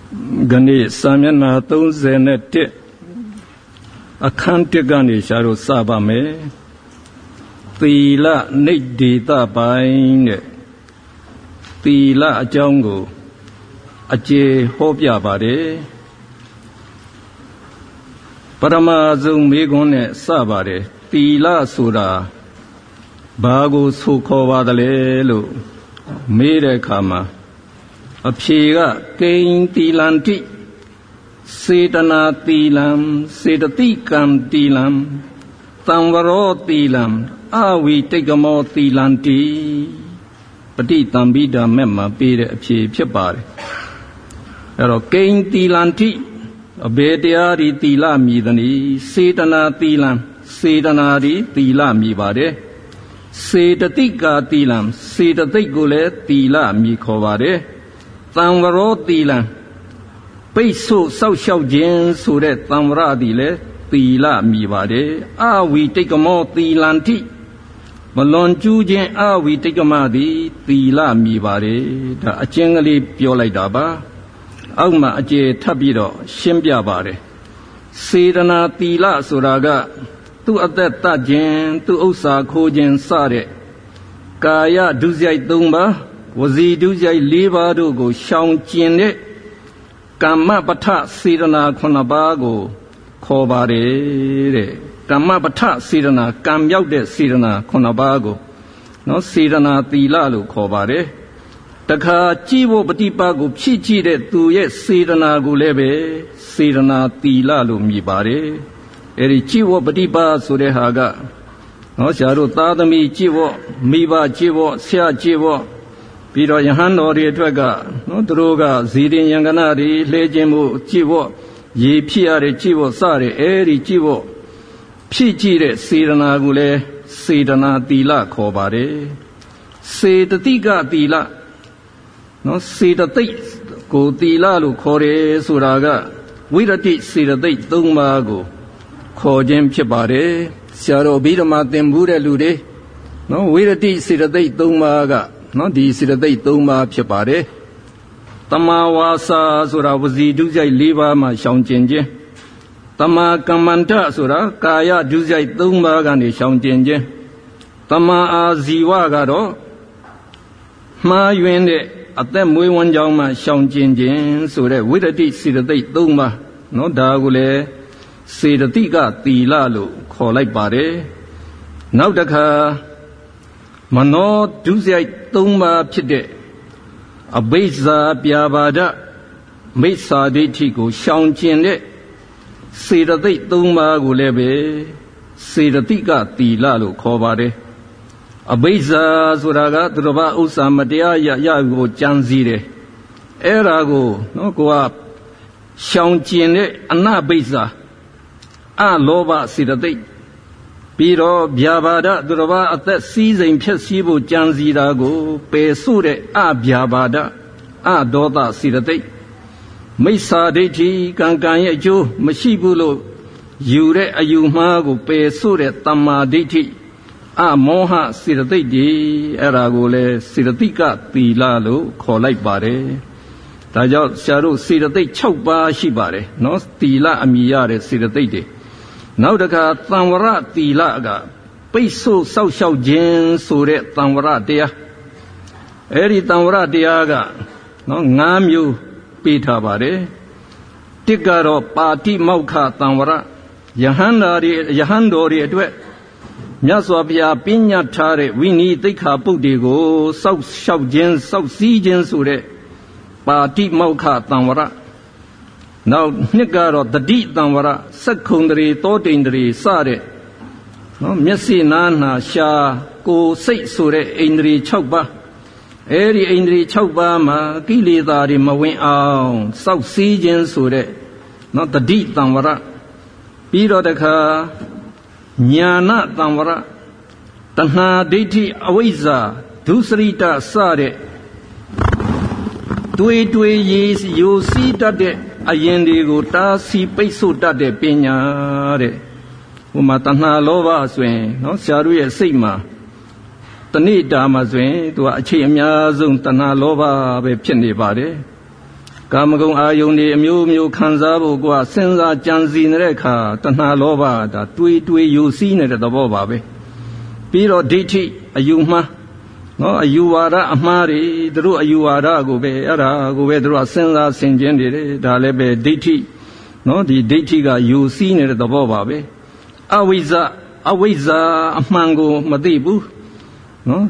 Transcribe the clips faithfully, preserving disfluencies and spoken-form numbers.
Gani Samyana Tunzenet a Kantigani Shadow Sabame Tila Nidita Bain Tila Jungle Aje Hopia Bade Paramazum Megone Sabare Tila Sura Bagu Sukova Lelu Mere Kama Apshiga Kain Tilanti Setana Tilam Setatikam Tilam Tamvaro Tilam Awi Tegamo Tilanti Pati Tambida Memma Pire Pipare Ero Kain Tilanti Abediari Tila Midani Setana Tilam Setanari Tila Mibare Setatika Tilam Setatikule Tila Mikovare Tamvaro Tilam Paiso Sao Shao Jen Suret Tamra Dile Tila Mibade Ah we take a more Tilanti Malon Jujen Ah we take a madi Tila Mibade The Achengali Piolai Daba Auma Aje Tabiro Shimbia Bare Sedana Tila Suraga Tu Adet Tajen Tu Osa Kojen Sare Kaya Duzai Dumba Wazi Duzai Liva Dugo Shang Jene Kama Bata Sidana Konabago Kobare Kama Bata Sidana Kam Yaude Sidana Konabago No Sidana Tilalu Kobare Taka Chivo Batipago Chichi de Tuye Sidana Gulebe Sidana Tilalu Mibare Eri Chivo Batipa Surehaga No Sharu Tadami Chivo Miba Chivo Sia Chivo Piro Yahan or Yetwaga, no Droga, Zidin Yanganari, Legimu, Chivo, Ye Piare Chivo Sare, Eri Chivo, Pichire, Sidana Gule, Sidana Tila Kobare, Sedatika Tila, no Sedati, Go Tila Lucore, Suraga, Widati Sedati Dumago, Kojem Chibare, Sharo Bidama Tembure Lude, no Widati Sedati Dumaga. No, this is the day Toma Chapare Tamawasa Sura Wazi Duzai Liva Ma Shang Jenje Tama Kamanta Sura Kaya Duzai Toma Gani Shang Jenje Tama Aziwa Garo Ma Yuende at them we one young ma Shang Jenjen Sura with a dish see the day Toma no Dagule see the Tiga Tilalu call like Bare now the Mano Duzai Tumba Chide Abeza Biabada Mesa de Tigo Shang Jene Sida de Tumba Gulebe Sida Tiga Tilalu Kobare Abeza Zuraga Droba Usamadea Yago Janzire Erago no go up Shang Jene Anabeza Ah Loba Sida de Piro Biabada Durava at that season Pesibo Janzirago, Pesure, A Biabada, A Doda Sidate, Mesa Deji, Ganganya Jo, Mashibulo, Jure Ayumago, Pesure, Tama Deti, A Moha Sidate, Eragole, Sidatika, Tilalo, Kolai Bare, Taja Sharu Sidate, Chopa Shibare, no Tila Amiare Sidate. Now the Tamara Tilaga, Peso Sao Shao Jen Sure Tamara Dea Eri Tamara Deaga, no Namu Pita Bare Tigaro Pati Mauka Tamara Yahandari Yahandori Edwe Nyaswabia Pinya Tare, we need the Kapudigo, South Shao Jen, South Sea Jen Sure Pati Mauka Tamara. Now, Nigaro, the deep Tamara, secondary, totindri, sare. No, Messi Nana, Sha, Go, Say Sure, Indri Chokba. Eri Indri Chokba, Ma, Gili Dari, Mawin Aung, South Sea Sure, not the deep Tamara. Piro de Ka, Nyana Tamara, Tana Deti Awiza, Dusrita Sare. Two, two years, you see that. Ayendigo ta si peso ta de penya de Umatana lova swing, no Saruya Sima Tanita Mazwin, to Achimia Zun Tana lova be Penny Bade ကာမဂုဏ်အာယုန်တွေအမျိုးမျိုးခံစားဖို့ကစဉ်းစားကြံစည်နေတဲ့အခါတဏှာလောဘဒါတွေးတွေးယူစည်းနေတဲ့သဘောပါပဲပြီးတော့ဒိဋ္ဌိအယူမှားနော်အယူဝါဒအမှားတွေသူတို့အယူဝါဒကိုပဲအဲ့ဒါကိုပဲသူတို့စဉ်းစားဆင်ခြင်နေတယ်ဒါလည်းပဲဒိဋ္ဌိနော်ဒီဒိဋ္ဌိကယူစည်းနေတဲ့သဘောပါပဲအဝိဇ္ဇအဝိဇ္ဇာအမှန်ကိုမသိဘူးနော်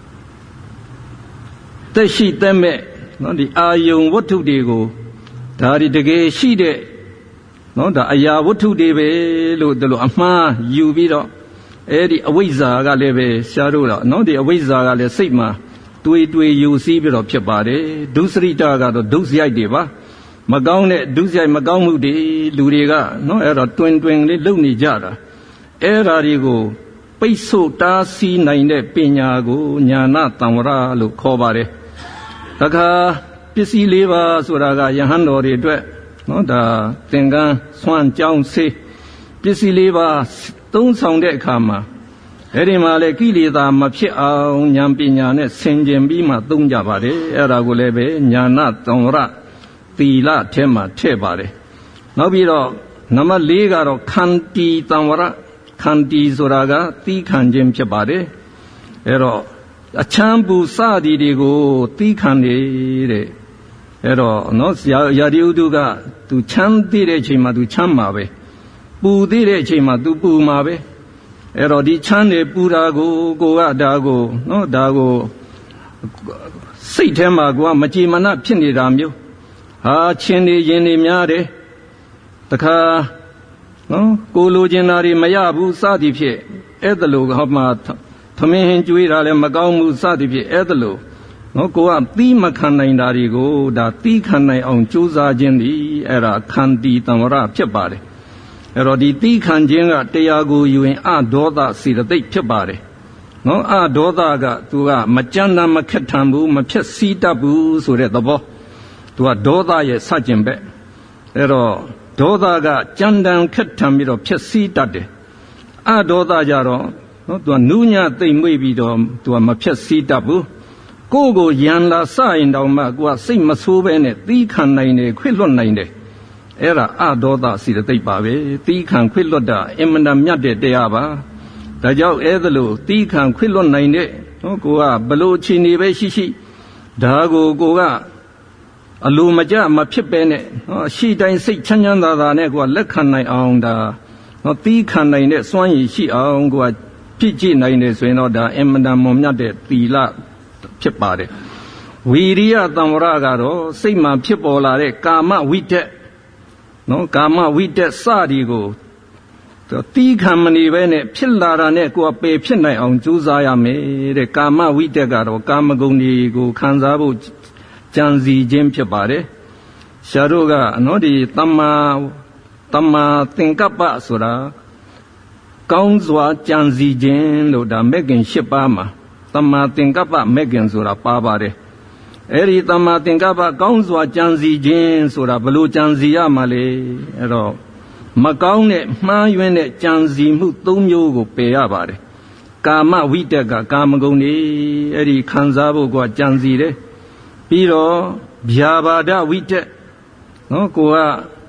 သက်ရှိသက်မဲ့နော်ဒီအာယုံဝတ္ထုတွေကိုဒါဒီတကယ်ရှိတဲ့နော်ဒါအရာဝတ္ထုတွေပဲလို့ဒီလိုအမှားယူပြီးတော့အဲ့ဒီအဝိဇ္ဇာကလည်းပဲရှားလို့တော့နော်ဒီအဝိဇ္ဇာကလည်းစိတ်မှာတွေးတွေးယူစည်းပြီးတော့ဖြစ်ပါတယ်ဒုစရိတကတော့ဒုစရိုက်တွေပါမကောင်းတဲ့ဒုစရိုက်မကောင်းမှုတွေလူတွေကနော်အဲ့တော့တွင်တွင်လေးလုံနေကြတာအဲ့ဓာတွေကိုပိတ်ဆို့တားဆီးနိုင်တဲ့ပညာကိုညာနာတံဝရလို့ခေါ်ပါတယ်တခါပစ္စည်းလေးပါဆိုတာကယဟန်တော်တွေအတွက်နော်ဒါသင်္ကန်းဆွမ်းကြောင်းဆေးပစ္စည်းလေးပါသုံးဆောင်တဲ့အခါမှာအဲ့ဒီမှာလေကိလေသာမဖြစ်အောင်ဉာဏ်ပညာနဲ့ဆင်ခြင်ပြီးမှသုံးကြပါတယ်အဲ့ဒါကိုလည်းပဲညာနာတံဝရသီလထဲမှာထည့်ပါတယ်နောက်ပြီးတော့နံပါတ်၄ကတော့ခန္တီတံဝရခန္တီဆိုတာကသီးခံခြင်းဖြစ်ပါတယ်အဲ့တော့အချမ်းပူစသည်တွေကိုသီးခံနေတဲ့အဲ့တော့နော်ရာဒီဥဒုကသူချမ်းသိတဲ့အချိန်မှာသူချမ်းမှာပဲပူသိတဲ့အချိန်မှာသူပူမှာပဲအဲ့တော့ဒီချမ်းနေပူတာကိုကိုကဒါကိုနော်ဒါကိုစိတ်ထဲမှာကိုကမကြည်မနှက်ဖြစ်နေတာမျိုးဟာချင်းနေရင်နေများတယ်တခါနော်ကိုလိုချင်တာတွေမရဘူးစသည်ဖြင့်အဲ့ဒါလိုဟောမှာသမင်းဟင်းကျွေးတာလည်းမကောင်းဘူးစသည်ဖြင့်အဲ့ဒါလိုနော်ကိုကသီးမခံနိုင်တာတွေကိုဒါသီးခံနိုင်အောင်ကြိုးစားခြင်းဒီအဲ့ဒါခန္တီတံဝရဖြစ်ပါတယ်အဲ့တော့ဒီသီးခံခြင်းကတရားကိုယူရင်အဒေါသစေတသိက်ဖြစ်ပါတယ်နော်အဒေါသကသူကမကြမ်းတမ်းမခက်ထန်ဘူးမဖြက်စီးတတ်ဘူးဆိုတဲ့သဘောသူကဒေါသရဲ့စကျင်ဘက်အဲ့တော့ဒေါသကကြမ်းတမ်းခက်ထန်ပြီးတော့ဖြက်စီးတတ်တယ်အဒေါသကြတော့နော်သူကနူးညံ့သိမ့်မွေ့ပြီးတော့သူကမဖြက်စီးတတ်ဘူးကိုယ်ကိုယံလာစရင်တောင်မှကိုကစိတ်မဆိုးပဲနဲ့သီးခံနိုင်တယ်ခွင့်လွတ်နိုင်တယ်အဲ့ဒါအဒေါသစေတသိက်ပါပဲသီးခံခွင့်လွတ်တာအင်မတန်မြတ်တဲ့တရားပါဒါကြောင့်အဲ့ဒါလို့သီးခံခွင့်လွတ်နိုင်တဲ့နော်ကိုကဘလို့အခြေအနေပဲရှိရှိဒါကိုကိုကအလိုမကျမဖြစ်ပဲနဲ့နော်ရှိတိုင်းစိတ်ချမ်းချမ်းသာသာနဲ့ကိုကလက်ခံနိုင်အောင်ဒါနော်သီးခံနိုင်တဲ့စွမ်းရည်ရှိအောင်ကိုကပြည့်ကြည်နိုင်တယ်ဆိုရင်တော့ဒါအင်မတန်မွန်မြတ်တဲ့သီလဖြစ်ပါတယ်ဝီရိယတံဝရကတော့စိတ်မှဖြစ်ပေါ်လာတဲ့ကာမဝိတက်နော်ကာမဝိတက်စသည်ကိုတီးခံမနေပဲနဲ့ဖြစ်လာတာနဲ့ကိုယ်ပယ်ဖြစ်နိုင်အောင်ကြိုးစားရမယ်တဲ့ကာမဝိတက်ကတော့ကာမဂုဏ်တွေကိုခံစားဖို့ကြံစည်ခြင်းဖြစ်ပါတယ်ရှားတို့ကနော်ဒီတမ္မာတမ္မာသင်္ကပ္ပဆိုတာကောင်းစွာကြံစည်ခြင်းလို့ဒါမဲ့ခင်၈ပါးမှာတမ္မာသင်္ကပ္ပမဲ့ခင်ဆိုတာပါပါတယ်အဲ့ဒီတမ္မာသင်္ကပ္ပကောင်းစွာကြံစည်ခြင်းဆိုတာဘလို့ကြံစည်ရမှာလဲအဲ့တော့မကောင်းတဲ့မှားယွင်းတဲ့ကြံစည်မှု၃မျိုးကိုပယ်ရပါတယ်ကာမဝိတက်ကကာမဂုဏ်တွေအဲ့ဒီခံစားဖို့ကကြံစည်တယ်ပြီးတော့ဗျာပါဒဝိတက်နော်ကိုက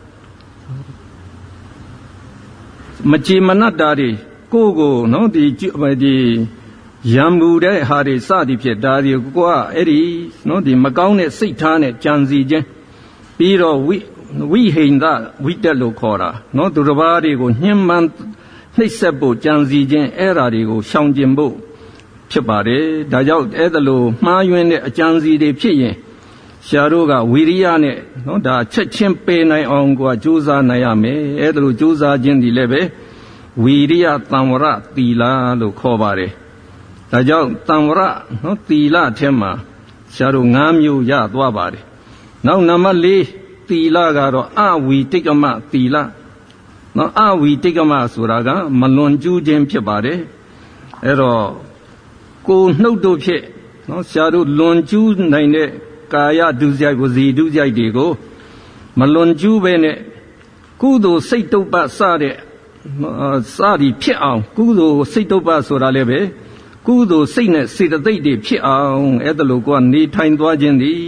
မကြည်မနှက်တာတွေကိုကိုနော်ဒီဒီရံမှုတဲ့ဟာတွေစသည်ဖြစ်ဒါတွေကိုကအဲ့ဒီနော်ဒီမကောင်းတဲ့စိတ်ထားနဲ့ကြံစည်ခြင်းပြီးတော့ဝိဝိဟိန္ဒဝိတက်လို့ခေါ်တာနော်သူတစ်ပါးတွေကိုညှဉ်းပန်းနှိပ်စက်ဖို့ကြံစည်ခြင်းအဲ့ဓာတွေကိုရှောင်ကျဉ်ဖို့ဖြစ်ပါတယ်ဒါကြောင့်အဲ့ဒါလိုမှားယွင်းတဲ့အကြံစည်တွေဖြစ်ရင်ရှားတို့ကဝီရိယနဲ့နော်ဒါချက်ချင်းပယ်နိုင်အောင်ကိုကြိုးစားနိုင်ရမယ်အဲ့ဒါလိုကြိုးစားခြင်းဒီလည်းပဲဝီရိယတံဝရသီလလို့ခေါ်ပါတယ်ဒါကြောင့်တံဝရနော်သီလထဲမှာရှားတို့၅မျိုးရသွားပါတယ်နောက်နံပါတ်၄သီလကတော့အဝီတိကမသီလနော်အဝီတိကမဆိုတာကမလွန်ကျူးခြင်းဖြစ်ပါတယ်အဲ့တော့ကိုနှုတ်တို့ဖြစ်နော်ရှားတို့လွန်ကျူးနိုင်တဲ့ကာယဒုစရိုက်ဝစီဒုစရိုက်တွေကိုမလွန်ကျူးပဲနဲ့ကုသိုလ်စိတ်တုပ္ပစတဲ့စသည်ဖြစ်အောင်ကုသိုလ်စိတ်တုပ္ပဆိုတာလည်းပဲကုသိုလ်စိတ်နဲ့စေတသိက်တွေဖြစ်အောင်အဲ့ဒါလို့ကိုကနေထိုင်သွားခြင်းသည်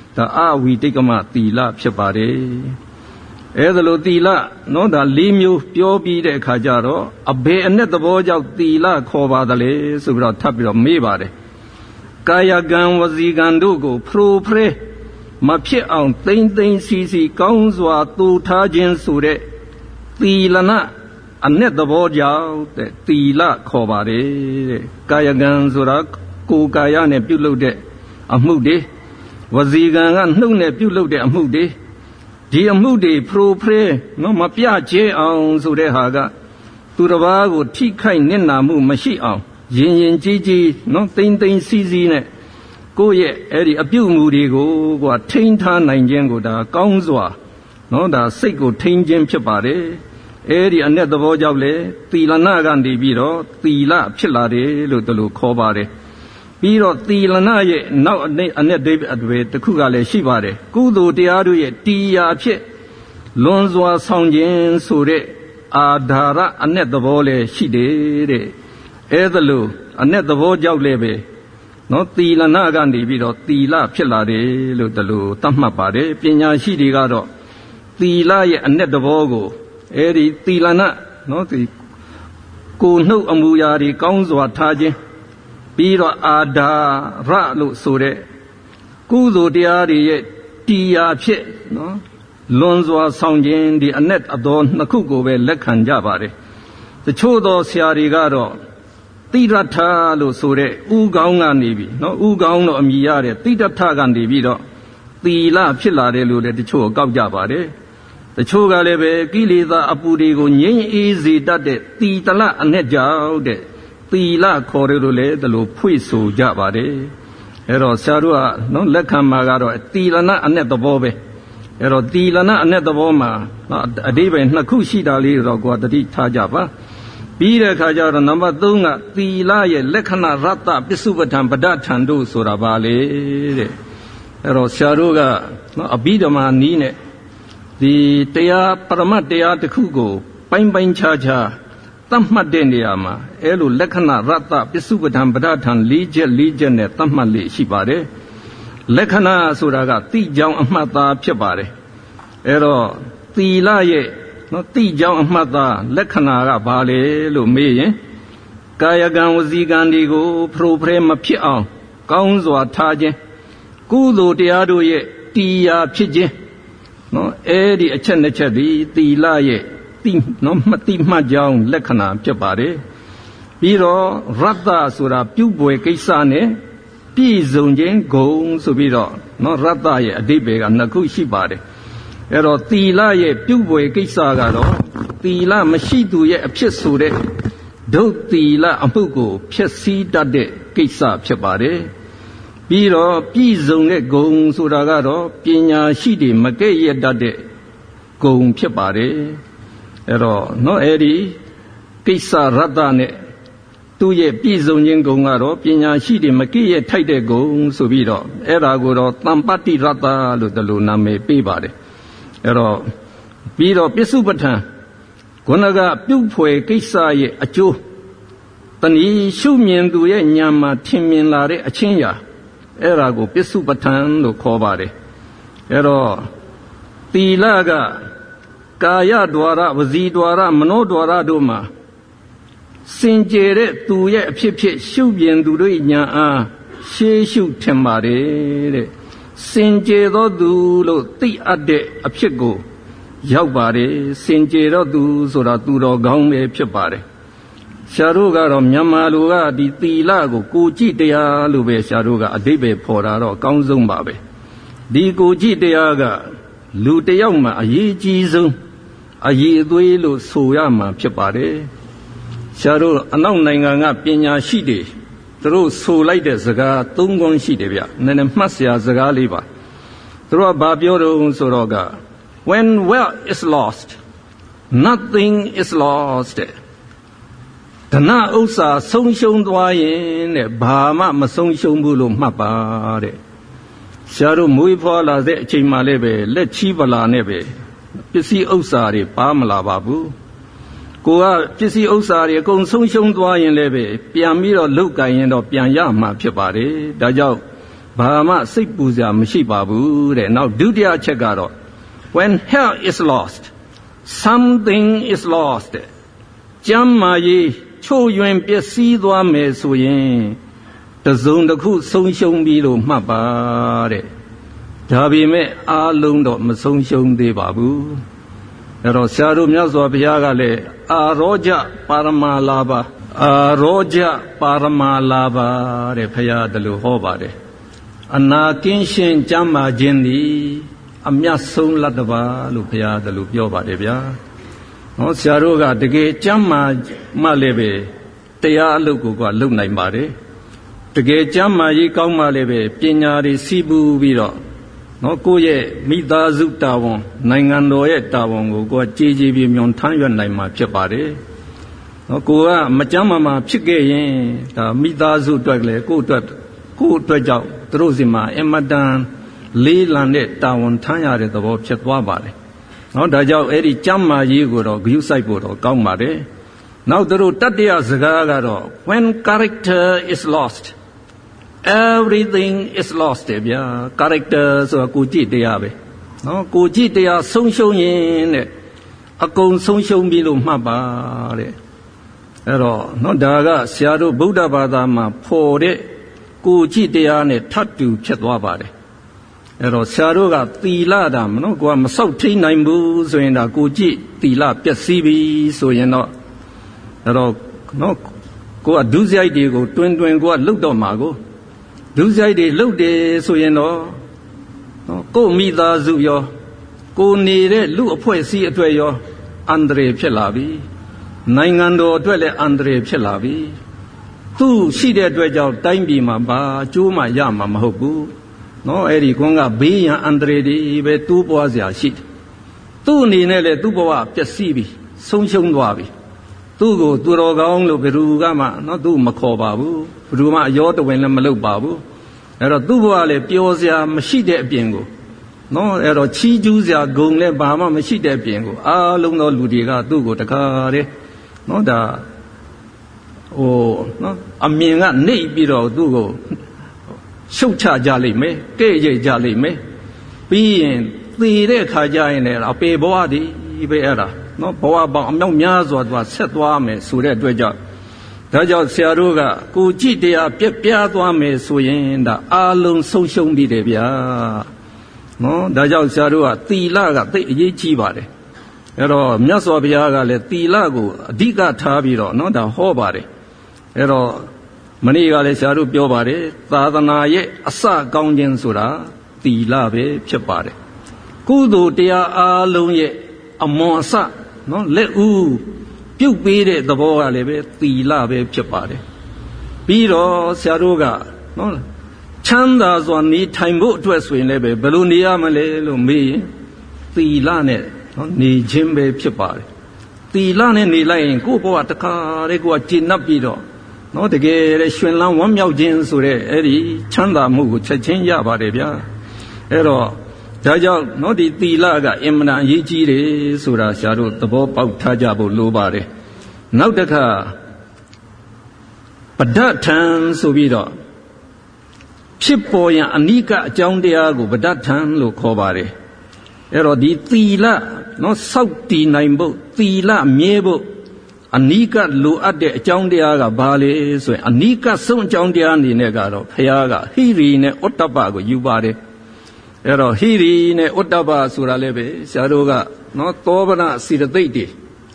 ဒါအဝိတိကမသီလဖြစ်ပါတယ်အဲဒါလို့သီလနော်ဒါလေးမျိုးပြောပြီးတဲ့အခါကျတော့အဘယ်အနဲ့သဘောကြောင့်သီလခေါ်ပါသလဲဆိုပြီးတော့ထပ်ပြီးတော့မေးပါတယ်ကာယကံဝစီကံတို့ကိုဖရိုဖရဲမဖြစ်အောင်သိမ့်သိမ့်စီစီကောင်းစွာတူထားခြင်းဆိုတဲ့သီလနာအနဲ့သဘောကြောင့်တဲ့သီလခေါ်ပါတယ်တဲ့ကာယကံဆိုတာကိုယ်ကာယနဲ့ပြုလုပ်တဲ့အမှုတွေဝစီကံကနှုတ်နဲ့ပြုလုပ်တဲ့အမှုတွေဒီအမှုတွေဖရိုဖရဲနော်မပြကျဲအောင်ဆိုတဲ့ဟာကသူတစ်ပါးကိုထိခိုက်နစ်နာမှုမရှိအောင်ရင်ရင်ကြီးကြီးနော်တိမ့်တိမ့်စီစီနဲ့ကိုယ့်ရဲ့အဲ့ဒီအပြုအမူတွေကိုကွာထိန်းထားနိုင်ခြင်းကိုဒါကောင်းစွာနော်ဒါစိတ်ကိုထိန်းခြင်းဖြစ်ပါတယ်အဲ့ဒီအနဲ့သဘောကြောင့်လေသီလနာကနေပြီးတော့သီလဖြစ်လာတယ်လို့တို့လိုခေါ်ပါတယ်ပြီးတော့သီလနာရဲ့နောက်အနဲ့အနဲ့ဒိဗ္ဗအတွေ့တစ်ခုကလည်းရှိပါတယ်ကုသိုလ်တရားတို့ရဲ့တရားဖြစ်လွန်စွာဆောင်ခြင်းဆိုတဲ့အာဓာရအနဲ့သဘောလည်းရှိတယ်တဲ့အဲ့ဒါလို့အနဲ့သဘောကြောင့်လည်းပဲနော်သီလနာကနေပြီးတော့သီလဖြစ်လာတယ်လို့တို့လိုသတ်မှတ်ပါတယ်ပညာရှိတွေကတော့သီလရဲ့အနဲ့သဘောကိုအဲ့ဒီသီလနာနော်ဒီကိုနှုတ်အမူအရာတွေကောင်းစွာထားခြင်းပြီးတော့အာဓာရလို့ဆိုတဲ့ကုသိုလ်တရားတွေရဲ့တရားဖြစ်နော်လွန်စွာဆောင်ခြင်းဒီအနဲ့အတော်နှစ်ခုကိုပဲလက်ခံကြပါတယ်တချို့သောဆရာတွေကတော့တိရထလို့ဆိုတဲ့ဥကောင်းကနေပြီးနော်ဥကောင်းတော့အမည်ရတဲ့တိရထကနေပြီးတော့သီလဖြစ်လာတယ်လို့လည်းတချို့ကောက်ကြပါတယ်တချို့ကလည်းပဲကိလေသာအပူတွေကိုငြိမ်းအေးစေတတ်တဲ့သီတလအနဲ့ကြောင့်တဲ့သီလခေါ်တယ်လို့လည်းဒီလိုဖွင့်ဆိုကြပါတယ်အဲ့တော့ဆရာတို့ကနော်လက်ခံမှာကတော့သီလနာအနဲ့သဘောပဲအဲ့တော့သီလနာအနဲ့သဘောမှာနော်အဓိပ္ပာယ်နှစ်ခုရှိတာလေးတော့ကိုယ်တတိထားကြပါပြီးတဲ့အခါကျတော့နံပါတ်သုံးကသီလရဲ့လက္ခဏာရတ္တပစ္စုပ္ပထံပဒဋ္ဌံတို့ဆိုတာပါလေတဲ့အဲ့တော့ဆရာတို့ကနော်အဘိဓမ္မာနီးနဲ့ဒီတရားပရမတ်တရားတစ်ခုကိုပိုင်းပိုင်းခြားခြားသတ်မှတ်တဲ့နေရာမှာအဲလိုလက္ခဏာရတ္တပစ္စုပ္ပထံပဒဋ္ဌံလေးချက်လေးချက်နဲ့သတ်မှတ်လေးရှိပါတယ်လက္ခဏာဆိုတာကတိကြောင်အမှတ်သားဖြစ်ပါတယ်အဲတော့သီလရဲ့နော်တိကြောင်အမှတ်သားလက္ခဏာကဘာလဲလို့မေးရင်ကာယကံဝစီကံတွေကိုဖရိုဖရဲမဖြစ်အောင်ကောင်းစွာထားခြင်းကုသိုလ်တရားတို့ရဲ့တရားဖြစ်ခြင်းနော်အဲ့ဒီအချက်နှစ်ချက်ဒီသီလရဲ့တိနော်မတိမှတ်ကြောင်းလက္ခဏာဖြစ်ပါတယ်ပြီးတော့ရတ္တဆိုတာပြုပွယ်ကိစ္စနဲ့ပြည့်စုံခြင်းဂုဏ်ဆိုပြီးတော့နော်ရတ္တရဲ့အဓိပ္ပာယ်ကနှစ်ခုရှိပါတယ်အဲ့တော့သီလရဲ့ပြုပွယ်ကိစ္စကတော့သီလမရှိသူရဲ့အဖြစ်ဆိုတဲ့ဒုသီလအမှုကိုဖျက်ဆီးတတ်တဲ့ကိစ္စဖြစ်ပါတယ်ပြီးတော့ပြည့်စုံတဲ့ဂုဏ်ဆိုတာကတော့ပညာရှိတွေမကဲ့ရဲ့တတ်တဲ့ဂုဏ်ဖြစ်ပါတယ်အဲ့တော့နော်အဲ့ဒီကိစ္စရတ္တနဲ့သူ့ရဲ့ပြည့်စုံခြင်းဂုဏ်ကတော့ပညာရှိတွေမကဲ့ရဲ့ထိုက်တဲ့ဂုဏ်ဆိုပြီးတော့အဲ့ဒါကိုတော့တမ္ပတ္တိရတ္တလို့ဒီလိုနာမည်ပေးပါတယ်အဲ့တော့ပြီးတော့ပစ္စုပ္ပထံခုနကပြုဖွယ်ကိစ္စရဲ့အကျိုးတဏှီရှုမြင်သူရဲ့ဉာဏ်မှာထင်မြင်လာတဲ့အချင်းရာအဲ့ဒါကိုပစ္စုပ္ပထံလို့ခေါ်ပါတယ်အဲ့တော့သီလကကာယဒွါရဝစီဒွါရမနောဒွါရတို့မှာစင်ကြယ်တဲ့သူရဲ့အဖြစ်ဖြစ်ရှုမြင်သူတို့ဉာဏ်အားရှေးရှုထင်ပါတယ်တဲ့စင်ကြယ်သောသူလို့သိအပ်တဲ့အဖြစ်ကိုရောက်ပါတယ်စင်ကြယ်သောသူဆိုတာသူတော်ကောင်းပဲဖြစ်ပါတယ်ဆရာတို့ကတော့မြန်မာလူကဒီသီလကိုကိုကြည့်တရားလို့ပဲဆရာတို့ကအဓိပ္ပာယ်ဖော်တာတော့အကောင်းဆုံးပါပဲဒီကိုကြည့်တရားကလူတယောက်မှာအရေးကြီးဆုံးအရေးအသွေးလို့ဆိုရမှာဖြစ်ပါတယ်ဆရာတို့အနောက်နိုင်ငံကပညာရှိတွေသူတို့ဆိုလိုက်တဲ့စကားသုံးခွန်းရှိတယ်ဗျနည်းနည်းမှတ်စရာစကားလေးပါသူတို့ကဘာပြောတော့ဆိုတော့က when wealth is lost nothing is lost ဓနဥစ္စာဆုံးရှုံးသွားရင်တဲ့ဘာမှမဆုံးရှုံးဘူးလို့မှတ်ပါတဲ့ဆရာတို့မွေးဖွားလာတဲ့အချိန်မှလည်းပဲလက်ချီးပလာနဲ့ပဲပစ္စည်းဥစ္စာတွေပါမလာပါဘူးကိုကပစ္စည်းဥစ္စာတွေအကုန်ဆုံးရှုံးသွားရင်လည်းပဲပြန်ပြီးတော့လုတ်ကင်ရင်တော့ပြန်ရမှာဖြစ်ပါတယ်ဒါကြောင့် Bahama Sik Puja Mishibabu, now Dudia Chegaro. When hell is lost, something is lost. Jammayi, Cho Yuen Piesi Dwame Suyin, the zone the cool Song Shong Bilo Mabare. Dabime Alundo Masong Shong de Babu. Rosarum Yazwa Piagale, A Roja Paramalaba, A Roja Paramalaba, Repaya de Luhobare. Anna Kinshin Jama Jendi, Amyasung Ladava, Lupia de Lupioba Debia. No Saruga de Gay Jama Malebe, Tea Lukuga Lunai Mare. The Gay Jama Yikong Malebe, Pinari Sibu Viro. No Kuye, Mida Zutawon, Nangando Tawon, go G G B Mion Tanyan Naima Chapare. No Kua, Majama Pige, the Mida Zutagle, go to Go to Jau, Drozima, Emadan, Lee Landet, Tawon Tanya, the Bob Chetwabare. Now the Jau Eri Chama Yiguro, Gusaibo, Gaumare. Now the Rutatia Zagaro, when character is lost, everything is lost. Yeah, characters or Kuji Deabe. No, Kuji Dea Song Shong Yin, a Kong Song Shong Bilum Mabare. Ero, no Daga, Siaru Buddha Badama, Pore. Kuji Deane Tatu Chetwabare. Ero Saruga Tila Dam, no Guam Sauti Naimbu, so in a Kuji Tila Piasibi, so you know. Ero no go a duzai de go, twin twin go a look do mago. Duzai de look de, so you know. Go me the Zuyo. Go near it, look a poesy at where you're Andre Pelavi. Nangando dwelle Andre Pelavi. Tu see that way out time be my ba, Juma Yama Mahobu. No, Eri Conga be Andre de two boys ya shit. Tu Ninele Duboa, Piasibi, Sonshung Wabi. Tu go to Rogong, Berugama, not do Makobabu, Ruma Yota when Malu Babu. Ero Duboale, Piosia, Machide Biengo. No, Ero Chi Juzia, Gungle Bama, Machide Biengo. Ah, Luno Ludiga, Dugo Takare. No, da. Oh, no, a minga ne biro dugo. Shoucha jali me, Gay jali me. Being the Kaja in there, a pay body, Ibera. No, Boa Bam Yazo was set wame, Sure Dweja. Daja Siaruga, Kuji dea Pia Dwame, Suyenda, Alum social media. No, Daja Siarua, Tilaga, the Yichibare. Ero, Miaso Biaga, le Tilago, Diga Tabiro, no, the Hobare. Ero Maniga Sharu Biobare, Tadana ye, Asa Gaunjan Sura, Tilabe, Chapare. Kudu dea alone ye, a monsa, no, let u, you beat it, the boa lebe, Tilabe, Chapare. Biro, Saruga, no, Chandas one need time boat to a swing lebe, Belunia Male, Lumi, Tilane, no, ni Jimbe Chapare. Tilane ni lying, go at the car, go at Chinapiro. No, the gay Shenlan one meow jeans or Eddie, Chanda Mu, Chachenya Badebia. Ero, Jaja, no, the Tilaga, Emna Yiji, Sura Sharu, the Bob of Tajabu Lubare. Now the car. But that time, Subido. Chipoya Anika, John Diago, but that time, Lukobare. Ero, the Tila, no, Sauti Naimbo, Tila, Miebo. Anika lu at the Joundiaga Bali, so Anika soon Joundiani Negaro, Hayaga, Hiri ne Otabago, you body. Ero Hiri ne Otaba Suralebe, Saruga, not Tobana, see the deity.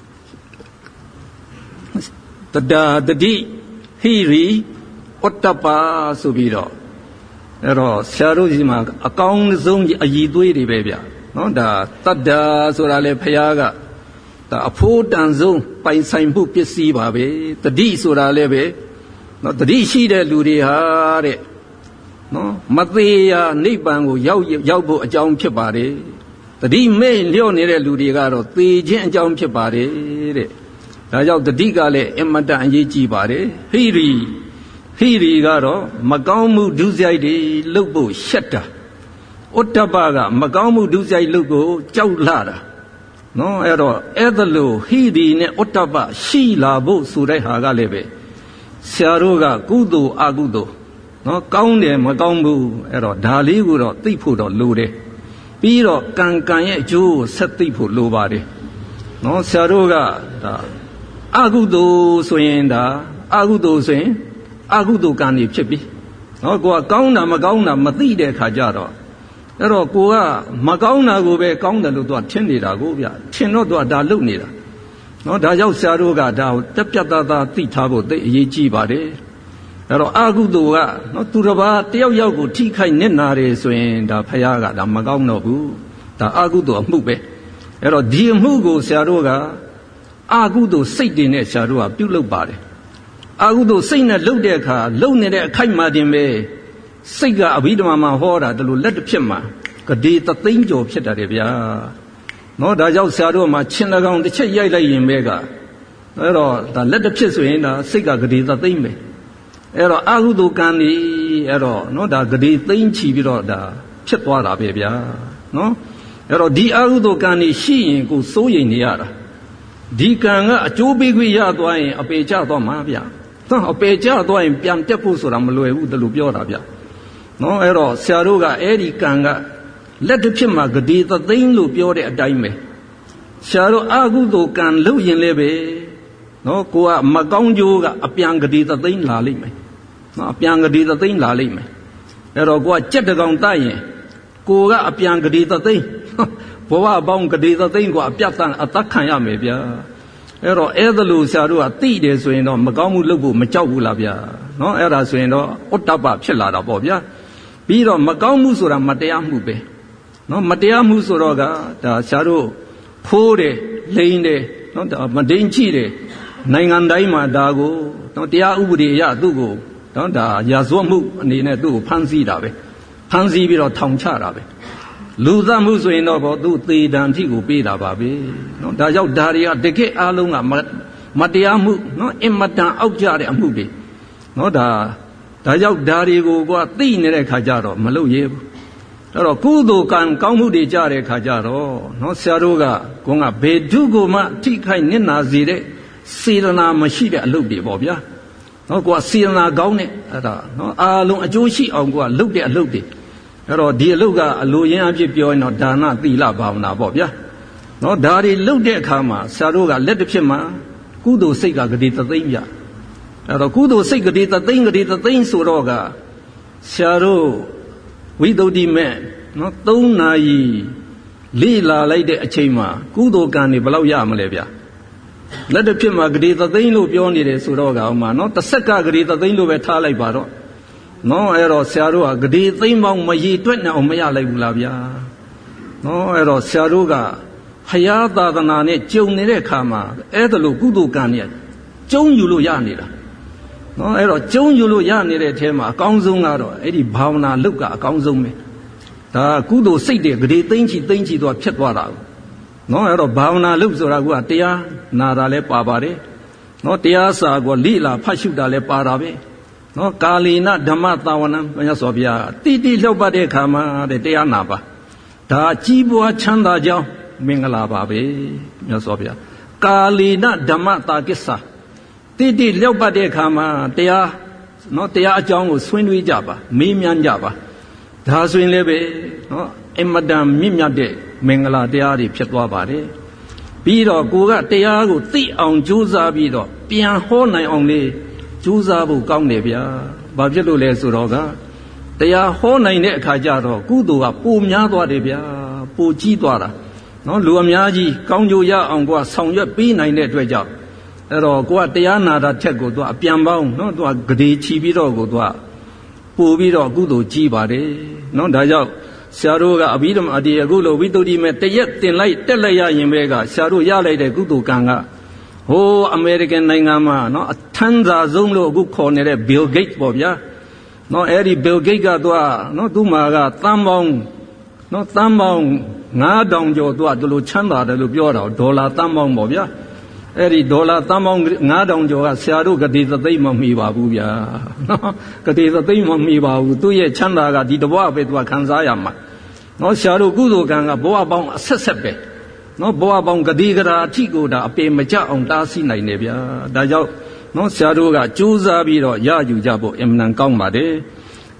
The da, the D, Hiri, Otapa Subiro. Ero Saruzima, account zone a Yidui baby. No, the Tada Surale Payaga. A food and zone by sign book, you see, baby, the D Sura leve, not the D she de Ludia, no, Matia, Nibango, Yaubo, a John Chibari, the D main Leonere Ludigaro, the Jan John Chibari, the D Gale, Emada and Yichi Bari, Hiri, Hiri Garo, Magamu Duzai, Lobo, Shatta, Otabaga, Magamu Duzai Logo, Jaulara. No, ero, Edalo, Hidi ne Otaba, Shila, Bo, Sureha Galebe, Siaruga, Gudo, Agudo, နော်ကောင်းတယ်မကောင်းဘူးအဲ့တော့ဒါလေးကိုတော့သိဖို့တော့လိုတယ်ပြီးတော့ကံကံရဲ့အကျိုးကိုဆက်သိဖို့လိုပါတယ်နော်ဆရာတို့ကဒါအကုသိုလ်ဆိုရင်ဒါအကုသိုလ်ဆိုရင်အကုသိုလ်ကံတွေဖြစ်ပြီနော်ကိုကကောင်းတာမကောင်းတာမသိတဲ့ခါကျတော့အဲ့တော့ကိုကမကောင်းတာကိုပဲကောင်းတယ်လို့သူကထင်နေတာကိုဗျထင်တော့သူကဒါလုပ်နေတာနော်ဒါကြောင့်ဆရာတို့ကဒါကိုတက်ပြတ်သားသားသိထားဖို့သိအရေးကြီးပါတယ်အဲ့တော့အကုသိုလ်ကနော်သူတစ်ပါးတယောက်ယောက်ကိုထိခိုက်နစ်နာတယ်ဆိုရင်ဒါဖယားကဒါမကောင်းတော့ဘူးဒါအကုသိုလ်အမှုပဲအဲ့တော့ဒီအမှုကိုဆရာတို့ကအကုသိုလ်စိတ်တင်နဲ့ဆရာတို့ကပြုလုပ်ပါတယ်အကုသိုလ်စိတ်နဲ့လုပ်တဲ့အခါလုပ်နေတဲ့အခိုက်မှာတင်ပဲစိတ်ကအဘိဓမ္မာမှာဟောတာဒါလိုလက်တစ်ဖြစ်မှာကတိသသိန်းကျော်ဖြစ်တာတယ်ဗျာနော်ဒါကြောင့်ဆရာတို့မှာချင်းတကောင်တစ်ချက်ရိုက်လိုက်ရင်ပဲကအဲ့တော့ဒါလက်တစ်ဖြစ်ဆိုရင်ဒါစိတ်ကကတိသသိန်းပဲအဲ့တော့အကုသိုလ်ကံนี่အဲ့တော့နော်ဒါကတိသိန်းချီပြီးတော့ဒါဖြစ်သွားတာပဲဗျာနော်အဲ့တော့ဒီအကုသိုလ်ကံนี่ရှိရင်ကိုစိုးရိမ်နေရတာဒီကံကအကျိုးပေးခွင့်ရသွားရင်အပေကျသွားမှာဗျာနော်အပေကျသွားရင်ပြန်တက်ဖို့ဆိုတာမလွယ်ဘူးတလို့ပြောတာဗျာနော်အဲ့တော့ဆရာတို့ကအဲ့ဒီကံကလက်တစ်ဖြစ်မှာဂတိသသိန်းလို့ပြောတဲ့အတိုင်းပဲဆရာတို့အကုသိုလ်ကံလုပ်ရင်လည်းပဲနော်ကိုကမကောင်းကျိုးကအပြန်ဂတိသသိန်းလာလိမ့်မယ်နော်အပြန်ဂတိသသိန်းလာလိမ့်မယ်အဲ့တော့ကိုကကြက်တကောင်တတ်ရင်ကိုကအပြန်ဂတိသသိန်းဘဝပေါင်းဂတိသသိန်းကိုအပြတ်တန်အသက်ခံရမယ်ဗျာအဲ့တော့အဲ့ဒါလို့ဆရာတို့ကသိတယ်ဆိုရင်တော့မကောင်းမှုလုပ်ဖို့မကြောက်ဘူးလားဗျာနော်အဲ့ဒါဆိုရင်တော့ဥတ္တပဖြစ်လာတာပေါ့ဗျာပြီးတော့မကောင်းမှုဆိုတာမတရားမှုပဲနော်မတရားမှုဆိုတော့ကဒါဆရာတို့ဖိုးတယ်လိန်တယ်နော်ဒါမတိန်ကြည့်တယ်နိုင်ငံတိုင်းမှာဒါကိုနော်တရားဥပဒေအရသူ့ကိုနော်ဒါရာဇဝတ်မှုအနေနဲ့သူ့ကိုဖမ်းဆီးတာပဲဖမ်းဆီးပြီးတော့ထောင်ချတာပဲလူသတ်မှုဆိုရင်တော့ဘောသူ့သေဒဏ်ထိကိုပေးတာပါပဲနော်ဒါကြောင့်ဒါတွေကတကယ့်အားလုံးကမတရားမှုနော်အင်မတန်အောက်ကျတဲ့အမှုတွေနော်ဒါဒါကြောင့်ဒါတွေကိုကသိနေတဲ့ခါကျတော့မလုပ်ရဲဘူးအဲ့တော့ကုသိုလ်ကံကောင်းမှုတွေကြတဲ့ခါကျတော့နော်ဆရာတို့ကကိုကဘယ်သူကိုမှထိခိုက်နစ်နာစေတဲ့စေတနာမရှိတဲ့အလုပ်တွေပေါ့ဗျာနော်ကိုကစေတနာကောင်းတဲ့အဲ့ဒါနော်အားလုံးအကျိုးရှိအောင်ကိုကလုပ်တဲ့အလုပ်တွေအဲ့တော့ဒီအလုပ်ကအလိုရင်းအဖြစ်ပြောရင်တော့ဒါနသီလဘာဝနာပေါ့ဗျာနော်ဒါတွေလုပ်တဲ့အခါမှာဆရာတို့ကလက်တစ်ဖြစ်မှာကုသိုလ်စိတ်ကဂတိသသိန်းပြအဲ့တော့ကုသိုလ်စိတ်ဂတိသသိန်းဂတိသသိန်းဆိုတော့ကဆရာတို့ဝိသုဒ္ဓိမဲ့နော်သုံးနာရီလေ့လာလိုက်တဲ့အချိန်မှာကုသိုလ်ကံတွေဘယ်လောက်ရမလဲဗျာလက်တစ်ဖြစ်မှာဂတိသသိန်းလို့ပြောနေတယ်ဆိုတော့ကအောင်မှာနော်တစ်ဆက်ကဂတိသသိန်းလို့ပဲထားလိုက်ပါတော့နော်အဲ့တော့ဆရာတို့ကဂတိသိန်းပေါင်းမရည်တွက်နိုင်အောင်မရလိုက်ဘူးလားဗျာနော်အဲ့တော့ဆရာတို့ကဘုရားသာသနာနဲ့ကြုံနေတဲ့အခါမှာအဲ့ဒါလို့ကုသိုလ်ကံတွေကျုံယူလို့ရနေတာနော်အဲ့တော့ကျုံယူလို့ရနေတဲ့အထဲမှာအကောင်းဆုံးကတော့အဲ့ဒီဘာဝနာလုပ်ကအကောင်းဆုံးပဲဒါကုသိုလ်စိတ်တွေဂတိသိန်းချီသိန်းချီတော့ဖြစ်သွားတာနော်အဲ့တော့ဘာဝနာလုပ်ဆိုတာကတရားနာတာလည်းပါပါတယ်နော်တရားစာကလိလာဖတ်ရှုတာလည်းပါတာပဲနော်ကာလီနဓမ္မသာဝနံဘုရားဆိုဗျာတိတိလှုပ်ပတ်တဲ့ခါမှာတဲ့တရားနာပါဒါကြီးပွားချမ်းသာကြောင်းမင်္ဂလာပါပဲမြတ်စွာဘုရားကာလီနဓမ္မတာကိစ္စတိတိလျောက်ပတ်တဲ့အခါမှာတရားနော်တရားအကြောင်းကိုဆွေးနွေးကြပါမေးမြန်းကြပါဒါဆိုရင်လည်းပဲနော်အမတန်မြင့်မြတ်တဲ့မင်္ဂလာတရားတွေဖြစ်သွားပါတယ်ပြီးတော့ကိုကတရားကိုသိအောင်ကြိုးစားပြီးတော့ပြန်ဟောနိုင်အောင်လေးကြိုးစားဖို့ကောင်းတယ်ဗျာဘာဖြစ်လို့လဲဆိုတော့ကတရားဟောနိုင်တဲ့အခါကျတော့ကုသိုလ်ကပိုများသွားတယ်ဗျာပိုကြီးသွားတာနော်လူအများကြီးကောင်းကျိုးရအောင်ကိုကဆောင်ရွက်ပေးနိုင်တဲ့အတွက်ကြောင့်အဲ့တော့ကိုကတရားနာတာထက်ကိုသူကအပြန်ပေါင်းနော်သူကဂတိချီပြီးတော့ကိုသူကပို့ပြီးတော့ကုသိုလ်ကြီးပါတယ်နော်ဒါကြောင့်ဆရာတို့ကအဘိဓမ္မာဒီအခုလိုဝိသုဒ္ဓိမဲ့တရက်တင်လိုက်တက်လိုက်ရရင်ပဲကဆရာတို့ရလိုက်တဲ့ကုသိုလ်ကံကဟိုးအမေရိကန်နိုင်ငံမှာနော်အထမ်းသာဆုံးလို့အခုခေါ်နေတဲ့ Bill Gates ပေါ့ဗျာနော်အဲ့ဒီ Bill Gates ကသူကနော်သူ့မှာကသန်းပေါင်းနော်သန်းပေါင်းငါးထောင်ကျော်သူကဒီလိုချမ်းသာတယ်လို့ပြောတာဒေါ်လာသန်းပေါင်းပေါ့ဗျာအဲ့ဒီဒေါ်လာသန်းပေါင်းငါးထောင်ကျော်ကဆရာတို့ဂတိသသိမ့်မမီပါဘူးဗျာနော်ဂတိသသိမ့်မမီပါဘူးသူ့ရဲ့ချမ်းသာကဒီတဘွားပဲသူကခံစားရမှာနော်ဆရာတို့ကုသိုလ်ကံကဘဝပေါင်းအဆက်ဆက်ပဲနော်ဘဝပေါင်းဂတိကရာအထိကိုဒါအပေမကြအောင်တားဆီးနိုင်တယ်ဗျာဒါကြောင့်နော်ဆရာတို့ကကြိုးစားပြီးတော့ရယူကြဖို့အမှန်ကောင်းပါတယ်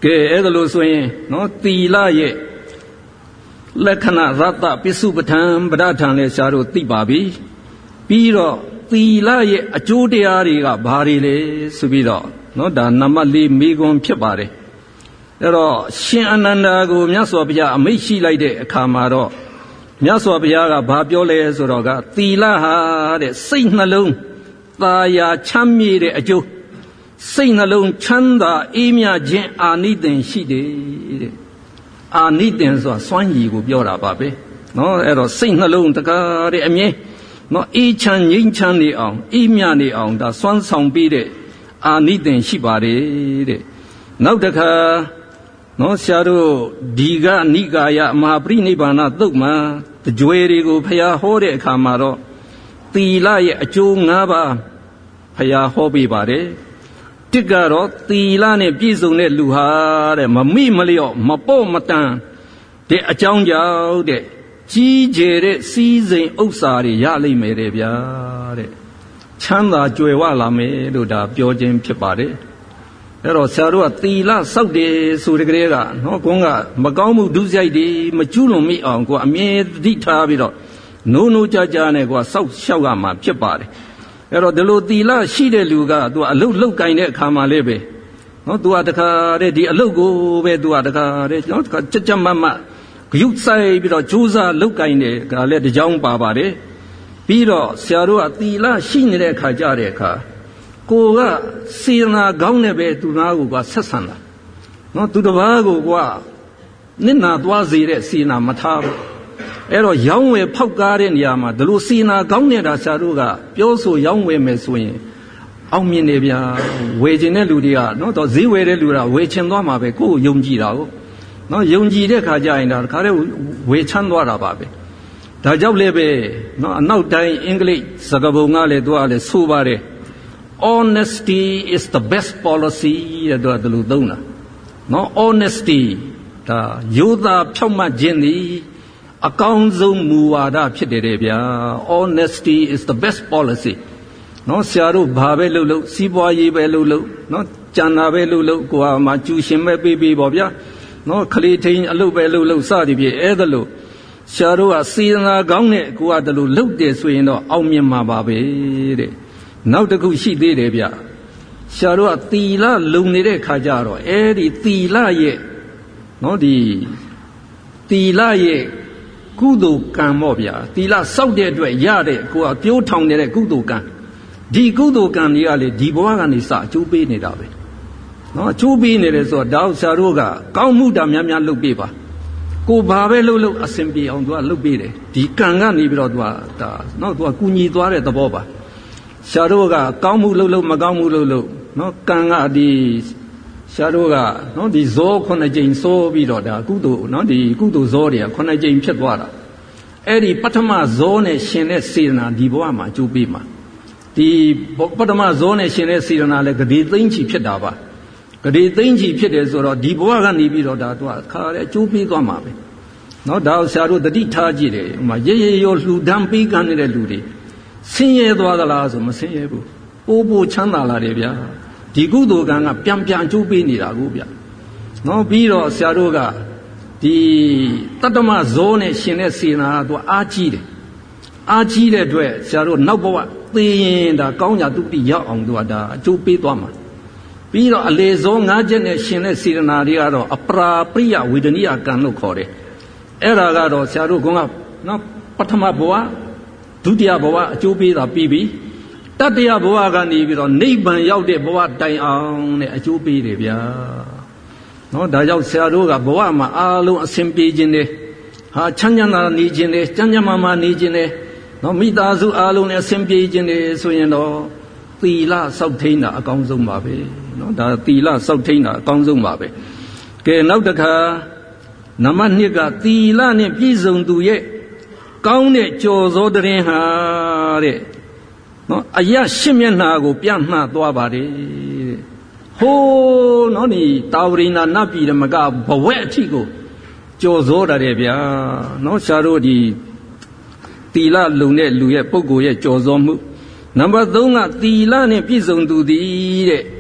ကဲအဲ့ဒါလို့ဆိုရင်နော်သီလရဲ့လက္ခဏာရတ္တပစ္စုပ္ပထံပဒဋ္ဌာန်လဲဆရာတို့သိပါပြီပြီးတော့သီလရဲ့အကျိုးတရားတွေကဘာတွေလဲဆိုပြီးတော့နော်ဒါနံပါတ်၄မိဂွန်ဖြစ်ပါတယ်အဲ့တော့ရှင်အနန္ဒာကိုမြတ်စွာဘုရားအမိန့်ရှိလိုက်တဲ့အခါမှာတော့မြတ်စွာဘုရားကဘာပြောလဲဆိုတော့ကသီလဟာတဲ့စိတ်နှလုံးသာယာချမ်းမြေ့တဲ့အကျိုးစိတ်နှလုံးချမ်းသာအေးမြခြင်းအာနိသင်ရှိတယ်တဲ့အာနိသင်ဆိုတာစွမ်းရည်ကိုပြောတာပါပဲနော်အဲ့တော့စိတ်နှလုံးတကားတဲ့အမြဲနော်အေးချမ်းငြိမ်းချမ်းနေအောင်အေးမြနေအောင်ဒါစွမ်းဆောင်ပြီးတဲ့အာနိသင်ရှိပါတယ်တဲ့နောက်တစ်ခါနော်ဆရာတို့ဒီကနိကာယမဟာပရိနိဗ္ဗာန်သုတ်မှာကြွယ်တွေကိုဖျားဟောတဲ့အခါမှာတော့သီလရဲ့အကျိုး၅ပါးဖျားဟောပေးပါတယ်တစ်ကတော့သီလနဲ့ပြည့်စုံတဲ့လူဟာတဲ့မမိမလျော့မပေါ့မတန်တဲ့အကြောင်းကြောင့်တဲ့ကြီးကျယ်တဲ့စီးစိမ်ဥစ္စာတွေရလိမ့်မယ်တဲ့ဗျာတဲ့ချမ်းသာကြွယ်ဝလာမယ်လို့ဒါပြောခြင်းဖြစ်ပါတယ်အဲ့တော့ဆရာတို့ကသီလစောက်တယ်ဆိုတဲ့ကလေးကနော်ကွန်းကမကောင်းမှုဒုစရိုက်တွေမကျူးလွန်မိအောင်ကိုအမြဲတည်ထားပြီးတော့နိုးနိုးကြကြနဲ့ကိုစောက်ရှောက်ရမှာဖြစ်ပါတယ်အဲ့တော့ဒီလိုသီလရှိတဲ့လူကသူကအလုတ်လုတ်ကင်တဲ့အခါမှာလေးပဲနော်သူကတခါတဲ့ဒီအလုတ်ကိုပဲသူကတခါတဲ့နော်ကြက်ကြက်မမဂယုဆိုင်ပြီးတော့ကြိုးစားလုတ်ကင်တယ်ကလည်းတကြောင်ပါပါတယ်ပြီးတော့ဆရာတို့ကသီလရှိနေတဲ့အခါကြတဲ့အခါကိုကစေနာကောင်းနဲ့ပဲသူနာကိုကဆက်ဆံတာနော်သူတစ်ပါးကိုကနစ်နာသွားစေတဲ့စေနာမထားဘူးအဲ့တော့ရောင်းဝယ်ဖောက်ကားတဲ့နေရာမှာဒီလိုစေနာကောင်းနေတာဆရာတို့ကပြောဆိုရောင်းဝယ်မယ်ဆိုရင်အောင်မြင်နေဗျာဝယ်ခြင်းတဲ့လူတွေကနော်တော့ဈေးဝယ်တဲ့လူကဝယ်ချင်သွားမှာပဲကိုယ်ယုံကြည်တာကိုနော်ယုံကြည်တဲ့ခါကျရင်ဒါခါတဲ့ဝယ်ချမ်းသွားတာပါပဲဒါကြောင့်လည်းပဲနော်အနောက်တိုင်းအင်္ဂလိပ်စကားပုံကလည်းသူကလည်းဆိုပါတယ်honesty is the best policy တဲ့တော့ဒီလိုသုံးတာနော် honesty ဒါရိုးသားဖြောင့်မတ်ခြင်းသည်အကောင်းဆုံးမူဝါဒဖြစ်တယ်တဲ့ဗျာ honesty is the best policy နော်ဆရာတို့ဘာပဲလုပ်လို့စီးပွားရေးပဲလုပ်လို့နော်ကြံတာပဲလုပ်လို့ကိုယ်ဟာမှကျူရှင်ပဲပေးပေးပေါ့ဗျာနော်ခလေးထိန်အလုပ်ပဲလုပ်လို့စသည်ဖြင့်အဲ့ဒါလို့ဆရာတို့ကစေတနာကောင်းတဲ့ကိုယ်ကတလို့လုပ်တယ်ဆိုရင်တော့အောင်မြင်မှာပါပဲတဲ့နောက်တစ်ခုရှိသေးတယ်ဗျဆရာတို့ကသီလလုံနေတဲ့ခါကျတော့အဲ့ဒီသီလရဲ့နော်ဒီသီလရဲ့ကုသိုလ်ကံပေါ့ဗျာသီလစောက်တဲ့အတွက်ရတဲ့ကိုယ်ကပြိုးထောင်နေတဲ့ကုသိုလ်ကံဒီကုသိုလ်ကံတွေကလေဒီဘဝကနေစအကျိုးပေးနေတာပဲနော်အကျိုးပေးနေတယ်ဆိုတော့ဒါဆရာတို့ကကောင်းမှုတာများများလုပ်ပေးပါကိုဘာပဲလုပ်လို့အစဉ်ပြေအောင်သူကလုပ်ပေးတယ်ဒီကံကနေပြီးတော့သူကဒါနော်သူကကူညီသွားတဲ့သဘောပါဆရာတို့ကကောင်းမှုလုပ်လို့မကောင်းမှုလုပ်လို့နော်ကံကဒီဆရာတို့ကနော်ဒီဇောခုနှစ်ကြိမ်စိုးပြီးတော့ဒါကုသိုလ်နော်ဒီကုသိုလ်ဇောတွေကခုနှစ်ကြိမ်ဖြစ်သွားတာအဲ့ဒီပထမဇောနဲ့ရှင်တဲ့စေတနာဒီဘဝမှာအကျိုးပေးမှာဒီပထမဇောနဲ့ရှင်တဲ့စေတနာလည်းဂတိသိမ့်ချီဖြစ်တာပါဂတိသိမ့်ချီဖြစ်တယ်ဆိုတော့ဒီဘဝကနေပြီးတော့ဒါသူကခါတဲ့အကျိုးပေးသွားမှာပဲနော်ဒါဆရာတို့တတိထားကြည့်တယ်ဟိုမှာရေရေရောလှူဒန်းပေးကမ်းနေတဲ့လူတွေဆင်းရဲသွားသလားဆိုမဆင်းရဲဘူးပိုးပိုးချမ်းသာလာတယ်ဗျာဒီကုသိုလ်ကံကပြန်ပြန်အကျိုးပေးနေတာကိုဗျာနော်ပြီးတော့ဆရာတို့ကဒီတတ္တမဇောနဲ့ရှင်တဲ့စေနာကသူအားကြီးတယ်အားကြီးတဲ့အတွက်ဆရာတို့နောက်ဘဝသေရင်ဒါကောင်းကြတုတိရောက်အောင်သူကဒါအကျိုးပေးသွားမှာပြီးတော့အလေဇောငါးချက်နဲ့ရှင်တဲ့စေနာတွေကတော့အပရာပရိယဝေဒနိယကံလို့ခေါ်တယ်အဲ့ဒါကတော့ဆရာတို့ကနော်ပထမဘဝဒုတိယဘဝအကျိုးပေးတာပြီးပြီတတိယဘဝကနေပြီးတော့နိဗ္ဗာန်ရောက်တဲ့ဘဝတိုင်အောင်နဲ့အကျိုးပေးတယ်ဗျာနော်ဒါကြောင့်ဆရာတို့ကဘဝမှာအားလုံးအစဉ်ပြေခြင်းတယ်ဟာချမ်းချမ်းသာနေခြင်းတယ်ကျမ်းကျမ်းမာမာနေခြင်းတယ်နော်မိသားစုအားလုံးနဲ့အစဉ်ပြေခြင်းတယ်ဆိုရင်တော့သီလစောင့်ထိန်တာအကောင်းဆုံးပါပဲနော်ဒါသီလစောင့်ထိန်တာအကောင်းဆုံးပါပဲကဲနောက်တစ်ခါနံပါတ်၂ကသီလနဲ့ပြည့်စုံသူရဲ့ကောင်းတဲ့ကြော်စောတရင်ဟာတဲ့နော်အရရှင်းမျက်နှာကိုပြန့်နှံ့သွားပါတယ်တဲ့ဟိုးနော်ဒီတာဝရိနာနတ်ပြည်ဓမ္မကဘဝက်အထိကိုကြော်စောတာတဲ့ဗျာနော်ဆရာတို့ဒီသီလလုံတဲ့လူရဲ့ပုဂ္ဂိုလ်ရဲ့ကြော်စောမှုနံပါတ်၃ကသီလနဲ့ပြည့်စုံသူသည်တဲ့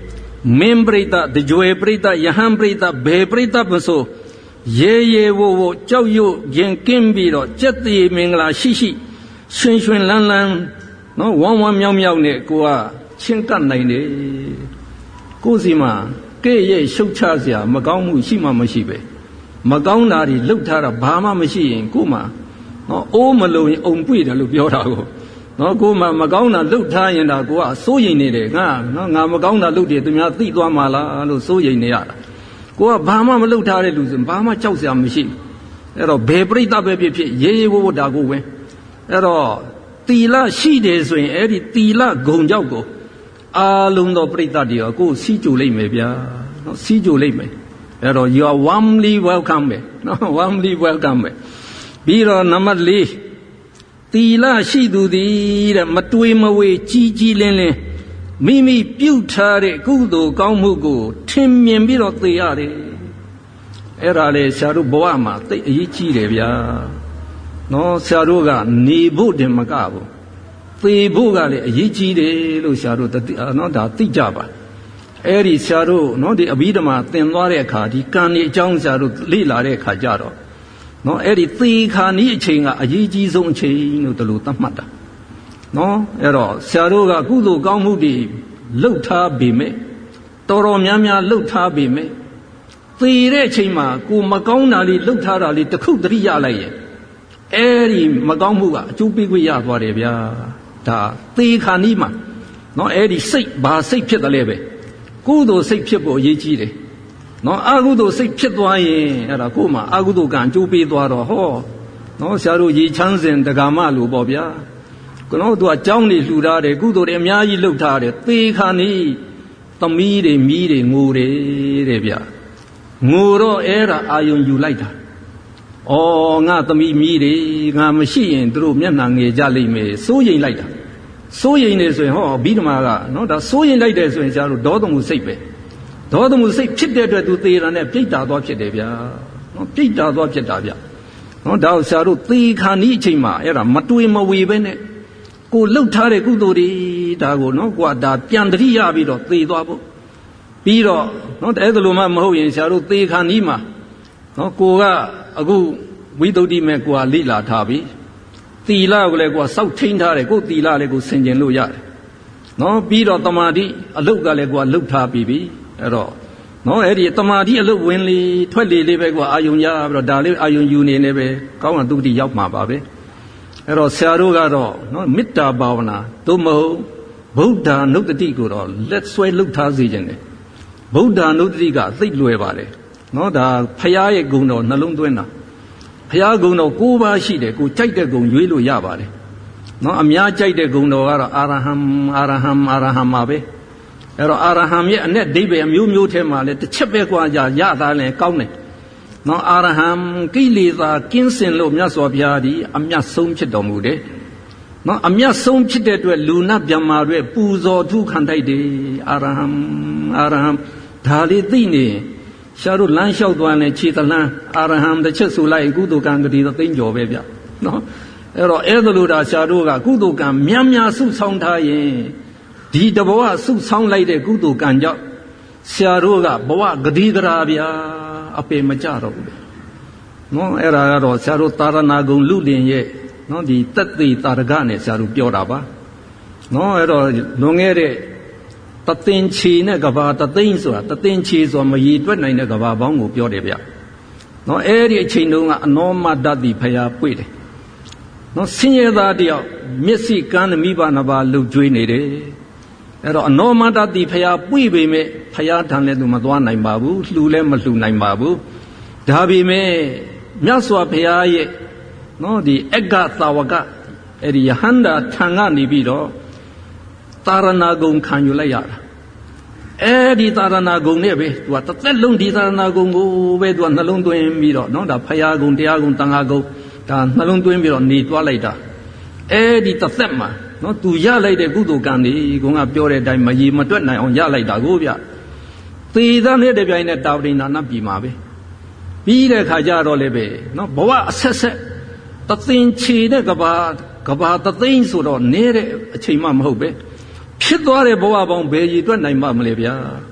မင်းပရိသတ်တကြွယ်ပရိသတ်ယဟန်ပရိသတ်ဘယ်ပရိသတ်မဆိုရေရေဝဝကြောက်ရွံ့ရင်ကင်းပြီးတော့ကြက်တည်မင်္ဂလာရှိရှိရွှင်ရွှင်လန်းလန်းနော်ဝမ်းဝမ်းမြောက်မြောက်နဲ့ကိုကချင်းကပ်နိုင်တယ်ကိုယ်စီမှာကဲ့ရဲ့ရှုတ်ချစရာမကောင်းမှုရှိမှမရှိပဲမကောင်းတာတွေလှုပ်ထားတာဘာမှမရှိရင်ကို့မှာနော်အိုးမလုံရင်အုံပွေတယ်လို့ပြောတာကိုနော်ကို့မှာမကောင်းတာလှုပ်ထားရင်ဒါကိုကစိုးရိမ်နေတယ်ငါနော်ငါမကောင်းတာလှုပ်တယ်သူများသိသွားမှာလားလို့စိုးရိမ်နေရတာကိုကဘာမှမလှုပ်ထားတဲ့လူဆိုဘာမှကြောက်စရာမရှိဘူးအဲ့တော့ဘယ်ပြိတ္တပဲဖြစ်ဖြစ်ရေရေဝဝဒါကိုဝင်အဲ့တော့တီလရှိတယ်ဆိုရင်အဲ့ဒီတီလဂုံကြောက်ကိုအာလုံးသောပြိတ္တတွေရောကိုစီးကြိုလိုက်မယ်ဗျာနော်စီးကြိုလိုက်မယ်အဲ့တော့ you are warmly welcome ပဲနော် warmly welcome ပဲပြီးတော့နံပါတ်၄တီလရှိသူသည်တဲ့မတွေးမဝေကြီးကြီးလင်းလင်းမိမိပြုထားတဲ့ကုသိုလ်ကောင်းမှုကိုထင်မြင်ပြီးတော့သိရတယ်အဲ့ဒါလေဆရာတို့ဘဝမှာသိအရေးကြီးတယ်ဗျာနော်ဆရာတို့ကနေဖို့တင်မကဘူးသေဖို့ကလည်းအရေးကြီးတယ်လို့ဆရာတို့နော်ဒါသိကြပါအဲ့ဒီဆရာတို့နော်ဒီအဘိဓမ္မာသင်သွားတဲ့အခါဒီကံဒီအကြောင်းဆရာတို့လေ့လာတဲ့အခါကြတော့နော်အဲ့ဒီသေခါနီးအချိန်ကအရေးကြီးဆုံးအချိန်လို့ဒီလိုသတ်မှတ်တာနော်အဲ့တော့ဆရာတို့ကကုသိုလ်ကောင်းမှုတွေလှုပ်ထားပေမဲ့တော်တော်များများလှုပ်ထားပေမဲ့သေတဲ့အချိန်မှာကိုမကောင်းတာလေးလှုပ်ထားတာလေးတစ်ခုတတိယလိုက်ရဲ့အဲ့ဒီမကောင်းမှုကအကျိုးပေးခွင့်ရသွားတယ်ဗျာဒါသေခါနီးမှာနော်အဲ့ဒီစိတ်ဘာစိတ်ဖြစ်တယ်လဲပဲကုသိုလ်စိတ်ဖြစ်ဖို့အရေးကြီးတယ်နော်အကုသိုလ်စိတ်ဖြစ်သွားရင်အဲ့ဒါကို့မှာအကုသိုလ်ကံအကျိုးပေးသွားတော့ဟောနော်ဆရာတို့ရေချမ်းစင်တက္ကမလို့ပေါ့ဗျာကျွန်တော်တို့ကကြောင်းနေလှူထားတယ်ကုသိုလ်တွေအများကြီးလှုပ်ထားတယ်သေခါနီးသမီးတွေမီးတွေငိုတယ်တဲ့ဗျာငိုတော့အဲ့ဒါအာယုံယူလိုက်တာဩငါသမီးမီးတွေငါမရှိရင်သူတို့မျက်နှာငယ်ကြလိမ့်မယ်စိုးရိမ်လိုက်တာစိုးရိမ်နေဆိုရင်ဟောဘိဓမ္မာကနော်ဒါစိုးရိမ်လိုက်တယ်ဆိုရင်ဆရာတို့ဒေါသမှုစိတ်ပဲဒေါသမှုစိတ်ဖြစ်တဲ့အတွက်သူသေတာနဲ့ပြိတ္တာသွားဖြစ်တယ်ဗျာနော်ပြိတ္တာသွားဖြစ်တာဗျာနော်ဒါဆရာတို့သေခါနီးအချိန်မှာအဲ့ဒါမတွေးမဝေပဲနဲ့ကိုလှုပ်ထားတဲ့ကုသိုလ်တွေဒါကိုနော်ကိုကဒါပြန်တတိယပြီးတော့သေသွားဖို့ပြီးတော့နော်အဲ့ဒါလိုမှမဟုတ်ရင်ဆရာတို့သေခါနီးမှာနော်ကိုကအခုဝိသုဒ္ဓိမဲ့ကိုကလိလာထားပြီသီလကိုလည်းကိုကစောက်ထိန်းထားတယ်ကိုသီလလည်းကိုဆင်ကျင်လို့ရတယ်နော်ပြီးတော့တမာတိအလုတ်ကလည်းကိုကလှုပ်ထားပြီးပြီအဲ့တော့နော်အဲ့ဒီတမာတိအလုတ်ဝင်လေထွက်လေလေးပဲကိုကအာယုံရပြီးတော့ဒါလေးအာယုံယူနေနေပဲကောင်းကသုတိရောက်မှာပါပဲအဲ့တော့ဆရာတို့ကတော့နော်မေတ္တာဘာဝနာသို့မဟုတ်ဗုဒ္ဓ နုတ္တိကိုတော့လက်ဆွဲလှုပ်ထားစေခြင်းတယ်ဗုဒ္ဓ နုတ္တိကသိလွယ်ပါတယ်နော်ဒါဖရာရဲ့ဂုဏ်တော်နှလုံးသွင်းတာဖရာဂုဏ်တော်၉ပါးရှိတယ်ကိုကြိုက်တဲ့ဂုဏ်ရွေးလို့ရပါတယ်နော်အများကြိုက်တဲ့ဂုဏ်တော်ကတော့အာရဟံအာရဟံအာရဟံပါပဲအဲ့တော့အာရဟံရဲ့အ내ဒိဗ္ဗေအမျိုးမျိုးထဲမှာလည်းတစ်ချက်ပဲကွာကြရတာလည်းကောင်းတယ်နော်အာရဟံကိလေသာကင်းစင်လို့မြတ်စွာဘုရားဒီအမြတ်ဆုံးဖြစ်တော်မူတယ်နော်အမြတ်ဆုံးဖြစ်တဲ့အတွက်လူနာဗျမ္မာတွေပူဇော်ထုခံတိုက်တယ်အာရဟံအာရဟံဒါလေးသိနေရှားတို့လမ်းလျှောက်သွားနေခြေတလန်းအာရဟံတစ်ချက်ဆိုလိုက်ကုသိုလ်ကံကတိသသိန်းကျော်ပဲဗျနော်အဲ့တော့အဲ့ဒါလိုဒါရှားတို့ကကုသိုလ်ကံများများစုဆောင်ထားရင်ဒီတဘဝစုဆောင်လိုက်တဲ့ကုသိုလ်ကံကြောင့်ရှားတို့ကဘဝဂတိကရာဗျာအပေမကြတော့ဘူးနော်အဲ့ဒါကတော့ရှားတို့တာရဏဂုံလူလင်ရဲ့နော်ဒီတသိတာရကနဲ့ရှားတို့ပြောတာပါနော်အဲ့တော့လွန်ခဲ့တဲ့တသင်္ချီနဲ့ကဘာတသိန်းဆိုတာတသင်္ချီဆိုမရည်တွက်နိုင်တဲ့ကဘာပေါင်းကိုပြောတယ်ဗျနော်အဲ့ဒီအချိန်တုန်းကအနောမတ္တိဖရာပွေတယ်နော်ဆင်းရဲသားတယောက်မျက်စိကန်းမိဘနှစ်ပါးလှုပ်ကြွေးနေတယ်အဲ့တော့အနောမတ္တိဖရာပွေပေမဲ့ဖရာထံလည်းသူမသွားနိုင်ပါဘူးလှူလည်းမလှူနိုင်ပါဘူးဒါပေမဲ့မြတ်စွာဘုရားရဲ့နော်ဒီအက္ခသာဝကအဲ့ဒီယဟန္တာထံကနေပြီးတော့တာရဏဂုံခံယူလိုက်ရတာအဲ့ဒီတာရဏဂုံနဲ့ပဲသူကတစ်သက်လုံးဒီတာရဏဂုံကိုပဲသူကနှလုံးသွင်းပြီးတော့နော်ဒါဖရာဂုံတရားဂုံတန်ခါဂုံဒါနှလုံးသွင်းပြီးတော့နေသွားလိုက်တာအဲ့ဒီတစ်သက်မှာနော်သူရလိုက်တဲ့ကုသိုလ်ကံတွေဘုန်းကပြောတဲ့အတိုင်းမရေမတွက်နိုင်အောင်ရလိုက်တာကိုဗျသေသားနဲ့တပြိုင်နဲ့တာဝတိနာနပြည်မှာပဲပြီးတဲ့ခါကျတော့လည်းပဲနော်ဘဝအဆက်ဆက်တသင်္ချေတဲ့ကဘာကဘာတသိန်းဆိုတော့နေတဲ့အချိန်မှမဟုတ်ပဲဖြစ်သွားတဲ့ဘဝပေါင်းဘယ်ရည်တွက်နိုင်မှမလဲဗျာ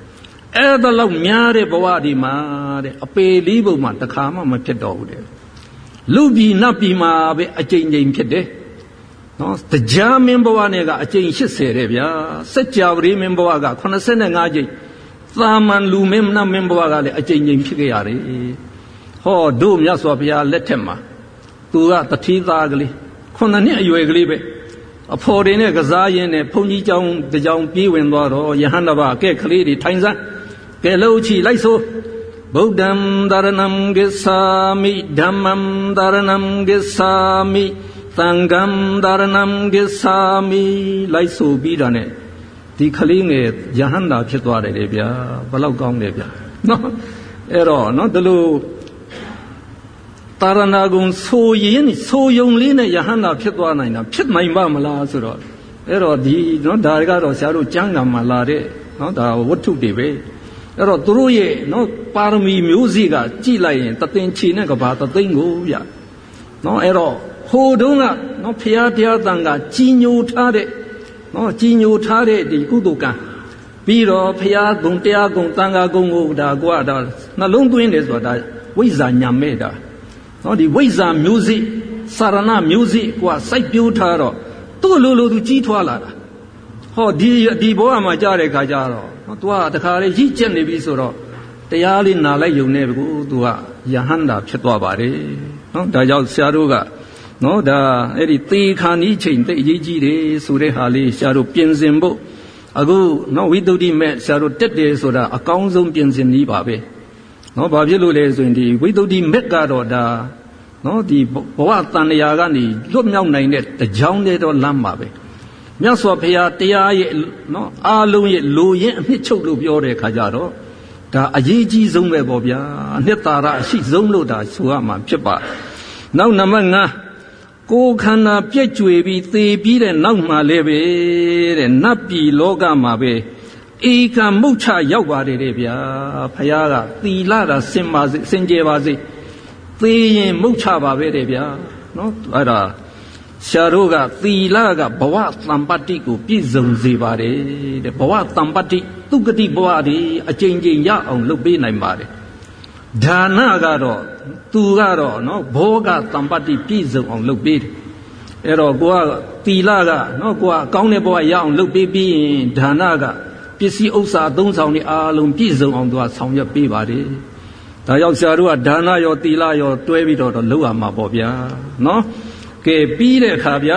အဲ့ဒါလောက်များတဲ့ဘဝဒီမှာတဲ့အပေလေးပုံမှာတခါမှမဖြစ်တော့ဘူးတဲ့လူပြည်နတ်ပြည်မှာပဲအကျဉ်းချင်းဖြစ်တယ်နော်တရားမင်းဘဝနဲ့ကအကျဉ်း၈၀တဲ့ဗျာစัจ java ရိမင်းဘဝက၈၅ကျိန်သာမန်လူမင်းနတ်မင်းဘဝကလည်းအကျဉ်းချင်းဖြစ်ခဲ့ရတယ်ဟောတို့မြတ်စွာဘုရားလက်ထက်မှာသူကတတိသားကလေးခုနှစ်နှစ်အရွယ်ကလေးပဲအဖော်တွေနဲ့ကစားရင်းနဲ့ဘုန်းကြီးကျောင်းတကြောင်ပြေးဝင်သွားတော့ယဟန်တပကဲကလေးတွေထိုင်စမ်းကဲလှုပ်ချီလိုက်ဆိုဗုဒ္ဓံဒါရဏံဂစ္ဆာမိဓမ္မံဒါရဏံဂစ္ဆာမိသံဃံဒါရဏံဂစ္ဆာမိလိုက်ဆိုပြီးတာနဲ့ဒီကလေးငယ်ယဟန်တာဖြစ်သွားတယ်လေဗျာဘလောက်ကောင်းလဲဗျာနော်အဲ့တော့နော်ဒီလိုတာရဏဂုံဆိုရင်ဆိုယုံလေးနဲ့ယဟန္တာဖြစ်သွားနိုင်တာဖြစ်နိုင်ပါမလားဆိုတော့အဲ့တော့ဒီနော်ဒါကတော့ဆရာတို့ကျမ်းဂန်မှာလာတဲ့နော်ဒါဝတ္ထုတွေပဲအဲ့တော့သူတို့ရဲ့နော်ပါရမီမျိုးစေ့ကကြည်လိုက်ရင်တသင်္ချီနဲ့ကဘာတသိန်းကိုဗျနော်အဲ့တော့ဟိုတုန်းကနော်ဖရာတရားတန်ကကြီးညိုထားတဲ့နော်ကြီးညိုထားတဲ့ဒီကုသိုလ်ကံပြီးတော့ဖရာဂုံတရားဂုံတန်ခါဂုံကိုဒါကွာဒါနှလုံးသွင်းတယ်ဆိုတာဝိဇ္ဇာညာမဲ့တာနော်ဒီဝိဇ္ဇာမျိုးစိစာရဏမျိုးစိကွာစိုက်ပျိုးထားတော့သူ့လိုလိုသူကြီးထွားလာတာဟောဒီဒီဘဝမှာကြားတဲ့ခါကျတော့နော်သူကတခါလေရည်ကျက်နေပြီဆိုတော့တရားလေးနာလိုက်ယုံနေပြီကိုသူကယဟန္တာဖြစ်သွားပါတယ်နော်ဒါကြောင့်ဆရာတို့ကနော်ဒါအဲ့ဒီသေခါနီးချိန်တိတ်အရေးကြီးတယ်ဆိုတဲ့ဟာလေးဆရာတို့ပြင်ဆင်ဖို့အခုနော်ဝိသုဒ္ဓိမဲ့ဆရာတို့တက်တယ်ဆိုတာအကောင်းဆုံးပြင်ဆင်နည်းပါပဲနော်ဘာဖြစ်လို့လဲဆိုရင်ဒီဝိသုဒ္ဓိမက်ကတော့ဒါနော်ဒီဘဝတန်ရာကနေလွတ်မြောက်နိုင်တဲ့တကြောင်းတည်းတော့လမ်းပါပဲမြတ်စွာဘုရားတရားရဲ့နော်အားလုံးရဲ့လိုရင်းအနှစ်ချုပ်လို့ပြောတဲ့ခါကျတော့ဒါအရေးကြီးဆုံးပဲပေါ့ဗျာအနှစ်သာရအရှိဆုံးလို့ဒါဆိုရမှာဖြစ်ပါနောက်နံပါတ်၅ကိုယ်ခန္ဓာပြည့်ကျွေပြီးသေပြီးတဲ့နောက်မှလည်းပဲတဲ့နတ်ပြည်လောကမှာပဲဧကမုတ်ချရောက်ပါတယ်တဲ့ဗျာဖယားကသီလတာစင်ပါစေစင်ကြယ်ပါစေသေရင်မုတ်ချပါပဲတဲ့ဗျာနော်အဲ့ဒါရှားတို့ကသီလကဘဝတံပတ္တိကိုပြည့်စုံစေပါတယ်တဲ့ဘဝတံပတ္တိသူဂတိဘဝဒီအကျဉ်းချင်းရအောင်လုပ်ပေးနိုင်ပါတယ်ဒါနကတော့သူကတော့နော်ဘောဂတံပတ္တိပြည့်စုံအောင်လုပ်ပေးတယ်အဲ့တော့ကိုကသီလကနော်ကိုကကောင်းတဲ့ဘဝရအောင်လုပ်ပေးပြီးရင်ဒါနကပစ္စည်းဥစ္စာသုံးဆောင်တွေအားလုံးပြည့်စုံအောင်သူကဆောင်ရွက်ပေးပါတယ်ဒါကြောင့်ဆရာတို့ကဒါနရောသီလရောတွဲပြီးတော့လုပ်ရမှာပေါ့ဗျာနော်ကဲပြီးတဲ့အခါဗျာ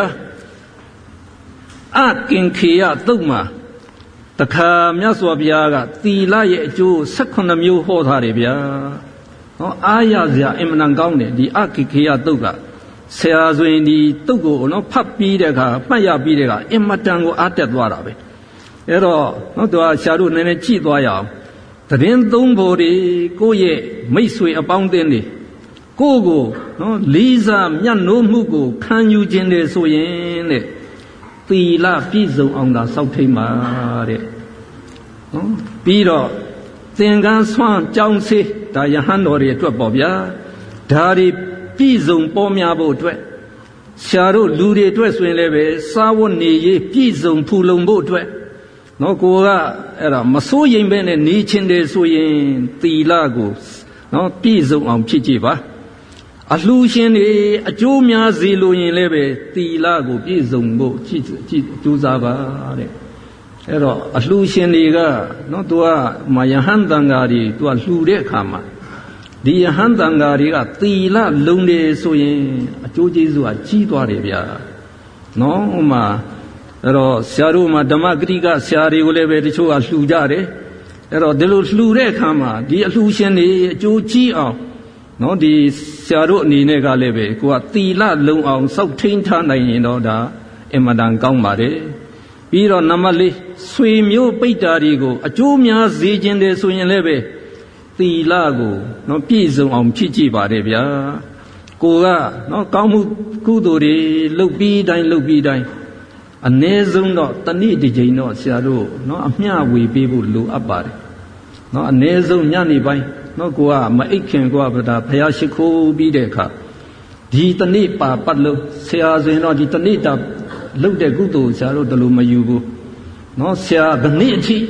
အကင်ခေယသုတ်မှာတခါမြတ်စွာဘုရားကသီလရဲ့အကျိုး၁၈မျိုးဟောထားတယ်ဗျာနော်အားရစရာအင်မတန်ကောင်းတယ်ဒီအကင်ခေယသုတ်ကဆရာဆိုရင်ဒီသုတ်ကိုနော်ဖတ်ပြီးတဲ့အခါမှတ်ရပြီးတဲ့အခါအင်မတန်ကိုအားတက်သွားတာပဲအဲ့တော့နော်သူကဆရာတို့နည်းနည်းကြည့်သွားရအောင်သတင်းသုံးဖို့တွေကိုယ့်ရဲ့မိတ်ဆွေအပေါင်းအသင်းတွေကိုယ့်ကိုနော်လေးစားမြတ်နိုးမှုကိုခံယူခြင်းတယ်ဆိုရင်တဲ့သီလပြည့်စုံအောင်သာစောင့်ထိန်ပါတဲ့နော်ပြီးတော့သင်္ကန်းဆွမ်းကြောင်းစေးဒါယဟန်တော်တွေအတွက်ပေါ့ဗျာဒါတွေပြည့်စုံပေါ်များဖို့အတွက်ဆရာတို့လူတွေအတွက်ဆိုရင်လည်းပဲစာဝတ်နေရေးပြည့်စုံဖူလုံဖို့အတွက်နော်ကိုကအဲ့ဒါမစိုးရိမ်ပဲနဲ့နေချင်းတယ်ဆိုရင်သီလကိုနော်ပြည့်စုံအောင်ဖြစ်ကြပါအလှူရှင်တွေအကျိုးများစေလို့ရင်လည်းပဲသီလကိုပြည့်စုံဖို့ကြည့်ကြည့်ကြိုးစားပါတဲ့အဲ့တော့အလှူရှင်တွေကနော်သူကမယဟန်တန်ဃာတွေသူကလှူတဲ့အခါမှာဒီယဟန်တန်ဃာတွေကသီလလုံတယ်ဆိုရင်အကျိုးကျေးဇူးကကြီးသွားတယ်ဗျာနော်ဟိုမှာအဲ့တော့ဆရာတို့မှာဓမ္မဂရိကဆရာတွေကိုလည်းပဲတချို့ကလှူကြတယ်အဲ့တော့ဒီလိုလှူတဲ့အခါမှာဒီအလှူရှင်တွေအကျိုးကြီးအောင်နော်ဒီဆရာတို့အနေနဲ့ကလည်းပဲကိုကသီလလုံအောင်စောင့်ထိန်ထားနိုင်ရင်တော့ဒါအင်မတန်ကောင်းပါတယ်ပြီးတော့နံပါတ်၄ဆွေမျိုးပိတ္တာတွေကိုအကျိုးများစေခြင်းတယ်ဆိုရင်လည်းပဲသီလကိုနော်ပြည့်စုံအောင်ဖြစ်ကြည့်ပါတယ်ဗျာကိုကနော်ကောင်းမှုကုသိုလ်တွေလုပ်ပြီးတိုင်းလုပ်ပြီးတိုင်းအ ਨੇ ဆုံးတော့တဏိတကြိမ်တော့ဆရာတို့နော်အမျှဝေပေးဖို့လိုအပ်ပါတယ်နော်အ ਨੇ ဆုံးညနေပိုင်းနော်ကိုကမအိတ်ခင်ကိုကဗဒါဖယားရှိခိုးပြီးတဲ့အခါဒီတဏိပါပတ်လို့ဆရာဆိုရင်တော့ဒီတဏိတာလုပ်တဲ့ကုသိုလ်ဆရာတို့တလို့မယူဘူးနော်ဆရာဒီနေ့အထိ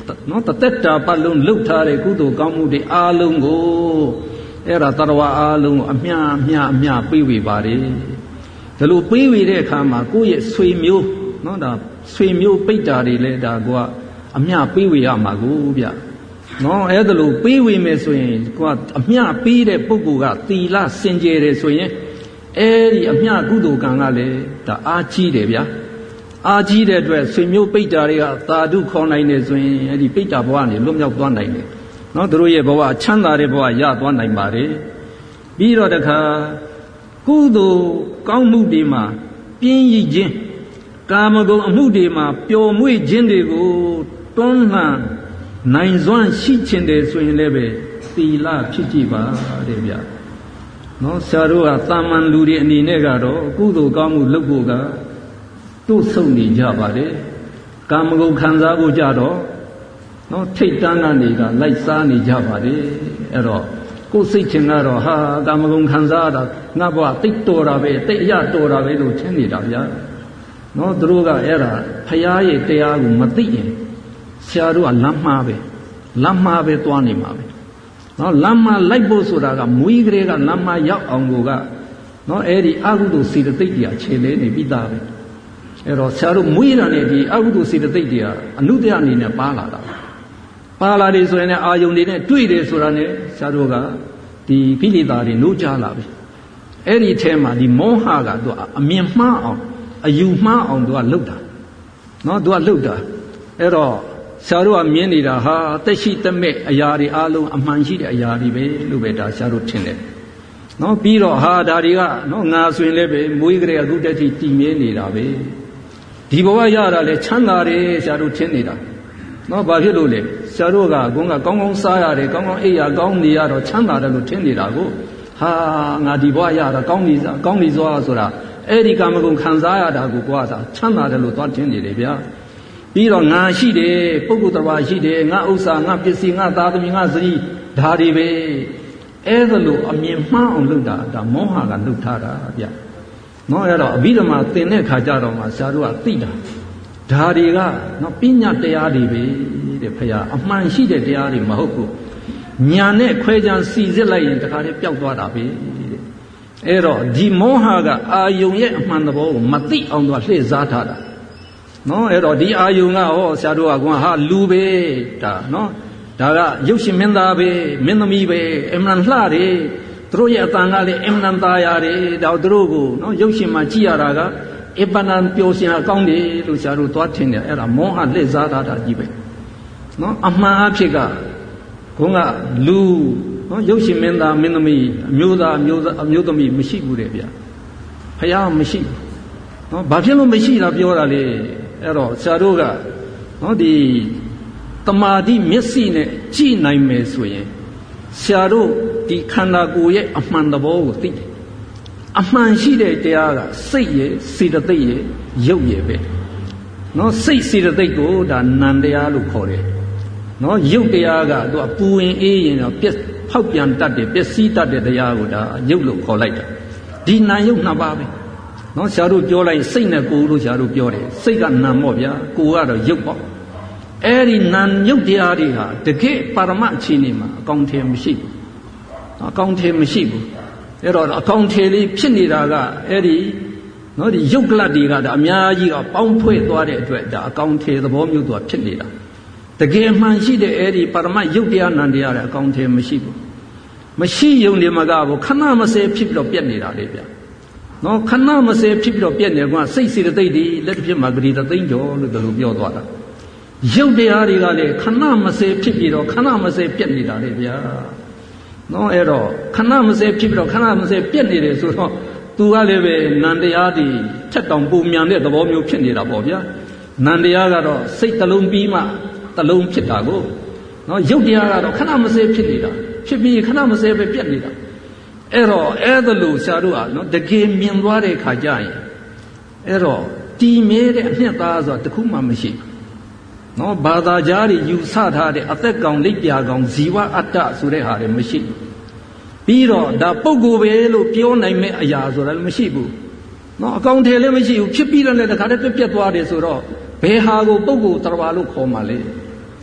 နော်တသက်တာပတ်လုံးလှုပ်ထားတဲ့ကုသိုလ်ကောင်းမှုတွေအားလုံးကိုအဲ့ဒါတရဝအားလုံးအမျှအမျှအမျှပေးဝေပါတယ်ဒါလို့ပေးဝေတဲ့အခါမှာကိုယ့်ရဲ့ဆွေမျိုးနော်ဒါဆွေမျိုးပိတ္တာတွေလဲဒါကအမျှပေးဝေရမှာကိုဗျနော်အဲ့ဒါလို့ပေးဝေမယ်ဆိုရင်ကိုကအမျှပေးတဲ့ပုဂ္ဂိုလ်ကသီလစင်ကြယ်တယ်ဆိုရင်အဲ့ဒီအမျှကုသိုလ်ကံကလည်းဒါအားကြီးတယ်ဗျာအားကြီးတဲ့အတွက်ဆွေမျိုးပိတ္တာတွေကသာဓုခေါ်နိုင်တယ်ဆိုရင်အဲ့ဒီပိတ္တာဘဝကနေလွတ်မြောက်သွားနိုင်တယ်နော်သူတို့ရဲ့ဘဝချမ်းသာတဲ့ဘဝရသွားနိုင်ပါတယ်ပြီးတော့တခါကုသိုလ်ကောင်းမှုတွေမှာပြင်းရည်ခြင်းကာမဂုဏ်အမှုတွေမှာပျော်မွေ့ခြင်းတွေကိုတွန်းလှန်နိုင်စွမ်းရှိခြင်းတယ်ဆိုရင်လည်းပဲသီလဖြစ်ကြပါတဲ့ဗျနော်ဆရာတို့ကတာမန်လူတွေအနေနဲ့ကတော့ကုသိုလ်ကောင်းမှုလုပ်ဖို့ကတို့ဆုံနေကြပါတယ်ကာမဂုဏ်ခံစားဖို့ကြတော့နော်ထိတ်တန်းကနေကလိုက်စားနေကြပါတယ်အဲ့တော့ကိုယ်စိတ်ချင်ကတော့ဟာကာမဂုဏ်ခံစားရတာငါဘဝတိတ်တော်တာပဲတိတ်အရတော်တာပဲလို့ထင်နေတာဗျာနော်သူတို့ကအဲ့ဒါဖရာရဲ့တရားကိုမသိရင်ဆရာတို့ကလမ်းမှားပဲလမ်းမှားပဲသွားနေမှာပဲနော်လမ်းမှားလိုက်ဖို့ဆိုတာကမွေးကလေးကလမ်းမှားရောက်အောင်ကိုကနော်အဲ့ဒီအကုသိုလ်စေတသိက်တွေခြေလဲနေပြီးသားပဲအဲ့တော့ဆရာတို့မွေးတာနဲ့ဒီအကုသိုလ်စေတသိက်တွေကအနုတ္တရအနေနဲ့ပါလာတာပါလာတယ်ဆိုရင်လည်းအာယုန်တွေနဲ့တွေ့တယ်ဆိုတာနဲ့ဆရာတို့ကဒီကိလေသာတွေနှိုးကြလာပြီအဲ့ဒီထဲမှာဒီမောဟကသူကအမြင်မှားအောင်အယူမှားအောင်သူကလှုပ်တာနော်သူကလှုပ်တာအဲ့တော့ဆရာတို့ကမြင်နေတာဟာတက်ရှိတမဲ့အရာတွေအားလုံးအမှန်ရှိတဲ့အရာတွေပဲလို့ပဲဒါဆရာတို့ထင်တယ်နော်ပြီးတော့ဟာဒါတွေကနော်ငါဆိုရင်လည်းပဲမွေးကြတဲ့အခုတည်းတည်မြဲနေတာပဲဒီဘဝရတာလဲချမ်းသာတယ်ဆရာတို့ထင်နေတာနော်ဘာဖြစ်လို့လဲဆရာတို့ကဘုန်းကကောင်းကောင်းစားရတယ်ကောင်းကောင်းအိပ်ရကောင်းနေရတော့ချမ်းသာတယ်လို့ထင်နေတာကိုဟာငါဒီဘဝရတာကောင်းနေစားကောင်းနေစွာဆိုတာအဲ့ဒီကာမဂုဏ်ခံစားရတာကိုကိုယ်ကချမ်းသာတယ်လို့သွားထင်နေတယ်ဗျာပြီးတော့ငါရှိတယ်ပုဂ္ဂိုလ်တော်ဘာရှိတယ်ငါဥစ္စာငါပစ္စည်းငါသားသမီးငါစည်းဒါတွေပဲအဲ့ဒါလို့အမြင်မှားအောင်လုပ်တာဒါမောဟကလုပ်ထားတာဗျာနော်အဲ့တော့အဘိဓမ္မာသင်တဲ့ခါကျတော့မှဆရာတို့ကသိတာဒါတွေကနော်ပညာတရားတွေပဲတဲ့ဖရာအမှန်ရှိတဲ့တရားတွေမဟုတ်ဘူးညာနဲ့ခွဲခြားစီစစ်လိုက်ရင်တခါတည်းပျောက်သွားတာပဲတဲ့အဲ့တော့ဒီမောဟကအာယုံရဲ့အမှန်သဘောကိုမသိအောင်တော့လှည့်စားထားတာနော်အဲ့တော့ဒီအာယုံကဟောဆရာတို့ကကွာဟာလူပဲဒါနော်ဒါကရုပ်ရှင်မင်းသားပဲမင်းသမီးပဲအမှန်လှတယ်သူတို့ရဲ့အတန်ကလည်းအမှန်သားရတယ်ဒါသူတို့ကိုနော်ရုပ်ရှင်မှာကြည့်ရတာကအပ္ပဏံပျော်ရှင်အကောင်းတယ်လို့ဆရာတို့သွားထင်တယ်အဲ့ဒါမောဟလှည့်စားထားတာကြီးပဲနော်အမှန်အဖြစ်ကဘုန်းကလူနော်ရုပ်ရှင်မင်းသားမင်းသမီးအမျိုးသားအမျိုးသားအမျိုးသမီးမရှိဘူးတဲ့ဗျာဖယားမရှိဘူးနော်ဘာဖြစ်လို့မရှိတာပြောတာလေအဲ့တော့ဆရာတို့ကနော်ဒီတမာတိမျက်စိနဲ့ကြည့်နိုင်မယ်ဆိုရင်ဆရာတို့ဒီခန္ဓာကိုယ်ရဲ့အမှန်သဘောကိုသိတယ်အမှန်ရှိတဲ့တရားကစိတ်ရဲ့စေတသိက်ရဲ့ရုပ်ရဲ့ပဲနော်စိတ်စေတသိက်ကိုဒါနံတရားလို့ခေါ်တယ်နော်ရုပ်တရားကသူအပူဝင်အေးရင်တော့ပြက်ဖောက်ပြန်တတ်တယ်ပျက်စီးတတ်တဲ့တရားကိုဒါရုပ်လို့ခေါ်လိုက်တာဒီနာရုပ်နှစ်ပါးပဲနော်ဆရာတို့ပြောလိုက်စိတ်နဲ့ကိုယ်လို့ဆရာတို့ပြောတယ်စိတ်ကနာမော့ဗျာကိုယ်ကတော့ရုပ်ပေါ့အဲ့ဒီနာရုပ်တရားတွေဟာတကယ်ပါရမအခြေအနေမှာအကောင်ထဲမရှိဘူးအကောင်ထဲမရှိဘူးအဲ့တော့အကောင်ထဲလေးဖြစ်နေတာကအဲ့ဒီနော်ဒီရုပ်ကလတ်တွေကဒါအများကြီးကပေါင်းဖွဲ့သွားတဲ့အတွက်ဒါအကောင်ထဲသဘောမျိုးသူကဖြစ်နေတာတကယ်မှန်ရှိတဲ့အဲ့ဒီပါရမရုပ်တရားနံတရားတွေအကောင်ထဲမရှိဘူးမရှိယုံနေမှာကဘူးခဏမစဲဖြစ်ပြီးတော့ပြက်နေတာလေဗျနော်ခဏမစဲဖြစ်ပြီးတော့ပြက်နေကွာစိတ်စေတသိက်တွေလက်တစ်ပြက်မှာဂရီတသိန်းကျော်လို့ဒီလိုပြောသွားတာရုပ်တရားတွေကလည်းခဏမစဲဖြစ်ပြီးတော့ခဏမစဲပြက်နေတာလေဗျာနော်အဲ့တော့ခဏမစဲဖြစ်ပြီးတော့ခဏမစဲပြက်နေတယ်ဆိုတော့သူကလည်းပဲနံတရားတွေထက်တောင်ပုံမြန်တဲ့သဘောမျိုးဖြစ်နေတာပေါ့ဗျာနံတရားကတော့စိတ်တစ်လုံးပြီးမှတစ်လုံးဖြစ်တာကိုနော်ရုပ်တရားကတော့ခဏမစဲဖြစ်နေတာဖြစ်ပြီးခဏမစဲပဲပြက်နေတာအဲ့တော့အဲ့ဒါလို့ဆရာတို့ကနော်တကယ်မြင်သွားတဲ့ခါကျရင်အဲ့တော့တည်မြဲတဲ့အနှစ်သာဆိုတာတခုမှမရှိဘူးနော်ဘာသာကြားတွေယူဆထားတဲ့အသက်ကောင်လက်ပြကောင်ဇီဝအတ္တဆိုတဲ့ဟာတွေမရှိဘူးပြီးတော့ဒါပုဂ္ဂိုလ်ပဲလို့ပြောနိုင်မဲ့အရာဆိုတာလည်းမရှိဘူးနော်အကောင်ထဲလည်းမရှိဘူးဖြစ်ပြီးတော့လည်းတခါတည်းပြက်သွားတယ်ဆိုတော့ဘယ်ဟာကိုပုဂ္ဂိုလ်တရားလို့ခေါ်မှလဲ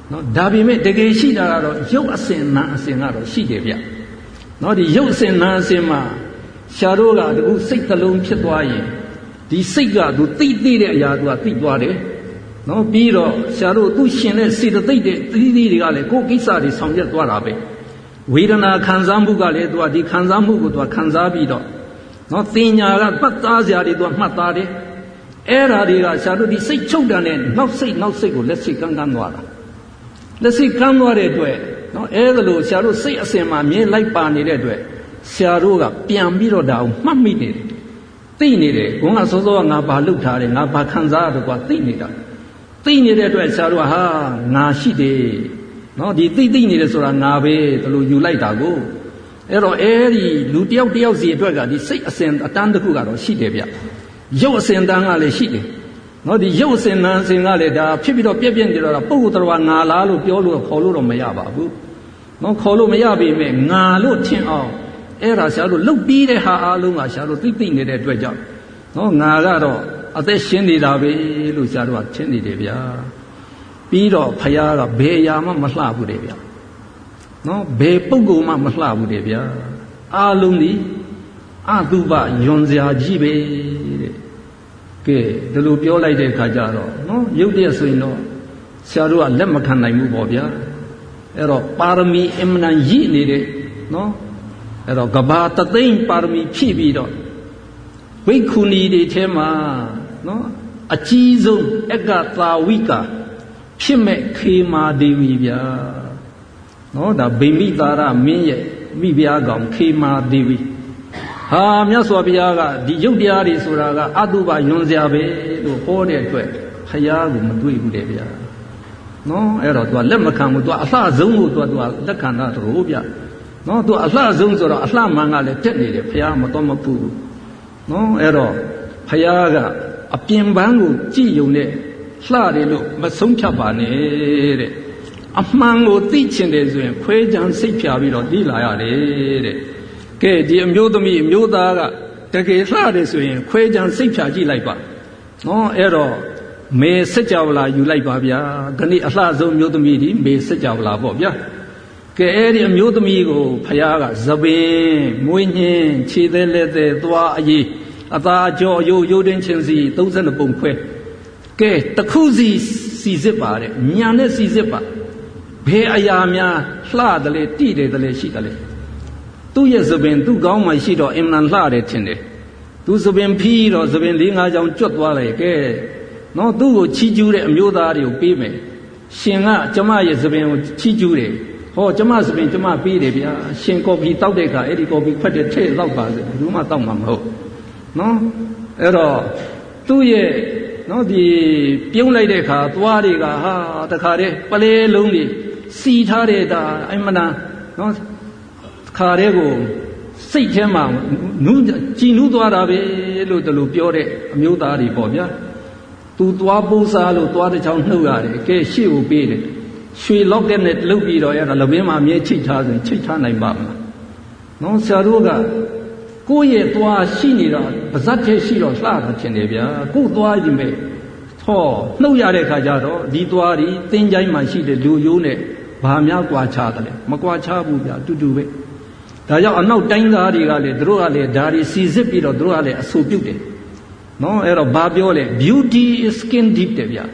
နော်ဒါပေမဲ့တကယ်ရှိတာကတော့ရုပ်အစဉ်နာအစဉ်ကတော့ရှိတယ်ဗျနော်ဒီရုပ်အစဉ်နာအစဉ်မှာရှားတို့ကတကူစိတ်တစ်လုံးဖြစ်သွားရင်ဒီစိတ်ကသူသိသိတဲ့အရာသူကသိသွားတယ်နော်ပြီးတော့ရှားတို့သူရှင်တဲ့စေတသိက်တဲ့သတိသီးတွေကလည်းကိုယ်ကိစ္စတွေဆောင်ရွက်သွားတာပဲဝေဒနာခံစားမှုကလည်းသူကဒီခံစားမှုကိုသူကခံစားပြီးတော့နော်တင်ညာကမှတ်သားစရာတွေသူကမှတ်သားတယ်အဲ့ဓာတွေကရှားတို့ဒီစိတ်ချုပ်တာနဲ့နောက်စိတ်နောက်စိတ်ကိုလက်စိတ်ကန်းကန်းသွားတာလက်စိတ်ကန်းသွားတဲ့အတွက်နော်အဲ့ဒါလို့ရှားတို့စိတ်အစဉ်မှာမြဲလိုက်ပါနေတဲ့အတွက်ရှားတို့ကပြန်ပြီးတော့ဒါကိုမှတ်မိနေတယ်သိနေတယ်ဘုန်းကစောစောကငါဘာလုပ်ထားတယ်ငါဘာခံစားရတယ်ကွာသိနေတာသိနေတဲ့အတွက်ရှားတို့ကဟာငါရှိတယ်နော်ဒီသိသိနေတယ်ဆိုတာငါပဲဒါလို့ယူလိုက်တာကိုအဲ့တော့အဲ့ဒီလူတယောက်တယောက်စီအတွက်ကဒီစိတ်အစဉ်အတန်းတစ်ခုကတော့ရှိတယ်ဗျရုပ်အစဉ်တန်းကလည်းရှိတယ်နော်ဒီရုပ်အစဉ်နာအစဉ်ကလည်းဒါဖြစ်ပြီးတော့ပြက်ပြက်နေတော့ပုဂ္ဂိုလ်တော်ငါလားလို့ပြောလို့ခေါ်လို့တော့မရပါဘူးနော်ခေါ်လို့မရပေမဲ့ငါလို့ထင်အောင်အဲ့ဒါရှားလို့လှုပ်ပြီးတဲ့ဟာအားလုံးကရှားလို့သိသိနေတဲ့အတွက်ကြောင့်နော်ငါကတော့အသက်ရှင်နေတာပဲလို့ရှားတော့ထင်နေတယ်ဗျာပြီးတော့ဖယားကဘယ်အရာမှမလှဘူးတဲ့ဗျာနော်ဘယ်ပုဂ္ဂိုလ်မှမလှဘူးတဲ့ဗျာအားလုံးဒီအတုပယွန်စရာကြီးပဲတဲ့ကဲဒီလိုပြောလိုက်တဲ့အခါကျတော့နော်ရုပ်တရက်ဆိုရင်တော့ဆရာတို့ကလက်မခံနိုင်ဘူးပေါ့ဗျာအဲ့တော့ပါရမီအမှန်တန်ရည်နေတဲ့နော်အဲ့တော့ကဘာတသိန်းပါရမီဖြည့်ပြီးတော့ဝိက္ခုနီတွေထဲမှာနော်အကြီးဆုံးအကသာဝိကဖြစ်မဲ့ခေမာဒေဝီဗျာနော်ဒါဗိမိသာရမင်းရဲ့မိဖုရားကောင်ခေမာဒေဝီဟာမြတ်စွာဘုရားကဒီရုပ်တရားတွေဆိုတာကအတုပယွန်စရာပဲလို့ဟောတဲ့အတွက်ဘုရားကိုမတွေ့ဘူးတဲ့ဗျာနော်အဲ့တော့ तू လက်မခံဘူး तू အလှဆုံးကို तू လက်ခံတာတို့ဗျာနော် तू အလှဆုံးဆိုတော့အလှမှန်ကလည်းတက်နေတယ်ဘုရားမတော်မပူဘူးနော်အဲ့တော့ဘုရားကအပြင်ပန်းကိုကြည်ယုံနဲ့လှတယ်လို့မဆုံးဖြတ်ပါနဲ့တဲ့အမှန်ကိုသိချင်တယ်ဆိုရင်ခွဲခြားစိတ်ဖြာပြီးတော့သိလာရတယ်တဲ့ကဲဒီအမျိုးသမီးအမျိုးသားကတကယ်လှတယ်ဆိုရင်ခွဲခြားစိတ်ဖြာကြည့်လိုက်ပါနော်အဲ့တော့မေစัจ java လာယူလိုက်ပါဗျာခဏအလှဆုံးမျိုးသမီးဒီမေစัจ java လာပေါ့ဗျာကဲအဲ့ဒီအမျိုးသမီးကိုဖယားကသပင်မွေးညင်းခြေသေးလက်သေးသွားအရေးအသာအကျော်ရိုးရိုးတင်းချင်းစီသုံး၂ပုံခွဲကဲတခုစီစီစစ်ပါတဲ့ညာနဲ့စီစစ်ပါဘယ်အရာများလှတယ်လေတိတယ်တယ်လေရှိတယ်လေသူ့ရဲ့သပင်သူ့ကောင်းမှရှိတော့အင်မန်လှတယ်ထင်တယ်သူသပင်ဖီးတော့သပင်၄၅ချောင်းကျွတ်သွားလိုက်ကဲနော်သူ့ကိုချီးကျူးတဲ့အမျိုးသားတွေကိုပေးမယ်ရှင်ကကျမရဲ့သပင်ကိုချီးကျူးတယ်ဟောကျမသပင်ကျမပေးတယ်ဗျာရှင်ကော်ဖီတောက်တဲ့အခါအဲ့ဒီကော်ဖီဖက်တဲ့ထည့်တော့ပါစေဘယ်သူမှတောက်မှာမဟုတ်နော်အဲ့တော့သူ့ရဲ့နော်ဒီပြုံးလိုက်တဲ့အခါသွားတွေကဟာတခါတည်းပလဲလုံးတွေစီထားတဲ့ဒါအမှန်နော်ခါတဲ့ကိုစိတ်ထဲမှာနူးကြည်နူးသွားတာပဲလို့တလို့ပြောတဲ့အမျိုးသားတွေပေါ့ဗျာသူသွားပူစားလို့သွားတစ်ချောင်းနှုတ်ရတယ်ကဲရှေ့ကိုပေးတယ်ရွှေလောက်ကက်နဲ့လှုပ်ပြီးတော့အဲ့ဒါလပင်းမှာအမြဲချိတ်ထားဆိုရင်ချိတ်ထားနိုင်ပါမလားနော်ဆရာတို့ကကိုယ့်ရဲ့သွားရှိနေတော့ပါဇက်ထဲရှိတော့လှတာချင်တယ်ဗျာကိုယ်သွားရင်ပဲဟောနှုတ်ရတဲ့ခါကျတော့ဒီသွားဒီသင်္ချိုင်းမှာရှိတဲ့လူရိုးနဲ့ဘာများကွာခြားတယ်လဲမကွာခြားဘူးဗျာတူတူပဲဒါကြောင့်အနောက်တိုင်းသားတွေကလည်းတို့ကလည်းဓာရီစီစစ်ပြီးတော့တို့ကလည်းအဆူပြုတ်တယ်နော်အဲ့တော့ဘာပြောလဲ beauty is skin deep တဲ့ဗျာ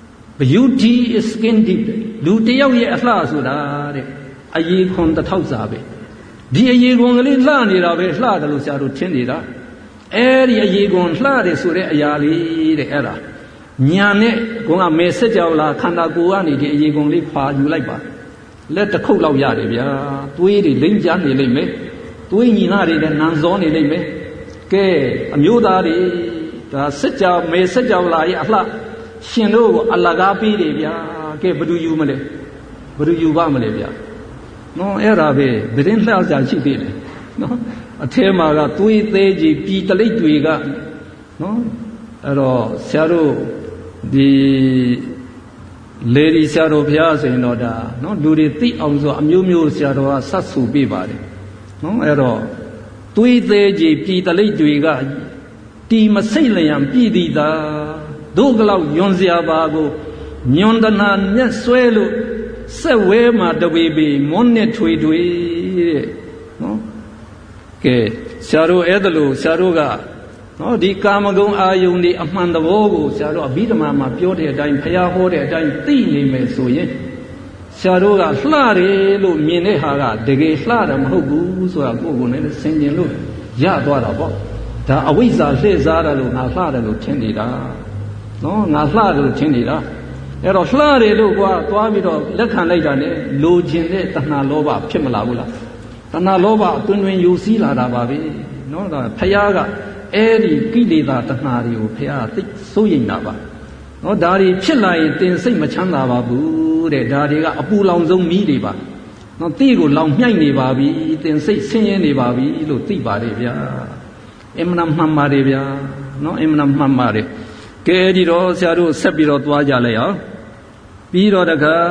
beauty is skin deep လူတယောက်ရဲ့အလှဆိုတာတဲ့အရေခွန်တစ်ထောက်စာပဲဒီအရေခွန်ကလေးလှနေတာပဲလှတယ်လို့ဆရာတို့ထင်နေတာအဲ့ဒီအရေခွန်လှတယ်ဆိုတဲ့အရာလေးတဲ့အဲ့ဒါညာနဲ့ကွန်ကမေစัจ java လာခန္ဓာကိုယ်ကနေဒီအရေခွန်လေးခွာယူလိုက်ပါလက်တစ်ခုလောက်ရတယ်ဗျာသွေးတွေလိမ့်ကြနေလိမ့်မယ်သွေးညီနာတွေလည်းနံစောနေလိမ့်မယ်ကဲအမျိုးသားတွေဒါစัจ java မေစัจ java လာရဲ့အလှရှင်တို့ကိုအလကားပေးတယ်ဗျာကဲဘယ်သူယူမလဲဘယ်သူယူပါမလဲဗျာနော်အဲ့ဒါပဲသတင်းလှစာရှိသေးတယ်နော်အထဲမှာကသွေးသေးကြီးပြည်တလိပ်တွေကနော်အဲ့တော့ဆရာတို့ဒီလေဒီဆရာတော်ဘုရားဆိုရင်တော့ဒါနော်လူတွေသိအောင်ဆိုအမျိုးမျိုးဆရာတော်ကဆတ်ဆူပေးပါတယ်နော်အဲ့တော့သွေးသေးကြီးပြည်တလိပ်တွေကတီမစိတ်လျံပြည်သည်သာတို့ကလောက်ယွန်စရာပါကိုညွန်တနာမျက်ဆွဲလို့ဆက်ဝဲမှာတဝေပေမွန်းနဲ့ထွေထွေတဲ့နော်ကဲဆရာတို့အဲ့ဒါလို့ဆရာတို့ကနော်ဒီကာမဂုဏ်အာယုန်ဒီအမှန်သဘောကိုဆရာတို့အဘိဓမ္မာမှာပြောတဲ့အတိုင်းဘုရားဟောတဲ့အတိုင်းသိနေမယ်ဆိုရင်ဆရာတို့ကလှတယ်လို့မြင်တဲ့ဟာကတကယ်လှတယ်မဟုတ်ဘူးဆိုတာကိုယ်ကိုယ်နဲ့ဆင်ခြင်လို့ရသွားတာပေါ့ဒါအဝိဇ္ဇာလှည့်စားတယ်လို့ငါလှတယ်လို့ထင်နေတာနော်ငါလှတယ်လို့ထင်နေတာအဲ့တော့လှတယ်လို့ကွာသွားပြီးတော့လက်ခံလိုက်တာနဲ့လိုချင်တဲ့တဏှာလောဘဖြစ်မလာဘူးလားတဏှာလောဘအတွင်းတွင်ယူစည်းလာတာပါပဲနော်ဒါဖယားကအဲ့ဒီကိလေသာတဏှာတွေကိုဖယားသိစိုးရိမ်တာပါနော်ဒါတွေဖြစ်လာရင်တင်စိတ်မချမ်းသာပါဘူးတဲ့ဒါတွေကအပူလောင်ဆုံးမီးတွေပါနော်တိကိုလောင်မြှိုက်နေပါပြီတင်စိတ်ဆင်းရဲနေပါပြီလို့သိပါတယ်ဗျာအမှန်မှန်ပါတယ်ဗျာနော်အမှန်မှန်ပါတယ်ကဲဒီတော့ဆရာတို့ဆက်ပြီးတော့သွားကြလိုက်အောင်ပြီးတော့တခါ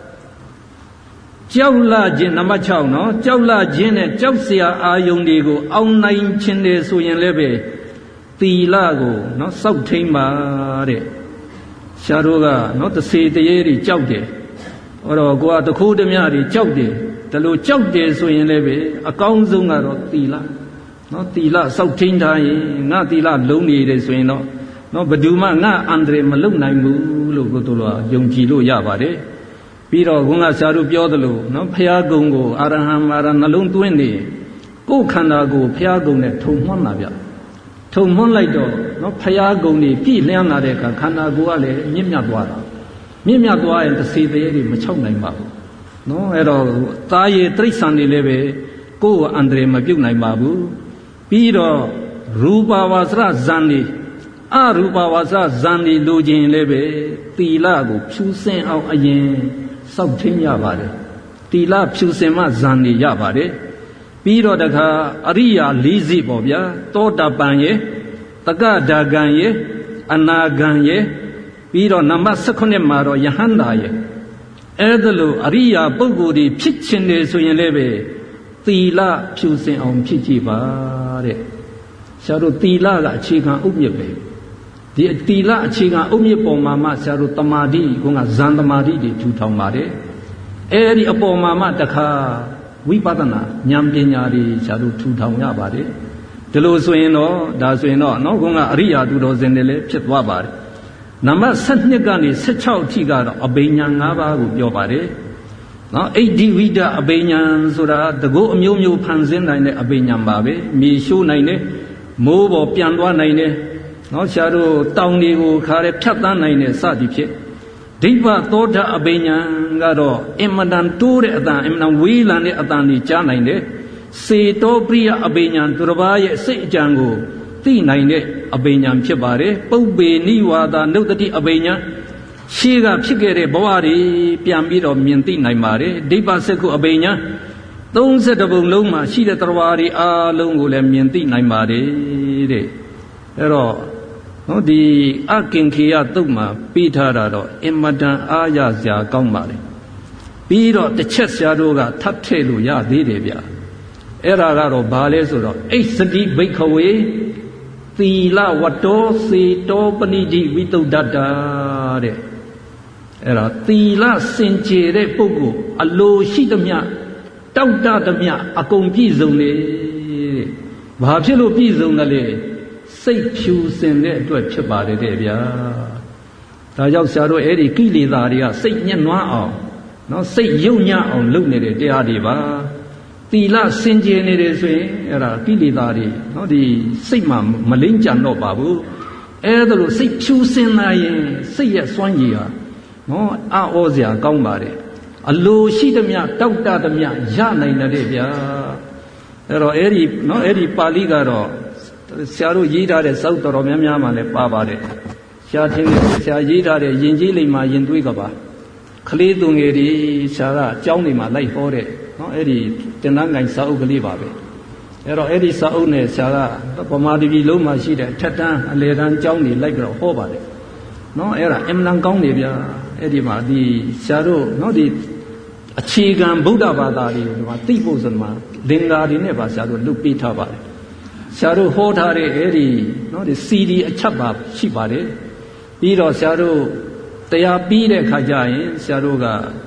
ကြောက်လာခြင်းနံပါတ်၆နော်ကြောက်လာခြင်းနဲ့ကြောက်เสียအာယုန်တွေကိုအောင်နိုင်ခြင်းတယ်ဆိုရင်လည်းပဲသီလကိုနော်စောက်ထိန်ပါတဲ့ဆရာတို့ကနော်တစေတရေတွေကြောက်တယ်ဟောတော့ကိုကတခိုးဓမြတွေကြောက်တယ်ဒါလို့ကြောက်တယ်ဆိုရင်လည်းပဲအကောင်းဆုံးကတော့သီလနော်သီလစောက်ထိန်ထားရင်ငါသီလလုံးနေတယ်ဆိုရင်တော့နော်ဘယ်သူမှငါအန္တရာယ်မလုံနိုင်ဘူးလို့ကိုတို့ကယုံကြည်လို့ရပါတယ်ပြီးတော့ခုနကဆရာတို့ပြောသလိုနော်ဖရာကုံကိုအာရဟံမာရနှလုံးသွင်းနေကိုယ်ခန္ဓာကိုဖရာကုံနဲ့ထုံမှန်းလာဗျထုံမှန်းလိုက်တော့နော်ဖရာကုံนี่ပြည့်လျန်းလာတဲ့အခါခန္ဓာကိုယ်ကလည်းမြင့်မြတ်သွားတာမြင့်မြတ်သွားရင်တစေသေးတွေမချုပ်နိုင်ပါဘူးနော်အဲ့တော့သားရည်တိရစ္ဆာန်တွေလည်းပဲကိုယ်ကိုအန္တရာယ်မပြုတ်နိုင်ပါဘူးပြီးတော့ရူပဝါစရဇန်တွေအရူပဝါစရဇန်တွေလိုချင်လည်းပဲသီလကိုဖြူစင်အောင်အရင်စောက်ထင်းရပါတယ်တီလဖြူစင်မှဇန်နေရပါတယ်ပြီးတော့တခါအရိယာ၄စီးပေါ့ဗျာသောတာပန်ရဲ့တက္ကဒါဂံရဲ့အနာဂံရဲ့ပြီးတော့နံပါတ်၁၈မှာတော့ယဟန္တာရဲ့အဲ့ဒါလို့အရိယာပုဂ္ဂိုလ်တွေဖြစ်ခြင်းတယ်ဆိုရင်လည်းပဲသီလဖြူစင်အောင်ဖြစ်ကြပါတဲ့ဆရာတို့သီလကအခြေခံဥပ္ပယပဲဒီသီလအခြေခံအုတ်မြစ်ပေါ်မှာမှဆရာတို့တမာတိကဇန်တမာတိတွေထူထောင်ပါတယ်အဲဒီအပေါ်မှာမှတခါဝိပဿနာဉာဏ်ပညာတွေဆရာတို့ထူထောင်ရပါတယ်ဒီလိုဆိုရင်တော့ဒါဆိုရင်တော့နောက်ကကအရိယာသူတော်စင်တွေလည်းဖြစ်သွားပါတယ်နံပါတ်၁၂ကနေ၁၆အထိကတော့အဘိညာဉ်၅ပါးကိုပြောပါတယ်နော်အိဒိဝိဒအဘိညာဉ်ဆိုတာတကုအမျိုးမျိုးဖန်ဆင်းနိုင်တဲ့အဘိညာဉ်ပါပဲမြေရှိုးနိုင်တယ်မိုးပေါ်ပြန်သွားနိုင်တယ်နော်ဆရာတို့တောင်တွေကိုခါရဲဖြတ်တန်းနိုင်တဲ့စသည်ဖြစ်ဒိဗ္ဗသောဓအဘိညာဉ်ကတော့အင်မတန်တိုးတဲ့အတန်အင်မတန်ဝေးလံတဲ့အတန်ကြီးကြားနိုင်တယ်စေတောပရိယအဘိညာဉ်သူတစ်ပါးရဲ့စိတ်အကြံကိုသိနိုင်တဲ့အဘိညာဉ်ဖြစ်ပါတယ်ပုပ္ပေနိဝါဒနုတ္တိအဘိညာဉ်ရှေးကဖြစ်ခဲ့တဲ့ဘဝတွေပြန်ပြီးတော့မြင်သိနိုင်ပါတယ်ဒိဗ္ဗစက္ခုအဘိညာဉ်သုံးဆယ်ပုံလုံးမှာရှိတဲ့တရားတွေအားလုံးကိုလည်းမြင်သိနိုင်ပါတယ်တဲ့အဲ့တော့နော်ဒီအကင်ခေယတုတ်မှာပြီးထားတာတော့အင်မတန်အားရစရာကောင်းပါလေပြီးတော့တစ်ချက်ဆရာတို့ကထပ်ထည့်လို့ရသေးတယ်ဗျအဲ့ဒါကတော့ဘာလဲဆိုတော့အိစတိဘိက္ခဝေသီလဝတ္တောစေတောပဏိတိဝိတုဒ္ဒတာတဲ့အဲ့ဒါသီလစင်ကြယ်တဲ့ပုဂ္ဂိုလ်အလိုရှိသမျှတောက်တသမျှအကုန်ပြည့်စုံလေတဲ့ဘာဖြစ်လို့ပြည့်စုံတယ်လဲစိတ်ဖြူစင်တဲ့အတွက်ဖြစ်ပါတယ်တဲ့ဗျာဒါကြောင့်ဆရာတို့အဲ့ဒီကိလေသာတွေကစိတ်ညှဉ်းနှွမ်းအောင်နော်စိတ်ယုံညံ့အောင်လုပ်နေတဲ့တရားတွေပါသီလစင်ကြယ်နေတယ်ဆိုရင်အဲ့ဒါကိလေသာတွေနော်ဒီစိတ်မှာမလိမ့်ကြံတော့ပါဘူးအဲ့ဒါလို့စိတ်ဖြူစင်လာရင်စိတ်ရဲ့စွမ်းရည်ဟာနော်အာဩစရာကောင်းပါတယ်အလိုရှိသမျှတောက်တသမျှရနိုင်တယ်ဗျာအဲ့တော့အဲ့ဒီနော်အဲ့ဒီပါဠိကတော့ဆရာတို့ရေးထားတဲ့စောက်တော်များများမှလည်းပါပါတယ်ဆရာချင်းဆရာရေးထားတဲ့ယဉ်ကျေးလိမ္မာယဉ်သွေးကပါကလေးသူငယ်တွေဆရာကအကျောင်းတွေမှာလိုက်ဟောတဲ့နော်အဲ့ဒီတင်တန်းငိုင်စာအုပ်ကလေးပါပဲအဲ့တော့အဲ့ဒီစာအုပ်နဲ့ဆရာကဗမာတပြည်လုံးမှာရှိတဲ့ထက်တန်းအလေတန်းကျောင်းတွေလိုက်ပြီးတော့ဟောပါတယ်နော်အဲ့ဒါအင်မတန်ကောင်းနေဗျာအဲ့ဒီမှာဒီဆရာတို့နော်ဒီအခြေခံဗုဒ္ဓဘာသာတွေကိုဒီမှာသိဖို့ဆိုမှာလင်္ကာတွေနဲ့ပါဆရာတို့လုပ်ပေးထားပါတယ်ဆရာတို့ဟောထားတဲ့အဲ့ဒီနော်ဒီစီဒီအချက်ပါရှိပါတယ်ပြီးတော့ဆရာတို့တရားပြီးတဲ့ခါကျရင်ဆရာတို့က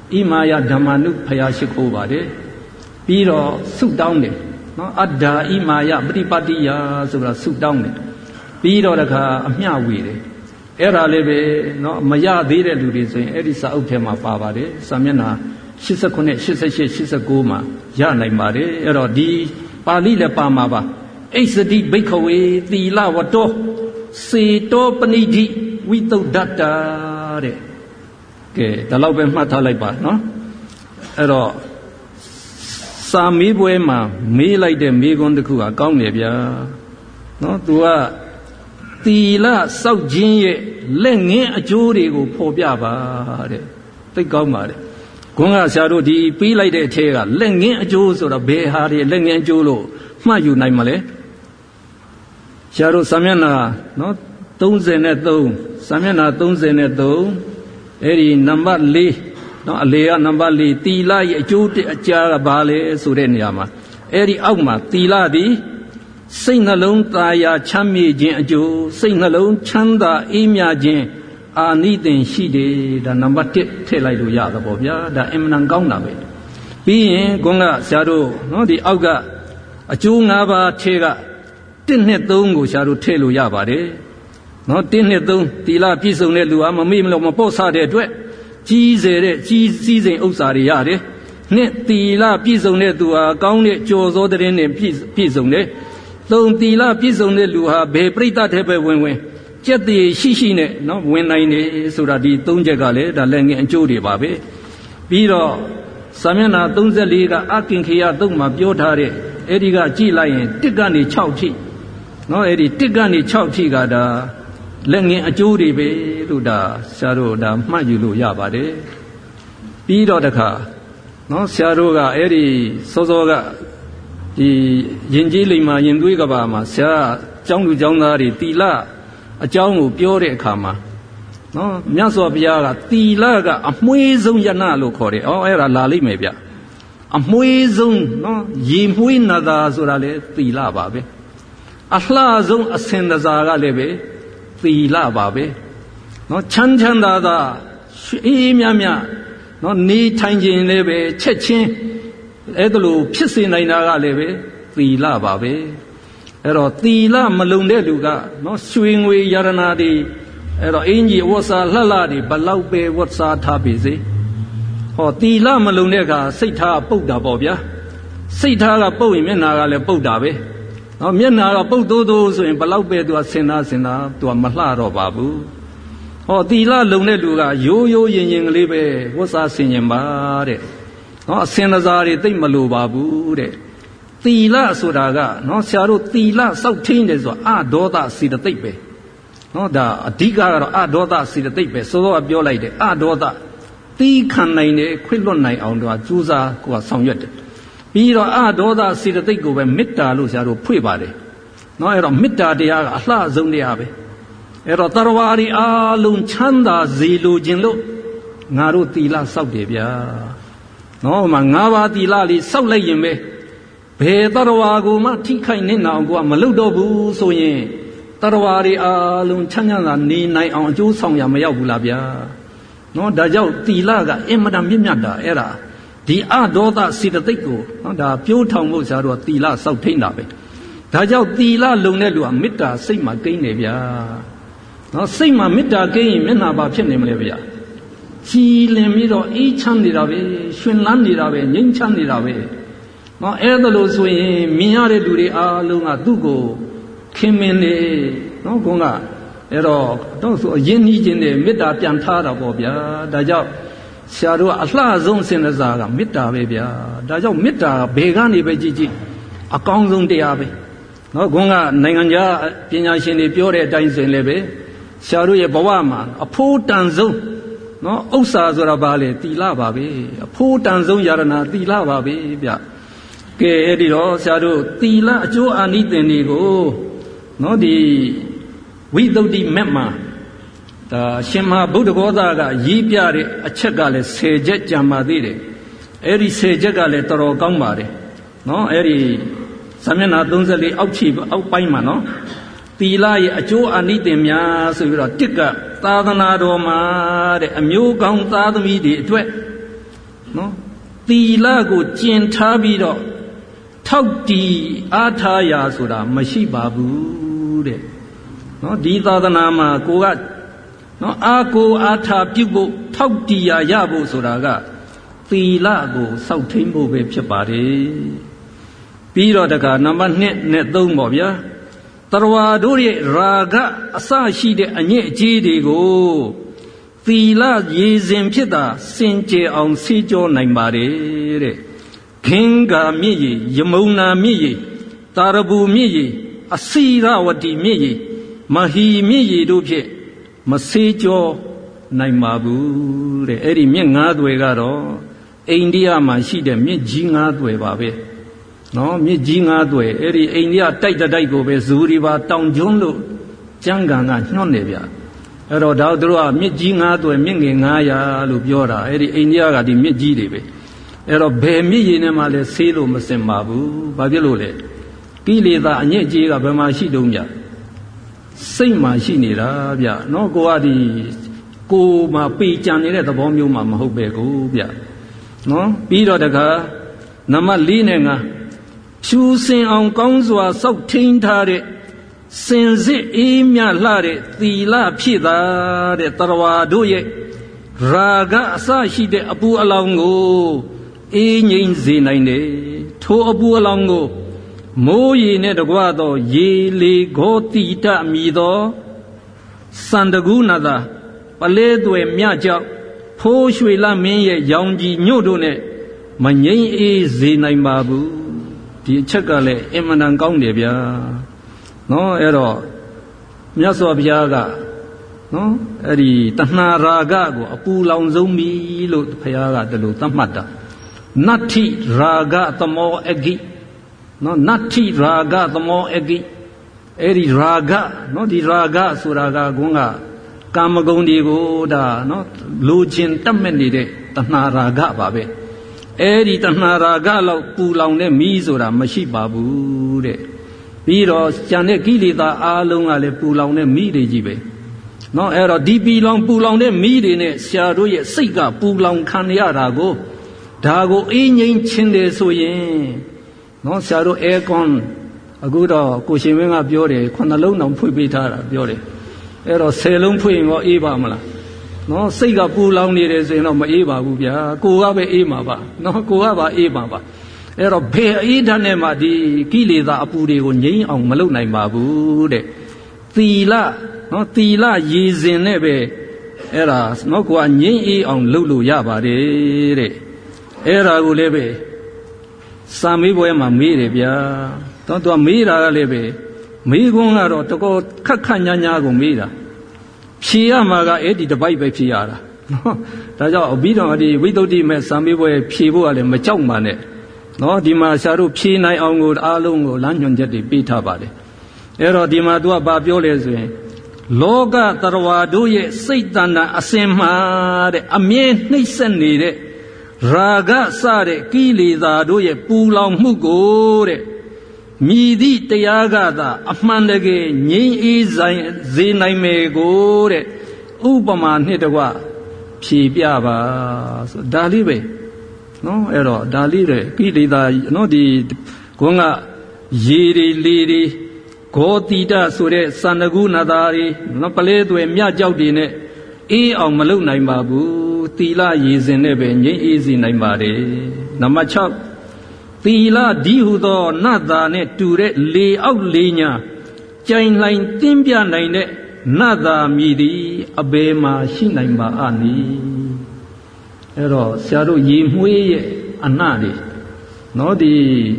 Imaya Dhamanu Payashiko Bade, Piro Suk down it, no Adda Imaya Pripatiya Sura Suk down it, Piro Raka Amya Wide, Era Leve, no Maya Vire Luris, Edisa Utema Pavade, Samena, Shisakune, Shisashi, Shisagoma, Yanai Mare, Ero di Pali Le Pamaba, Ace di Bakeaway, the Lavato, Se to Panidi, without data. Okay, the love and matter like that, no? At all. Some me boema, me like them, me on the Kua, Gongabia. No, to a Tila, South Genie, Lengi, a jury go Pobiaba. The Gomar. Gunga Sado, the P like the Tega, Lengi, a Jews or a Bay Hardy, Lengi and Jolo, Mayu Naimale. Sharo Samana, no, Tonzen at though, Samana Tonzen at though. Eri number li, no alea number li, tila ye juti achara bale sureniama. Eri auma, tila di, sing alone taya chami jin ajo, sing alone chanda imya jin, a needing shide, the number tit telaidu ya the bobia, the eminent gongnabe. Being gonga shadow, no the auga, a jungaba tega, didn't dongo shadow telu yabade. No, didn't do Tila piece of Nelu, a mim of Maposa de Dwet, cheese, cheese, Osariade, Net Tila piece of Netua, Gownit, Joe's ordering in piece of net. Don't Tila piece of Nelua, be preta tepe when we jet the Shishine, no, when I so that the Tunjagale, the Lang and Jody Babe. Biro, Samana Tunzaliga, Akin Kia, Duma, Biotare, Ediga G Lion, Tigani Chowchi. No, Eddie Tigani Chowchi gada. Lengi a jury be Luda, Saro da Majulu Yabade. Bido the car. No Saruga, Eri, Sozoga, the Yinjilima, Yinduigabama, Sa, Jangu Janari, Tila, a Jangu Piore Kama. No, Nyaso Biaga, Tilaga, a Muizum Yanalo Kore, or era Lali Mebia. A Muizum, no, Yimwina da Zurale, Tila Babe. A Flazum, a Sendazaga Lebe. Tila Babe, no Chanchandada, Imyamia, no Ni Tangin Lebe, Chechin, Edlu, Pissin Naga Lebe, Tila Babe, Ero Tila Malunde Luga, no Swingway Yaranadi, Ero Inji Wasa Laladi, Balaupe, Whatsa Tabizi, or Tila Malunega, Sita Buddha Bobia, Sita Bowie Menaga Budabe. No, Miana about those in Balaupe to a Sena Sena to a Malaro Babu. Oh, Tila Luneluga, Yo Yo Yin Libe, was a singing bare. No, Senazari, they Malu Babu. Tila Suraga, no, Saru Tila, South Tines or Adota see the tape. No, the Diga Adota see the tape, so a biolite, Adota. T can nine, Quillon night on the Juza, who are some yet. Piro a doda si the take over Mitta Luciaro Puibade. No, era Mitta de Ala Zundiabe. Era Tarwari a Lunchanda Zilu Jinlo Naru Tila Saudibia. No, Mangava Tilali Saulayime. Pe Tarwago Matika Nina Maludobu so ye. Tarwari a Lunchana ni night on Ju Song Yamayabulabia. No, Dajau Tilaga, Emadam Yimada era. The Adota see the Tico, the Pure Town was out of Tila South Tinabe. Tajau Tila Lunelua Mita, Sima Gainavia. No, Sima Mita game in about Chenemlevia. Chilemiro, each handirabe, Shinlandirabe, Yinchandirabe. No, Erdalos, Miare Duri Alunga Dugo, Kimene, no Gonga, Ero, those Yin in the Mita Piantara Bobia, Dajau. Shadow Atla Zone Senazaga, Mita Babia, Dajo Mita, Begani Beji, a Kongzung de Abe. No Gonga, Nanganja, Pinashin, Pure Dines in Lebe, Shadow Bawama, a poor Tanzo, no Osa Zorabale, Tila Babi, a poor Tanzo Yarana, Tila Babi, Ke Edido, Shadow, Tila, Jo Anitenigo, no the widow di Memma. The Shema Buddha Godaga, Yipiari, a Chagale, Sejet Jamadire, Eri Sejagale Toro Gambare, no, Eri Samena Dunzali Outchi, Outpaimano, Tilai, a Joe Anitemia, Sura Tika, Tadanado Mare, a Mu Gong Tadamidi, နော်သီလကိုကျင့်ထားပြီးတော့ထောက်တည်အားထားရာဆိုတာမရှိပါဘူးတဲ့နော်ဒီသာသနာမှာကိုကနော်အာကိုအားထားပြုဖို့ထောက်တည်ရာရဖို့ဆိုတာကသီလကိုစောင့်ထိန်ဖို့ပဲဖြစ်ပါတယ်ပြီးတော့တခါနံပါတ်နှစ်နဲ့သုံးပေါ့ဗျာတရဝါတို့ရဲ့ရာဂအစရှိတဲ့အညစ်အကြေးတွေကိုသီလရည်စင်ဖြစ်တာစင်ကြယ်အောင်ဆေးကြောနိုင်ပါတယ်တဲ့ခင်္ဂာမြစ်ရည်ယမုန်နာမြစ်ရည်တာရဘူမြစ်ရည်အစီရဝတီမြစ်ရည်မဟီမြစ်ရည်တို့ဖြင့်မဆေးကြောနိုင်ပါဘူးတဲ့အဲ့ဒီမြစ်ငါးသွယ်ကတော့အိန္ဒိယမှာရှိတဲ့မြစ်ကြီးငါးသွယ်ပါပဲနော်မြစ်ကြီးငါးသွယ်အဲ့ဒီအိန္ဒိယတိုက်တိုက်ကိုပဲဇူရီပါတောင်ကျွန်းလို့ကျမ်းဂန်ကညွှန်းနေဗျအဲ့တော့ဒါတို့ကမြစ်ကြီးငါးသွယ်မြစ်ငယ်ငါးရာလို့ပြောတာအဲ့ဒီအိန္ဒိယကဒီမြစ်ကြီးတွေပဲအဲ့တော့ဘယ်မြစ်ရည်နဲ့မှလည်းဆေးလို့မစင်ပါဘူးဘာဖြစ်လို့လဲကိလေသာအညစ်အကြေးကဘယ်မှာရှိတုံးဗျစိတ်မှာရှိနေတာဗျနော်ကိုကဒီကိုမှာပေကြံနေတဲ့သဘောမျိုးမှမဟုတ်ပဲကိုဗျနော်ပြီးတော့တခါနံပါတ်လေးနဲ့ငါဖြူစင်အောင်ကောင်းစွာစောက်ထိန်ထားတဲ့စင်စစ်အေးမြလှတဲ့သီလဖြစ်တာတဲ့တရဝါတို့ရဲ့ရာဂအစရှိတဲ့အပူအလောင်ကိုအေးငြိမ်းစေနိုင်တယ်ထိုအပူအလောင်ကိုမိုးရေနဲ့တကွသောရေလေဂောတိတမြည်သောစန္ဒကုနာသာပလဲသွယ်မြကြောက်ဖိုးရွှေလမင်းရဲ့ရောင်ကြီးညို့တို့နဲ့မငြိမ်းအေးစေနိုင်ပါဘူးဒီအချက်ကလည်းအင်မတန်ကောင်းတယ်ဗျာနော်အဲ့တော့မြတ်စွာဘုရားကနော်အဲ့ဒီတဏှာရာဂကိုအပူလောင်ဆုံးပြီလို့ဘုရားကတလို့သတ်မှတ်တာနတ္ထိရာဂသမောအဂိနော်နတ္ထိရာဂသမောအဂိအဲ့ဒီရာဂနော်ဒီရာဂဆိုတာကကွန်းကကာမဂုဏ်တွေကိုဒါနော်လိုချင်တတ်မဲ့နေတဲ့တဏှာရာဂပါပဲအဲ့ဒီတဏှာရာဂလောက်ပူလောင်တဲ့မီးဆိုတာမရှိပါဘူးတဲ့ပြီးတော့ကျန်တဲ့ကိလေသာအားလုံးကလည်းပူလောင်တဲ့မီးတွေကြီးပဲနော်အဲ့တော့ဒီပီလောင်ပူလောင်တဲ့မီးတွေနဲ့ဆရာတို့ရဲ့စိတ်ကပူလောင်ခံရတာကိုဒါကိုအေးငြိမ်းခြင်းတယ်ဆိုရင်နော်ဆရာတို့အဲကွန်အခုတော့ကိုရှင်မင်းကပြောတယ်ခုနှလုံးတောင်ဖွင့်ပေးထားတာပြောတယ်အဲ့တော့ဆယ်လုံးဖွင့်ရင်ရောအေးပါမလားနော်စိတ်ကပူလောင်နေတယ်ဆိုရင်တော့မအေးပါဘူးဗျာကိုကပဲအေးမှာပါနော်ကိုကပါအေးမှာပါအဲ့တော့ဘယ်အေးဓာတ်နဲ့မှဒီကိလေသာအပူတွေကိုငြိမ်းအောင်မလုပ်နိုင်ပါဘူးတဲ့သီလနော်သီလရည်စင်နဲ့ပဲအဲ့ဒါနော်ကိုကငြိမ်းအေးအောင်လုပ်လို့ရပါတယ်တဲ့အဲ့ဒါကိုလည်းပဲစာမေးပွဲမှာမေးတယ်ဗျာတော့သူကမေးတာကလည်းပဲမေးခွန်းကတော့တကောခက်ခက်ညာညာကိုမေးတာဖြေရမှာကအဲ့ဒီတပိုက်ပဲဖြေရတာနော်ဒါကြောင့်ပြီးတော့ဒီဝိသုဒ္ဓိမဲ့စာမေးပွဲဖြေဖို့ကလည်းမကြောက်ပါနဲ့နော်ဒီမှာဆရာတို့ဖြေနိုင်အောင်ကိုအားလုံးကိုလမ်းညွှန်ချက်တွေပေးထားပါတယ်အဲ့တော့ဒီမှာသူကဘာပြောလဲဆိုရင်လောကတရဝါတို့ရဲ့စိတ်တဏ္ဍာအစင်မှာတဲ့အမြဲနှိမ့်ဆက်နေတဲ့ရာဂစတဲ့ကိလေသာတို့ရဲ့ပူလောင်မှုကိုတဲ့မြည်သည့်တရားကသာအမှန်တကယ်ငြိမ်းအေးဆိုင်စေနိုင်မယ်ကိုတဲ့ဥပမာနှစ်တကွဖြေပြပါဆိုဒါလေးပဲနော်အဲ့တော့ဒါလေးတဲ့ကိလေသာနော်ဒီကွန်းကရေတွေလေတွေဂောတိတဆိုတဲ့စန္ဒကုနာသာတွေနော်ပလဲသွယ်မြကြောက်တွေနဲ့အေးအောင်မလုပ်နိုင်ပါဘူးသီလရည်စင်နဲ့ပဲငြိမ်းအေးစေနိုင်ပါတယ်နံပါတ်၆သီလဒီဟုသောနတ်သားနဲ့တူတဲ့လေအောက်လေညာကြိုင်လှိုင်တင်းပြနိုင်တဲ့နတ်သားမြည်သည်အဘယ်မှာရှိနိုင်ပါအနည်းအဲ့တော့ဆရာတို့ရေမွှေးရဲ့အနတွေနော်ဒီ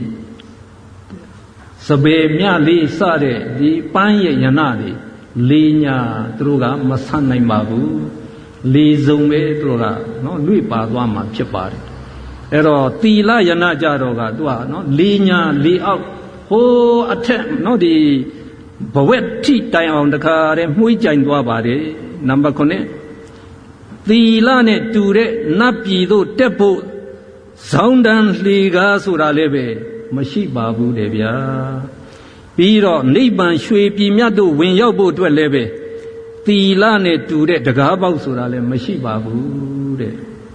စပယ်မြလေးစတဲ့ဒီပန်းရဲ့ယနာတွေလေညာသူတို့ကမဆန့်နိုင်ပါဘူးလေစုံပဲသူတို့ကနော်လွေ့ပါသွားမှာဖြစ်ပါတယ်အဲ့တော့သီလယနာကြတော့ကသူကနော်လေညာလေအောက်ဟိုးအထက်နော်ဒီဘဝက်ထိတိုင်အောင်တခါတည်းမှုကြိုင်သွားပါတယ်နံပါတ်ခုသီလနဲ့တူတဲ့နတ်ပြည်တို့တက်ဖို့ဇောင်းတန်လှေကားဆိုတာလည်းပဲမရှိပါဘူးတဲ့ဗျာပြီးတော့နိဗ္ဗာန်ရွှေပြည်မြတ်တို့ဝင်ရောက်ဖို့အတွက်လည်းပဲသီလနဲ့တူတဲ့တကားပေါက်ဆိုတာလည်းမရှိပါဘူးတဲ့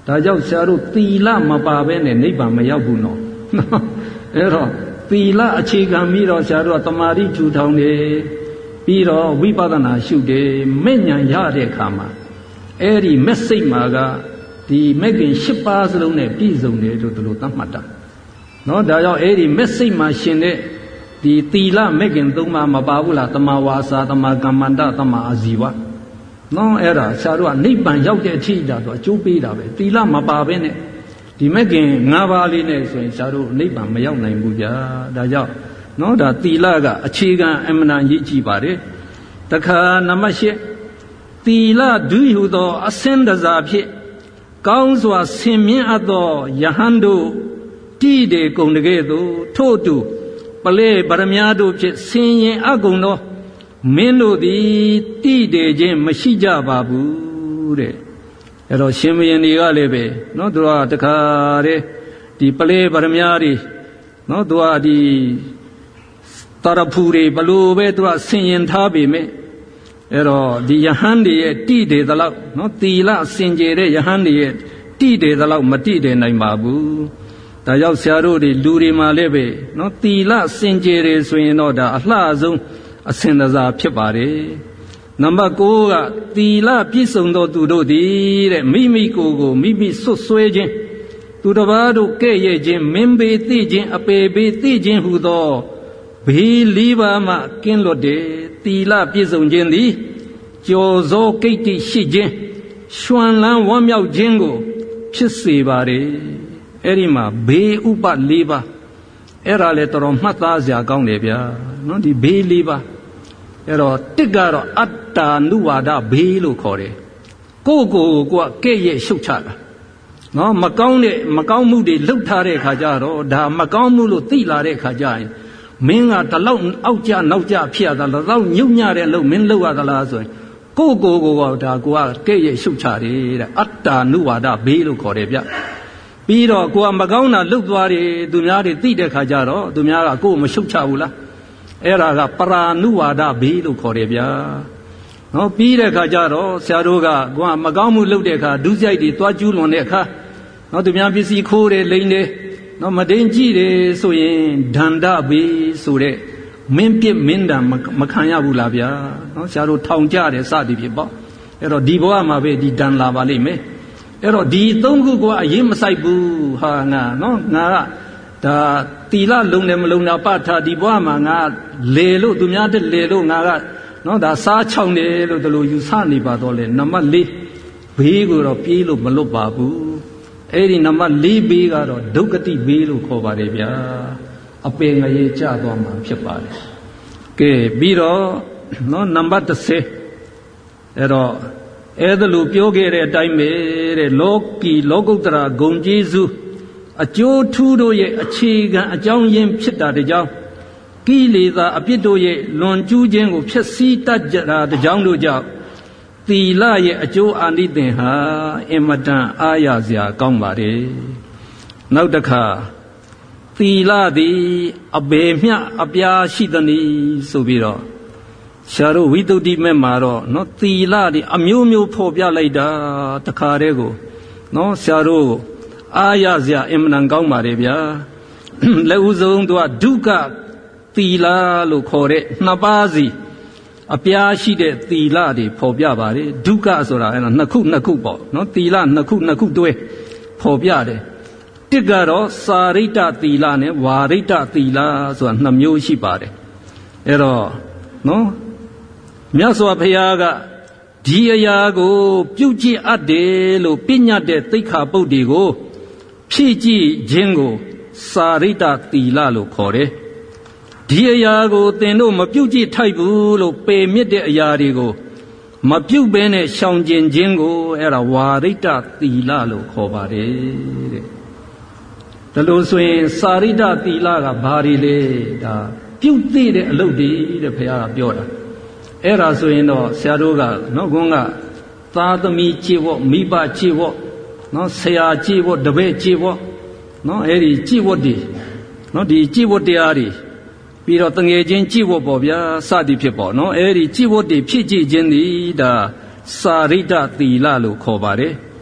ဒါကြောင့်ဆရာတို့သီလမပါဘဲနဲ့နိဗ္ဗာန်မရောက်ဘူးနော်အဲ့တော့သီလအခြေခံပြီးတော့ဆရာတို့ကတမာတိထူထောင်တယ်ပြီးတော့ဝိပဿနာရှုတယ်မဲ့ဉာဏ်ရတဲ့အခါမှာအဲ့ဒီမဲ့စိတ်မှာကဒီမဲ့ခင်၈ပါးစလုံးနဲ့ပြည့်စုံတယ်လို့ဒီလိုသတ်မှတ်တာနော်ဒါကြောင့်အဲ့ဒီမဲ့စိတ်မှာရှင်တဲ့ဒီသီလမဲ့ခင်သုံးပါးမပါဘူးလားတမာဝါစာတမာကမ္မန္တတမာအာဇီဝနော်အဲ့ဒါဆရာတို့ကနိဗ္ဗာန်ရောက်တဲ့အထိဒါဆိုအကျိုးပေးတာပဲသီလမပါဘဲနဲ့ဒီမဲ့ခင်၅ပါးလေးနဲ့ဆိုရင်ဆရာတို့နိဗ္ဗာန်မရောက်နိုင်ဘူးဗျာဒါကြောင့်နော်ဒါသီလကအခြေခံအမှန်တန်ကြီးကြည့်ပါတယ်တခါနံပါတ်၈သီလဒုဟုသောအစင်းတစားဖြင့်ကောင်းစွာဆင်မြင့်အပ်သောယဟန်တို့တည်တယ်ကုန်တကယ်သို့ထို့တူပလဲပရမများတို့ဖြင့်ဆင်ရင်အကုန်သောမင်းတို့သည်တည်တယ်ခြင်းမရှိကြပါဘူးတဲ့အဲ့တော့ရှင်ဘုရင်တွေကလည်းပဲနော်သူကတခါတဲ့ဒီပလဲပရမများတွေနော်သူကဒီတရဖူတွေဘလို့ပဲသူကဆင်ရင်ထားပေမဲ့အဲ့တော့ဒီယဟန်တွေရဲ့တည်တယ်သလောက်နော်သီလစင်ကြယ်တဲ့ယဟန်တွေရဲ့တည်တယ်သလောက်မတည်တယ်နိုင်ပါဘူးဒါကြောင့်ဆရာတို့တွေလူတွေမှာလည်းပဲနော်သီလစင်ကြယ်တယ်ဆိုရင်တော့ဒါအလှဆုံးအစင်တစားဖြစ်ပါတယ်နံပါတ်၉ကသီလပြည့်စုံသောသူတို့သည်တဲ့မိမိကိုယ်ကိုမိမိဆွတ်ဆွဲခြင်းသူတစ်ပါးတို့ကဲ့ရဲ့ခြင်းမင်းပေသိခြင်းအပေပေသိခြင်းဟုသောဘေးလေးပါးမှကင်းလွတ်တယ်သီလပြည့်စုံခြင်းသည်ကျော်စောကိတ္တိရှိခြင်းရွှန်လန်းဝမ်းမြောက်ခြင်းကိုဖြစ်စေပါတယ်အဲ့ဒီမှာဘေးဥပလေးပါးအဲ့ဒါလည်းတော်တော်မှတ်သားစရာကောင်းတယ်ဗျာနော်ဒီဘေးလေးပါးအဲ့တော့တစ်ကတော့အတ္တာနုဝါဒဘေးလို့ခေါ်တယ်ကိုယ့်ကိုယ်ကိုကဲ့ရဲ့ရှုတ်ချတာနော်မကောင်းတဲ့မကောင်းမှုတွေလှုပ်ထားတဲ့အခါကျတော့ဒါမကောင်းမှုလို့သိလာတဲ့အခါကျရင်မင်းကတလောက်အောက်ကျနောက်ကျဖြစ်ရတာလောက်ညှုပ်ညတဲ့လို့မင်းလှုပ်ရသလားဆိုရင်ကိုယ့်ကိုယ်ကိုကဒါကိုကကဲ့ရဲ့ရှုတ်ချတယ်တဲ့အတ္တာနုဝါဒဘေးလို့ခေါ်တယ်ဗျပြီးတော့ကိုကမကောင်းတာလှုပ်သွားတယ်သူများတွေသိတဲ့ခါကျတော့သူများကကိုယ်မရှုတ်ချဘူးလားအဲ့ဒါကပရာနုဝါဒဘေးလို့ခေါ်တယ်ဗျာနော်ပြီးတဲ့ခါကျတော့ဆရာတို့ကကိုကမကောင်းမှုလှုပ်တဲ့ခါဒုစရိုက်တွေတွားကျူးလွန်တဲ့အခါနော်သူများပစ္စည်းခိုးတယ်လိမ့်တယ်နော်မတင်ကြည့်တယ်ဆိုရင်ဒန္တဘေးဆိုတဲ့မင်းပြစ်မင်းတံမခံရဘူးလားဗျာနော်ဆရာတို့ထောင်ကြတယ်စသည်ဖြစ်ပေါ့အဲ့တော့ဒီဘဝမှာပဲဒီဒဏ်လာပါလိမ့်မယ်အဲ့တော့ဒီသုံးခုကအရင်မဆိုင်ဘူးဟာငါနော်ငါကဒါတီလလုံးတယ်မလုံးတာပထားဒီဘဝမှာငါလေလို့သူများတက်လေလို့ငါကနော်ဒါစားချောင်းတယ်လို့ဒီလိုယူဆနေပါတော့လေနံပါတ်၄ဘေးကိုတော့ပြေးလို့မလွတ်ပါဘူးအဲ့ဒီနံပါတ်၄ဘေးကတော့ဒုက္ခတိဘေးလို့ခေါ်ပါတယ်ဗျာအပင်ငရေကျသွားမှာဖြစ်ပါတယ်ကဲပြီးတော့နော်နံပါတ်၁၀အဲ့တော့အဲ့ဒါလိုပြောခဲ့တဲ့အတိုင်းပဲတဲ့လောကီလောကုတ္တရာဂုံကျေးဇူးအကျိုးထူးတို့ရဲ့အခြေခံအကြောင်းရင်းဖြစ်တာတကြောင်ကိလေသာအပြစ်တို့ရဲ့လွန်ကျူးခြင်းကိုဖျက်ဆီးတတ်ကြတာတကြောင်တို့ကြောင့်သီလရဲ့အကျိုးအာနိသင်ဟာအင်မတန်အားရစရာကောင်းပါတယ်နောက်တစ်ခါသီလသည်အဘယ်မျှအပြားရှိသနည်းဆိုပြီးတော့ဆရာတို့ဝိသုဒ္ဓိမဲ့မှာတော့နော်သီလဒီအမျိုးမျိုးဖော်ပြလိုက်တာတခါတည်းကိုနော်ဆရာတို့အားရစရာအင်မတန်ကောင်းပါတယ်ဗျာလက်ဦးဆုံးသူကဒုက္ခသီလလို့ခေါ်တဲ့နှစ်ပါးစီအပြားရှိတဲ့သီလတွေဖော်ပြပါတယ်ဒုက္ခဆိုတာအဲ့ဒါနှစ်ခုနှစ်ခုပေါ့နော်သီလနှစ်ခုနှစ်ခုတွဲဖော်ပြတယ်တစ်ကတော့စာရိတ္တသီလနဲ့ဝါရိတ္တသီလဆိုတာနှစ်မျိုးရှိပါတယ်အဲ့တော့နော်မြတ်စွာဘုရားကဒီအရာကိုပြုကျင့်အပ်တယ်လို့ပြညတ်တဲ့သိက္ခာပုဒ်တွေကိုဖြည့်ကြည့်ခြင်းကိုစာရိတ္တသီလလို့ခေါ်တယ်ဒီအရာကိုသင်တို့မပြုတ်ကြည့်ထိုက်ဘူးလို့ပေမြစ်တဲ့အရာတွေကိုမပြုတ်ဘဲနဲ့ရှောင်ကျင်ခြင်းကိုအဲ့ဒါဝါရိတ္တသီလလို့ခေါ်ပါတယ်တဲ့ဒါလို့ဆိုရင်စာရိတ္တသီလကဘာတွေလဲဒါပြုတ်သိတဲ့အလုပ်တွေတဲ့ဘုရားကပြောတာအဲ့ဒါဆိုရင်တော့ဆရာတို့ကနော်ကွန်းကသားသမီးကြည့်ဖို့မိဘကြည့်ဖို့နော်ဆရာကြည့်ဖို့တပည့်ကြည့်ဖို့နော်အဲ့ဒီကြည့်ဖို့ဒီနော်ဒီကြည့်ဖို့တရားတွေပြီးတော့တငယ်ချင်းကြည့်ဖို့ပေါ့ဗျာစသည်ဖြစ်ပေါ့နော်အဲ့ဒီကြည့်ဖို့တွေဖြစ်ကြည့်ခြင်းဒီဒါစာရိတ္တသီလလို့ခေါ်ပါတယ်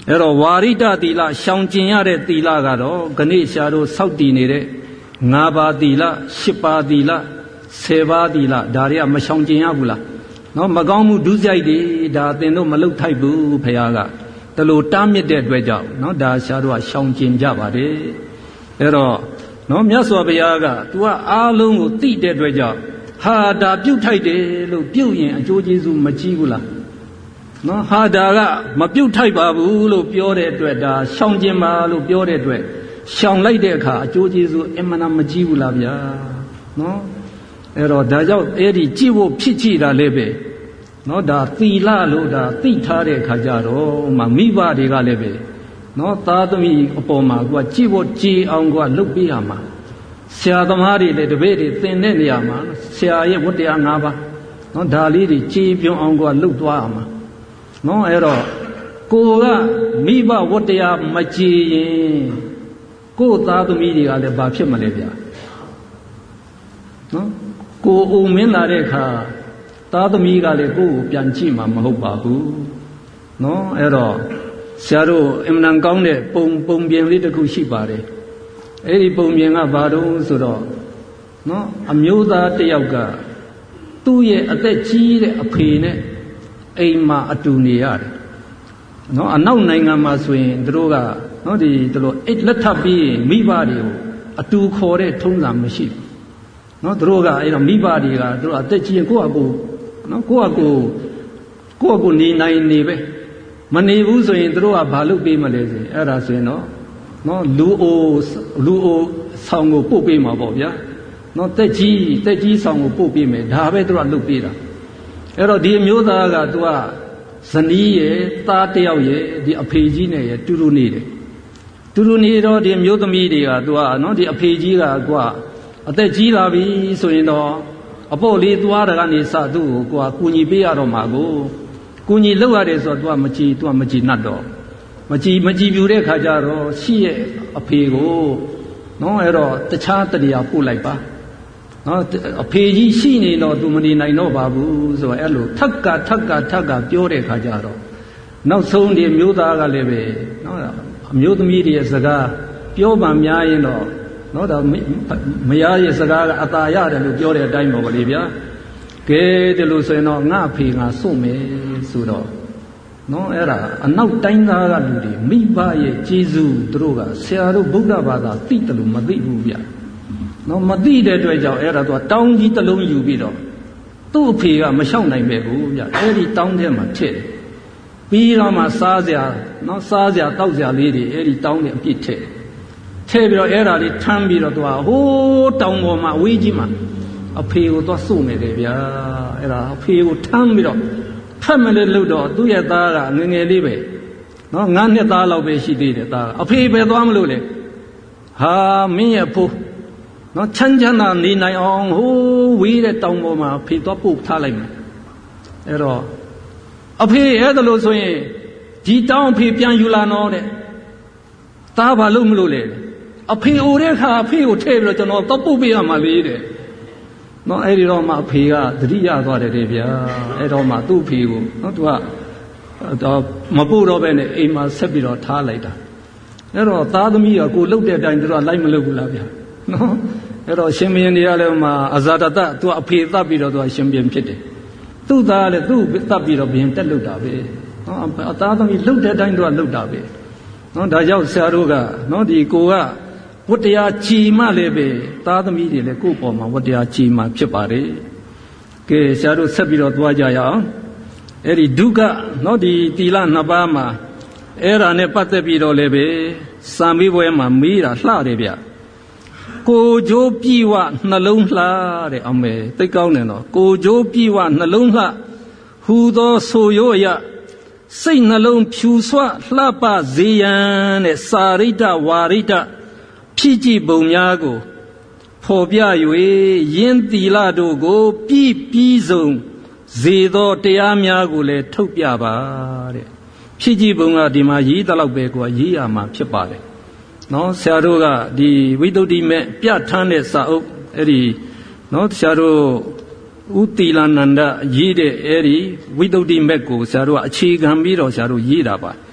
အဲ့တော့ဝါရိတသီလရှောင်ကျင်ရတဲ့သီလကတော့ခဏရှားတို့စောင့်တည်နေတဲ့၅ပါးသီလ၈ပါးသီလဆယ်ပါးသီလဒါတွေကမရှောင်ကျင်ရဘူးလားနော်မကောင်းမှုဒုစရိုက်တွေဒါအသင်တို့မလုပ်ထိုက်ဘူးဖခင်ကတလို့တားမြစ်တဲ့အတွက်ကြောင့်နော်ဒါရှားတို့ကရှောင်ကျင်ကြပါတယ်အဲ့တော့နော်မြတ်စွာဘုရားက तू ကအားလုံးကိုသိတဲ့အတွက်ကြောင့်ဟာဒါပြုတ်ထိုက်တယ်လို့ပြုတ်ရင်အကျိုးကျေးဇူးမကြီးဘူးလားနော်ဟာဒါကမပြုတ်ထိုက်ပါဘူးလို့ပြောတဲ့အတွက်ဒါရှောင်ကျင်ပါလို့ပြောတဲ့အတွက်ရှောင်လိုက်တဲ့အခါအကျိုးကျေးဇူးအမှန်တမ်းမကြီးဘူးလားဗျာနော်အဲ့တော့ဒါကြောင့်အဲ့ဒီကြည့်ဖို့ဖြစ်ချတာလည်းပဲနော်ဒါသီလလို့ဒါသိထားတဲ့အခါကျတော့မှမိဘတွေကလည်းပဲနော်သားသမီးအပေါ်မှာကကြည့်ဖို့ကြည်အောင်ကလှုပ်ပေးရမှာဆရာသမားတွေလည်းတပည့်တွေသင်တဲ့နေရာမှာဆရာရဲ့ဝတ္တရား၅ပါးနော်ဒါလေးတွေကြည်ပြုံအောင်ကလှုပ်သွားရမှာနော်အဲ့တော့ကိုကမိဘဝတ္တရားမကြည်ရင်ကိုသားသမီးတွေကလည်းဘာဖြစ်မလဲဗျာနော်ကိုအုံမင်းလာတဲ့အခါသားသမီးကလည်းကိုကိုပြန်ကြည့်မှာမဟုတ်ပါဘူးနော်အဲ့တော့ဆရာတို့အမှန်ကောင်းတဲ့ပုံပုံပြင်လေးတစ်ခုရှိပါတယ်အဲ့ဒီပုံပြင်ကဘာတုံးဆိုတော့နော်အမျိုးသားတစ်ယောက်ကသူ့ရဲ့အသက်ကြီးတဲ့အဖေနဲ့အိမ်မှာအတူနေရတယ်နော်အနောက်နိုင်ငံမှာဆိုရင်တို့ကနော်ဒီတို့အိတ်လက်ထပ်ပြီးမိဘတွေကိုအတူခေါ်တဲ့ထုံးစံမရှိဘူးနော်တို့ကအဲ့တော့မိဘတွေကတို့အသက်ကြီးရင်ကိုယ့်အကူနော်ကိုယ့်အကူကိုယ့်အကူနေနိုင်နေပဲမနေဘူးဆိုရင်တို့ကဘာလုပ်ပေးမလဲဆိုရင်အဲ့ဒါဆိုရင်တော့နော်လူအိုလူအိုဆောင်ကိုပို့ပေးမှာပေါ့ဗျာနော်တက်ကြီးတက်ကြီးဆောင်ကိုပို့ပေးမယ်ဒါပဲတို့ကလုပ်ပေးတာအဲ့တော့ဒီအမျိုးသားကသူကဇနီးရဲ့သားတယောက်ရဲ့ဒီအဖေကြီးနဲ့ရဲ့တူတူနေတယ်တူတူနေတော့ဒီအမျိုးသမီးတွေကသူကနော်ဒီအဖေကြီးကကွာအသက်ကြီးလာပြီဆိုရင်တော့အပေါ့လေးသွားတာကနေစသူ့ကိုကွာကူညီပေးရတော့မှာကိုကူညီလုပ်ရတယ်ဆိုတော့ तू ကမကြည် तू ကမကြည်နှတ်တော့မကြည်မကြည်ပြူတဲ့ခါကျတော့ရှိရဲ့အဖေကိုနော်အဲ့တော့တခြားတရားပို့လိုက်ပါနော်အဖေကြီးရှိနေတော့ तू မနေနိုင်တော့ပါဘူးဆိုတော့အဲ့လိုထက်ကထက်ကထက်ကပြောတဲ့ခါကျတော့နောက်ဆုံးဒီမျိုးသားကလည်းပဲနော်အမျိုးသမီးတွေရဲ့စကားပြောမှများရင်တော့နော်ဒါမရရဲ့စကားကအသာရတယ်လို့ပြောတဲ့အတိုင်းပေါ့လေဗျာကဲဒီလိုဆိုရင်တော့ငါအဖေငါစွန့်မယ်ဆိုတော့နော်အဲ့ဒါအနောက်တိုင်းသားကလူတွေမိဘရဲ့ကျေးဇူးသူတို့ကဆရာတို့ဗုဒ္ဓဘာသာသိတယ်လို့မသိဘူးဗျနော်မသိတဲ့အတွက်ကြောင့်အဲ့ဒါသူကတောင်းကြီးတစ်လုံးယူပြီးတော့သူ့အဖေကမလျှောက်နိုင်ပဲဘူးဗျအဲ့ဒီတောင်းထဲမှာထည့်ပြီးတော့မှစားစရာနော်စားစရာတောက်စရာလေးတွေအဲ့ဒီတောင်းထဲအပြည့်ထည့်ထည့်ပြီးတော့အဲ့ဒါလေးထမ်းပြီးတော့သူကဟိုးတောင်ပေါ်မှာအဝေးကြီးမှာအဖေကိုသွားစုနေတယ်ဗျာအဲ့ဒါအဖေကိုထမ်းပြီးတော့ဖက်မလဲလို့တော့သူ့ရဲ့သားကငငယ်လေးပဲနော်ငါးနှစ်သားလောက်ပဲရှိသေးတယ်သားအဖေပဲသွားမလို့လေဟာမင်းရဲ့ဖိုးနော်ချမ်းချမ်းသာနေနိုင်အောင်ဟိုးဝေးတဲ့တောင်ပေါ်မှာအဖေသွားပုတ်ထားလိုက်မယ်အဲ့တော့အဖေအဲ့ဒါလို့ဆိုရင်ဒီတောင်းအဖေပြန်ယူလာတော့တဲ့သားဘာလို့မလို့လဲအဖေအိုတဲ့ခါအဖေကိုထည့်ပြီးတော့ကျွန်တော်တော့ပုတ်ပေးရမှာလေတဲ့နော်အဲ့ဒီတော့မှအဖေကသတိရသွားတယ်တဲ့ဗျာအဲ့တော့မှသူ့အဖေကိုနော်သူကတော့မပို့တော့ပဲနဲ့အိမ်မှာဆက်ပြီးတော့ထားလိုက်တာအဲ့တော့သားသမီးကကိုလှုပ်တဲ့အတိုင်းသူကလိုက်မလှုပ်ဘူးလားဗျာနော်အဲ့တော့ရှင်ဘုရင်တွေကလည်းမှအဇာတတသူကအဖေသတ်ပြီးတော့သူကရှင်ဘုရင်ဖြစ်တယ်သူ့သားလည်းသူ့သတ်ပြီးတော့ဘုရင်တက်လှုပ်တာပဲနော်သားသမီးလှုပ်တဲ့အတိုင်းသူကလှုပ်တာပဲနော်ဒါကြောင့်ဆရာတို့ကနော်ဒီကိုကဝတ္တရားကြည်မှလည်းပဲသားသမီးတွေလည်းကိုယ့်ပေါ်မှာဝတ္တရားကြည်မှဖြစ်ပါတယ်ကဲဆရာတို့ဆက်ပြီးတော့သွားကြရအောင်အဲ့ဒီဒုက္ခနော်ဒီတီလနှစ်ပါးမှာအဲ့ဒါနဲ့ပတ်သက်ပြီးတော့လည်းပဲစံမေးပွဲမှာမေးတာလှတယ်ဗျကိုကြိုးပြည့်ဝနှလုံးလှတဲ့အောင်မယ်သိကောင်းတယ်နော်ကိုကြိုးပြည့်ဝနှလုံးလှဟူသောဆိုရိုးအရစိတ်နှလုံးဖြူဆွလှပစေရန်တဲ့စာရိတ္တဝါရိတ္တဖြစ်ကြည်ပုံများကိုဖော်ပြ၍ယင်းသီလတို့ကိုပြည့်ပြီးဆုံးစေသောတရားများကိုလည်းထုတ်ပြပါတဲ့ဖြစ်ကြည်ပုံကဒီမှာရေးတလောက်ပဲကွာရေးရမှာဖြစ်ပါတယ်နော်ဆရာတို့ကဒီဝိသုဒ္ဓိမဲ့ပြဋ္ဌာန်းတဲ့စာအုပ်အဲ့ဒီနော်ဆရာတို့ဥတီလာနန္ဒရေးတဲ့အဲ့ဒီဝိသုဒ္ဓိမဲ့ကိုဆရာတို့ကအခြေခံပြီးတော့ဆရာတို့ရေးတာပါ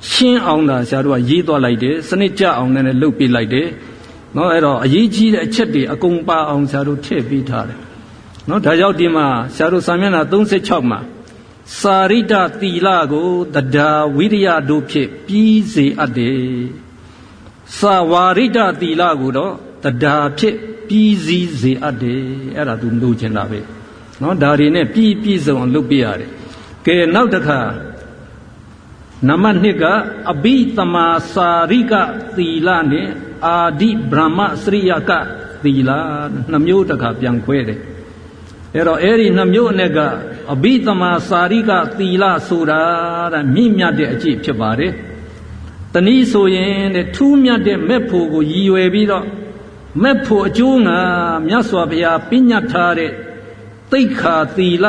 ရှင်းအောင်သာဆရာတို့ကရေးသွားလိုက်တယ်စနစ်ကျအောင်လည်းလုပ်ပြလိုက်တယ်နော်အဲ့တော့အရေးကြီးတဲ့အချက်တွေအကုန်ပါအောင်ဆရာတို့ထည့်ပေးထားတယ်နော်ဒါကြောင့်ဒီမှာဆရာတို့စာမျက်နှာသုံး၆မှာစာရိတ္တသီလကိုတရားဝိရိယတို့ဖြင့်ပြီးစေအပ်တယ်စာဝါရိတ္တသီလကိုတော့တရားဖြင့်ပြီးစည်းစေအပ်တယ်အဲ့ဒါသူလိုချင်တာပဲနော်ဒါတွေနဲ့ပြီးပြည့်စုံအောင်လုပ်ပြရတယ်ကဲနောက်တစ်ခါနံပါတ်နှစ်ကအဘိသမာစာရိကသီလနဲ့အာဒီဗြဟ္မစရိယကသီလနှမျိုးတစ်ခါပြန်ခွဲတယ်အဲ့တော့အဲ့ဒီနှမျိုးနဲ့ကအဘိသမာစာရိကသီလဆိုတာတဲ့မြင့်မြတ်တဲ့အကျင့်ဖြစ်ပါတယ်တနည်းဆိုရင်တဲ့ထူးမြတ်တဲ့မဲ့ဖို့ကိုရည်ရွယ်ပြီးတော့မဲ့ဖို့အကျိုးငါမြတ်စွာဘုရားပညတ်ထားတဲ့သိက္ခာသီလ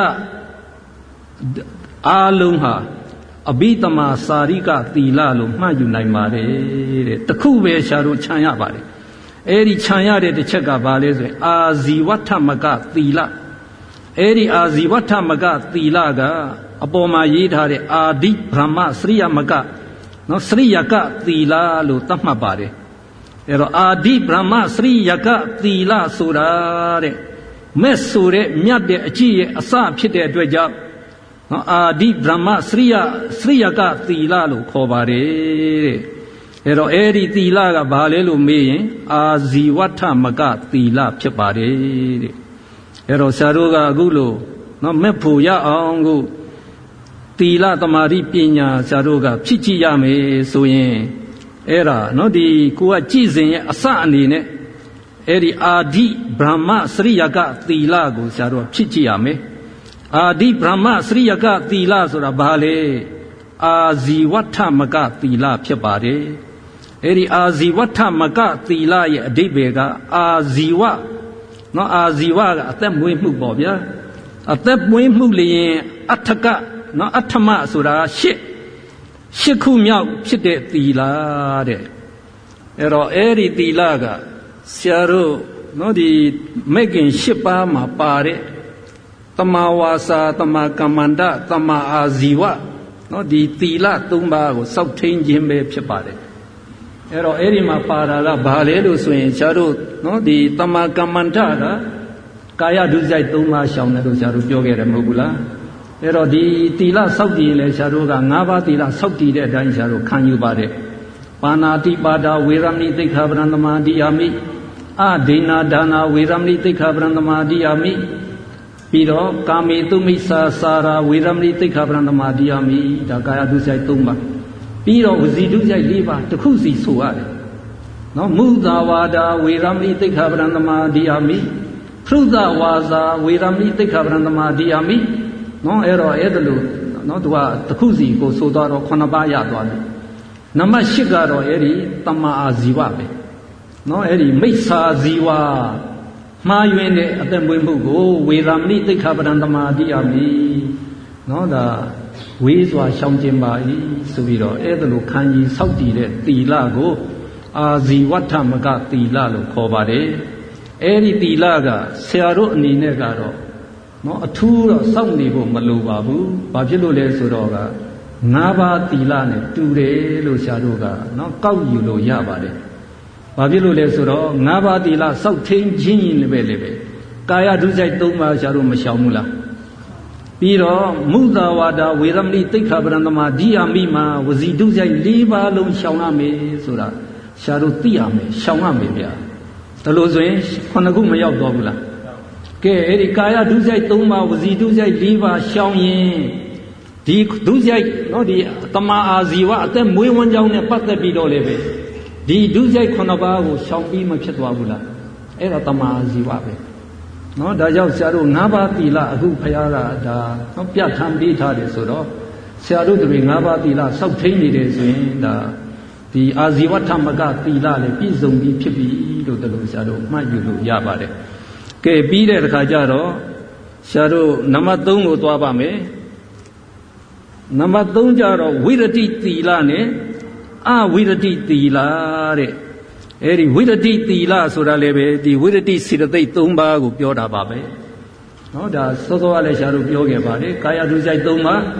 အားလုံးဟာအဘိသမာစာရိကသီလလို့မှတ်ယူနိုင်ပါတယ်တဲ့တခုပဲရှားတို့ခြံရပါတယ်အဲ့ဒီခြံရတဲ့တစ်ချက်ကဘာလဲဆိုရင်အာဇီဝထမကသီလအဲ့ဒီအာဇီဝထမကသီလကအပေါ်မှာရေးထားတဲ့အာဒီဗြဟ္မစရိယမကနော်စရိယကသီလလို့သတ်မှတ်ပါတယ်အဲ့တော့အာဒီဗြဟ္မစရိယကသီလဆိုတာတဲ့မဲ့ဆိုတဲ့မြတ်တဲ့အကြည့်ရဲ့အစဖြစ်တဲ့အတွက်ကြောင့်နော်အာဒီဗြဟ္မစရိယစရိယကသီလလို့ခေါ်ပါတယ်တဲ့အဲ့တော့အဲ့ဒီသီလကဘာလဲလို့မေးရင်အာဇီဝထမကသီလဖြစ်ပါတယ်တဲ့အဲ့တော့ဆရာတို့ကအခုလို့နော်မဲ့ဖို့ရအောင်ကိုသီလသမာဓိပညာဆရာတို့ကဖြစ်ကြည့်ရမယ်ဆိုရင်အဲ့ဒါနော်ဒီကိုကကြည်စဉ်ရဲ့အစအနေနဲ့အဲ့ဒီအာဒီဗြဟ္မစရိယကသီလကိုဆရာတို့ဖြစ်ကြည့်ရမယ်အာဒီဗြဟ္မစရိယကသီလဆိုတာဘာလဲအာဇီဝထမကသီလဖြစ်ပါတယ်အဲ့ဒီအာဇီဝထမကသီလရဲ့အဓိပ္ပာယ်ကအာဇီဝနော်အာဇီဝကအသက်မွေးမှုပေါ့ဗျာအသက်မွေးမှုလျင်အထကနော်အထမဆိုတာရှစ်ရှစ်ခုမြောက်ဖြစ်တဲ့သီလတဲ့အဲ့တော့အဲ့ဒီသီလကဆရာတို့နော်ဒီမဲ့ခင်ရှစ်ပါးမှာပါတဲ့တမဝါစာတမကမ္မန္တတမအာဇီဝနော်ဒီသီလသုံးပါးကိုစောင့်ထိန်ခြင်းပဲဖြစ်ပါတယ်အဲ့တော့အဲ့ဒီမှာပါတာကဘာလဲလို့ဆိုရင်ဆရာတို့နော်ဒီတမကမ္မန္တကကာယဒုစရိုက်သုံးပါးရှောင်တယ်လို့ဆရာတို့ပြောခဲ့တယ်မဟုတ်ဘူးလားအဲ့တော့ဒီသီလစောင့်တည်ရင်လည်းဆရာတို့က၅ပါးသီလစောင့်တည်တဲ့အတိုင်းဆရာတို့ခံယူပါတယ်ပါဏာတိပါဒဝေရမဏိသိက္ခာပရံသမာဓိယာမိအဒိနာဒါနာဝေရမဏိသိက္ခာပရံသမာဓိယာမိပြီးတော့ကာမေတုမိစ္ဆာစာရာဝေရမဏိသိက္ခာပရံသမာဓိယာမိဒါကာယဒုစရိုက်သုံးပါးပြီးတော့ဝစီဒုစရိုက်၄ပါးတစ်ခုစီဆိုရတယ်နော်မုသာဝါဒဝေရမဏိသိက္ခာပရံသမာဓိယာမိဖရုဒဝါစာဝေရမဏိသိက္ခာပရံသမာဓိယာမိနော်အဲ့တော့အဲ့ဒါလို့နော်သူကတစ်ခုစီကိုဆိုတော့ခုနှစ်ပါးရသွားတယ်နံပါတ်၈ကတော့အဲ့ဒီတမ္မာအာဇီဝပဲနော်အဲ့ဒီမိစ္ဆာဇီဝမှားယွင်းတဲ့အသက်မွေးမှုကိုဝေရမဏိသိက္ခာပရံသမာဓိယာမိနော်ဒါဝေးစွာရှောင်ကျင်ပါ၏ဆိုပြီးတော့အဲ့ဒါလို့ခံယူဆောက်တည်တဲ့သီလကိုအာဇီဝထမကသီလလို့ခေါ်ပါတယ်အဲ့ဒီသီလကဆရာတို့အနေနဲ့ကတော့နော်အထူးတော့စောင့်နေဖို့မလိုပါဘူးဘာဖြစ်လို့လဲဆိုတော့ကငါးပါးသီလနဲ့တူတယ်လို့ဆရာတို့ကနော်ကောက်ယူလို့ရပါတယ်ဘာဖြစ်လို့လဲဆိုတော့ငါးပါးသီလစောင့်ထိန်ခြင်းရင်လည်းပဲလည်းပဲကာယဒုစရိုက်သုံးပါးဆရာတို့မရှောင်ဘူးလားပြီးတော့မုသာဝါဒဝေရမဏိသိက္ခာပရံသမာဓိယာမိမှာဝစီဒုစရိုက်၄ပါးလုံးရှောင်ရမယ်ဆိုတာဆရာတို့သိရမယ်ရှောင်ရမယ်ဗျာဒါလို့ဆိုရင်ခုနှစ်ခုမရောက်တော့ဘူးလားကဲအဲ့ဒီကာယဒုစရိုက်၃ပါးဝစီဒုစရိုက်၄ပါးရှောင်ရင်ဒီဒုစရိုက်နော်ဒီတမ္မာအာဇီဝအသက်မွေးဝမ်းကြောင်းနဲ့ပတ်သက်ပြီးတော့လည်းပဲဒီဒုစရိုက်ခုနှစ်ပါးကိုရှောင်ပြီးမဖြစ်သွားဘူးလားအဲ့ဒါတမ္မာအာဇီဝပဲနော်ဒါကြောင့်ဆရာတို့၅ပါးသီလအခုဖရာကဒါနော်ပြဋ္ဌာန်းပေးထားတယ်ဆိုတော့ဆရာတို့တွေ၅ပါးသီလစောင့်ထိန်နေတယ်ဆိုရင်ဒါဒီအာဇီဝထမကသီလလည်းပြည့်စုံပြီးဖြစ်ပြီလို့တို့ဆရာတို့မှတ်ယူလို့ရပါတယ်ကဲပြီးတဲ့အခါကျတော့ဆရာတို့နံပါတ်၃ကိုသွားပါမယ်နံပါတ်၃ကျတော့ဝိရတိသီလနဲ့အဝိရတိသီလတဲ့အဲ့ဒီဝိရတိသီလဆိုတာလည်းပဲဒီဝိရတိစေတသိက်၃ပါးကိုပြောတာပါပဲနော်ဒါစောစောကလည်းဆရာတို့ပြောခဲ့ပါတယ်ကာယဒုစရိုက်၃ပါးဝ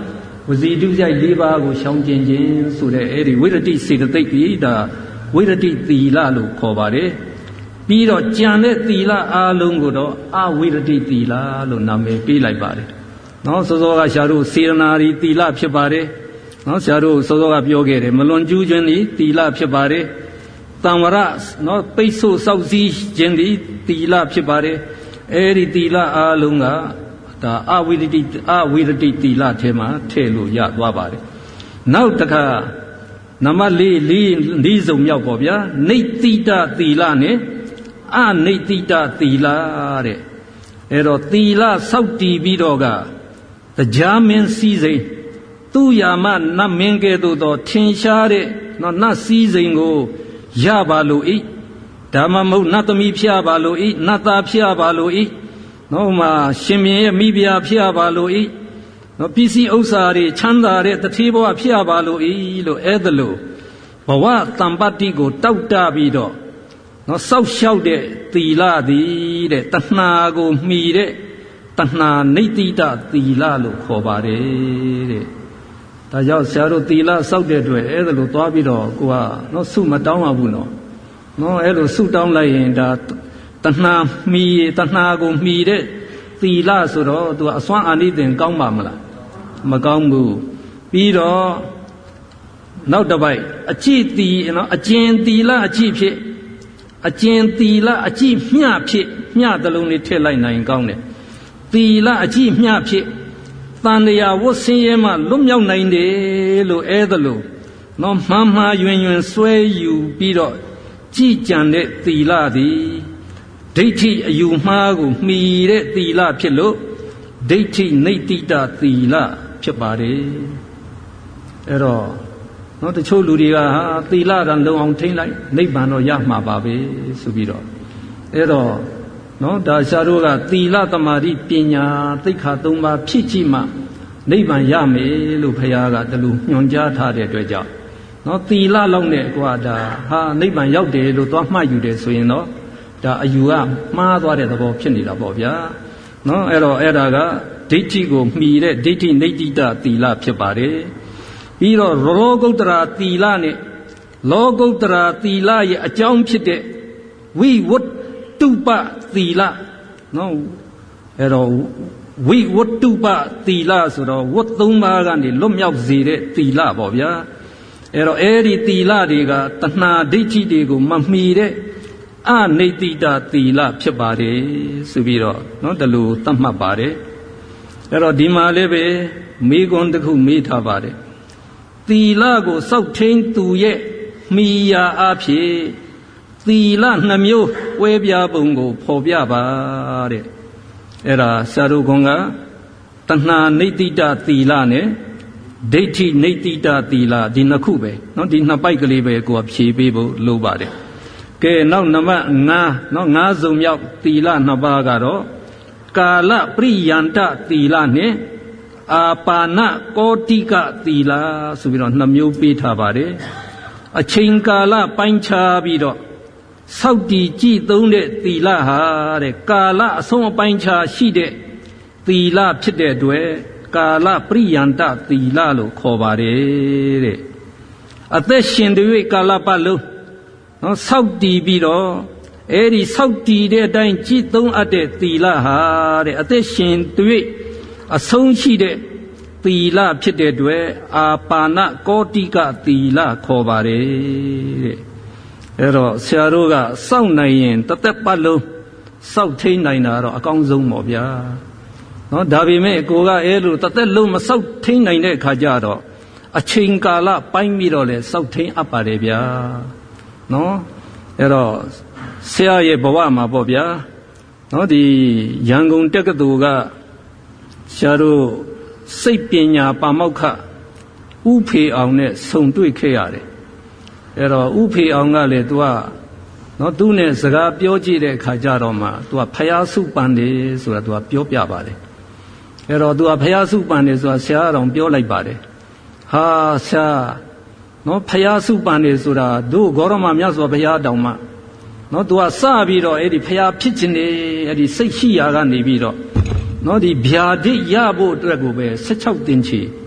ဝစီတုဇိုက်၄ပါးကိုရှောင်ကျင်ခြင်းဆိုတဲ့အဲ့ဒီဝိရတိစေတသိက်ကြီးဒါဝိရတိသီလလို့ခေါ်ပါတယ်ပြီးတော့ကြံတဲ့သီလအားလုံးကိုတော့အဝိရတိသီလလို့နာမည်ပေးလိုက်ပါတယ်နော်စောစောကဆရာတို့စေရနာရီသီလဖြစ်ပါတယ်နော်ဆရာတို့စောစောကပြောခဲ့တယ်မလွန်ကျူးခြင်းဒီသီလဖြစ်ပါတယ်တံဝရနော်ပိတ်ဆို့စောက်စည်းခြင်းဒီသီလဖြစ်ပါတယ်အဲ့ဒီသီလအားလုံးကဒါအဝိရတိအဝိရတိသီလထဲမှာထည့်လို့ရသွားပါတယ်နောက်တစ်ခါနံပါတ်၄လေးလေးစုံမြောက်ပေါ့ဗျာနေတိတသီလနဲ့အနေတိတသီလတဲ့အဲ့တော့သီလစောက်တည်ပြီးတော့ကတရားမင်းစည်းစိမ်သူယာမနတ်မင်းကဲ့သို့သောထင်ရှားတဲ့နော်နတ်စည်းစိမ်ကိုရပါလို့ဤဓမ္မမဟုတ်နတ်သမီးဖျားပါလို့ဤနတ်သားဖျားပါလို့ဤနော်မှာရှင်မင်းရဲ့မိဖုရားဖျားပါလို့ဤနော်ပစ္စည်းဥစ္စာတွေချမ်းသာတဲ့တထေးဘဝဖျားပါလို့ဤလို့အဲ့ဒါလို့ဘဝတမ္ပတ္တိကိုတောက်တပြီးတော့နော်စောက်ရှောက်တဲ့သီလသည်တဲ့တဏှာကိုမှီတဲ့တဏှာနိတိတသီလလို့ခေါ်ပါတယ်တဲ့ဒါကြောင့်ဆရာတို့သီလစောက်တဲ့အတွက်အဲ့ဒါလို့သွားပြီးတော့ကိုကနော်ဆုမတောင်းပါဘူးနော်နော်အဲ့လိုဆုတောင်းလိုက်ရင်ဒါတဏှာမှီတဏှာကိုမှီတဲ့သီလဆိုတော့သူကအစွမ်းအာနိသင်ကောင်းပါမလားမကောင်းဘူးပြီးတော့နောက်တစ်ပိုက်အကြည့်သီနော်အကျဉ်သီလအကြည့်ဖြစ်အကျဉ်သီလအကြည့်မျှဖြစ်မျှတလုံးလေးထည့်လိုက်နိုင်ကောင်းတယ်သီလအကြည့်မျှဖြစ်တန်တရာဝတ်ဆင်းရဲမှလွတ်မြောက်နိုင်တယ်လို့အဲ့ဒါလို့နော်မှားမှားယွင်ယွင်ဆွဲယူပြီးတော့ကြည်ကြံတဲ့သီလသည်ဒိဋ္ဌိအယူမှားကိုမှီတဲ့သီလဖြစ်လို့ဒိဋ္ဌိနိတိတသီလဖြစ်ပါတယ်အဲ့တော့နော်တချို့လူတွေကဟာသီလတန်လုံအောင်ထိမ့်လိုက်နိဗ္ဗာန်တော့ရမှာပါပဲဆိုပြီးတော့အဲ့တော့နော်ဒါဆရာတို့ကသီလသမာဓိပညာသိက္ခာ၃ပါးဖြစ်ကြည့်မှနိဗ္ဗာန်ရမယ်လို့ဘုရားကတလူညွှန်ကြားထားတဲ့အတွက်ကြောင့်နော်သီလလောက်နဲ့ကွာဒါဟာနိဗ္ဗာန်ရောက်တယ်လို့သွားမှတ်ယူတယ်ဆိုရင်တော့ဒါအယူကမှားသွားတဲ့သဘောဖြစ်နေတာပေါ့ဗျာနော်အဲ့တော့အဲ့ဒါကဒိဋ္ဌိကိုမှီတဲ့ဒိဋ္ဌိနိတိတသီလဖြစ်ပါတယ်ပြီးတော့လောကုတ္တရာသီလနဲ့လောကုတ္တရာသီလရဲ့အကြောင်းဖြစ်တဲ့ဝိဝတ္တုပသီလနော်အဲ့တော့ဝိဝတ္တုပသီလဆိုတော့ဝတ်သုံးပါးကနေလွတ်မြောက်စေတဲ့သီလပေါ့ဗျာအဲ့တော့အဲ့ဒီသီလတွေကတဏှာဒိဋ္ဌိတွေကိုမမှီတဲ့အနိတိတသီလဖြစ်ပါတယ်ဆိုပြီးတော့နော်ဒီလိုသတ်မှတ်ပါတယ်အဲ့တော့ဒီမှာလည်းပဲမိကွန်းတစ်ခုမေးထားပါတယ်သီလကိုစောက်ထိန်သူရဲ့မိယာအဖြစ်သီလနှမျိုးဝဲပြပုံကိုဖော်ပြပါတဲ့အဲ့ဒါစာရုံကတဏှာနိတိတသီလနဲ့ဒိဋ္ဌိနိတိတသီလဒီနှစ်ခုပဲเนาะဒီနှစ်ပိုက်ကလေးပဲကိုယ်ဖြေပေးဖို့လိုပါတယ်ကဲနောက်နံပါတ်၅เนาะ၅စုံမြောက်သီလနှစ်ပါးကတော့ကာလပရိယန္တသီလနဲ့အာပါဏကောတိကသီလဆိုပြီးတော့နှစ်မျိုးပေးထားပါတယ်အချိန်ကာလပိုင်းခြားပြီးတော့စောက်တည်ကြည်သုံးတဲ့သီလဟာတဲ့ကာလအဆုံးအပိုင်းခြားရှိတဲ့သီလဖြစ်တဲ့အတွက်ကာလပရိယန္တသီလလို့ခေါ်ပါတယ်တဲ့အသက်ရှင်တွေကာလပတ်လုံးနော်စောက်တည်ပြီးတော့အဲ့ဒီစောက်တည်တဲ့အတိုင်းကြည်သုံးအပ်တဲ့သီလဟာတဲ့အသက်ရှင်တွေအဆုံးရှိတဲ့သီလဖြစ်တဲ့အတွက်အာပါဏကောတိကသီလခေါ်ပါတယ်တဲ့အဲ့တော့ဆရာတို့ကစောင့်နိုင်ရင်တသက်ပတ်လုံးစောင့်ထိန်နိုင်တာတော့အကောင်းဆုံးပေါ့ဗျာနော်ဒါပေမဲ့ကိုကအဲလိုတသက်လုံးမစောင့်ထိန်နိုင်တဲ့အခါကျတော့အချိန်ကာလပိုင်းပြီးတော့လဲစောင့်ထိန်အပ်ပါတယ်ဗျာနော်အဲ့တော့ဆရာရဲ့ဘဝမှာပေါ့ဗျာနော်ဒီရန်ကုန်တက္ကသိုလ်ကဆရာတို့စိတ်ပညာပါမောက္ခဥဖေအောင်နဲ့ဆုံတွေ့ခဲ့ရတယ်အဲ့တော့ဥဖေအောင်ကလည်း तू ကနော်သူနဲ့စကားပြောကြည့်တဲ့အခါကျတော့မှ तू ကဖယားစုပန်တယ်ဆိုတာ तू ကပြောပြပါတယ်အဲ့တော့ तू ကဖယားစုပန်တယ်ဆိုတာဆရာတော်ပြောလိုက်ပါတယ်ဟာဆရာနော်ဖယားစုပန်တယ်ဆိုတာတို့ဂေါရမမြတ်စွာဘုရားတောင်မှနော် तू ကစပြီးတော့အဲ့ဒီဖယားဖြစ်ခြင်းနေအဲ့ဒီစိတ်ရှိရာကနေပြီးတော့နော်ဒီဗျာဒိတ်ရဖို့အတွက်ကိုပဲ16တင်ချီ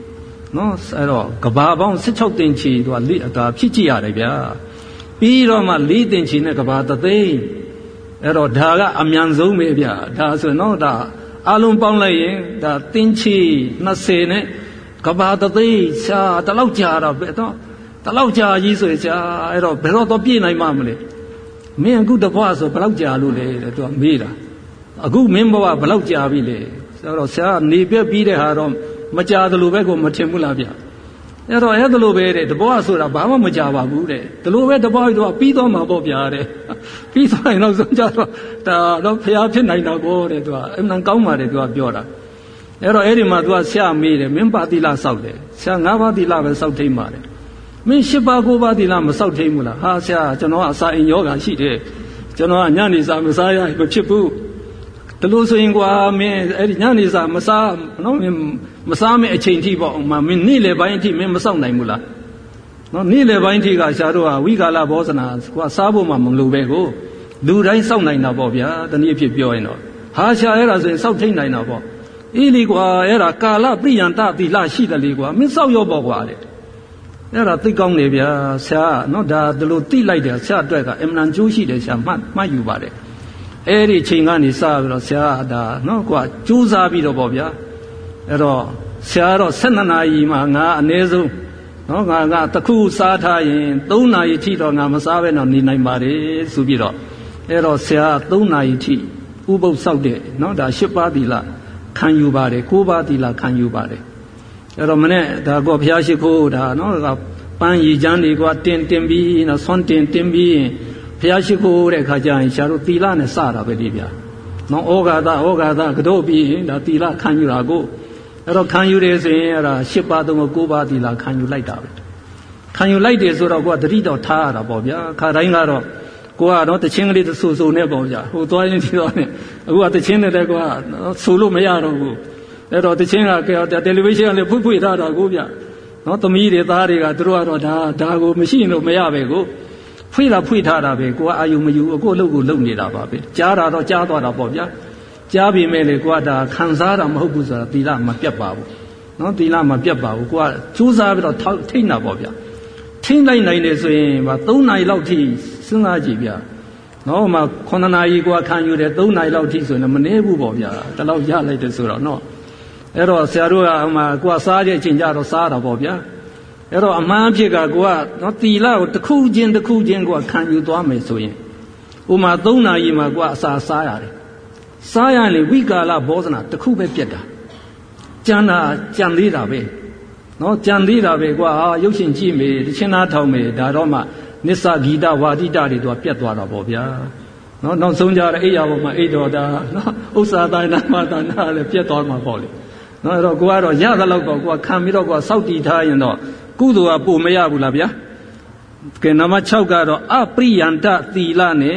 နော်အဲ့တော့ကဘာပေါင်းสิบหกတင်ချီသူကလိဒါဖြစ်ကြည့်ရတယ်ဗျာပြီးတော့မှ၄တင်ချီနဲ့ကဘာတသိန်းအဲ့တော့ဒါကအမြန်ဆုံးပဲဗျာဒါဆိုနော်ဒါအလုံးပေါင်းလိုက်ရင်ဒါတင်ချီยี่สิบနဲ့ကဘာတသိန်းရှာတလောက်ကြာတော့ဘယ်တော့တလောက်ကြာကြီးဆိုရှာအဲ့တော့ဘယ်တော့တော့ပြည့်နိုင်မှာမလဲမင်းအခုတဘွားဆိုဘယ်လောက်ကြာလို့လဲတဲ့သူကမေးတာအခုမင်းဘဝဘယ်လောက်ကြာပြီလဲဆိုတော့ဆရာနေပြက်ပြီးတဲ့ဟာတော့မကြာသလိုပဲကိုမထင်ဘူးလားဗျအဲ့တော့အဲ့ဒါလိုပဲတဲ့တဘွားဆိုတာဘာမှမကြာပါဘူးတဲ့ဒီလိုပဲတဘွားတော့ပြီးသွားမှာပေါ့ဗျာတဲ့ပြီးသွားရင်တော့ဆုံးကြတော့ဒါတော့ဖျားဖြစ်နိုင်တော့ဘောတဲ့သူကအမှန်ကောင်းပါတယ်သူကပြောတာအဲ့တော့အဲ့ဒီမှာသူကဆရာမေးတယ်မင်းပါတိလစောက်တယ်ဆရာ၅ပါးတိလပဲစောက်ထိန်ပါတယ်မင်း၈ပါး၉ပါးတိလမစောက်ထိန်ဘူးလားဟာဆရာကျွန်တော်ကအစာအိမ်ယောဂါရှိတယ်ကျွန်တော်ကညနေစာမစားရမဖြစ်ဘူးတလို့ဆိုရင်ကွာမင်းအဲ့ဒီညနေစာမစားနော်မင်းမစားမယ့်အချိန်ထိပေါ့မင်းနေ့လေပိုင်းအထိမင်းမစောင့်နိုင်ဘူးလားနော်နေ့လေပိုင်းအထိကဆရာတို့ကဝိကာလဘောဇနာကွာစားဖို့မှမလိုပဲကိုလူတိုင်းစောင့်နိုင်တာပေါ့ဗျာတနည်းဖြစ်ပြောရင်တော့ဟာဆရာအဲ့ဒါဆိုရင်စောင့်ထိန်နိုင်တာပေါ့အေးလေကွာအဲ့ဒါကာလပြိယံတတိလရှိတယ်လေကွာမင်းစောင့်ရောပေါ့ကွာတဲ့အဲ့ဒါသိကောင်းနေဗျာဆရာနော်ဒါဒီလိုသိလိုက်တယ်ဆရာအတွက်ကအမှန်ကျိုးရှိတယ်ဆရာမှတ်မှတ်ယူပါတယ်အဲ့ဒီချိန်ကနေစပြီးတော့ဆရာဒါနော်ကွာကြိုးစားပြီးတော့ပေါ့ဗျာအဲ့တော့ဆရာတော့十二နာရီမှာငါအနည်းဆုံးနော်ငါကတစ်ခုစားထားရင်သုံးနာရီထိတော့ငါမစားဘဲတော့နေနိုင်ပါတယ်ဆိုပြီးတော့အဲ့တော့ဆရာသုံးနာရီထိဥပုသ်ဆောက်တဲ့နော်ဒါ၈ပါးသီလခံယူပါတယ်၉ပါးသီလခံယူပါတယ်အဲ့တော့မနေ့ဒါကောဘုရားရှိခိုးဒါနော်ကပန်းရည်ချမ်းတွေကတင်တင်ပြီးနော်ဆွမ်းတင်တင်ပြီးဘုရားရှိခိုးတဲ့အခါကျရင်ရှားတို့သီလနဲ့စတာပဲဒီဗျာနော်ဩဃာတဩဃာတကတော့ပြီးရင်ဒါသီလခံယူတာကိုအဲ့တော့ခံယူတယ်ဆိုရင်အဲ့ဒါ၈ပါးသုံးကို၉ပါးသီလခံယူလိုက်တာပဲခံယူလိုက်တယ်ဆိုတော့ကိုကတတိတော့ထားရတာပေါ့ဗျာခါတိုင်းကတော့ကိုကတော့တချင်းကလေးဆူဆူနဲ့ပေါ့ဗျာဟိုသွားရင်ဒီတော့နဲ့အခုကတချင်းနဲ့တည်းကဆူလို့မရတော့ဘူးအဲ့တော့တချင်းကတယ်လီဗေးရှင်းကလည်းဖွင့်ဖွင့်ထားတာကိုဗျာနော်သမီးတွေသားတွေကသူတို့ကတော့ဒါဒါကိုမရှိရင်တော့မရပဲကိုဖွင့်တာဖွင့်ထားတာပဲကိုကအာယုမယူအခုအလုပ်ကိုလုပ်နေတာပါပဲကြားတာတော့ကြားသွားတာပေါ့ဗျာကြားပြီမဲ့လေကိုကဒါခံစားတာမဟုတ်ဘူးဆိုတာသီလမပြတ်ပါဘူးနော်သီလမပြတ်ပါဘူးကိုကကြိုးစားပြီးတော့ထိန်းတာပေါ့ဗျာထိန်းလိုက်နိုင်တယ်ဆိုရင်ဗာ၃နာရီလောက်ထိစဉ်းစားကြည့်ဗျာနော်မှခုနှစ်နာရီကိုခံယူတယ်၃နာရီလောက်ထိဆိုရင်မနည်းဘူးပေါ့ဗျာဒီလောက်ရလိုက်တယ်ဆိုတော့နော်အဲ့တော့ဆရာတို့ကဟိုမှာကိုကစားတဲ့အချိန်ကြတော့စားတာပေါ့ဗျာအဲ့တော့အမှန်အဖြစ်ကကိုကနော်သီလကိုတစ်ခုချင်းတစ်ခုချင်းကိုခံယူသွားမယ်ဆိုရင်ဟိုမှာ၃နာရီမှာကိုကအစာစားရတယ်စားရရင်ဝိကာလဘောဇနာတစ်ခုပဲပြတ်တာကြံတာကြံသေးတာပဲနော်ကြံသေးတာပဲကွာဟာရုပ်ရှင်ကြည့်မယ်တချင်းသားထောင်မယ်ဒါတော့မှနစ္စဂီတဝါဒိတတွေတော့ပြတ်သွားတာပေါ့ဗျာနော်နောက်ဆုံးကြတဲ့အိယာပေါ်မှာအိတော်တာနော်ဥစ္စာတိုင်းနာမတာနာလည်းပြတ်သွားမှာပေါ့လေနော်အဲ့တော့ကိုကတော့ရသလောက်တော့ကိုကခံပြီးတော့ကိုကစောက်တီထားရင်တော့ကုသိုလ်ကပို့မရဘူးလားဗျာကဲနံပါတ်၆ကတော့အပရိယန္တသီလနဲ့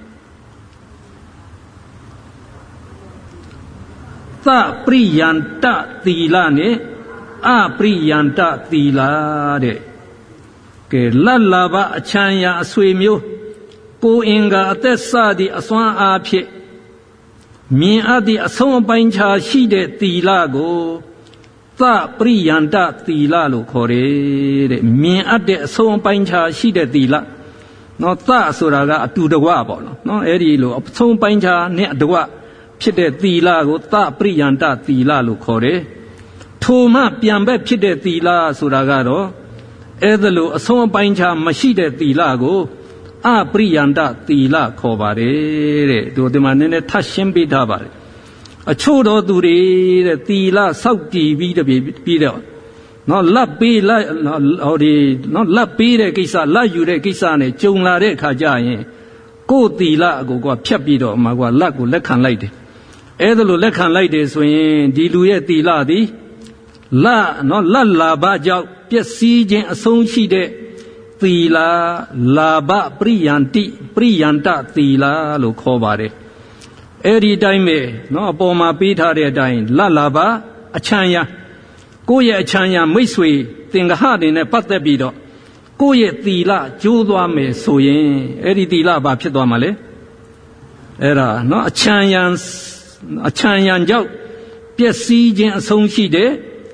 သပရိယန္တသီလနဲ့အပရိယန္တသီလတဲ့ကဲလတ်လာဘအချမ်းရာအဆွေမျိုးကိုအင်္ဂါအသက်စသည့်အစွမ်းအားဖြင့်မြင်အပ်သည့်အဆုံးအပိုင်းခြားရှိတဲ့သီလကိုသပရိယန္တသီလလို့ခေါ်တယ်တဲ့မြင်အပ်တဲ့အဆုံးအပိုင်းခြားရှိတဲ့သီလနော်သဆိုတာကအတူတကွပေါ့နော်နော်အဲ့ဒီလိုအဆုံးပိုင်းခြားနဲ့အတူတကွဖြစ်တဲ့သီလကိုသပရိယန္တသီလလို့ခေါ်တယ်ထိုမှပြန်ဘက်ဖြစ်တဲ့သီလဆိုတာကတော့အဲ့ဒါလိုအဆုံးအပိုင်းခြားမရှိတဲ့သီလကိုအပရိယန္တသီလခေါ်ပါတယ်တဲ့ဒီဒီမှာနည်းနည်းထပ်ရှင်းပြထားပါတယ်အချို့တော်သူတွေတဲ့သီလစောက်တည်ပြီးတပြီးတော့နော်လက်ပေးလက်ဟိုဒီနော်လက်ပေးတဲ့ကိစ္စလက်ယူတဲ့ကိစ္စနဲ့ကြုံလာတဲ့အခါကျရင်ကိုယ်သီလအကိုကဖြတ်ပြီးတော့မှာကလက်ကိုလက်ခံလိုက်တယ်အဲ့ဒါလိုလက်ခံလိုက်တယ်ဆိုရင်ဒီလူရဲ့သီလသည်လက်နော်လက်လာဘကြောင့်ပျက်စီးခြင်းအဆုံးရှိတဲ့သီလလာဘပရိယန္တိပရိယန္တသီလလို့ခေါ်ပါတယ်အဲ့ဒီတိုင်းပဲနော်အပေါ်မှာပေးထားတဲ့အတိုင်းလတ်လာဘအချမ်းရကိုယ့်ရဲ့အချမ်းရမိတ်ဆွေသင်္ဃဟတွေနဲ့ပတ်သက်ပြီးတော့ကိုယ့်ရဲ့သီလကျိုးသွားမယ်ဆိုရင်အဲ့ဒီသီလဘာဖြစ်သွားမှာလဲအဲ့ဒါနော်အချမ်းရအချမ်းရကြောင့်ပျက်စီးခြင်းအဆုံးရှိတဲ့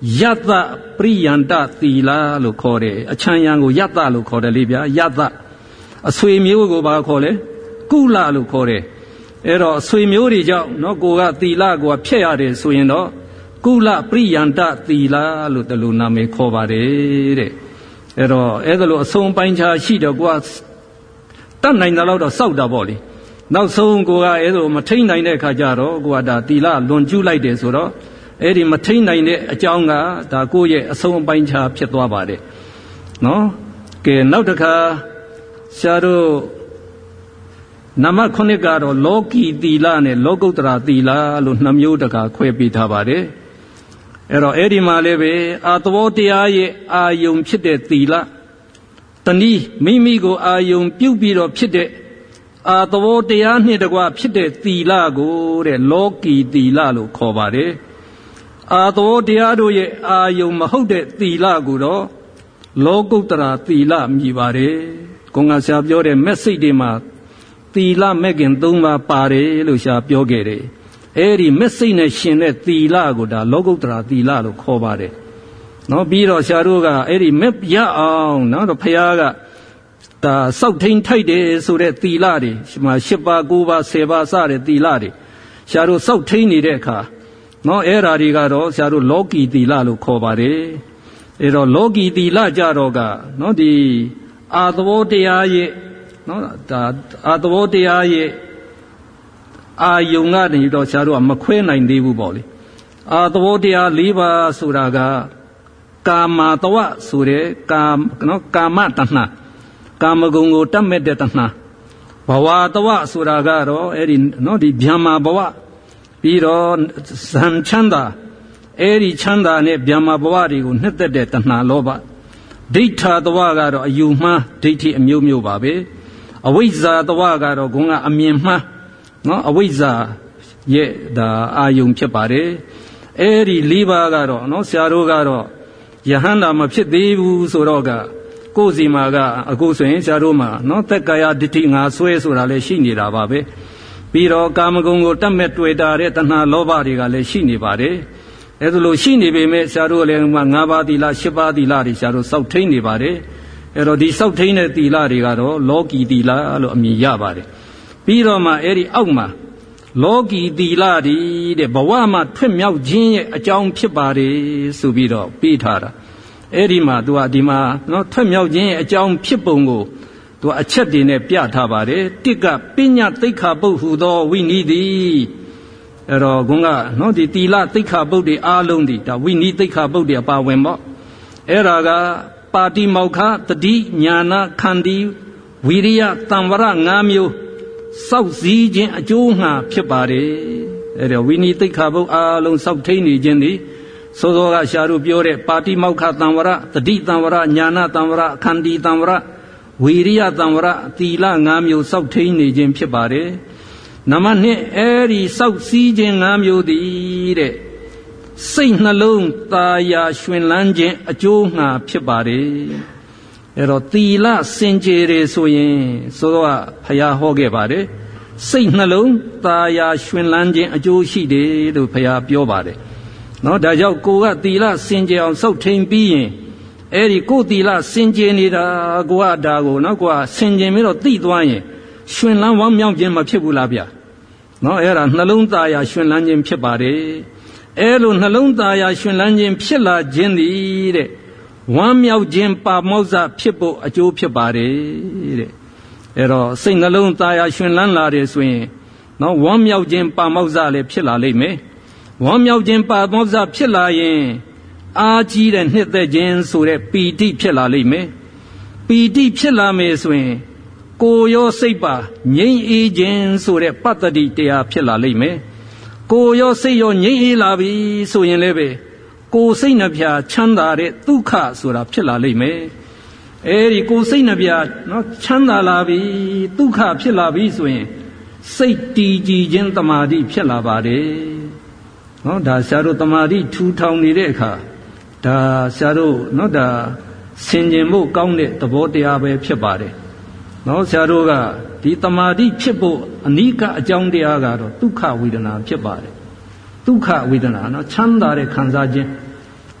Yata Priyanta Tila Lukore, a Chanyango Yata Lukore Libya, Yata, a swim you go back hole, Kula Lukore, Ero swim you no go at Tila go a Piare Swino, Kula Priyanta Tila Lutaluna me covare, Ero Edalo, Son Pancha, she the was done in the lot of South body. Now soon go Edo Matina in a Kajaro, Guada Tila, Lon July de Suro. Eri matina ine achaunga ta ko ye asong pain cha phit twa ba de no ke nauk takha sha do nama khonit ka do loki tila ne lokuttara tila lo nna myo taka khwe pi tha ba de ai ro eri ma le be a thawo tya ye ayung phit de tila tani mimi ko ayung pyut pi do phit de a thawo tya nit takwa phit de tila ko de loki tila lo khaw ba de A thawo tya do ye ayung ma hout de tila ko do lokuttara tila mi ba de ko nga sha pyo de message de ma tila mekin three pa pare lo sha pyo ke de eri message ne shin de tila ko da lokuttara tila lo khaw ba de no pi do sha do ga eri met ya aung no do phaya ga da sauk thain thait de so de tila de ma eight pa nine pa ten pa sa de tila de sha do sauk thain ni de kha no era ri ga do sha do loki tila lo khaw ba de e do loki tila ja do ga no di a thawo tya ye no da a thawo tya ye ayung ga ni do sha do ma khwe nain de bu paw le a thawo tya four pa so da ga kama tawa so de kam no kama tanha kama gung ko tat met de tanha bhawa tawa so da ga do e di no di bhyama bhawa pi do san chanda e di chanda ne bhyama bhawa ri koနှစ်သက်တဲ့တဏှာလောဘဒိဋ္ဌာတဝကတော့အယူမှားဒိဋ္ဌိအမျိုးမျိုးပါပဲအဝိဇ္ဇာတဝကတော့ဂုဏအမြင်မှားနော်အဝိဇ္ဇာရဲ့ဒါအာယုံဖြစ်ပါတယ်အဲဒီ၄ပါးကတော့နော်ဆရာတို့ကတော့ယဟန္တာမဖြစ်သေးဘူးဆိုတော့ကကိုယ်စီမှာကအခုဆိုရင်ဆရာတို့မှာနော်သက်ကာယဒိဋ္ဌိငါဆွဲဆိုတာလည်းရှိနေတာပါပဲပြီးတော့ကာမဂုဏ်ကိုတတ်မဲ့တွေ့တာတဲ့တဏှာလောဘတွေကလည်းရှိနေပါတယ်အဲဒါလို့ရှိနေပေမဲ့ဆရာတို့လည်းမှာ၅ပါးသီလ၈ပါးသီလတွေဆရာတို့စောက်ထိန်နေပါတယ်အဲတော့ဒီစောက်ထိန်တဲ့သီလတွေကတော့လောကီသီလလို့အမည်ရပါတယ်ပြီးတော့မှအဲ့ဒီအောက်မှာလောကီသီလတွေတဲ့ဘဝမှာထွတ်မြောက်ခြင်းရဲ့အကြောင်းဖြစ်ပါတယ်ဆိုပြီးတော့ပြီးထားတာအဲ့ဒီမှာသူကဒီမှာနော်ထွတ်မြောက်ခြင်းရဲ့အကြောင်းဖြစ်ပုံကိုသူအချက်တွေနဲ့ပြထားပါတယ်တစ်ကပညာသိက္ခာပုဒ်ဟူသောဝိနည်းသည်အဲ့တော့ခုကနော်ဒီတီလသိက္ခာပုဒ်တွေအားလုံးဒီဒါဝိနည်းသိက္ခာပုဒ်တွေပါဝင်ပေါ့အဲ့ဒါကပါတိမောက္ခတတိညာနာခန္တီဝိရိယတံဝရ၅မျိုးစောက်စည်းခြင်းအကျိုးငှာဖြစ်ပါတယ်အဲ့တော့ဝိနည်းသိက္ခာပုဒ်အားလုံးစောက်ထိန်နေခြင်းသည်စောစောကရှာတို့ပြောတဲ့ပါတိမောက္ခတံဝရတတိတံဝရညာနာတံဝရခန္တီတံဝရဝိရိယတံဝရသီလ၅မျိုးစောက်ထိန်နေခြင်းဖြစ်ပါတယ်နံပါတ်twoအဲ့ဒီစောက်စည်းခြင်း၅မျိုးသည်တဲ့စိတ်နှလုံးသာယာရွှင်လန်းခြင်းအကျိုးငှာဖြစ်ပါတယ်အဲ့တော့သီလစင်ကြယ်တယ်ဆိုရင်ဆိုတော့ဘုရားဟောခဲ့ပါတယ်စိတ်နှလုံးသာယာရွှင်လန်းခြင်းအကျိုးရှိတယ်လို့ဘုရားပြောပါတယ်နော်ဒါကြောင့်ကိုကသီလစင်ကြယ်အောင်စောက်ထိန်ပြီးရင်အဲ့ဒီကိုယ်သီလစင်ကြယ်နေတာကိုကဒါကိုနော်ကိုကစင်ကြယ်ပြီးတော့သိသွားရင်ရွှင်လန်းဝမ်းမြောက်ခြင်းမဖြစ်ဘူးလားဗျာနော်အဲ့ဒါနှလုံးသားရာရွှင်လန်းခြင်းဖြစ်ပါတယ်အဲ့လိုနှလုံးသားရာရွှင်လန်းခြင်းဖြစ်လာခြင်းသည်တဲ့ဝမ်းမြောက်ခြင်းပါမောက္ခဖြစ်ဖို့အကျိုးဖြစ်ပါတယ်တဲ့အဲ့တော့စိတ်နှလုံးသားရာရွှင်လန်းလာတယ်ဆိုရင်နော်ဝမ်းမြောက်ခြင်းပါမောက္ခလည်းဖြစ်လာလိမ့်မယ်ဝမ်းမြောက်ခြင်းပါမောက္ခဖြစ်လာရင်အာကြီးတဲ့နှစ်သက်ခြင်းဆိုတဲ့ပီတိဖြစ်လာလိမ့်မယ်ပီတိဖြစ်လာမယ်ဆိုရင်ကိုယ်ရောစိတ်ပါငြိမ်းအေးခြင်းဆိုတဲ့ပတ္တိတရားဖြစ်လာလိမ့်မယ်ကိုယ်ရောစိတ်ရောငြိမ်းအေးလာပြီဆိုရင်လည်းပဲကိုယ်စိတ်နှပြချမ်းသာတဲ့ဒုက္ခဆိုတာဖြစ်လာလိမ့်မယ်အဲဒီကိုယ်စိတ်နှပြနော်ချမ်းသာလာပြီဒုက္ခဖြစ်လာပြီဆိုရင်စိတ်တည်ကြည်ခြင်းတမာတိဖြစ်လာပါတယ်နော်ဒါဆရာတို့တမာတိထူထောင်နေတဲ့အခါဒါဆရာတို့နော်ဒါဆင်ခြင်ဖို့ကောင်းတဲ့သဘောတရားပဲဖြစ်ပါတယ်နော်ဆရာတို့ကဒီတမာတိဖြစ်ဖို့အနိကအကြောင်းတရားကတော့ဒုက္ခဝေဒနာဖြစ်ပါတယ်ဒုက္ခဝေဒနာနော်ချမ်းသာတဲ့ခံစားခြင်း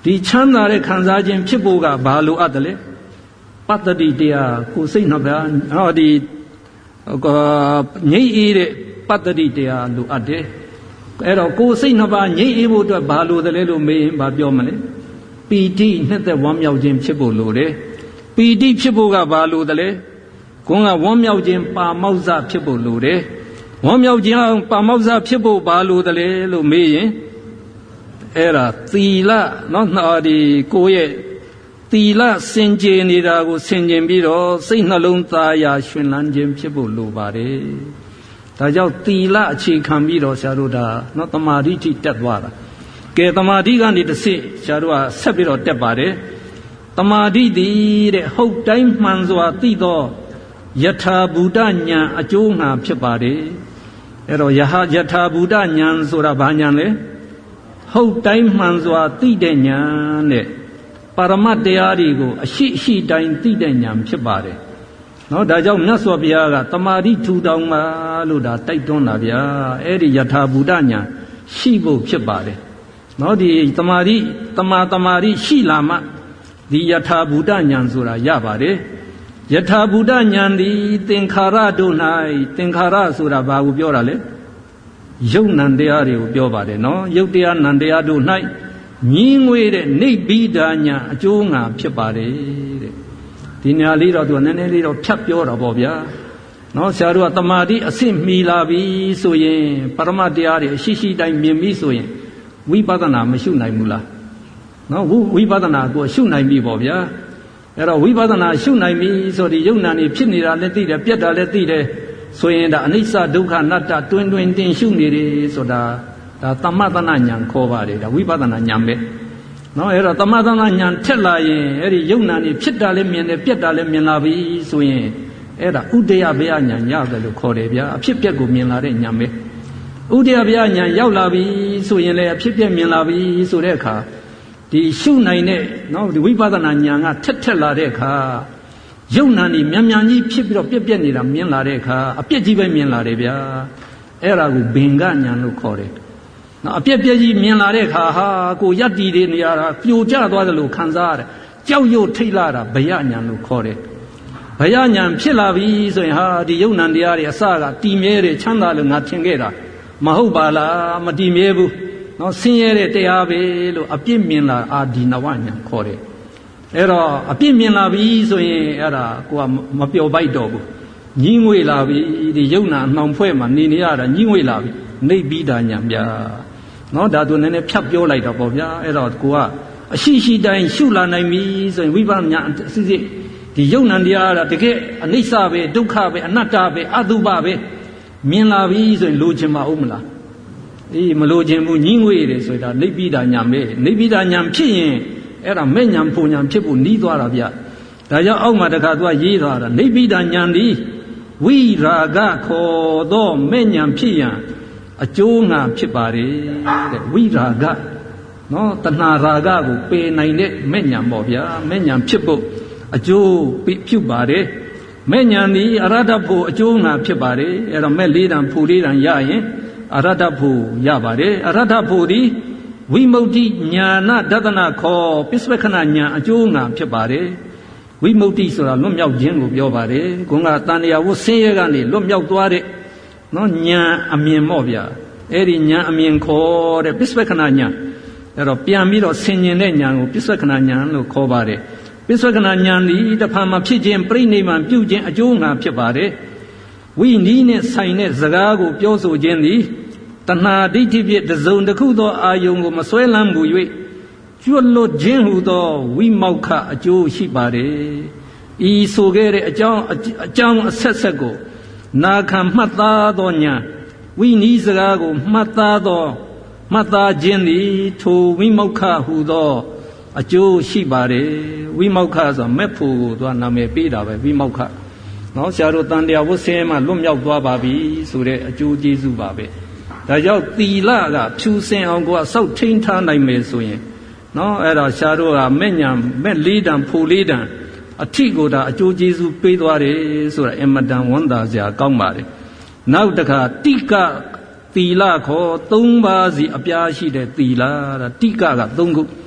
ဒီချမ်းသာတဲ့ခံစားခြင်းဖြစ်ဖို့ကဘာလိုအပ်တယ်လဲပတ္တိတရားကိုစိတ်နှပါဟောဒီငြိမ့်အေးတဲ့ပတ္တိတရားလိုအပ်တယ်အဲ့တော့ကိုယ်စိတ်နှစ်ပါးငြိမ့်အေးဖို့အတွက်ဘာလို့တယ်လဲလို့မေးရင်ဘာပြောမလဲပီတိနှစ်သက်ဝမ်းမြောက်ခြင်းဖြစ်ဖို့လိုတယ်ပီတိဖြစ်ဖို့ကဘာလို့တယ်လဲကိုယ်ကဝမ်းမြောက်ခြင်းပါမောက္ခဖြစ်ဖို့လိုတယ်ဝမ်းမြောက်ခြင်းပါမောက္ခဖြစ်ဖို့ဘာလို့တယ်လဲလို့မေးရင်အဲ့ဒါသီလနော်နော်ဒီကိုယ့်ရဲ့သီလစင်ကြယ်နေတာကိုဆင်ခြင်ပြီးတော့စိတ်နှလုံးသားရာရှင်လန်းခြင်းဖြစ်ဖို့လိုပါတယ်ဒါကြောင့်သီလအခြေခံပြီးတော့ဆရာတို့ဒါနော်တမာဓိထိတက်သွားတာကဲတမာဓိကနေတစ်ဆင့်ဆရာတို့ကဆက်ပြီးတော့တက်ပါတယ်တမာဓိသည်တဲ့ဟုတ်တိုင်းမှန်စွာသိသောယထာဘူတဉာဏ်အကျိုးငှာဖြစ်ပါတယ်အဲ့တော့ယဟယထာဘူတဉာဏ်ဆိုတာဘာဉာဏ်လဲဟုတ်တိုင်းမှန်စွာသိတဲ့ဉာဏ်နဲ့ပါရမတ်တရားတွေကိုအရှိအရှိတိုင်းသိတဲ့ဉာဏ်ဖြစ်ပါတယ်နော်ဒါကြောင့်မြတ်စွာဘုရားကတမာတိထူထောင်ပါလို့ဒါတိုက်တွန်းတာဗျာအဲ့ဒီယထာဘူတဉာဏ်ရှိဖို့ဖြစ်ပါတယ်နော်ဒီတမာတိတမာတမာတိရှိလာမှဒီယထာဘူတဉာဏ်ဆိုတာရပါတယ်ယထာဘူတဉာဏ်ဒီသင်္ခါရတို့၌သင်္ခါရဆိုတာဘာကိုပြောတာလဲယုတ်နံတရားတွေကိုပြောပါတယ်နော်ယုတ်တရားနံတရားတို့၌မြင်းငွေတဲ့နိဗ္ဗိဒာညာအကျိုးငါဖြစ်ပါတယ်တဲ့ဒီညာလေးတော့သူကနည်းနည်းလေးတော့ဖြတ်ပြောတာပေါ့ဗျာနော်ဆရာတို့ကတမာတိအဆင့်မီလာပြီဆိုရင်ပရမတ်တရားတွေအရှိရှိတိုင်းမြင်ပြီဆိုရင်ဝိပဿနာမရှုနိုင်ဘူးလားနော်ဝိပဿနာကိုရှုနိုင်ပြီပေါ့ဗျာအဲ့တော့ဝိပဿနာရှုနိုင်ပြီဆိုဒီယုံနာနေဖြစ်နေတာလည်းသိတယ်ပြက်တာလည်းသိတယ်ဆိုရင်ဒါအနိစ္စဒုက္ခအနတ္တတွင်တွင်တင်ရှုနေတယ်ဆိုတာဒါသမတနာဉာဏ်ခေါ်ပါတယ်ဒါဝိပဿနာဉာဏ်ပဲနော်အဲ့တော့သမတနာဉာဏ်ထက်လာရင်အဲ့ဒီယုံနာနေဖြစ်တာလည်းမြင်တယ်ပြက်တာလည်းမြင်လာပြီဆိုရင်အဲ့ဒါဥဒယဘယဉာဏ်ရတယ်လို့ခေါ်တယ်ဗျာအဖြစ်ပြက်ကိုမြင်လာတဲ့ဉာဏ်ပဲဥဒယဘယဉာဏ်ရောက်လာပြီဆိုရင်လည်းအဖြစ်ပြက်မြင်လာပြီဆိုတဲ့အခါဒီရှုနိုင်တဲ့နော်ဒီဝိပဿနာဉာဏ်ကထက်ထက်လာတဲ့အခါယုံနာနေမြန်မြန်ကြီးဖြစ်ပြီးတော့ပြက်ပြက်နေတာမြင်လာတဲ့အခါအပြက်ကြီးပဲမြင်လာတယ်ဗျာအဲ့ဒါကိုဘင်္ဂဉာဏ်လို့ခေါ်တယ်နော်အပြက်ပြက်ကြီးမြင်လာတဲ့အခါဟာကိုယက်တီတွေနေရတာပြိုကျသွားတယ်လို့ခံစားရတယ်ကြောက်ရွံ့ထိတ်လာတာဘယဉာဏ်လို့ခေါ်တယ်ဘယဉာဏ်ဖြစ်လာပြီဆိုရင်ဟာဒီယုံနာတရားတွေအစကတည်မြဲတယ်ချမ်းသာလို့ငါထင်ခဲ့တာမဟုတ်ပါလားမတည်မြဲဘူးနော်ဆင်းရဲတဲ့တရားပဲလို့အပြစ်မြင်လာအာဒီနဝဉာဏ်ခေါ်တယ်အဲ့တော့အပြစ်မြင်လာပြီဆိုရင်အဲ့ဒါကိုကမပျော်ပိုက်တော့ဘူးညှင်းငွေလာပြီဒီယုံနာအနှောင်ဖွဲ့မှာနေနေရတာညှင်းငွေလာပြီနိဗ္ဗိဒာဉာဏ်ဗျာနော်ဒါသူနည်းနည်းဖြတ်ပြောလိုက်တော့ပေါ့ဗျာအဲ့တော့ကိုကအရှိရှိတိုင်းရှုလာနိုင်ပြီဆိုရင်ဝိပဿနာအစစ်စစ်ဒီယုံနာတရားကတကယ်အနိစ္စပဲဒုက္ခပဲအနတ္တပဲအတုပပဲမြင်လာပြီဆိုရင်လိုချင်မအောင်မလားအေးမလိုချင်ဘူးညှင်းငွေတယ်ဆိုတာနိဗ္ဗိဒာဉာဏ်ပဲနိဗ္ဗိဒာဉာဏ်ဖြစ်ရင်အဲ့ဒါမဲ့ဉာဏ်ဖုန်ဉာဏ်ဖြစ်ဖို့နီးသွားတာဗျဒါကြောင့်အောက်မှာတခါသူကရေးသွားတာနိဗ္ဗိဒာဉာဏ်ဒီဝိရာဂခေါ်သောမဲ့ဉာဏ်ဖြစ်ရန်အကျိုးငါဖြစ်ပါတယ်တဲ့ဝိရာဂနော်တဏှာရာဂကိုပယ်နိုင်တဲ့မဲ့ဉာဏ်ပေါ့ဗျာမဲ့ဉာဏ်ဖြစ်ဖို့အကျိုးပြုပါတယ်မဲ့ဉာဏ်ဒီအရဟတဖို့အကျိုးငါဖြစ်ပါတယ်အဲ့တော့မဲ့လေးတန်ဖူလေးတန်ရရင်အရဟတဖို့ရပါတယ်အရဟတဖို့ဒီဝိမု ക്തി ညာနာဒသနာခောပစ္စဝက္ခဏညာအကျိုးငါဖြစ်ပါတယ်ဝိမု ക്തി ဆိုတာလွတ်မြောက်ခြင်းကိုပြောပါတယ်ခုနကတန်တရားဝဆင်းရဲကနေလွတ်မြောက်သွားတဲ့နော်ညာအမြင်မော့ဗျာအဲ့ဒီညာအမြင်ခေါ်တဲ့ပစ္စဝက္ခဏညာအဲ့တော့ပြန်ပြီးတော့ဆင်ញင်တဲ့ညာကိုပစ္စဝက္ခဏညာလို့ခေါ်ပါတယ်ပစ္စဝက္ခဏညာဒီတဖန်မဖြစ်ခြင်းပြိဋိနိဗ္ဗာန်ပြုခြင်းအကျိုးငါဖြစ်ပါတယ်ဝိနည်းနဲ့ဆိုင်တဲ့စကားကိုပြောဆိုခြင်းသည်တဏှာဒိဋ္ဌိဖြင့်တစုံတစ်ခုသောအာယုံကိုမဆွဲလန်းမူ၍ကျွတ်လွတ်ခြင်းဟူသောဝိမောက္ခအကျိုးရှိပါတယ်ဤဆိုခဲ့တဲ့အကြောင်းအကြောင်းအဆက်ဆက်ကိုနာခံမှတ်သားသောညာဝိနည်းစကားကိုမှတ်သားသောမှတ်သားခြင်းသည်ထိုဝိမောက္ခဟူသောအကျိုးရှိပါတယ်ဝိမောက္ခဆိုမဲ့ဖို့ကိုသူကနာမည်ပေးတာပဲဝိမောက္ခနော်ဆရာတို့တန်တရားဝတ်ဆင်းမှလွတ်မြောက်သွားပါပြီဆိုတဲ့အကျိုးကျေးဇူးပါပဲဒါကြောင့်သီလကဖြူစင်အောင်ကိုစောက်ထိန်ထားနိုင်မယ်ဆိုရင်နော်အဲ့ဒါရှားတို့ကမဲ့ညာမဲ့လေးတန်ဖူလေးတန်အထိကိုဒါအကျိုးကျေးဇူးပေးသွားတယ်ဆိုတာအမတန်ဝန်တာစရာကောင်းပါတယ်နောက်တစ်ခါတိကသီလခေါ်သုံးပါးစီအပြားရှိတဲ့သီလတာတိကကသုံးခု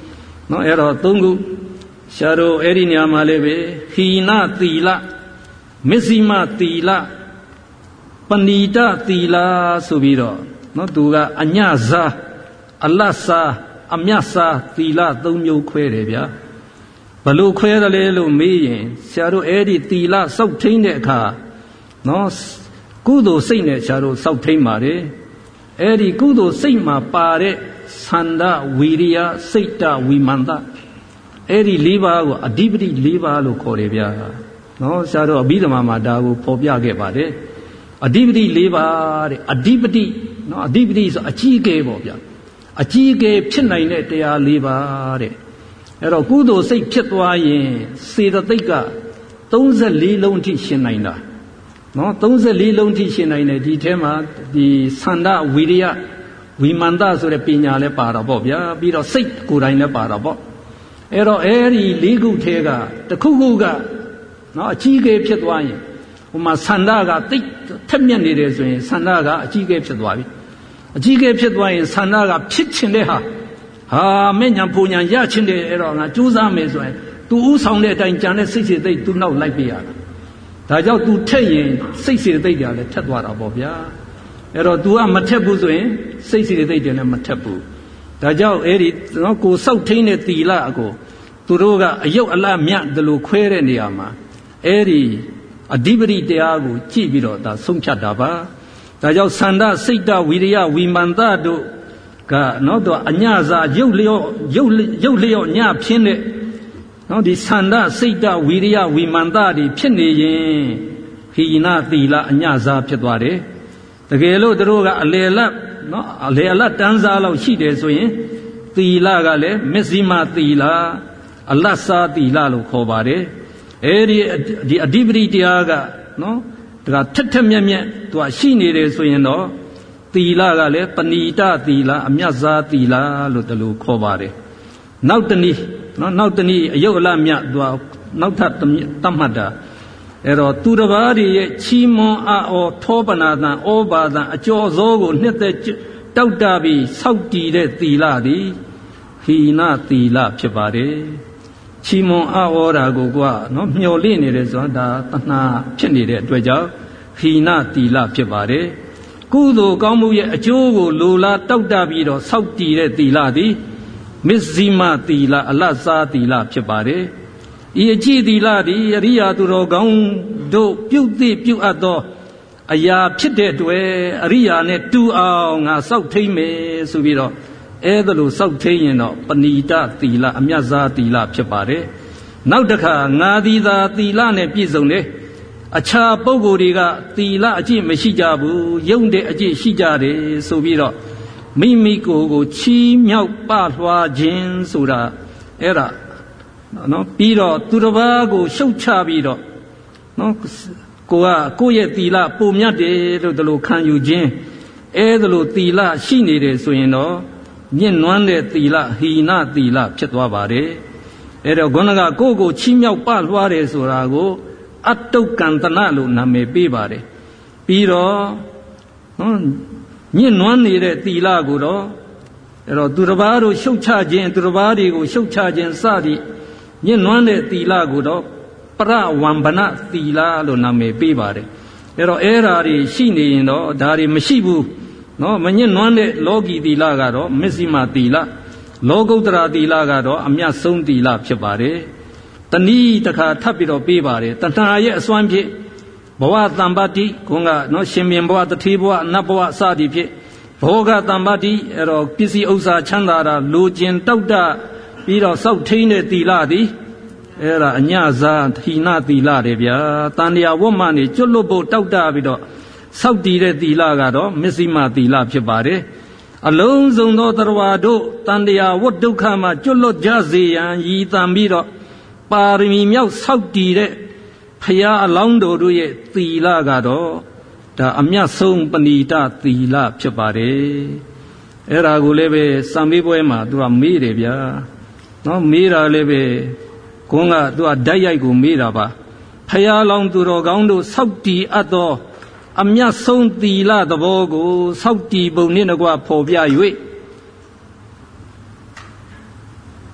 နော်အဲ့တော့သုံးခုရှားတို့အဲ့ဒီနေရာမှာလည်းပဲဟီနသီလမစ္စည်းမသီလပဏိတသီလဆိုပြီးတော့နော်သူကအညစားအလတ်စားအမြတ်စားသီလသုံးမျိုးခွဲတယ်ဗျာဘလို့ခွဲတယ်လဲလို့မေးရင်ဆရာတို့အဲ့ဒီသီလစောက်ထိန်တဲ့အခါနော်ကုသိုလ်စိတ်နဲ့ဆရာတို့စောက်ထိန်ပါတယ်အဲ့ဒီကုသိုလ်စိတ်မှာပါတဲ့သန္တာဝီရိယစိတ်တဝိမာန်တအဲ့ဒီ၄ပါးကိုအဓိပတိ၄ပါးလို့ခေါ်တယ်ဗျာနော်ဆရာတို့အဘိဓမ္မာမှာဒါကိုဖော်ပြခဲ့ပါတယ်အဓိပတိ၄ပါးတဲ့အဓိပတိနော်အဓိပတိဆိုအကြီးအကဲပေါ့ဗျာအကြီးအကဲဖြစ်နိုင်တဲ့တရား၄ပါးတဲ့အဲ့တော့ကုသိုလ်စိတ်ဖြစ်သွားရင်စေတသိက်က၃၄လုံးအထိရှင်နိုင်တာနော်၃၄လုံးအထိရှင်နိုင်တယ်ဒီထဲမှာဒီသန္တာဝီရိယဝိမာန်တဆိုတဲ့ပညာလည်းပါတော့ပေါ့ဗျာပြီးတော့စိတ်ကိုယ်တိုင်လည်းပါတော့ပေါ့အဲ့တော့အဲ့ဒီ၄ခုထဲကတစ်ခုခုကနော်အကြီးအကဲဖြစ်သွားရင်ဟိုမှာသန္တာကတိတ်ထက်မြက်နေတယ်ဆိုရင်သန္တာကအကြီးအကဲဖြစ်သွားပြီအကြီးအကဲဖြစ်သွားရင်သန္တာကဖြစ်ချင်တဲ့ဟာဟာမဲ့ညာပူညာရချင်တယ်အဲ့တော့ငါကြိုးစားမယ်ဆိုရင် तू ဥဆောင်တဲ့အတိုင်းကြံတဲ့စိတ်စေသိက် तू နောက်လိုက်ပြရတာဒါကြောင့် तू ထက်ရင်စိတ်စေသိက်တွေလည်းထက်သွားတာပေါ့ဗျာအဲ့တော့ तू ကမထက်ဘူးဆိုရင်စိတ်စေသိက်တွေလည်းမထက်ဘူးဒါကြောင့်အဲ့ဒီနော်ကိုစောက်ထိန်တဲ့သီလအကိုသူတို့ကအယုတ်အလတ်မြတ်ဒီလိုခွဲတဲ့နေရာမှာအဲ့ဒီအဓိပတိတရားကိုကြည့်ပြီးတော့ဒါဆုံးဖြတ်တာပါဒါကြောင့်သန္တာစိတ်တဝီရိယဝိမာန်တတို့ကနော်တော့အညစာရုပ်လျော့ရုပ်ရုပ်လျော့ညဖြင်းတဲ့နော်ဒီသန္တာစိတ်တဝီရိယဝိမာန်တတွေဖြစ်နေရင်ဟိနသီလအညစာဖြစ်သွားတယ်တကယ်လို့တို့ကအလေလတ်နော်အလေလတ်တန်းစားလောက်ရှိတယ်ဆိုရင်သီလကလည်းမစ္စည်းမသီလအလတ်စားသီလလို့ခေါ်ပါတယ်အဲဒီဒီအဓိပတိတရားကနော်ဒါကထက်ထက်မြက်မြက်သူကရှိနေတယ်ဆိုရင်တော့သီလကလည်းပဏိတသီလအမြတ်စားသီလလို့တလူခေါ်ပါတယ်နောက်တနည်းနော်နောက်တနည်းအယုတ်အလတ်မြတ်သူကနောက်ထပ်တတ်မှတ်တာအဲ့တော့သူတစ်ပါးတွေရဲ့ချီးမွမ်းအော်ထောပနာတန်ဩဘာတန်အကျော်စောကိုနှစ်သက်တောက်တပြီးစောက်တည်တဲ့သီလသည်ဟိနသီလဖြစ်ပါတယ်ချီးမွမ်းအော်တာကိုကနော်မျော်လင့်နေတယ်ဆိုတာဒါတဏှာဖြစ်နေတဲ့အတွက်ကြောင့်ဟိနသီလဖြစ်ပါတယ်ကုသိုလ်ကောင်းမှုရဲ့အကျိုးကိုလိုလားတောက်တပြီးတော့စောက်တည်တဲ့သီလသည်မစ္စည်းမသီလအလတ်စားသီလဖြစ်ပါတယ်ဤအကြည့်သီလသည်အရိယာသူတော်ကောင်းတို့ပြုသိပြုအပ်သောအရာဖြစ်တဲ့တွေ့အရိယာနဲ့တူအောင်ငါစောက်ထိန်မယ်ဆိုပြီးတော့အဲ့ဒါလို့စောက်ထိန်ရင်တော့ပဏိတသီလအမြတ်စားသီလဖြစ်ပါတယ်နောက်တစ်ခါငါသည်သာသီလနဲ့ပြည့်စုံတယ်အခြားပုဂ္ဂိုလ်တွေကသီလအကျင့်မရှိကြဘူးယုံတဲ့အကျင့်ရှိကြတယ်ဆိုပြီးတော့မိမိကိုယ်ကိုချီးမြှောက်ပလွှာခြင်းဆိုတာအဲ့ဒါနော်ပြီးတော့သူတစ်ပါးကိုရှုတ်ချပြီးတော့နော်ကိုကကိုယ့်ရဲ့သီလပုံမြတ်တယ်လို့ဒီလိုခံယူခြင်းအဲ့ဒါလိုသီလရှိနေတယ်ဆိုရင်တော့မြင့်နွမ်းတဲ့သီလဟိနသီလဖြစ်သွားပါတယ်အဲ့တော့ခေါင်းကကိုယ့်ကိုချီးမြှောက်ပလွှာတယ်ဆိုတာကိုအတုကံတနလို့နာမည်ပေးပါတယ်ပြီးတော့နော်မြင့်နွမ်းနေတဲ့သီလကိုတော့အဲ့တော့သူတစ်ပါးတို့ရှုတ်ချခြင်းသူတစ်ပါးတွေကိုရှုတ်ချခြင်းစသည်မြင့်နွမ်းတဲ့သီလကိုတော့ပရဝံဗနသီလလို့နာမည်ပေးပါတယ်အဲ့တော့အဲ့ဓာတွေရှိနေရင်တော့ဒါတွေမရှိဘူးနော်မညင့်နွမ်းတဲ့လောကီသီလကတော့မစ္စည်းမသီလလောကုတ္တရာသီလကတော့အမြတ်ဆုံးသီလဖြစ်ပါတယ်တနည်းတစ်ခါထပ်ပြီးတော့ပေးပါတယ်တဏှာရဲ့အစွမ်းဖြင့်ဘဝတမ္ပတိခုကနော်ရှင်မြင်ဘဝတထေဘဝနတ်ဘဝစသည်ဖြင့်ဘောဂတမ္ပတိအဲ့တော့ပစ္စည်းဥစ္စာချမ်းသာတာလိုချင်တောက်တပြီးတော့စောက်ထိန်တဲ့သီလသည်အဲ့ဒါအညဇာဟိနသီလတွေဗျာတန်တရားဝတ်မှနေကျွတ်လွတ်ဖို့တောက်တပြီးတော့စောက်တည်တဲ့သီလကတော့မစ္စည်းမသီလဖြစ်ပါတယ်အလုံးစုံသောသရဝါတို့တန်တရားဝတ်ဒုက္ခမှကျွတ်လွတ်ကြစေရန်ရည်တန်ပြီးတော့ပါရမီမြောက်စောက်တည်တဲ့ဖရာအလောင်းတော်တို့ရဲ့သီလကတော့ဒါအမြတ်ဆုံးပဏိတသီလဖြစ်ပါတယ်အဲ့ဒါကိုလည်းပဲစံမေးပွဲမှာသူကမေးတယ်ဗျာနော်မေးတာလည်းပဲခွန်းကသူကဓာတ်ရိုက်ကိုမေးတာပါဖရာလောင်းသူတော်ကောင်းတို့စောက်တည်အပ်သောအမြတ်ဆုံးသီလသဘောကိုစောက်တည်ပုံနှင့်တကွဖော်ပြ၍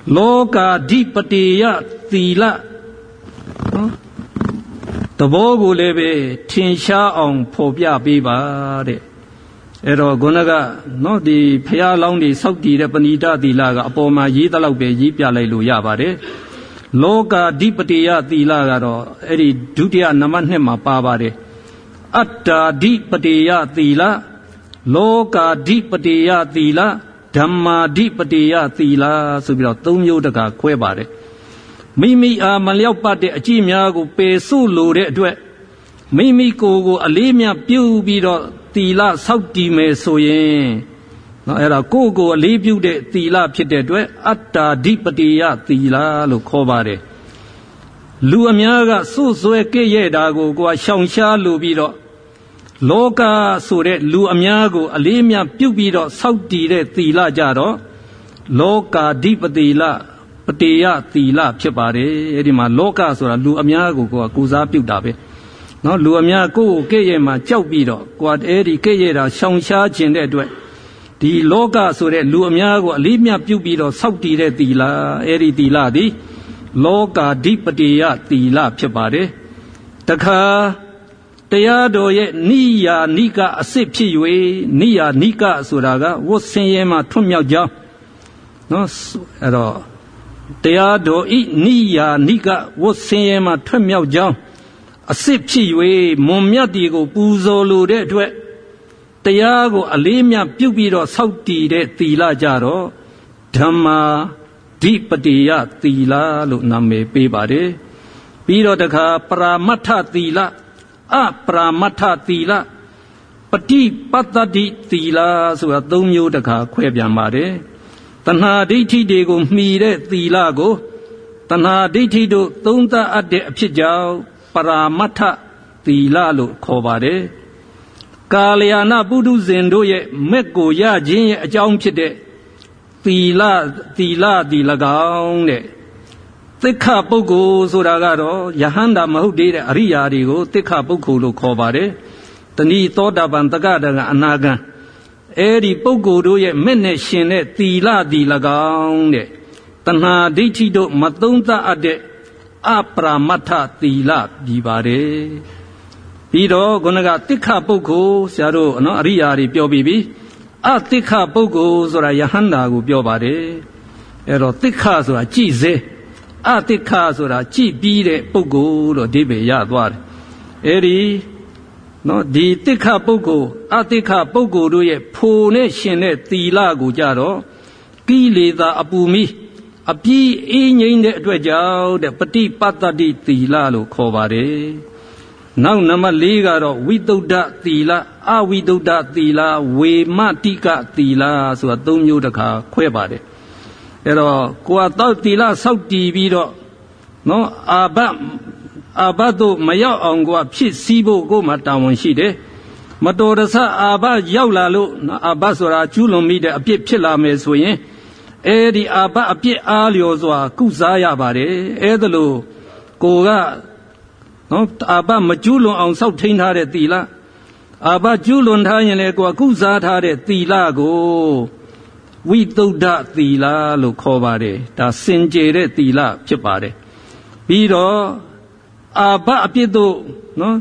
Loka dipatiya tila the Bogulebe Tinsha on Popia Biba de Ero Gonaga, no the Pia Long the Saudi Repanita di Laga, Apoma Yidalabe Yipia Luyabade, Loka Dipatiya di Lagaro, Eri Dutia Namanema Pabade, Atta Dipatiya Tila, Loka Dipatiya Tila, Dhamma Dipatiya Tila, Subira Tumyo Daga Quebade. Mimi a Maliopate, a Jimia, Pesu Lure, Mimi go, Alemia Pubiro, Tila, Saudi Me Soye. No era Gogo, Lebu de Tila Pite, Atta Dipatiya Tila, Lucovare. Luamiaga, Susue Yedago, Gua Shansha Lubiro. Loka Sure, Luamiago, Alemia Pubiro, Saudi de Tila Jaro. Loka Dipatila. Patiya tila Pipare, Edima Loka Sura, Lu Amiago, Kuza Pudabe. No Lu Amiago, Kayema, Chaubido, Quad Edi Kayeda, Shansha Chendedwe. The Loka Sure, Lu Amiago, Limia Pubido, Saudi de Tila, Edi Tiladi, Loka Dipatiya tila Pipare. Taka Tayado ye Nia Nika Asipchiwe, Nia Nika Suraga, was Sayema Tumyaja. No, at all. Tayado i Nia Nika was Sayema Tumyao Jam. A Sipchiwe, Momiadigo, Puzolo de Dwe. Tayago, Alemia Pubido, Saudi de Tila Jaro. Dhamma Dipatiya Tila Luname Bebade. Pido Daka Pramata Tila. A Pramata Tila. Pati Patadi Tila, so a Domio Daka Quebiamade. Tanha Diti Dego Mire Tilago, Tanha Diti do Tonta Ade Pijao, Paramata Tilalo Covade, Kaliana Budu Zendoye, Meko Yajin, a Jong Chide, Tila, Tila di Lagaone, Tika Bogo, Suragaro, Yahanda Mahudi, Aria Digo, Tika Bogo Covade, Tani Toda Bantagada Anaga. Eri Pogo ye mene shine tila di lagaunde. Tanha ditido matunta ade apra mata tila dibare. Pido gonaga tika pogo, Saro no Ariari Piobibi. A tika pogo zora Yahanda gu Piobare. Ero tika zora chize. A tika zora chi bide pogo lo dibe yadwar. Eri no di tika pogo, atika pogo do ye pone shine tila gu jaro, Kileda Apumi, Api in the Dwajao, the Pati Patadi Tila lo Covare. Now Nama Ligaro, we do that Tila, ah we do that Tila, we matika Tila, so a domio the car, Quebade. Ero, Quata Tila, Saudi Vido, no, Abba. Abado Maya Angua Pit Sibo go Matawan Shide Matorasa Abba Yaulalo, Abasora, Julomida, a bit Pilla Mesway, Edi Abba a bit Aliozwa, Kuzaya Bare, Edalo, Goga, Abba Majulo on South Tinhare Tila, Abba Julon Hayanegua, Kuzatare Tila go. We do that Tila lo Covare, da Sinjere Tila Chipare. Bido Abba Apido, no?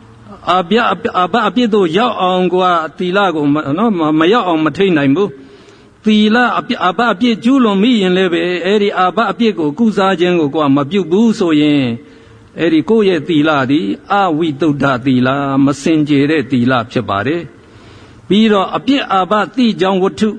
Abia Abba Apido Yao Angua Tilago, no, Maya on Matinaimu. Tila Abba Api Julo me and Leve, Eri Abba Apigo, Kuza Jango, Mabu Buso Yen, Eri Koye Tiladi, Ah, we do that Tila, Massengere Tila Chapare. Biro Apia Abba Ti Jango too.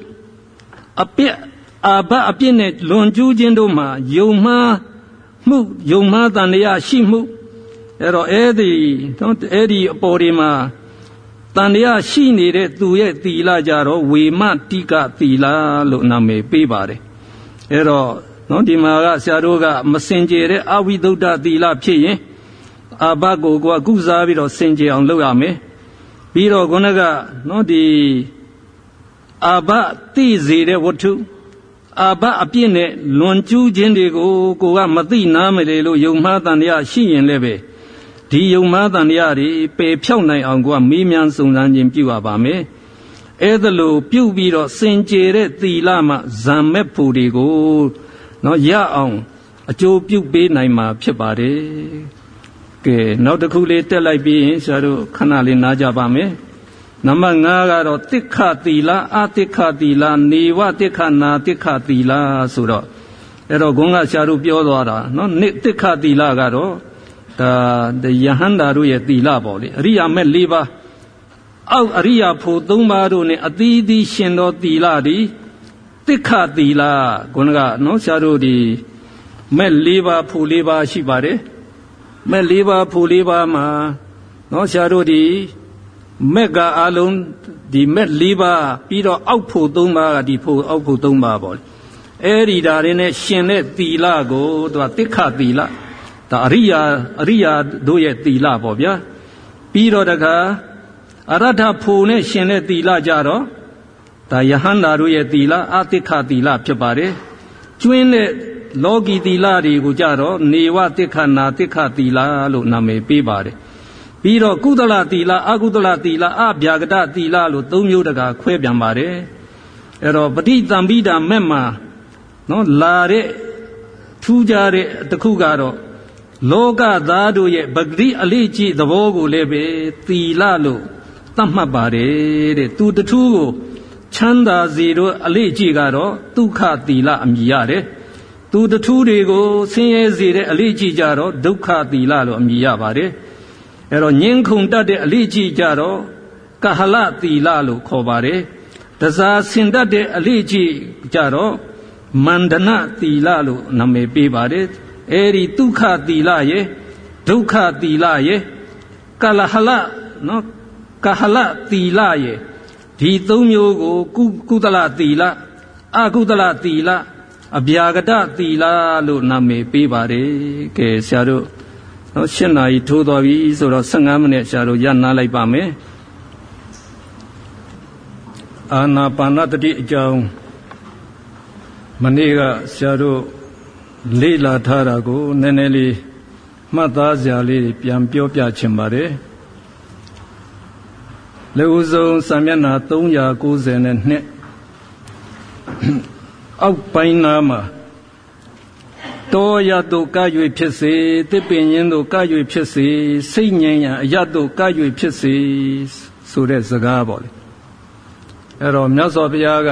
Apia Abba Apinet, Lonju Jendoma, Yoma Mu, Yoma Tania Shimu. Ero Edi, don't Edi Porima Tania Shini Tuye Tila Jaro, we matika Tila Luname Pibare. Ero, non Dimaga Saroga, Massengere, Awidoda Tila Pie, Abago Guazaviro Senje on Lugame, Biro Gonaga, no di Abba Tizire Watu, Abba Apine, Lonju Jendigo, Goa Madina Melelo, Yoma Tania Shi and Leve. Di Yoma Taniari, Pe Piaunai Angua, Mimian Sunan in Puabame, Edalo, Pubiro, Saint Jere, the Lama, Zamepudigo, နော်ရအောင်အကျိုးပြုပေးနိုင်မှာဖြစ်ပါတယ်ကဲနောက်တစ်ခုလေးတက်လိုက်ပြီးရင်ဆရာတို့ခဏလေးနားကြပါမယ်နံပါတ်၅ကတော့တိခသီလအတိခသီလနေဝတိခနာတိခသီလဆိုတော့အဲ့တော့ဂုံကဆရာတို့ပြောသွားတာနော်နိတိခသီလကတော့ဒါယဟန္တာတို့ရဲ့သီလပေါ့လေအရိယာမဲ့၄ပါးအောက်အရိယာဖို့၃ပါးတို့နဲ့အသီးသီးရှင်သောသီလဒီတိခသီလဂုံကနော်ဆရာတို့ဒီမဲ့၄ပါးဖို့၄ပါးရှိပါတယ်မဲ့၄ပါးဖို့၄ပါးမှာနော်ဆရာတို့ဒီမက်ကအလုံးဒီမက်၄ပါးပြီးတော့အောက်ဖို့၃ပါးကဒီဖို့အောက်ဖို့၃ပါးပေါ့အဲ့ဒီဓာတ်နဲ့ရှင်တဲ့သီလကိုသူကတိခသီလဒါအရိယာအရိယာတို့ရဲ့သီလပေါ့ဗျာပြီးတော့တခါအရထဖို့နဲ့ရှင်တဲ့သီလကြတော့ဒါယဟန္တာတို့ရဲ့သီလအတိခသီလဖြစ်ပါတယ်ကျွင်းတဲ့လောကီသီလတွေကိုကြတော့နေဝတိခနာတိခသီလလို့နာမည်ပေးပါတယ်ပြီးတော့ကုသလသီလအကုသလသီလအဗျာကတသီလလို့သုံးမျိုးတကာခွဲပြန်ပါတယ်အဲ့တော့ပဋိသင်္ပိတာမဲ့မှာနော်လာတဲ့ထူးခြားတဲ့တစ်ခုကတော့လောကသားတို့ရဲ့ပဂတိအလေးကြီးသဘောကိုလည်းပဲသီလလို့သတ်မှတ်ပါတယ်တဲ့သူတထူးကိုချမ်းသာစေတော့အလေးကြီးကတော့ဒုက္ခသီလအမည်ရတယ်သူတထူးတွေကိုဆင်းရဲစေတဲ့အလေးကြီးကြတော့ဒုက္ခသီလလို့အမည်ရပါတယ်အဲ့တော့ငင်းခုန်တတ်တဲ့အလေးကြီးကြတော့ကဟလသီလလို့ခေါ်ပါတယ်တစားဆင်တတ်တဲ့အလေးကြီးကြတော့မန္ဒနာသီလလို့နာမည်ပေးပါတယ်အဲ့ဒီဒုက္ခသီလရဲ့ဒုက္ခသီလရဲ့ကလဟလနော်ကဟလသီလရဲ့ဒီသုံးမျိုးကိုကုကုသလသီလအကုသလသီလအဗျာကတသီလလို့နာမည်ပေးပါတယ်ကဲဆရာတို့နော်ရှစ်နာရီထိုးသွားပြီဆိုတော့၁၅မိနစ်ဆရာတို့ရနာလိုက်ပါမယ်အာနာပါနတတိအကြောင်းမနေ့ကဆရာတို့လေ့လာထားတာကိုနည်းနည်းလေးမှတ်သားစရာလေးပြန်ပြောပြချင်ပါတယ်လေဦးဆုံးစာမျက်နှာ၃၉၂အောက်ပိုင်းနာမှာတောရတုက၍ဖြစ်စေတစ်ပင်ရင်းတို့က၍ဖြစ်စေစိတ်ငြိမ်းရာအရတုက၍ဖြစ်စေဆိုတဲ့စကားပေါ့လေအဲ့တော့မြတ်စွာဘုရားက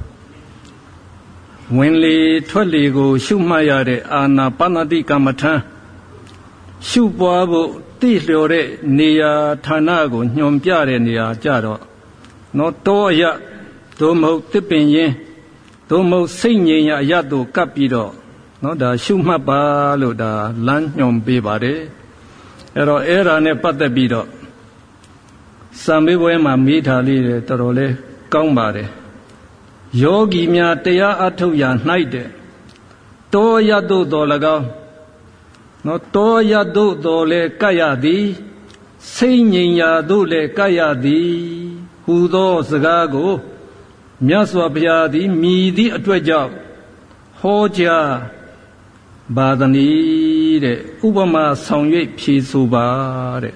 ဝင်လေထွက်လေကိုရှုမှတ်ရတဲ့အာနာပါနတိကမ္မထာရှုပွားဖို့တိလျော်တဲ့နေရာဌာနကိုညွန်ပြတဲ့နေရာကြတော့နော်တောရသို့မဟုတ်တစ်ပင်ရင်းသို့မဟုတ်စိတ်ငြိမ်းရာအရတုကပ်ပြီးတော့နော်ဒါရှုမှတ်ပါလို့ဒါလမ်းညွှန်ပေးပါတယ်အဲ့တော့အဲ့ဒါနဲ့ပတ်သက်ပြီးတော့စာမေးပွဲမှာမေးထားလေးတယ်တော်တော်လေးကောင်းပါတယ်ယောဂီများတရားအထုတ်ရာ၌တဲ့တောရတုတော်၎င်းနော်တောရတုတော်လဲကပ်ရသည်စိတ်ငြိမ်ရာတို့လဲကပ်ရသည်ဟူသောစကားကိုမြတ်စွာဘုရားသည်မြည်သည့်အတွက်ကြောင့်ဟောကြားပါသနည်းတဲ့ဥပမာဆောင်၍ဖြေဆိုပါတဲ့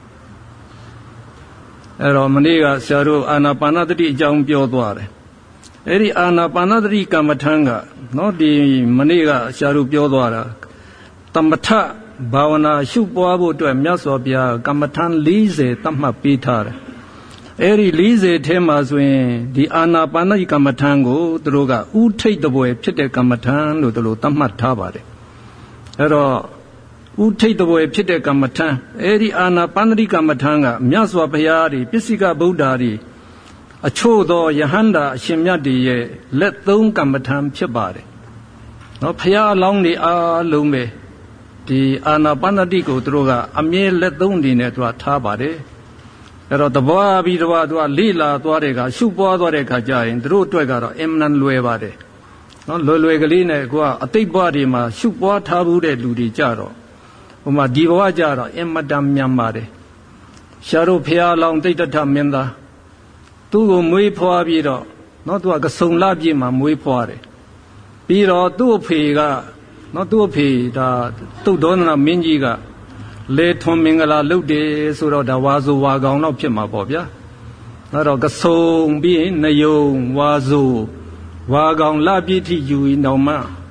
အဲ့တော့မနေ့ကဆရာတို့အာနာပါနသတိအကြောင်းပြောသွားတယ်အဲ့ဒီအာနာပါနသတိကမ္မထံကနော်ဒီမနေ့ကဆရာတို့ပြောသွားတာသမထဘာဝနာရှုပွားဖို့အတွက်မြတ်စွာဘုရားကမ္မထံ၄၀သတ်မှတ်ပေးထားတယ်အဲ့ဒီ၄၀ထဲမှာဆိုရင်ဒီအာနာပါနကမ္မထံကိုသူတို့ကဥထိတ်တပွဲဖြစ်တဲ့ကမ္မထံလို့သူတို့သတ်မှတ်ထားပါတယ်အဲ့တော့ဥထိတ်တပွဲဖြစ်တဲ့ကမ္မထံအဲ့ဒီအာနာပါနကမ္မထံကမြတ်စွာဘုရားတွေပစ္စည်းကဗုဒ္ဓတွေအချို့သောယဟန္တာအရှင်မြတ်တွေရဲ့လက်သုံးကမ္မထံဖြစ်ပါတယ်နော်ဘုရားအလောင်းတွေအားလုံးပဲဒီအာနာပါနတိကိုသူတို့ကအမြဲလက်သုံးအနေနဲ့သူကထားပါတယ်အဲ့တော့တဘွားပြီးတဘွားသူကလိလာသွားတဲ့အခါရှုပွားသွားတဲ့အခါကျရင်သူတို့အတွက်ကတော့အင်မတန်လွယ်ပါတယ်နော်လွယ်လွယ်ကလေးနဲ့ကိုကအတိတ်ဘဝတွေမှာရှုပွားထားဘူးတဲ့လူတွေကြတော့ဟိုမှာဒီဘဝကြတော့အင်မတန်မြန်ပါတယ်ရှားတို့ဖះလောင်တိတ်တထမင်းသားသူ့ကိုမွေးဖွားပြီးတော့နော်သူကကစုံလာပြည့်မှာမွေးဖွားတယ်ပြီးတော့သူ့အဖေကနော်သူ့အဖေဒါတုတ်တော်နာမင်းကြီးကလေထွန်မင်္ဂလာလုပ်တယ်ဆိုတော့ဒါဝါဆိုဝါကောင်တော့ဖြစ်မှာပေါ့ဗျာအဲ့တော့ကစုံပြီးနယုံဝါဆိုဝါကောင်လပြည့်ထိယူရင်တော့မှ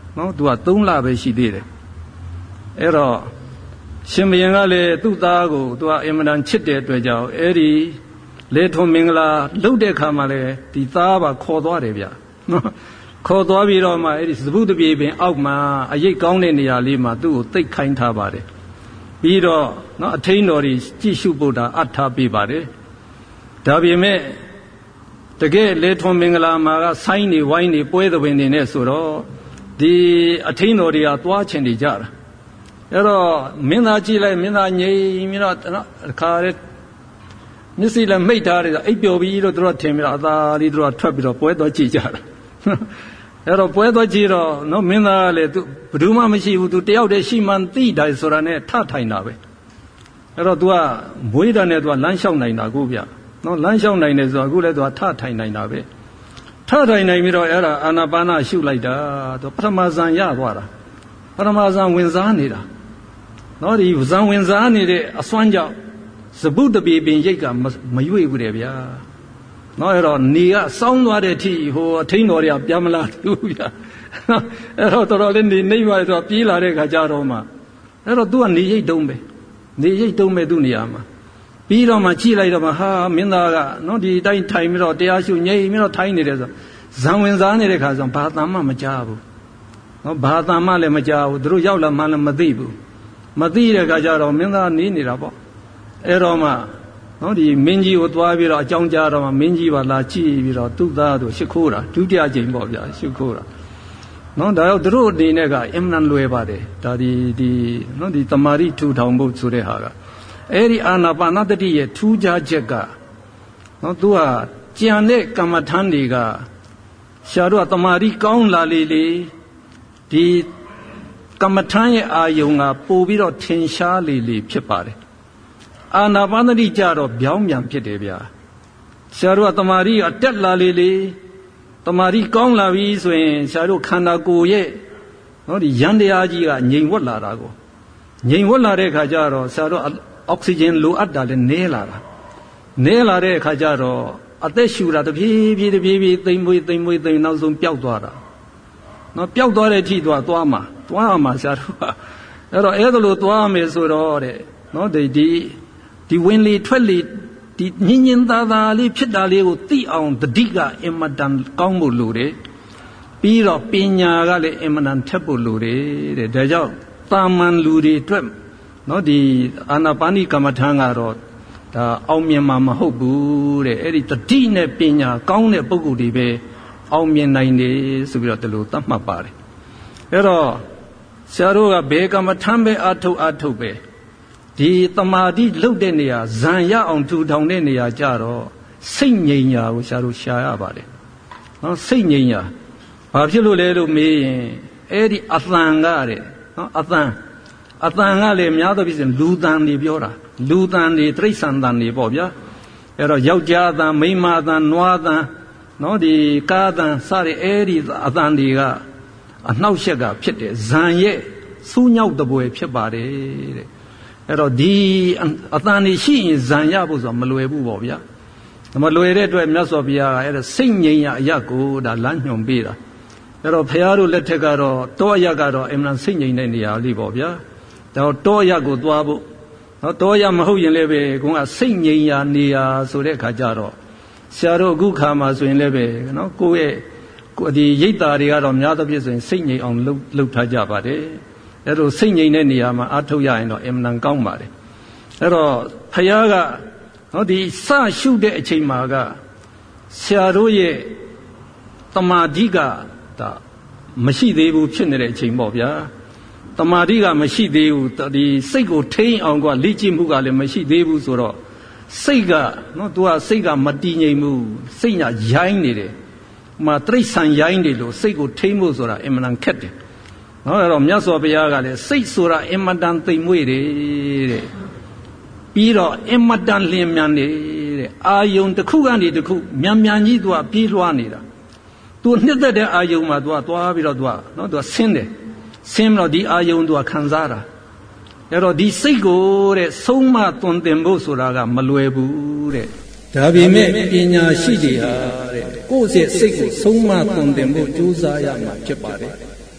နော်သူကသုံးလပဲရှိသေးတယ်အဲ့တော့ရှင်ဘုရင်ကလည်းသူ့သားကိုသူကအင်မတန်ချစ်တဲ့အတွက်ကြောင့်အဲ့ဒီလေထုံမင်္ဂလာလှုပ်တဲ့ခါမှာလည်းဒီသားပါခေါ်သွားတယ်ဗျနော်ခေါ်သွားပြီးတော့မှအဲ့ဒီသဘုတပြေပင်အောက်မှာအရိပ်ကောင်းတဲ့နေရာလေးမှာသူ့ကိုသိပ်ခိုင်းထားပါတယ်ပြီးတော့နော်အထိန်တော်ကြီးကြည့်ရှုဖို့တာအပ်ထားပေးပါတယ်ဒါပေမဲ့တကယ်လေထုံမင်္ဂလာမှာကဆိုင်းနေဝိုင်းနေပွဲသဘင်နေနဲ့ဆိုတော့ဒီအထိန်တော်တွေကသွားချင်နေကြတာအဲ့တော့မင်းသားကြည့်လိုက်မင်းသားငြိမ်ပြီးတော့နော်အခါရဲမျက်စိလည်းမိတ်ထားတယ်အိပ်ပျော်ပြီးတော့သူတို့ထင်ပြီးတော့အသာလေးသူတို့ထွက်ပြီးတော့ပွဲသွားကြည့်ကြတာအဲ့တော့ပွဲသွားကြည့်တော့နော်မင်းသားကလည်းသူဘယ်သူမှမရှိဘူးသူတယောက်တည်းရှိမှန်သိတယ်ဆိုတာနဲ့ထထိုင်တာပဲအဲ့တော့ तू ကမွေးတာနဲ့ तू ကလမ်းလျှောက်နိုင်တာကိုဗျနော်လမ်းလျှောက်နိုင်တယ်ဆိုတော့အခုလည်း तू ကထထိုင်နိုင်တာပဲထထိုင်နိုင်ပြီးတော့အဲ့ဒါအာနာပါနရှုလိုက်တာ तू ပထမဇန်ရသွားတာပထမဇန်ဝင်စားနေတာနော်ဒီဇန်ဝင်စားနေတဲ့အစွမ်းကြောင့်သဘုတပြေပင်ရိတ်ကမရွေ့ဘူးတယ်ဗျာနော်အဲ့တော့နေကစောင်းသွားတဲ့အထိဟိုအထိန်တော်တွေကပြန်မလာဘူးဗျာအဲ့တော့တော်တော်လေးနေနေပါလေတော့ပြေးလာတဲ့ခါကျတော့မှအဲ့တော့ तू ကနေရိတ်တုံးပဲနေရိတ်တုံးပဲသူ့နေရာမှာပြီးတော့မှကြည့်လိုက်တော့မှဟာမင်းသားကနော်ဒီတိုင်းထိုင်ပြီးတော့တရားရှုငြိမ်ပြီးတော့ထိုင်နေတယ်ဆိုဇံဝင်စားနေတဲ့ခါဆိုဘာတမ်းမှမကြားဘူးနော်ဘာတမ်းမှလည်းမကြားဘူးသူတို့ရောက်လာမှလည်းမသိဘူးမသိတဲ့ခါကျတော့မင်းသားနေနေတာပေါ့အဲ့တော့မှနော်ဒီမင်းကြီးကိုသွားပြီးတော့အကြောင်းကြားတော့မှမင်းကြီးပါလာကြည့်ပြီးတော့သူ့သားတို့ရှ िख ိုးတာဒုတိယကြိမ်ပေါ့ဗျာရှ िख ိုးတာနော်ဒါတော့သူတို့အနေနဲ့ကအင်မတန်လွယ်ပါတယ်ဒါဒီဒီနော်ဒီတမာရီထူထောင်ဖို့ဆိုတဲ့ဟာကအဲ့ဒီအာနာပါနတတိရဲ့ထူးခြားချက်ကနော်သူကကြံတဲ့ကမ္မထမ်းတွေကရှားတော့တမာရီကောင်းလာလေလေဒီကမ္မထမ်းရဲ့အာယုံကပို့ပြီးတော့ထင်ရှားလေလေဖြစ်ပါတယ်အာနာပါနတိကြတော့ပြောင်းပြန်ဖြစ်တယ်ဗျာရှားတော့တမာရီကတက်လာလေလေတမာရီကောင်းလာပြီဆိုရင်ရှားတို့ခန္ဓာကိုယ်ရဲ့နော်ဒီယန္တရားကြီးကငြိမ်ဝတ်လာတာကိုငြိမ်ဝတ်လာတဲ့ခါကျတော့ရှားတို့အောက်ဆီဂျင်လိုအပ်တာလည်းနည်းလာတာနည်းလာတဲ့အခါကျတော့အသက်ရှူတာတဖြည်းဖြည်းတဖြည်းဖြည်းသိမ့်မွေးသိမ့်မွေးသိမ့်နောက်ဆုံးပျောက်သွားတာနော်ပျောက်သွားတဲ့အထိသွားသွားမှာသွားမှာဆရာတို့ကအဲ့တော့အဲ့ဒါလိုသွားမယ်ဆိုတော့တဲ့နော်ဒီဒီဒီဝင်လေထွက်လေဒီညင်ညင်သာသာလေးဖြစ်တာလေးကိုသိအောင်တတိကအင်မတန်ကောင်းဖို့လိုတယ်ပြီးတော့ပညာကလည်းအင်မတန်ထက်ဖို့လိုတယ်တဲ့ဒါကြောင့်တာမန်လူတွေအတွက်နော်ဒီအာနာပါနိကမ္မထံကတော့ဒါအောင်မြင်မှာမဟုတ်ဘူးတဲ့အဲ့ဒီတတိနဲ့ပညာကောင်းတဲ့ပုဂ္ဂိုလ်တွေပဲအောင်မြင်နိုင်တယ်ဆိုပြီးတော့ဒီလိုသတ်မှတ်ပါတယ်အဲ့တော့ဆရာတို့ကဘယ်ကမ္မထံပဲအထုတ်အထုတ်ပဲဒီတမာတိလုတ်တဲ့နေရာဇံရအောင်ထူထောင်တဲ့နေရာကြတော့စိတ်ငြိမ်ညာကိုဆရာတို့ရှာရပါတယ်နော်စိတ်ငြိမ်ညာဘာဖြစ်လို့လဲလို့မေးရင်အဲ့ဒီအသံကတဲ့နော်အသံအတန်ကလည်းများသောဖြင့်လူတန်တွေပြောတာလူတန်တွေတိရစ္ဆာန်တန်တွေပေါ့ဗျာအဲ့တော့ယောက်ျားအတန်မိန်းမအတန်နွားအတန်နော်ဒီကားအတန်စတဲ့အဲ့ဒီအတန်တွေကအနှောက်အယှက်ကဖြစ်တယ်ဇံရဲ့စူးညောက်တပွဲဖြစ်ပါတယ်တဲ့အဲ့တော့ဒီအတန်တွေရှိရင်ဇံရဖို့ဆိုတာမလွယ်ဘူးပေါ့ဗျာမလွယ်တဲ့အတွက်မြတ်စွာဘုရားကအဲ့ဒါစိတ်ငြိမ်ရာအရာကိုဒါလမ်းညွှန်ပေးတာအဲ့တော့ဘုရားတို့လက်ထက်ကတော့တောအရာကတော့အမှန်စိတ်ငြိမ်တဲ့နေရာလေးပေါ့ဗျာတော့တောရကိုသွားဖို့နော်တောရမဟုတ်ရင်လည်းပဲကိုကစိတ်ငြိမ်ရာနေရာဆိုတဲ့အခါကျတော့ဆရာတို့အခုခါမှာဆိုရင်လည်းပဲနော်ကိုယ့်ရဲ့ဒီရိတ်တာတွေကတော့များသောဖြင့်ဆိုရင်စိတ်ငြိမ်အောင်လှုပ်လှုပ်ထားကြပါတယ်အဲ့လိုစိတ်ငြိမ်တဲ့နေရာမှာအထုတ်ရရင်တော့အမှန်ကောင်းပါတယ်အဲ့တော့ဖခင်ကနော်ဒီစရှုတဲ့အချိန်မှာကဆရာတို့ရဲ့တမာတိကဒါမရှိသေးဘူးဖြစ်နေတဲ့အချိန်ပေါ့ဗျာတမာတိကမရှိသေးဘူးဒီစိတ်ကိုထိန်းအောင်ကလေ့ကျင့်မှုကလည်းမရှိသေးဘူးဆိုတော့စိတ်ကနော်သူကစိတ်ကမတည်ငြိမ်ဘူးစိတ်ညာရိုင်းနေတယ်။မှာတိရစ္ဆာန်ရိုင်းနေလို့စိတ်ကိုထိန်းဖို့ဆိုတာအင်မတန်ခက်တယ်။နော်အဲ့တော့မြတ်စွာဘုရားကလည်းစိတ်ဆိုတာအင်မတန်သိမ်မွေ့တယ်တဲ့။ပြီးတော့အင်မတန်လျင်မြန်တယ်တဲ့။အာယုံတစ်ခုကနေတစ်ခုမြန်မြန်ကြီးသူကပြေးလွှားနေတာ။ तू နှစ်သက်တဲ့အာယုံမှာ तू ကသွားပြီးတော့ तू ကနော် तू ကဆင်းတယ်။ဆင်းတော့ဒီအာယုံ तू ကခံစားတာ။အဲ့တော့ဒီစိတ်ကိုတဲ့ဆုံးမသွန်သင်ဖို့ဆိုတာကမလွယ်ဘူးတဲ့ဒါပေမဲ့ပညာရှိတွေဟာတဲ့ကိုယ့်ရဲ့စိတ်ကိုဆုံးမသွန်သင်ဖို့ကြိုးစားရမှာဖြစ်ပါတယ်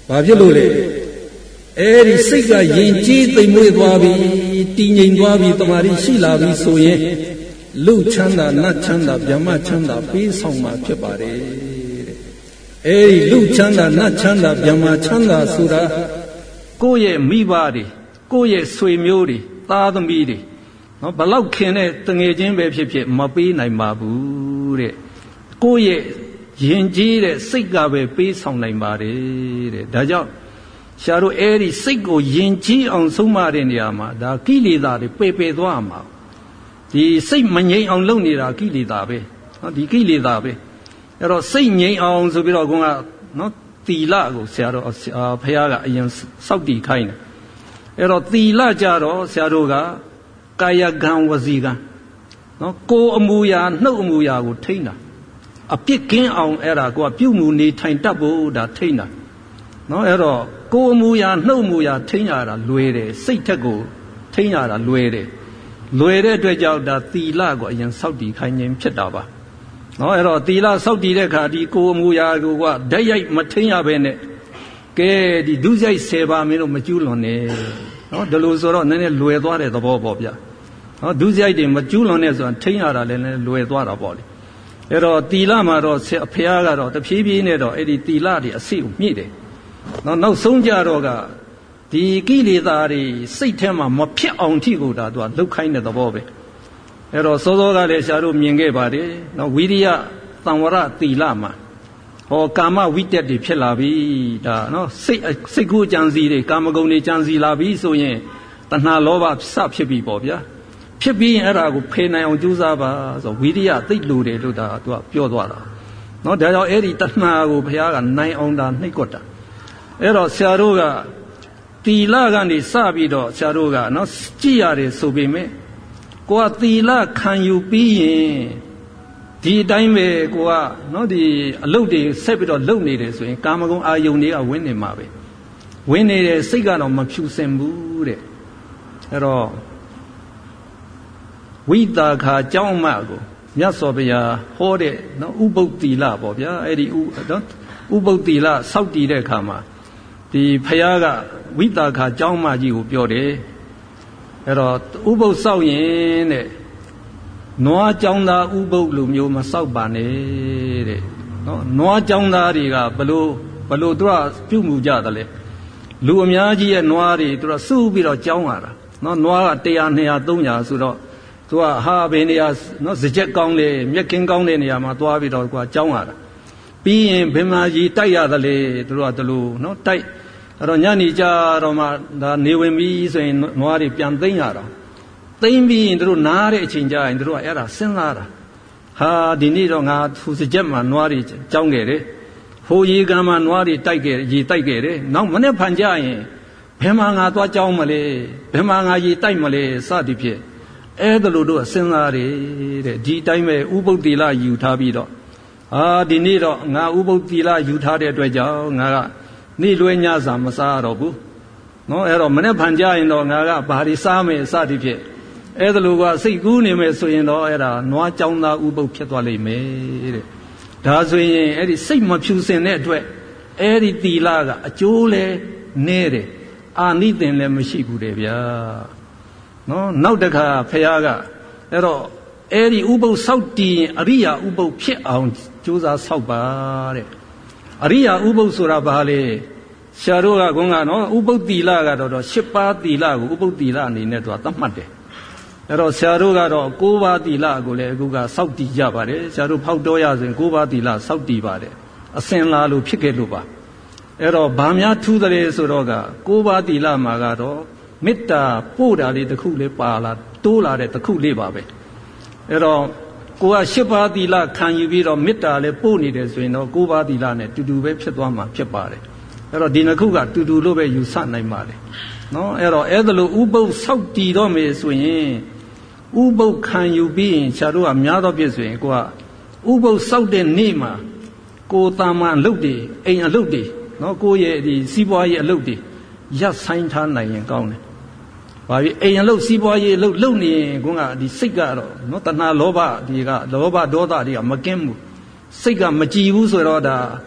ဘာဖြစ်လို့လဲအဲ့ဒီစိတ်ကယဉ်ကျေးသိမ်မွေ့သွားပြီတည်ငြိမ်သွားပြီတမာရီရှိလာပြီဆိုရင်လူချမ်းသာနတ်ချမ်းသာဗျမချမ်းသာပေးဆောင်မှာဖြစ်ပါတယ်တဲ့အဲ့ဒီလူချမ်းသာနတ်ချမ်းသာဗျမချမ်းသာဆိုတာကိုယ့်ရဲ့မိဘတွေကိုယ့်ရဲ့ဆွေမျိုးတွေသားသမီးတွေနော်ဘလောက်ခင်တဲ့တငယ်ချင်းပဲဖြစ်ဖြစ်မပေးနိုင်ပါဘူးတဲ့ကိုယ့်ရဲ့ယဉ်ကျေးတဲ့စိတ်ကပဲပေးဆောင်နိုင်ပါတယ်တဲ့ဒါကြောင့်ရှားတို့အဲ့ဒီစိတ်ကိုယဉ်ကျေးအောင်ဆုံးမတဲ့နေရာမှာဒါကိလေသာတွေပယ်ပယ်သွားမှာဒီစိတ်မငြိမ်အောင်လုပ်နေတာကိလေသာပဲနော်ဒီကိလေသာပဲအဲ့တော့စိတ်ငြိမ်အောင်ဆိုပြီးတော့ကနော်သီလကိုဆရာတော်ဖခင်ကအရင်စောင့်တည်ခိုင်းတယ်အဲ့တော့သီလကြတော့ဆရာတို့ကကာယကံဝစီကံနော်ကိုယ်အမူအရာနှုတ်အမူအရာကိုထိန်းတာအပြစ်ကင်းအောင်အဲ့ဒါကိုကပြုမှုနေထိုင်တတ်ဖို့ဒါထိန်းတာနော်အဲ့တော့ကိုယ်အမူအရာနှုတ်အမူအရာထိန်းရတာလွယ်တယ်စိတ်ထက်ကိုထိန်းရတာလွယ်တယ်လွယ်တဲ့အတွက်ကြောင့်ဒါသီလကိုအရင်စောင့်တည်ခိုင်းခြင်းဖြစ်တာပါနော်အဲ့တော့သီလစောင့်တည်တဲ့အခါဒီကိုယ်အမူအရာကိုကဓာတ်ရိုက်မထိန်းရဘဲနဲ့ကဲဒီဒုစရိုက်ဆယ်ပါမင်းတို့မကျူးလွန်နဲ့နော်ဒီလိုဆိုတော့နည်းနည်းလွယ်သွားတဲ့သဘောပေါ့ဗျာနော်ဒုစရိုက်တွေမကျူးလွန်နဲ့ဆိုတာထိန်းရတာလည်းလွယ်သွားတာပေါ့လေအဲ့တော့သီလမှာတော့အဖေကတော့တဖြည်းဖြည်းနဲ့တော့အဲ့ဒီသီလတွေအစိတ်ကိုမြင့်တယ်နော်နောက်ဆုံးကြတော့ကဒီကိလေသာတွေစိတ်ထဲမှာမဖြစ်အောင်ထိကိုဒါသူကလှုပ်ခိုင်းတဲ့သဘောပဲအဲ့တော့စောစောကလည်းရှားတို့မြင်ခဲ့ပါတယ်နော်ဝိရိယသံဝရသီလမှာဟောကာမဝိတက်တွေဖြစ်လာပြီဒါနော်စိတ်စိတ်ကူးကြံစီတွေကာမဂုဏ်တွေကြံစီလာပြီဆိုရင်တဏှာလောဘစဖြစ်ပြီပေါ့ဗျာဖြစ်ပြီးရင်အဲ့ဒါကိုဖယ်နိုင်အောင်ကြိုးစားပါဆိုဝိရိယသိတ်လို့တယ်လို့ဒါသူကပြောသွားတာနော်ဒါကြောင့်အဲ့ဒီတဏှာကိုဘုရားကနိုင်အောင်ဒါနှိပ်ကွက်တာအဲ့တော့ဆရာတို့ကသီလကနေစပြီးတော့ဆရာတို့ကနော်ကြည်ရတယ်ဆိုပေမဲ့ကိုကသီလခံယူပြီးရင်ဒီအတိုင်းပဲကိုကနော်ဒီအလုပ်တွေဆက်ပြီးတော့လုပ်နေတယ်ဆိုရင်ကာမဂုဏ်အာယုန်တွေကဝင်နေမှာပဲဝင်နေတဲ့စိတ်ကတော့မဖြူစင်ဘူးတဲ့အဲ့တော့ဝိတာခာကြောင်းမကိုမြတ်စွာဘုရားဟောတဲ့နော်ဥပုပ်သီလပေါ့ဗျာအဲ့ဒီဥနော်ဥပုပ်သီလစောင့်တည်တဲ့အခါမှာဒီဖယားကဝိတာခာကြောင်းမကြီးကိုပြောတယ်အဲ့တော့ဥပုပ်စောင့်ရင်တဲ့နွားကြောင်းသားဥပုပ်လိုမျိုးမစောင့်ပါနဲ့တဲ့နော်နွားကြောင်းသားတွေကဘလို့ဘလို့သူကပြုမှုကြတယ်လေလူအများကြီးရဲ့နွားတွေသူကစုပြီးတော့ကြောင်းရတာနော်နွားကတစ်ရာနှစ်ရာသုံးရာဆိုတော့သူကဟာဘယ်နေရာနော်စကြက်ကောင်းလေမြက်ခင်းကောင်းတဲ့နေရာမှာသွားပြီးတော့ကွာကြောင်းရတာပြီးရင်ဘယ်မှာကြီးတိုက်ရတယ်လေသူတို့ကတလူနော်တိုက်အဲ့တော့ညနေကြတော့မှဒါနေဝင်ပြီးဆိုရင်နွားတွေပြန်သိမ်းရတာသိမ်းပြီးရင်သူတို့နားတဲ့အချိန်ကျရင်သူတို့ကအဲ့ဒါစဉ်းစားတာဟာဒီနေ့တော့ငါသူစကြက်မှာနွားတွေကြောင်းခဲ့တယ်ဟိုရေကန်မှာနွားတွေတိုက်ခဲ့ရေတိုက်ခဲ့တယ်နောက်မနေ့ဖန်ကြရင်ဘယ်မှာငါသွားကြောင်းမလဲဘယ်မှာငါရေတိုက်မလဲစသည်ဖြင့်အဲ့ဒါလို့တို့စဉ်းစားတယ်တဲ့ဒီတိုင်းပဲဥပုပ်တိလယူထားပြီးတော့အာဒီနေ့တော့ငါဥပုပ်တိလယူထားတဲ့အတွက်ကြောင့်ငါကနေ့လွဲညစာမစားတော့ဘူးနော်အဲ့တော့မနေ့ဖန်ကြရင်တော့ငါကဘာတွေစားမယ်စသည်ဖြင့်အဲ့ဒါလို့ကစိတ်ကူးနေမယ်ဆိုရင်တော့အဲ့ဒါနွားကြောင်းသားဥပုပ်ဖြစ်သွားလိမ့်မယ်တဲ့ဒါဆိုရင်အဲ့ဒီစိတ်မဖြူစင်တဲ့အတွက်အဲ့ဒီတိလကအကျိုးလဲနဲတယ်အာနိသင်လည်းမရှိဘူးတဲ့ဗျာနော်နောက်တစ်ခါဖះကအဲ့တော့အဲ့ဒီဥပုပ်ဆောက်တည်ရင်အရိယာဥပုပ်ဖြစ်အောင်ကြိုးစားဆောက်ပါတဲ့အရိယာဥပုပ်ဆိုတာဘာလဲဆရာတို့ကကွန်းကနော်ဥပုပ်တိလကတော့တော့၈ပါးတိလကိုဥပုပ်တိလအနေနဲ့သူကသတ်မှတ်တယ်အဲ့တော့ဆရာတို့ကတော့၉ပါးတိလကိုလည်းအခုကစောက်တည်ကြပါတယ်ဆရာတို့ဖောက်တော်ရဆိုရင်၉ပါးတိလစောက်တည်ပါတယ်အစင်လာလို့ဖြစ်ခဲ့လို့ပါအဲ့တော့ဗာများထူးတယ်ဆိုတော့က၉ပါးတိလမှာကတော့မေတ္တာပို့တာလေးတစ်ခုလေးပါလာတိုးလာတဲ့တစ်ခုလေးပါပဲအဲ့တော့ကိုက၈ပါးတိလခံယူပြီးတော့မေတ္တာလေးပို့နေတယ်ဆိုရင်တော့၉ပါးတိလနဲ့တူတူပဲဖြစ်သွားမှာဖြစ်ပါတယ်အဲ့တော့ဒီနှစ်ခုကတူတူလို့ပဲယူဆနိုင်ပါလေနော်အဲ့တော့အဲ့ဒါလို့ဥပုပ်ဆောက်တည်တော့မယ်ဆိုရင်ဥပုပ်ခံယူပြီးရင်ဆရာတို့ကများသောဖြစ်ဆိုရင်ကိုကဥပုပ်ဆောက်တဲ့နေ့မှာကိုတာမန်အလုပ်တွေအိမ်အလုပ်တွေနော်ကိုရဲ့ဒီစီးပွားရေးအလုပ်တွေရပ်ဆိုင်ထားနိုင်ရင်ကောင်းတယ်ဘာဖြစ်အိမ်အလုပ်စီးပွားရေးအလုပ်လုပ်နေရင်ကွန်းကဒီစိတ်ကတော့နော်တဏှာလောဘဒီကလောဘဒေါသတွေကမကင်းဘူးစိတ်ကမကြည်ဘူးဆိုတော့ဒါ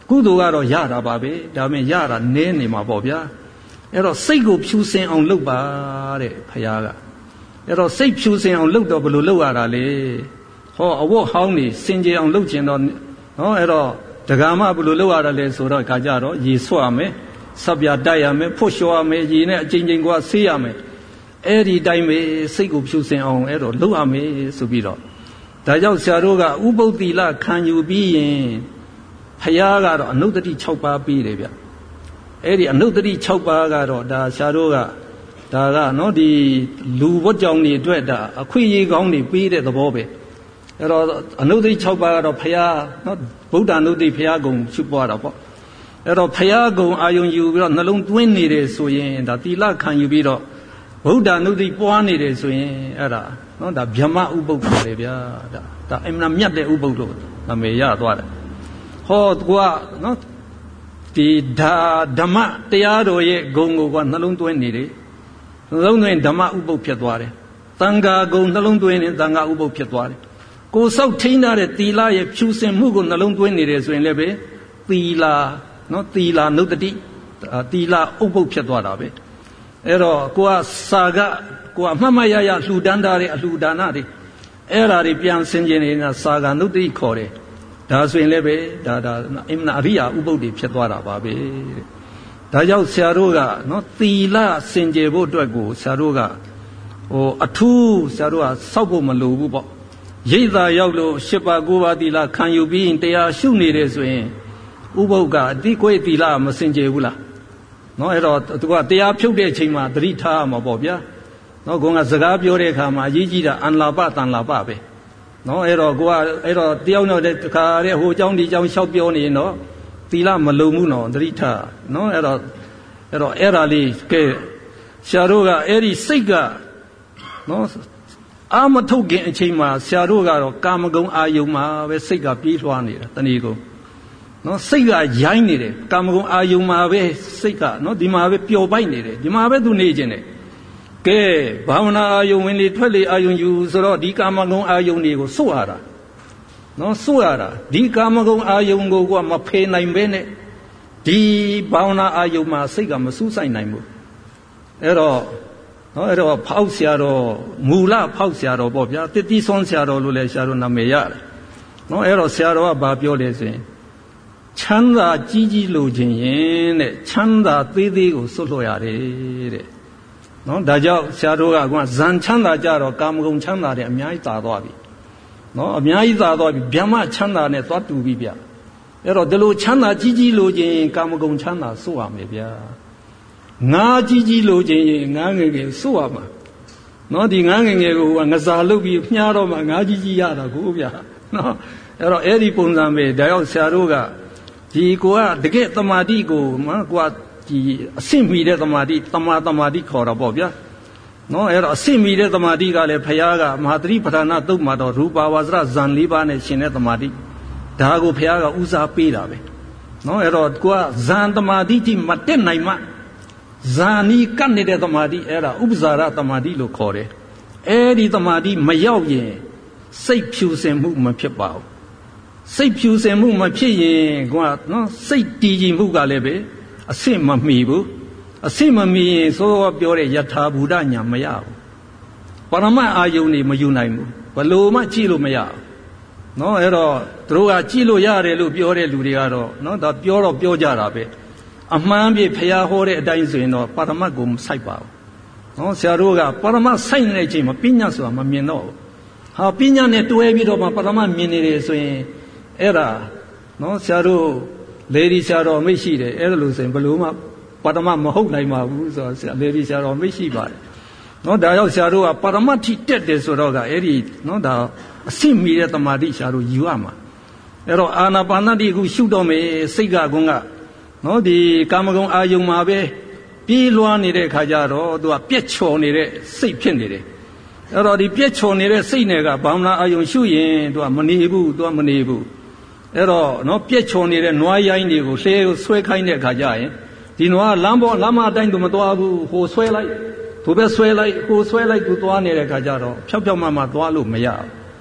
ကုသိုလ်ကတော့ရတာပါပဲဒါပေမဲ့ရတာနည်းနေမှာပေါ့ဗျာအဲ့တော့စိတ်ကိုဖြူစင်အောင်လုပ်ပါတဲ့ဘုရားကအဲ့တော့စိတ်ဖြူစင်အောင်လုပ်တော့ဘယ်လိုလုပ်ရတာလဲဟောအဝတ်ဟောင်းနေစင်ကြယ်အောင်လုပ်ကျင်တော့နော်အဲ့တော့ဒကာမဘယ်လိုလုပ်ရတာလဲဆိုတော့ခါကြတော့ရေဆွရမယ်ဆပ်ပြတိုက်ရမယ်ဖွတ်လျှော်ရမယ်ရေနဲ့အချိန်ချင်းကဆေးရမယ်အဲ့ဒီတိုင်းပဲစိတ်ကိုဖြူစင်အောင်အဲ့တော့လုပ်ရမယ်ဆိုပြီးတော့ဒါကြောင့်ဆရာတို့ကဥပုသ္တိလခံယူပြီးရင်ဘုရားကတော့အနုတ္တိ၆ပါးပြီးတယ်ဗျအဲ့ဒီအနုတ္တိ၆ပါးကတော့ဒါဆရာတို့ကဒါကနော်ဒီလူဝတ်ကြောင်တွေအတွက်ဒါအခွင့်အရေးကောင်းတွေပြီးတဲ့သဘောပဲအဲ့တော့အနုတ္တိ၆ပါးကတော့ဘုရားနော်ဗုဒ္ဓအနုတ္တိဘုရားကုံရှုပွားတာပေါ့အဲ့တော့ဘုရားကုံအာယုံယူပြီးတော့နှလုံးသွင်းနေတယ်ဆိုရင်ဒါသီလခံယူပြီးတော့ဗုဒ္ဓအနုတ္တိပွားနေတယ်ဆိုရင်အဲ့ဒါနော်ဒါဗြဟ္မဥပုပ်ပါလေဗျာဒါဒါအမှန်မြတ်တဲ့ဥပုပ်လို့နာမည်ရသွားတယ်ဟောကွာနော်ဒီဒါဓမ္မတရားတော်ရဲ့ဂုံကိုကနှလုံးသွင်းနေတယ်နှလုံးသွင်းဓမ္မဥပုပ်ဖြစ်သွားတယ်သံဃာဂုံနှလုံးသွင်းရင်သံဃာဥပုပ်ဖြစ်သွားတယ်ကိုယ်ဆောက်ထိန်းထားတဲ့သီလရဲ့ဖြူစင်မှုကိုနှလုံးသွင်းနေတယ်ဆိုရင်လည်းပဲသီလနော်သီလနုတ္တိသီလဥပုပ်ဖြစ်သွားတာပဲအဲ့တော့ကိုကစာကကိုကအမှတ်မရရလှူဒန်းထားတဲ့အလှူဒါနတွေအဲ့ဓာတွေပြန်ဆင်ခြင်နေတာစာကနုတ္တိခေါ်တယ်ဒါဆိုရင်လည်းပဲဒါဒါအင်မနာအရိယာဥပုပ်တွေဖြစ်သွားတာပါပဲဒါကြောင့်ဆရာတို့ကနော်သီလစင်ကြယ်ဖို့အတွက်ကိုဆရာတို့ကဟိုအထူးဆရာတို့ကစောက်ဖို့မလိုဘူးပေါ့ရိတ်သာရောက်လို့ရှစ်ပါးကိုးပါးသီလခံယူပြီးတရားရှုနေတယ်ဆိုရင်ဥပုပ်ကအတိကိုယ်သီလမစင်ကြယ်ဘူးလားနော်အဲ့တော့သူကတရားဖြုတ်တဲ့အချိန်မှာသတိထားရမှာပေါ့ဗျာနော်ကိုကစကားပြောတဲ့အခါမှာအရေးကြီးတာအန္လာပတန်လာပပဲနော်အဲ့တော့ကိုကအဲ့တော့တယောက်နဲ့တခါတဲ့ဟိုเจ้าဒီเจ้าလျှောက်ပြောနေရင်တော့သီလမလုံဘူးနော်သတိထားနော်အဲ့တော့အဲ့တော့အဲ့ဒါလေးကဲဆရာတို့ကအဲ့ဒီစိတ်ကနော်အာမထုတ်ခင်အချိန်မှာဆရာတို့ကတော့ကာမဂုဏ်အာယုံမှာပဲစိတ်ကပြေးလွှားနေတာတဏှီကုံနော်စိတ်ကရိုင်းနေတယ်ကာမဂုဏ်အာယုံမှာပဲစိတ်ကနော်ဒီမှာပဲပျော်ပိုက်နေတယ်ဒီမှာပဲသူနေခြင်းတယ်ကဲဘာဝနာအာယုံဝင်လေထွက်လေအာယုံယူဆိုတော့ဒီကာမဂုဏ်အာယုံတွေကိုစွတ်ရတာနော်စွတ်ရတာဒီကာမဂုဏ်အာယုံကိုကမဖေနိုင်ပဲနဲ့ဒီဘာဝနာအာယုံမှာစိတ်ကမစူးဆိုင်နိုင်ဘူးအဲ့တော့နော်အဲ့တော့ဖောက်ဆရာတော်မူလဖောက်ဆရာတော်ပေါ့ဗျာတတိဆွမ်းဆရာတော်လို့လည်းဆရာတော်နာမည်ရတယ်နော်အဲ့တော့ဆရာတော်ကဘာပြောလဲဆိုရင်ချမ်းသာကြီးကြီးလိုချင်ရင်တဲ့ချမ်းသာသေးသေးကိုစွတ်လို့ရတယ်တဲ့နော်ဒါကြောင့်ဆရာတို့ကကဇန်ချမ်းသာကြတော့ကာမဂုဏ်ချမ်းသာတဲ့အများကြီးသာသွားပြီနော်အများကြီးသာသွားပြီဗျမချမ်းသာနဲ့သွားတူပြီဗျအဲ့တော့ဒီလိုချမ်းသာကြီးကြီးလိုချင်ကာမဂုဏ်ချမ်းသာစွတ်ရမယ်ဗျာငါကြီးကြီးလိုချင်ရင်ငါငယ်ငယ်စွတ်ရမှာနော်ဒီငါငယ်ငယ်ကိုကငစားလုပ်ပြီးမြားတော့မှငါကြီးကြီးရတာကိုဗျာနော်အဲ့တော့အဲ့ဒီပုံစံပဲဒါကြောင့်ဆရာတို့ကဒီကိုကတကယ်တမာတိကိုမကွာဒီအဆင့်မီတဲ့တမာတိတမာတမာတိခေါ်တာပေါ့ဗျာနော်အဲ့တော့အဆင့်မီတဲ့တမာတိကလည်းဘုရားကမဟာသတိပဋ္ဌာနာသုတ်မှာတော့ရူပဝါစရဇန်၄ပါးနဲ့ရှင်တဲ့တမာတိဒါကိုဘုရားကဥစားပေးတာပဲနော်အဲ့တော့ကိုကဇန်တမာတိတိမတက်နိုင်မှဇာနီကတ်နေတဲ့တမာတိအဲ့ဒါဥပဇာရတမာတိလို့ခေါ်တယ်အဲ့ဒီတမာတိမရောက်ရင်စိတ်ဖြူစင်မှုမဖြစ်ပါဘူးစိတ်ဖြူစင်မှုမဖြစ်ရင်ကွာနော်စိတ်တည်ကြည်မှုကလည်းပဲအဆင့်မမီဘူးအဆင့်မမီရင်ဆိုတော့ပြောတဲ့ယထာဘူဒညာမရဘူးပရမတ်အာယုန်နေမယူနိုင်ဘူးဘလို့မှကြည့်လို့မရဘူးနော်အဲ့တော့သူတို့ကကြည့်လို့ရတယ်လို့ပြောတဲ့လူတွေကတော့နော်ဒါပြောတော့ပြောကြတာပဲအမှန်ပြဖျားဟောတဲ့အတိုင်းဆိုရင်တော့ပရမတ်ကိုမစိုက်ပါဘူးနော်ဆရာတို့ကပရမတ်စိုက်နေတဲ့အချိန်မှာပညာဆိုတာမမြင်တော့ဘူးဟာပညာနဲ့တွဲပြီးတော့မှပရမတ်မြင်နေတယ်ဆိုရင်အဲ့ဒါနော်ဆရာတို့လေဒီဆရာတော်မိတ်ရှိတယ်အဲ့ဒါလို့ဆိုရင်ဘယ်လို့မှပရမတ်မဟုတ်နိုင်ပါဘူးဆိုတော့ဆရာလေဒီဆရာတော်မိတ်ရှိပါတယ်နော်ဒါကြောင့်ဆရာတို့ကပရမတ်ထိတက်တယ်ဆိုတော့ကအဲ့ဒီနော်ဒါအဆင့်မီတဲ့တမာတိဆရာတို့ယူရမှာအဲ့တော့အာနာပါနတိအခုရှုတော့မယ်စိတ်ကကွန်းကနော်ဒီကာမဂုဏ်အာယုံမှာပဲပြေးလွှားနေတဲ့ခါကျတော့သူကပြက်ချော်နေတဲ့စိတ်ဖြစ်နေတယ်အဲ့တော့ဒီပြက်ချော်နေတဲ့စိတ်နဲ့ကဘာမနာအာယုံရှုရင်သူကမနေဘူးသူကမနေဘူးအဲ့တော့နော်ပြက်ချော်နေတဲ့နွားရိုင်းတွေကိုလှဲဆွဲခိုင်းတဲ့အခါကျရင်ဒီနွားလမ်းပေါ်လမ်းမအတိုင်းသူမသွားဘူးဟိုဆွဲလိုက်သူပဲဆွဲလိုက်ဟိုဆွဲလိုက်သူသွားနေတဲ့အခါကျတော့ဖြောက်ဖြောက်မှမှသွားလို့မရဘူး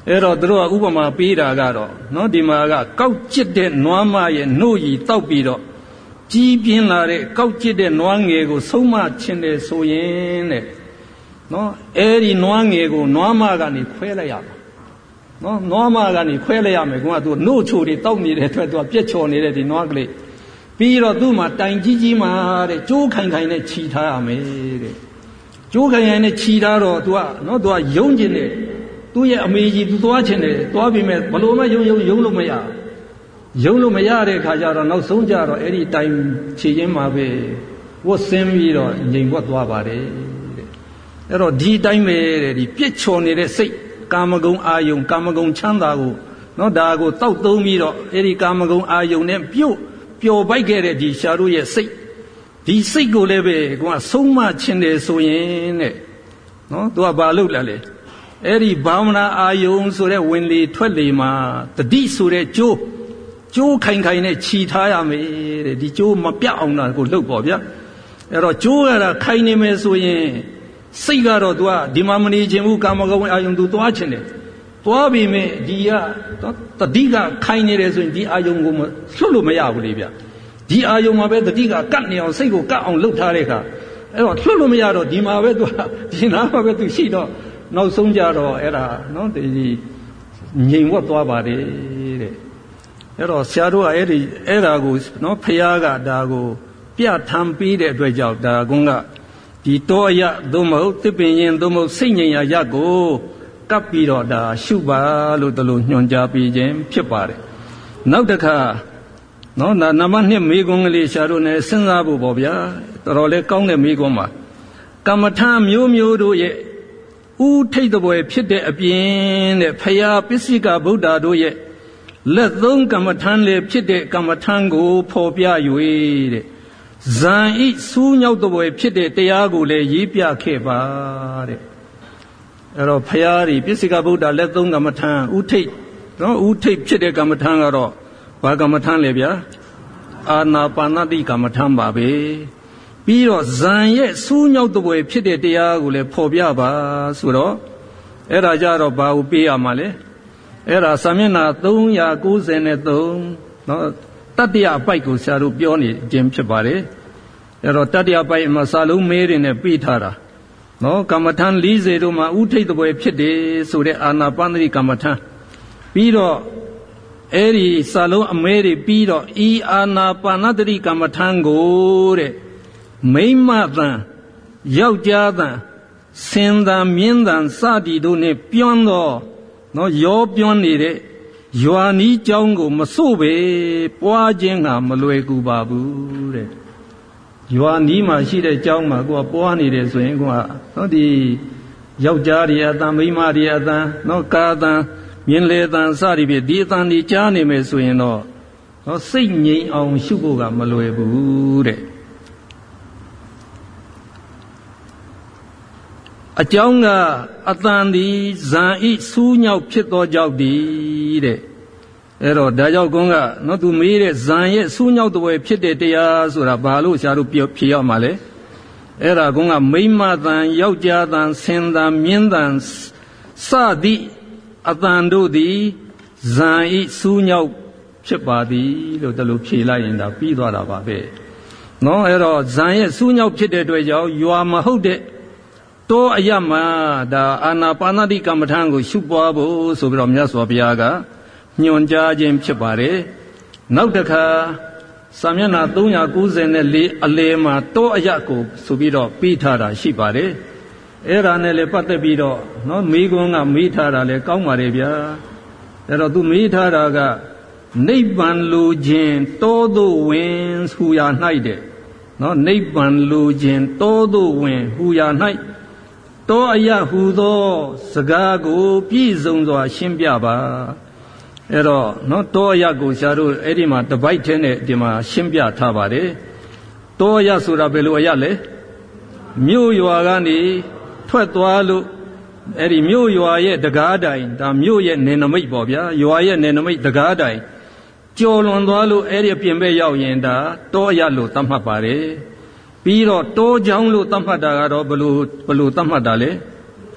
အဲ့တော့သူတို့ကဥပမာပေးတာကတော့နော်ဒီမှာကကောက်ကျစ်တဲ့နွားမရဲ့နှုတ်ရည်တောက်ပြီးတော့ကြီးပြင်းလာတဲ့ကောက်ကျစ်တဲ့နွားငယ်ကိုဆုံးမခြင်းတယ်ဆိုရင်တဲ့နော်အဲ့ဒီနွားငယ်ကိုနွားမကနေခွဲလိုက်ရမှာနော်နွားမကနေခွဲလိုက်ရမယ်ကွာသူနှုတ်ချိုတွေတောက်နေတဲ့အတွက်သူကပြက်ချော်နေတဲ့ဒီနွားကလေးပြီးတော့သူ့မှာတိုင်ကြီးကြီးမှာတဲ့ကျိုးခိုင်ခိုင်နဲ့ခြီထားရမယ်တဲ့ကျိုးခိုင်ခိုင်နဲ့ခြီထားတော့သူကနော်သူကယုံကျင်တယ်သူ့ရဲ့အမေကြီးသူသွားချင်တယ်သွားပြီးမဲ့ဘလို့မယုံယုံယုံလို့မရယုံလို့မရတဲ့ခါကျတော့နောက်ဆုံးကြတော့အဲ့ဒီတိုင်ခြေရင်းမှာပဲဝတ်ဆင်းပြီးတော့ငြိမ်ဝတ်သွားပါတယ်တဲ့အဲ့တော့ဒီတိုင်းပဲတဲ့ဒီပြစ်ချော်နေတဲ့စိတ်ကာမဂုဏ်အာယုံကာမဂုဏ်ချမ်းသာကိုနော်ဒါကိုတောက်သုံးပြီးတော့အဲ့ဒီကာမဂုဏ်အာယုံနဲ့ပြုတ်ပျော်ပိုက်ခဲ့တဲ့ဒီရှာတို့ရဲ့စိတ်ဒီစိတ်ကိုလည်းပဲကွာဆုံးမခြင်းတယ်ဆိုရင်တဲ့နော်သူကဘာလုပ်လဲလဲအဲ့ဒီဘာဝနာအာယုံဆိုတဲ့ဝင်လေထွက်လေမှာတတိဆိုတဲ့ကျိုးကျိုးခိုင်ခိုင်နဲ့ခြီထားရမယ်တဲ့ဒီကျိုးမပြတ်အောင်တာကိုလှုပ်ပေါ့ဗျာအဲ့တော့ကျိုးရတာခိုင်နေမယ်ဆိုရင်စိတ်ကတော့ तू ကဒီမှာမနေခြင်းဘူးကာမဂုဏ်အာယုံ तू သွားခြင်းတယ်သွားပြီမဲ့ဒီကတတိကခိုင်နေတယ်ဆိုရင်ဒီအာယုံကိုလွတ်လို့မရဘူးလေဗျဒီအာယုံမှာပဲတတိကကတ်နေအောင်စိတ်ကိုကတ်အောင်လှုပ်ထားတဲ့အခါအဲ့တော့လွတ်လို့မရတော့ဒီမှာပဲ तू ဒီနားမှာပဲ तू ရှိတော့နောက်ဆုံးကြတော့အဲ့ဒါနော်ဒီငြိမ်ဝတ်သွားပါတယ်တဲ့အဲ့တော့ဆရာတို့ကအဲ့ဒီအဲ့ဒါကိုနော်ဖရာကဒါကိုပြထမ်းပေးတဲ့အတွက်ကြောင့်ဒါကုန်းကဒီတောအရသို့မဟုတ်တစ်ပင်ရင်သို့မဟုတ်စိတ်ငြိမ်ရာရကိုကပ်ပြီးတော့ဒါရှုပါလို့တလို့ညွှန်ကြားပေးခြင်းဖြစ်ပါတယ်နောက်တစ်ခါနော်နာနံပါတ်နှစ်မေကွန်းကလေးဆရာတို့ ਨੇ စဉ်းစားဖို့ပေါ့ဗျာတော်တော်လေးကောင်းတဲ့မေကွန်းပါကမ္မထာမျိုးမျိုးတို့ရဲ့ဥထိတ်တပွဲဖြစ်တဲ့အပြင်တဲ့ဖရာပစ္စည်းကဗုဒ္ဓတို့ရဲ့လက်သုံးကမ္မထာလေဖြစ်တဲ့ကမ္မထာကိုဖော်ပြ၍တဲ့ဇံဤစူးညောက်တပွဲဖြစ်တဲ့တရားကိုလည်းရေးပြခဲ့ပါတဲ့အဲ့တော့ဖရာဒီပစ္စည်းကဗုဒ္ဓလက်သုံးကမ္မထာဥထိတ်နော်ဥထိတ်ဖြစ်တဲ့ကမ္မထာကတော့ဘာကမ္မထာလဲဗျာအာနာပါနတိကမ္မထာပါပဲပြီးတော့ဇံရဲ့စူးညောက်တပွဲဖြစ်တဲ့တရားကိုလည်းဖော်ပြပါဆိုတော့အဲ့ဒါကြတော့ဘာကိုပေးရမှာလဲအဲ့ဒါစာမျက်နှာသုံးရာကိုးဆယ်သုံးနော်တတ္တယပိုက်ကိုဆရာတို့ပြောနေခြင်းဖြစ်ပါတယ်အဲ့တော့တတ္တယပိုက်မှာစာလုံးမဲတွေနဲ့ပြီးထားတာနော်ကမ္မထံ၄၀တို့မှာဥထိတ်တပွဲဖြစ်တယ်ဆိုတဲ့အာနာပါနတိကမ္မထံပြီးတော့အဲ့ဒီစာလုံးအမဲတွေပြီးတော့ဤအာနာပါနတိကမ္မထံကိုတဲ့မိမ့်မတန်ယောက်ျားတန်စင်တန်မြင်းတန်စသည်တို့နဲ့ပြောင်းတော့နော်ရောပြောင်းနေတဲ့ရွာနီးเจ้าကိုမစို့ပဲပွားခြင်းကမလွယ်ကူပါဘူးတဲ့ရွာနီးမှာရှိတဲ့เจ้าမှာကိုကပွားနေတယ်ဆိုရင်ကိုကနော်ဒီယောက်ျားတွေအတန်မိန်းမတွေအတန်နော်ကာအတန်မြင်းလေတန်စသည်ဖြင့်ဒီအတန်ဒီကြားနေမယ်ဆိုရင်တော့နော်စိတ်ငြိမ်အောင်ရှုဖို့ကမလွယ်ဘူးတဲ့အကြောင်းကအတန်ဒီဇံဤစူးညောက်ဖြစ်သောကြောင့်ဒီတဲ့အဲ့တော့ဒါကြောင့်ကုန်းကနော်သူမေးတဲ့ဇံရဲ့စူးညောက်တပွဲဖြစ်တဲ့တရားဆိုတာဘာလို့ဆရာတို့ဖြေရမှာလဲအဲ့ဒါကုန်းကမိမ့်မတန်ယောက်ျားတန်ဆင်တန်မြင်းတန်စသည်အတန်တို့သည်ဇံဤစူးညောက်ဖြစ်ပါသည်လို့တလို့ဖြေလိုက်ရင်ဒါပြီးသွားတာပါပဲနော်အဲ့တော့ဇံရဲ့စူးညောက်ဖြစ်တဲ့အတွက်ကြောင့်ရွာမဟုတ်တဲ့တောအယမဒါအာနာပါနတိကမ္မထာကိုရှုပွားဖို့ဆိုပြီးတော့မြတ်စွာဘုရားကညွှန်ကြားခြင်းဖြစ်ပါတယ်နောက်တစ်ခါစာမျက်နှာသုံးရာကိုးဆယ်လေးအလယ်မှာတောအယကိုဆိုပြီးတော့ပြီးထားတာရှိပါတယ်အဲ့ဒါနဲ့လည်းပတ်သက်ပြီးတော့နော်မိကွန်းကမေးထားတာလည်းကောင်းပါတယ်ဗျာအဲ့တော့သူမေးထားတာကနိဗ္ဗာန်လိုခြင်းတောသို့ဝင်ဟူရာ၌တဲ့နော်နိဗ္ဗာန်လိုခြင်းတောသို့ဝင်ဟူရာ၌တောအယဟူသောစကားကိုပြည့်စုံစွာရှင်းပြပါအဲ့တော့နော်တောအယကိုဆရာတို့အဲ့ဒီမှာတပိုက်ထဲနဲ့ဒီမှာရှင်းပြထားပါတယ်တောအယဆိုတာဘယ်လိုအယလဲမြို့ရွာကနေထွက်သွားလို့အဲ့ဒီမြို့ရွာရဲ့တကားတိုင်ဒါမြို့ရဲ့နယ်နမိတ်ပေါ့ဗျာရွာရဲ့နယ်နမိတ်တကားတိုင်ကျော်လွန်သွားလို့အဲ့ဒီအပြင်ဘက်ရောက်ရင်ဒါတောအယလို့သတ်မှတ်ပါတယ်ပြီးတော့တောကြောင်းလို့သတ်မှတ်တာကတော့ဘယ်လိုဘယ်လိုသတ်မှတ်တာလဲ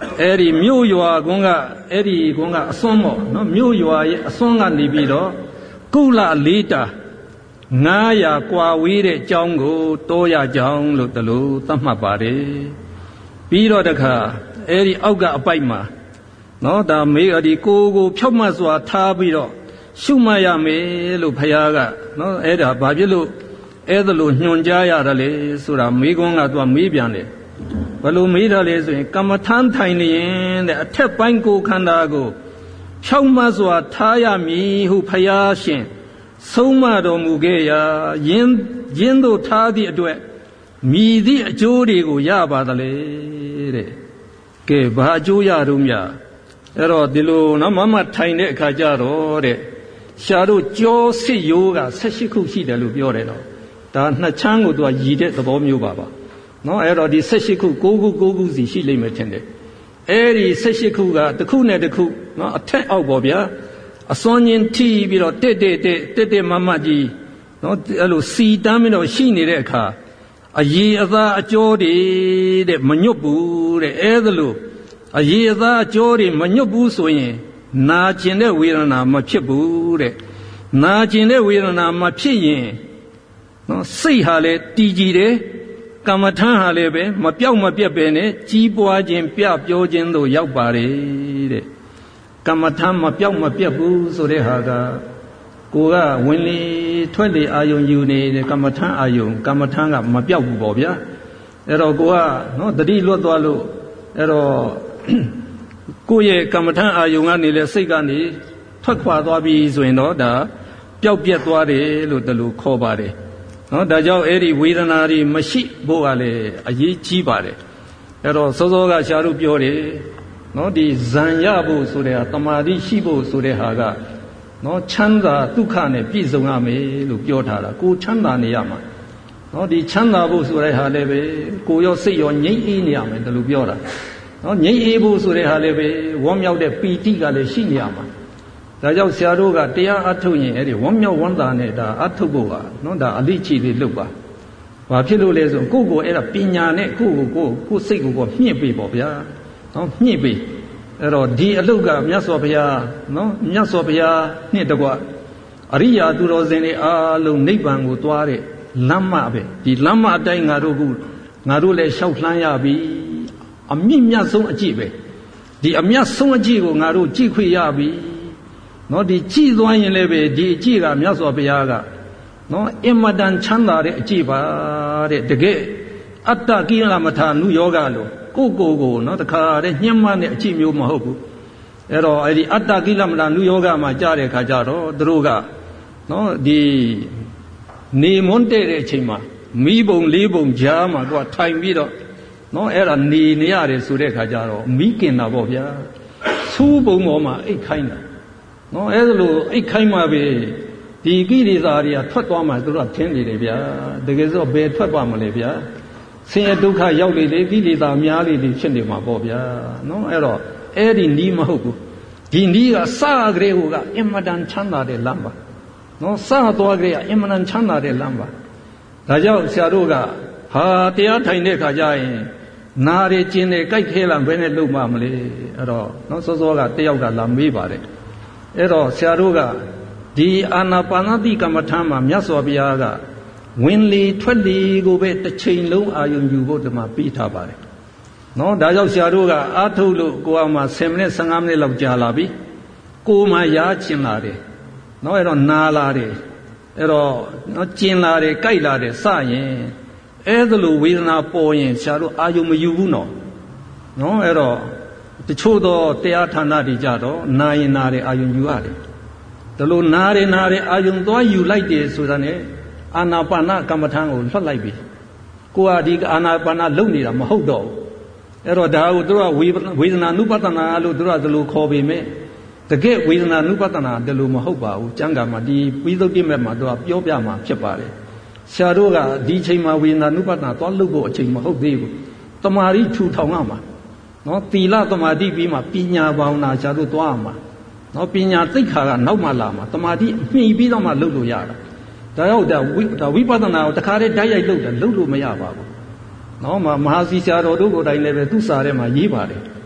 အဲ့ဒီမြို့ရွာကုန်းကအဲ့ဒီကုန်းကအစွန်းပေါ့နော်မြို့ရွာရဲ့အစွန်းကနေပြီးတော့ကုလလေးတာငါးရာကွာဝေးတဲ့ကျောင်းကိုတောရကျောင်းလို့တလို့သတ်မှတ်ပါတယ်ပြီးတော့တခါအဲ့ဒီအောက်ကအပိုက်မှာနော်ဒါမေးဒီကိုကိုဖြောက်မှတ်စွာထားပြီးတော့ရှုမှတ်ရမယ်လို့ဘုရားကနော်အဲ့ဒါဘာဖြစ်လို့အဲ့ဒါလို့ညွှန်ကြားရတယ်လေဆိုတာမေးခွန်းကသူကမေးပြန်တယ်ဘယ်လိုမေးတာလဲဆိုရင်ကမ္မထမ်းထိုင်နေရင်တဲ့အထက်ပိုင်းကိုခန္ဓာကိုဖြောက်မှတ်စွာထားရမည်ဟုဘုရားရှင်ဆုံးမတော်မူခဲ့ရာယင်းယင်းတို့ထားသည့်အတွက်မြည်သည့်အကျိုးတွေကိုရပါသလဲတဲ့ကဲဘာအကျိုးရတော့မြအဲ့တော့ဒီလိုနော်မမထိုင်တဲ့အခါကျတော့တဲ့ရှားတို့ကြောစစ်ရိုးက၁၈ခုရှိတယ်လို့ပြောတယ်တော့ဒါနှစ်ချမ်းကိုသူကရည်တဲ့သဘောမျိုးပါပါနော်အဲ့တော့ဒီ၁၈ခု၉ခု၉ခုစီရှိလိမ့်မယ်ထင်တယ်အဲ့ဒီ၁၈ခုကတစ်ခုနဲ့တစ်ခုနော်အထက်အောက်ပေါ့ဗျာအစွန်းချင်းထိပြီးတော့တက်တက်တက်တက်တက်မမကြီးနော်အဲ့လိုစီတမ်းပြီးတော့ရှိနေတဲ့အခါအရေအသားအကျော်တွေတဲ့မညွတ်ဘူးတဲ့အဲ့ဒါလို့အရေအသားအကျော်တွေမညွတ်ဘူးဆိုရင်နာကျင်တဲ့ဝေဒနာမဖြစ်ဘူးတဲ့နာကျင်တဲ့ဝေဒနာမဖြစ်ရင်နော်စိတ်ဟာလည်းတည်ကြည်တယ်ကမ္မထမ်းဟာလည်းပဲမပြောက်မပြက်ပဲနဲ့ကြီးပွားခြင်းပြပြောခြင်းတို့ရောက်ပါတယ်တဲ့ကမ္မထမ်းမပြောက်မပြက်ဘူးဆိုတဲ့ဟာကကိုကဝင်လေထွက်လေအာယုံယူနေတဲ့ကမ္မထမ်းအာယုံကမ္မထမ်းကမပြောက်ဘူးပေါ့ဗျာအဲ့တော့ကိုကနော်တတိလွတ်သွားလို့အဲ့တော့ကိုယ့်ရဲ့ကမ္မထမ်းအာယုံကနေလဲစိတ်ကနေထွက်ခွာသွားပြီဆိုရင်တော့ဒါပျောက်ပြက်သွားတယ်လို့တလူခေါ်ပါတယ်နော်ဒါကြောင့်အဲ့ဒီဝေဒနာတွေမရှိဖို့ကလည်းအရေးကြီးပါတယ်အဲ့တော့စောစောကရှားတို့ပြောတယ်နော်ဒီဇံရဖို့ဆိုတဲ့ဟာတမာတိရှိဖို့ဆိုတဲ့ဟာကနော်ချမ်းသာဒုက္ခနဲ့ပြည့်စုံရမယ်လို့ပြောထားတာကိုချမ်းသာနေရမှာနော်ဒီချမ်းသာဖို့ဆိုတဲ့ဟာလည်းပဲကိုရောစိတ်ရောငြိမ့်အေးနေရမယ်လို့ပြောတာနော်ငြိမ့်အေးဖို့ဆိုတဲ့ဟာလည်းပဲဝမ်းမြောက်တဲ့ပီတိကလည်းရှိနေရမှာဒါကြောင့်ဆရာတို့ကတရားအထုတ်ရင်အဲ့ဒီဝမ်းမြောက်ဝမ်းသာနဲ့ဒါအထုတ်ဖို့ကနော်ဒါအလိချီလေးလုပ်ပါဘာဖြစ်လို့လဲဆိုကိုယ့်ကိုအဲ့ဒါပညာနဲ့ကိုယ့်ကိုကိုယ်ကိုယ်စိတ်ကိုကိုမြင့်ပေးပေါ့ဗျာနော်မြင့်ပေးအဲ့တော့ဒီအလုတ်ကမြတ်စွာဘုရားနော်မြတ်စွာဘုရားနှစ်တကွအရိယာသူတော်စင်တွေအားလုံးနိဗ္ဗာန်ကိုသွားတဲ့လမ်းမပဲဒီလမ်းမအတိုင်းငါတို့ကငါတို့လည်းလျှောက်လှမ်းရပြီအမြင့်မြတ်ဆုံးအကြည့်ပဲဒီအမြတ်ဆုံးအကြည့်ကိုငါတို့ကြည့်ခွင့်ရပြီနော်ဒီကြည့်သွားရင်လည်းပဲဒီအကြည့်ကမြတ်စွာဘုရားကနော်အင်မတန်ချမ်းသာတဲ့အကြည့်ပါတဲ့တကယ်အတ္တကိလမထာနုယောဂလို့ကိုယ့်ကိုယ်ကိုနော်တခါတည်းညှဉ်းမတဲ့အကြည့်မျိုးမဟုတ်ဘူးအဲ့တော့အဲ့ဒီအတ္တကိလမထာနုယောဂမှာကြားတဲ့ခါကျတော့သူတို့ကနော်ဒီနေမွန်းတဲ့အချိန်မှာမိဘုံလေးဘုံကြားမှာသူကထိုင်ပြီးတော့နော်အဲ့ဒါနေနေရတယ်ဆိုတဲ့ခါကျတော့မိကင်တာပေါ့ဗျာစူးဘုံပေါ်မှာအိတ်ခိုင်းတာနော်အဲ့ဒါလို့အိတ်ခိုင်းမှပဲဒီကိလေသာတွေကထွက်သွားမှသူတို့ကထင်းနေတယ်ဗျာတကယ်ဆိုဘယ်ထွက်ပါမလဲဗျာဆင်းရဲဒုက္ခရောက်လေလေကိလေသာများလေလေဖြစ်နေမှာပေါ့ဗျာနော်အဲ့တော့အဲ့ဒီနီးမဟုတ်ဘူးဒီနီးကစကလေးဟိုကအင်မတန်ချမ်းသာတဲ့လမ်းပါနော်စသွားကလေးကအင်မတန်ချမ်းသာတဲ့လမ်းပါဒါကြောင့်ဆရာတို့ကဟာတရားထိုင်တဲ့ခါကျရင်နားရကျင်တယ်ကြိုက်ခဲလာဘယ်နဲ့လုံမှမလဲအဲ့တော့နော်စောစောကတယောက်ကလာမေးပါတယ်အဲ့တော့ဆရာတို့ကဒီအာနာပါနတိကမ္မထာမှာမြတ်စွာဘုရားကဝင်လေထွက်လေကိုပဲတစ်ချိန်လုံးအာယုံယူဖို့ဒီမှာပြီးထားပါတယ်နော်ဒါကြောင့်ဆရာတို့ကအာထုတ်လို့ကိုယ်အောင်မှာ10မိနစ်15မိနစ်လောက်ကြာလာပြီကိုယ်မှရားချင်လာတယ်နော်အဲ့တော့နာလာတယ်အဲ့တော့နော်ကျင်လာတယ်ကြိုက်လာတယ်စရင်အဲ့ဒါလိုဝေဒနာပေါ်ရင်ဆရာတို့အာယုံမယူဘူးနော်နော်အဲ့တော့တချို့သောတရားဌာနတွေကြတော့နာရင်နာတယ်အာယုံယူရတယ်ဒါလိုနာတယ်နာတယ်အာယုံသွားယူလိုက်တယ်ဆိုတာ ਨੇ အာနာပါနကမ္မထာကိုလွှတ်လိုက်ပြီကိုကဒီအာနာပါနလုံနေတာမဟုတ်တော့ဘူးအဲ့တော့ဒါကိုသူတို့ကဝေဒနာနုပတနာလို့သူတို့ကဒီလိုခေါ်ပေမဲ့တကယ်ဝေဒနာနုပတနာဒီလိုမဟုတ်ပါဘူးကျမ်းဂန်မှာဒီပြီးသုတ်တိမဲ့မှာသူကပြောပြမှာဖြစ်ပါတယ်ဆရာတို့ကဒီအချိန်မှာဝေဒနာနုပတနာသွားလုပ်ဖို့အချိန်မဟုတ်သေးဘူးတမာရီထူထောင်ရမှာနော်သီလသမာဓိပြီးမှပညာဘာဝနာဆရာတို့သွားရမှာနော်ပညာသိက္ခာကနောက်မှလာမှာတမာတိမှီပြီးတော့မှလုပ်လို့ရတာဒါရောက်တာဝိဒါဝိပဿနာကိုတခါတည်းဓာတ်ရိုက်လုပ်တယ်လုပ်လို့မရပါဘူးနော်မဟာစီဆရာတော်တို့ကိုယ်တိုင်လည်းပဲသူ့စာထဲမှာရေးပါတယ်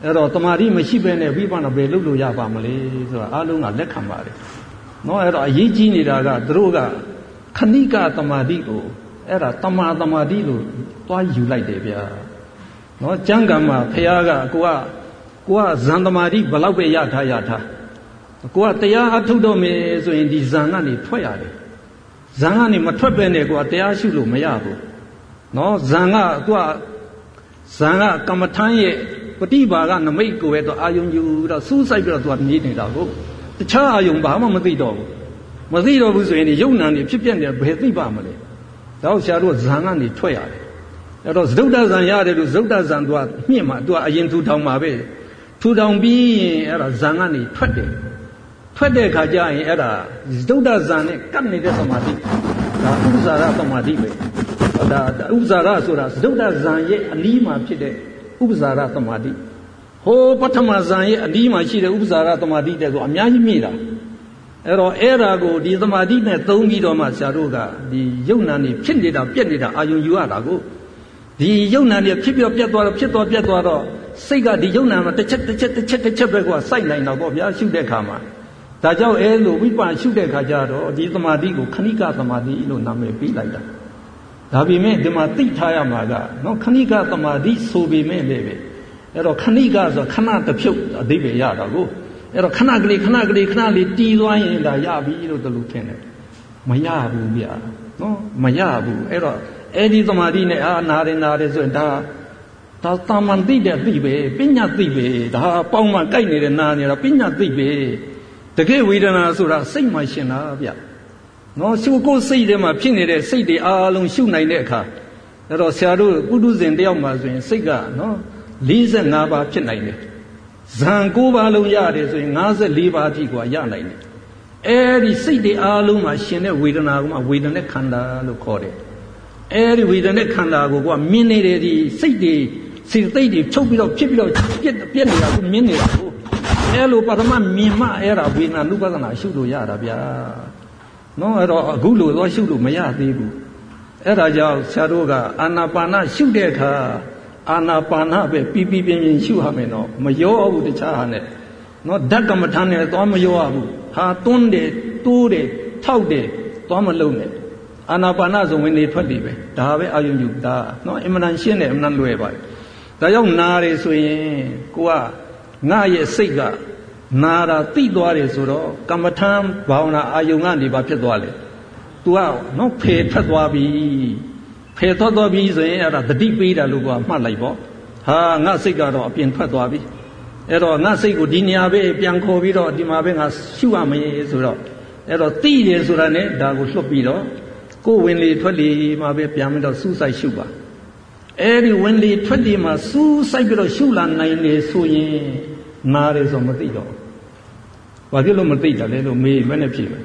အဲ့တော့တမာတိမရှိဘဲနဲ့ဝိပဿနာပဲလုပ်လို့ရပါမလဲဆိုတာအားလုံးကလက်ခံပါတယ်နော်အဲ့တော့အရေးကြီးနေတာကသူတို့ကခဏိကတမာတိကိုအဲ့ဒါတမာတမာတိလို့သွားယူလိုက်တယ်ဗျာနော်ကျမ်းဂန်မှာဘုရားကကိုကကိုကဇန်တမာတိဘယ်လောက်ပဲရထားရထားကိုကတရားအထုတ်တော့မယ်ဆိုရင်ဒီဇန်ကနေထွက်ရတယ်ဇန်ကနေမထွက်ပဲနဲ့ကိုကတရားရှုလို့မရဘူးနော်ဇန်ကကိုကဇန်ကကမ္မထမ်းရဲ့ပฏิဘာကနမိတ်ကိုပဲတော့အာယုံယူတော့စူးစိုက်ပြီးတော့သူကမြည်နေတာကိုတခြားအာယုံဘာမှမသိတော့ဘူးမသိတော့ဘူးဆိုရင်ဒီယုံနာနေဖြစ်ပြနေဘယ်သိပါမလဲတော့ဆရာတို့ဇန်ကနေထွက်ရတယ်အဲ့တော့သဒုဒ္ဒဇန်ရတယ်လို့သဒုဒ္ဒဇန်သူကမြင့်မှာသူကအရင်ထူထောင်မှာပဲထူထောင်ပြီးရင်အဲ့ဒါဇန်ကနေထွက်တယ်ထွက်တဲ့ခါကျရင်အဲ့ဒါသဒုဒ္ဒဇန်နဲ့ကပ်နေတဲ့သမာဓိဒါဥပ္ပဇာရသမာဓိပဲဒါဥပ္ပဇာရဆိုတာသဒုဒ္ဒဇန်ရဲ့အနီးမှာဖြစ်တဲ့ဥပ္ပဇာရသမာဓိဟိုပထမဇန်ရဲ့အနီးမှာရှိတဲ့ဥပ္ပဇာရသမာဓိတဲ့ဆိုအများကြီးမြည်တာအဲ့တော့အဲ့ဒါကိုဒီသမာဓိနဲ့သုံးပြီးတော့မှဆရာတို့ကဒီယုံနာနေဖြစ်နေတာပြက်နေတာအာယုံယူရတာကိုဒီယုံနာနေဖြစ်ပြပြက်သွားတော့ဖြစ်သွားပြက်သွားတော့စိတ်ကဒီယုံနာမှာတစ်ချက်တစ်ချက်တစ်ချက်တစ်ချက်ပဲကစိုက်နိုင်တော့ပေါ့ဗျာရှုတဲ့အခါမှာဒါကြောင့်အဲလိုဝိပဿနာရှုတဲ့အခါကျတော့ဒီသမာဓိကိုခဏိကသမာဓိလို့နာမည်ပေးလိုက်တာဒါပေမဲ့ဒီမှာသိထားရမှာကနော်ခဏိကသမာဓိဆိုပေမဲ့လည်းပဲအဲ့တော့ခဏိကဆိုခဏတစ်ဖြုတ်အဓိပ္ပာယ်ရတာကိုအဲ့တော့ခဏကလေးခဏကလေးခဏလေးတီးသွားရင်ဒါရပြီလို့တလူထင်တယ်မရဘူးဗျာနော်မရဘူးအဲ့တော့အဲ့ဒီသမာဓိနဲ့အာနာရင်နာတယ်ဆိုရင်ဒါဒါတာမန်သိတဲ့သိပဲပညာသိပဲဒါပေါင်းမှကြိုက်နေတဲ့နာနေတာပညာသိပဲတကယ်ဝေဒနာဆိုတာစိတ်မှရှင်တာဗျနော်ရှုကိုစိတ်ထဲမှာဖြစ်နေတဲ့စိတ်တွေအားလုံးရှုနိုင်တဲ့အခါအဲ့တော့ဆရာတို့ပုထုဇဉ်တယောက်မှာဆိုရင်စိတ်ကနော်၄၅ပါးဖြစ်နိုင်တယ်ဇန်၉ပါးလုံးရတယ်ဆိုရင်၅၄ပါးအထိกว่าရနိုင်တယ်အဲ့ဒီစိတ်တွေအားလုံးမှာရှင်တဲ့ဝေဒနာကမှဝေဒနာခန္ဓာလို့ခေါ်တယ်အဲ့ဒီဝေဒနာခန္ဓာကိုကမြင်နေတဲ့ဒီစိတ်တွေစိတ်သိတွေချုပ်ပြီးတော့ဖြစ်ပြီးတော့ပြက်ပြက်နေတာကိုမြင်နေတာကိုအဲ့လိုပထမမြင်မှအဲ့ဒါဝေဒနာနုပဒနာရှုလို့ရတာဗျာနော်အဲ့တော့အခုလိုတော့ရှုလို့မရသေးဘူးအဲ့ဒါကြောင့်ဆရာတို့ကအာနာပါနရှုတဲ့အခါအာနာပါနပဲပြီးပြီးပြင်းပြင်းရှုရမယ်နော်မရောဘူးတခြားဟာနဲ့နော်ဓာတ်ကမ္မထမ်းနဲ့သွားမရောရဘူးဟာတွန်းတယ်တိုးတယ်ထောက်တယ်သွားမလုံးနဲ့အာနာပါနဆိုဝင်နေထွက်နေပဲဒါပဲအာယုံယူဒါနော်အမှန်တန်ရှင်းတယ်အမှန်တန်လွယ်ပါတယ်ဒါကြောင့်နားတယ်ဆိုရင်ကိုကငါရဲ့စိတ်ကနာတာသိသွားတယ်ဆိုတော့ကမ္မထမ်းဘာဝနာအာယုံကနေပါဖြစ်သွားလေ तू ကနော်ဖယ်ထွက်သွားပြီဖယ်ထွက်သွားပြီဆိုရင်အဲ့ဒါတတိပေးတာလို့ကမှတ်လိုက်ပေါ့ဟာငါစိတ်ကတော့အပြင်ထွက်သွားပြီအဲ့တော့ငါစိတ်ကိုဒီနေရာပဲပြန်ခေါ်ပြီးတော့ဒီမှာပဲငါရှုရမယ်ဆိုတော့အဲ့တော့သိတယ်ဆိုတာ ਨੇ ဒါကိုလွတ်ပြီးတော့ကိုယ်ဝင်လေထွက်လေမှာပဲပြန်ပြီးတော့စူးစိုက်ရှုပါအဲ့ဒီဝင်လေထွက်လေမှာစူးစိုက်ပြီးတော့ရှုလာနိုင်လေဆိုရင်နားတယ်ဆိုမသိတော့ဘာဖြစ်လို့မသိတာလဲလို့မေးမနဲ့ဖြေမယ်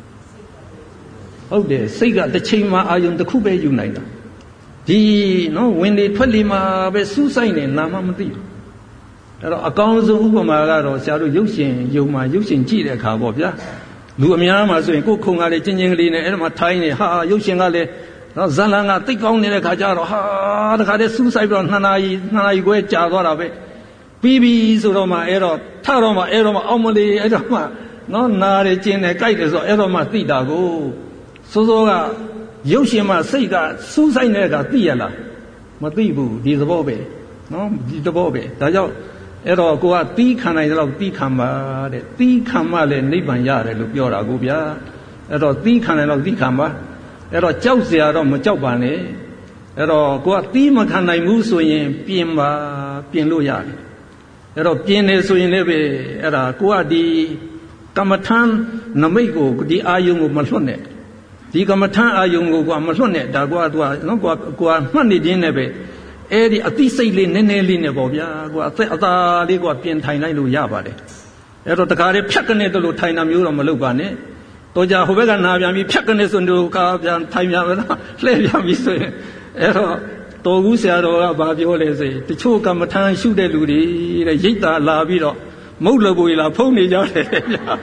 ဟုတ်တယ်စိတ်ကတစ်ချိန်မှာအာယုံတစ်ခုပဲယူနိုင်တာဒီနော်ဝင်လေထွက်လေမှာပဲစူးစိုက်နေနာမှမသိဘူးအဲ့တော့အကောင်းဆုံးဥပမာကတော့ဆရာတို့ရုပ်ရှင်ယုံမှာရုပ်ရှင်ကြည့်တဲ့အခါပေါ့ဗျာလူအများမှာဆိုရင်ကိုယ်ခုံကလေးချင်းချင်းကလေးနဲ့အဲ့ဒါမှထိုင်းနေဟာရုပ်ရှင်ကလည်းနော်ဇလန်ကတိတ်ကောင်းနေတဲ့ခါကျတော့ဟာတခါတည်းစူးစိုက်ပြီးတော့နှစ်နာရီနှစ်နာရီခွဲကြာသွားတာပဲပြီးပြီဆိုတော့မှအဲ့တော့ထတော့မှအဲ့တော့မှအောင်မလေးအဲ့တော့မှနော်နားတယ်ကျင်တယ်ကြိုက်တယ်ဆိုအဲ့တော့မှသိတာကိုစိုးစိုးကရုပ်ရှင်မှာစိတ်ကစူးစိုက်နေတဲ့အခါသိရလားမသိဘူးဒီသဘောပဲနော်ဒီသဘောပဲဒါကြောင့်အဲ့တော့ကိုကတီးခံနိုင်တဲ့လောက်တီးခံပါတဲ့တီးခံမှလည်းနိဗ္ဗာန်ရတယ်လို့ပြောတာကိုဗျာအဲ့တော့တီးခံနိုင်တော့တီးခံပါအဲ့တော့ကြောက်เสียတော့မကြောက်ပါနဲ့အဲ့တော့ကိုကတီးမခံနိုင်ဘူးဆိုရင်ပြင်ပါပြင်လို့ရတယ်အဲ့တော့ပြင်နေဆိုရင်လည်းပဲအဲ့ဒါကိုကဒီကမ္မထမ်းနမိတ်ကိုဒီအာယုံကိုမလွတ်နဲ့ဒီကမ္မထမ်းအာယုံကိုကမလွတ်နဲ့ဒါကသူကနော်ကိုကကိုကမှတ်နေခြင်းနဲ့ပဲအဲ့ဒီအသိစိတ်လေးနည်းနည်းလေးနဲ့ပေါ့ဗျာကိုအသက်အသာလေးကိုပြင်ထိုင်လိုက်လို့ရပါတယ်အဲ့တော့တခါတည်းဖြတ်ကနေတလို့ထိုင်တာမျိုးတော့မလုပ်ပါနဲ့တော့ကြဟိုဘက်ကနာပြန်ပြီးဖြတ်ကနေဆိုတော့ကာပြန်ထိုင်ပြန်ပဲလားလှည့်ပြန်ပြီးဆိုရင်အဲ့တော့တော်ကူးဆရာတော်ကဘာပြောလဲဆိုရင်တချို့ကမ္မထမ်းရှုတဲ့လူတွေတဲ့ရိတ်တာလာပြီးတော့မုတ်လပွေလာဖုံးနေကြတယ်ဗျာ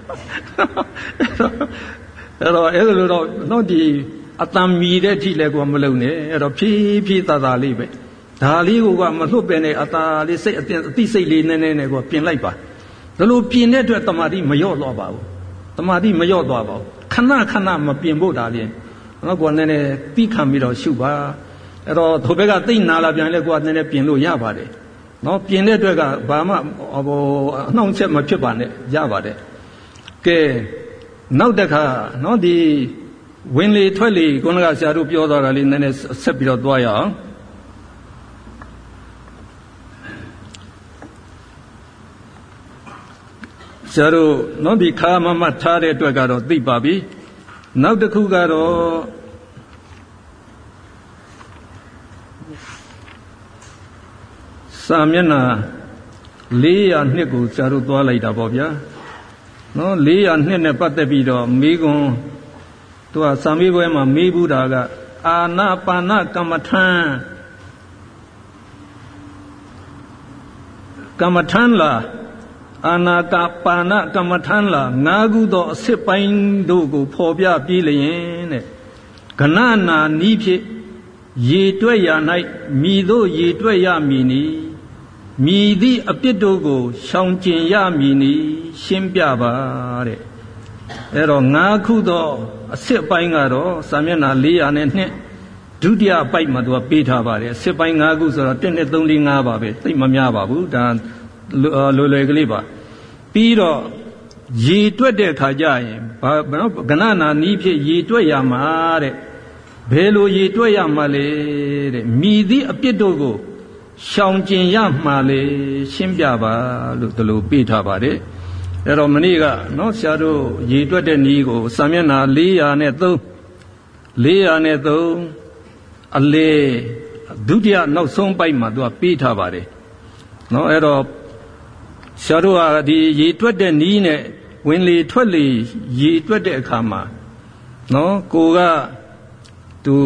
အဲ့တော့အဲ့လိုတော့တော့ဒီအတံမီတဲ့အထိလည်းကိုမလုံနဲ့အဲ့တော့ဖြည်းဖြည်းသာသာလေးပဲဒါလေးကိုကမလွတ်ပဲနဲ့အသာလေးစိတ်အသိစိတ်လေးနည်းနည်းနဲ့ကိုပြင်လိုက်ပါဒါလို့ပြင်တဲ့အတွက်တမာတိမလျော့သွားပါဘူးတမာတိမလျော့သွားပါဘူးခဏခဏမပြင်ဖို့ဒါလေးနော်ကိုကနည်းနည်းပြီးခံပြီးတော့ရှုပါအဲ့တော့ထိုဘက်ကသိနာလာပြန်လဲကိုကနည်းနည်းပြင်လို့ရပါတယ်နော်ပြင်တဲ့အတွက်ကဘာမှဟိုအနှောင့်အယှက်မဖြစ်ပါနဲ့ရပါတယ်ကဲနောက်တစ်ခါနော်ဒီဝင်လေထွက်လေခုနကဆရာတို့ပြောသွားတာလေးနည်းနည်းဆက်ပြီးတော့သွားရအောင်ဆရာတို့နော်ဒီခါမမထားတဲ့အတွက်ကတော့သိပါပြီနောက်တစ်ခုကတော့စာမျက်နှာလေးရာနှစ်ကိုဆရာတို့သွားလိုက်တာပေါ့ဗျာနော်လေးရာနှစ်နဲ့ပတ်သက်ပြီးတော့မိကွန်းသူကစာမေးပွဲမှာမေးဘူးတာကအာနာပါနကမ္မထံကမ္မထံလားအာနာကပါဏကမ္မထံလားငါးခုသောအစစ်ပိုင်းတို့ကိုဖော်ပြပြီးလျင်တဲ့ကဏနာနီးဖြင့်ရေတွက်ရ၌မြည်သို့ရေတွက်ရမည်နီမြည်သည့်အပြစ်တို့ကိုရှောင်ကျင်ရမည်နီရှင်းပြပါတဲ့အဲ့တော့ငါးခုသောအစစ်ပိုင်းကတော့စာမျက်နှာလေးရာနဲ့နှစ်ဒုတိယပိုက်မှာသူကပေးထားပါတယ်အစစ်ပိုင်းငါးခုဆိုတော့တစ်နှစ်သုံးလေးငါးပါပဲသိမများပါဘူးဒါလွယ်လွယ်ကလေးပါပြီးတော့ရေတွက်တဲ့ခါကျရင်ဘာကဏနာနီးဖြစ်ရေတွက်ရမှာတဲ့ဘယ်လိုရေတွက်ရမှာလဲတဲ့မြည်သည့်အပြစ်တို့ကိုရှောင်ကျင်ရမှာလေရှင်းပြပါလို့ဒီလိုပေးထားပါတယ်အဲ့တော့မနေ့ကနော်ဆရာတို့ရေတွက်တဲ့နည်းကိုစာမျက်နှာလေးရာနဲ့သုံးလေးရာနဲ့သုံးအလေဒုတိယနောက်ဆုံးပိုက်မှာသူကပေးထားပါတယ်နော်အဲ့တော့ဆရာတို့ကဒီရေတွက်တဲ့နည်းနဲ့ဝင်လေထွက်လေရေတွက်တဲ့အခါမှာနော်ကိုကသူ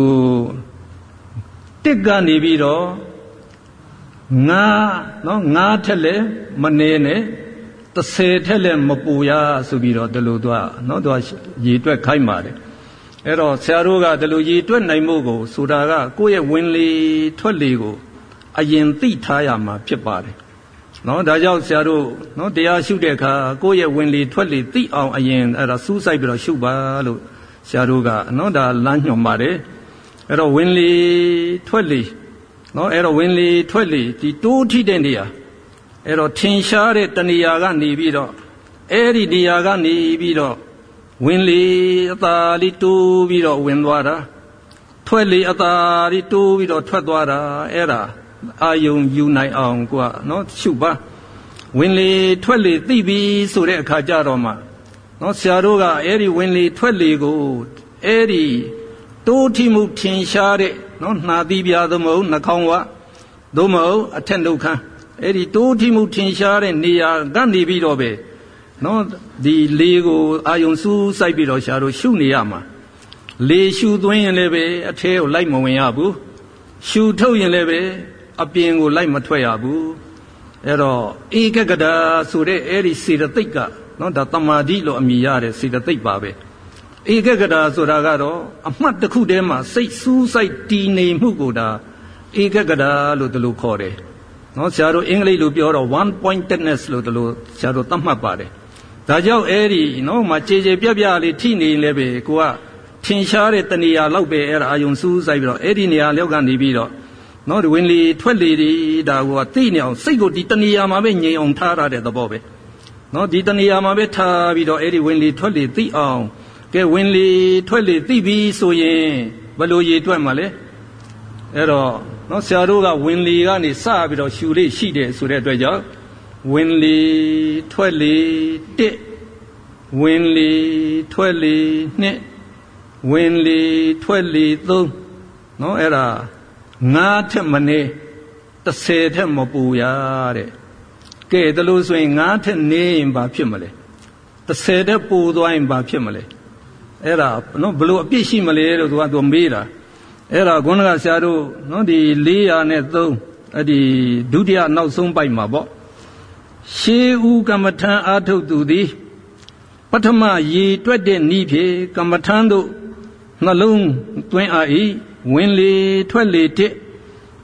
တစ်ကနေပြီးတော့ငါနော်ငါထက်လည်းမနေနဲ့တစ်ဆယ်ထက်လည်းမပူရဆိုပြီးတော့ဒီလိုသူကနော်သူကရေတွက်ခိုင်းပါတယ်အဲ့တော့ဆရာတို့ကဒီလိုရေတွက်နိုင်ဖို့ကိုဆိုတာကကိုယ့်ရဲ့ဝင်လေထွက်လေကိုအရင်သိထားရမှာဖြစ်ပါတယ်နော်ဒါကြောင့်ဆရာတို့နော်တရားရှုတဲ့အခါကိုယ့်ရဲ့ဝင်လေထွက်လေသိအောင်အရင်အဲ့ဒါစူးစိုက်ပြီးတော့ရှုပါလို့ဆရာတို့ကနော်ဒါလမ်းညွှန်ပါတယ်အဲ့တော့ဝင်လေထွက်လေနော်အဲ့တော့ဝင်လေထွက်လေဒီတိုးထိတဲ့နေရာအဲ့တော့ထင်ရှားတဲ့တဏှာကနေပြီးတော့အဲ့ဒီနေရာကနေပြီးတော့ဝင်လေအသာလေးတိုးပြီးတော့ဝင်သွားတာထွက်လေအသာလေးတိုးပြီးတော့ထွက်သွားတာအဲ့ဒါအာယုံယူနိုင်အောင်ကွာနော်ရှုပါဝင်လေထွက်လေသိပြီဆိုတဲ့အခါကျတော့မှနော်ဆရာတို့ကအဲ့ဒီဝင်လေထွက်လေကိုအဲ့ဒီတိုးထိမှုထင်ရှားတဲ့နော်နှာသီးပြားသို့မဟုတ်နှာခေါင်းဝသို့မဟုတ်အထက်နှုတ်ခမ်းအဲ့ဒီတိုးထိမှုထင်ရှားတဲ့နေရာကနေပြီးတော့ပဲနော်ဒီလေကိုအာယုံစူးစိုက်ပြီးတော့ဆရာတို့ရှုနေရမှာလေရှုသွင်းရင်လည်းပဲအထဲကိုလိုက်မဝင်ရဘူးရှုထုတ်ရင်လည်းပဲအပြင်ကိုလိုက်မထွက်ရဘူးအဲ့တော့ဧကဂတာဆိုတဲ့အဲ့ဒီစေတသိက်ကနော်ဒါတမာတိလို့အမည်ရတဲ့စေတသိက်ပါပဲဧကဂတာဆိုတာကတော့အမှတ်တစ်ခုတည်းမှာစိတ်စူးစိုက်တည်နေမှုကိုဒါဧကဂတာလို့ဒီလိုခေါ်တယ်နော်ဆရာတို့အင်္ဂလိပ်လိုပြောတော့ one pointedness လို့ဒီလိုဆရာတို့သတ်မှတ်ပါတယ်ဒါကြောင့်အဲ့ဒီနော်မှာကြေကြေပြက်ပြက်လေးထိနေလည်းပဲကိုကထင်ရှားတဲ့တဏှာလောက်ပဲအဲ့ဒါအာယုံစူးစိုက်ပြီးတော့အဲ့ဒီနေရာလောက်ကနေပြီးတော့နော်ဒီဝင်လေထွက်လေဒီဒါကိုသိနေအောင်စိတ်ကိုဒီတဏှာမှာပဲငြိမ်အောင်ထားရတဲ့သဘောပဲနော်ဒီတဏှာမှာပဲထားပြီးတော့အဲ့ဒီဝင်လေထွက်လေသိအောင်ကဲဝင်လေထွက်လေသိပြီဆိုရင်ဘယ်လိုရေတွက်မှာလဲအဲ့တော့နော်ဆရာတို့ကဝင်လေကနေစပြီးတော့ရှူလေးရှိတယ်ဆိုတဲ့အတွက်ကြောင့်ဝင်လေထွက်လေတစ်ဝင်လေထွက်လေနှစ်ဝင်လေထွက်လေသုံးနော်အဲ့ဒါငါးထက်မနေတစ်ဆယ်ထက်မပူရတဲ့ကဲဒါလို့ဆိုရင်ငါးထက်နေရင်ဘာဖြစ်မလဲတစ်ဆယ်ထက်ပူသွားရင်ဘာဖြစ်မလဲအဲ့ဒါနော်ဘလို့အပြစ်ရှိမလဲလို့သူကသူမေးတာအဲ့ဒါခုနကဆရာတို့နော်ဒီလေးရာနဲ့သုံးအဲ့ဒီဒုတိယနောက်ဆုံးပိုက်မှာပေါ့ရှေးဥကမ္မထံအာထုတ်သူသည်ပထမရေတွက်တဲ့ဤဖြင့်ကမ္မထံတို့နှလုံးသွင်းအာ၏ဝင်လေထွက်လေတစ်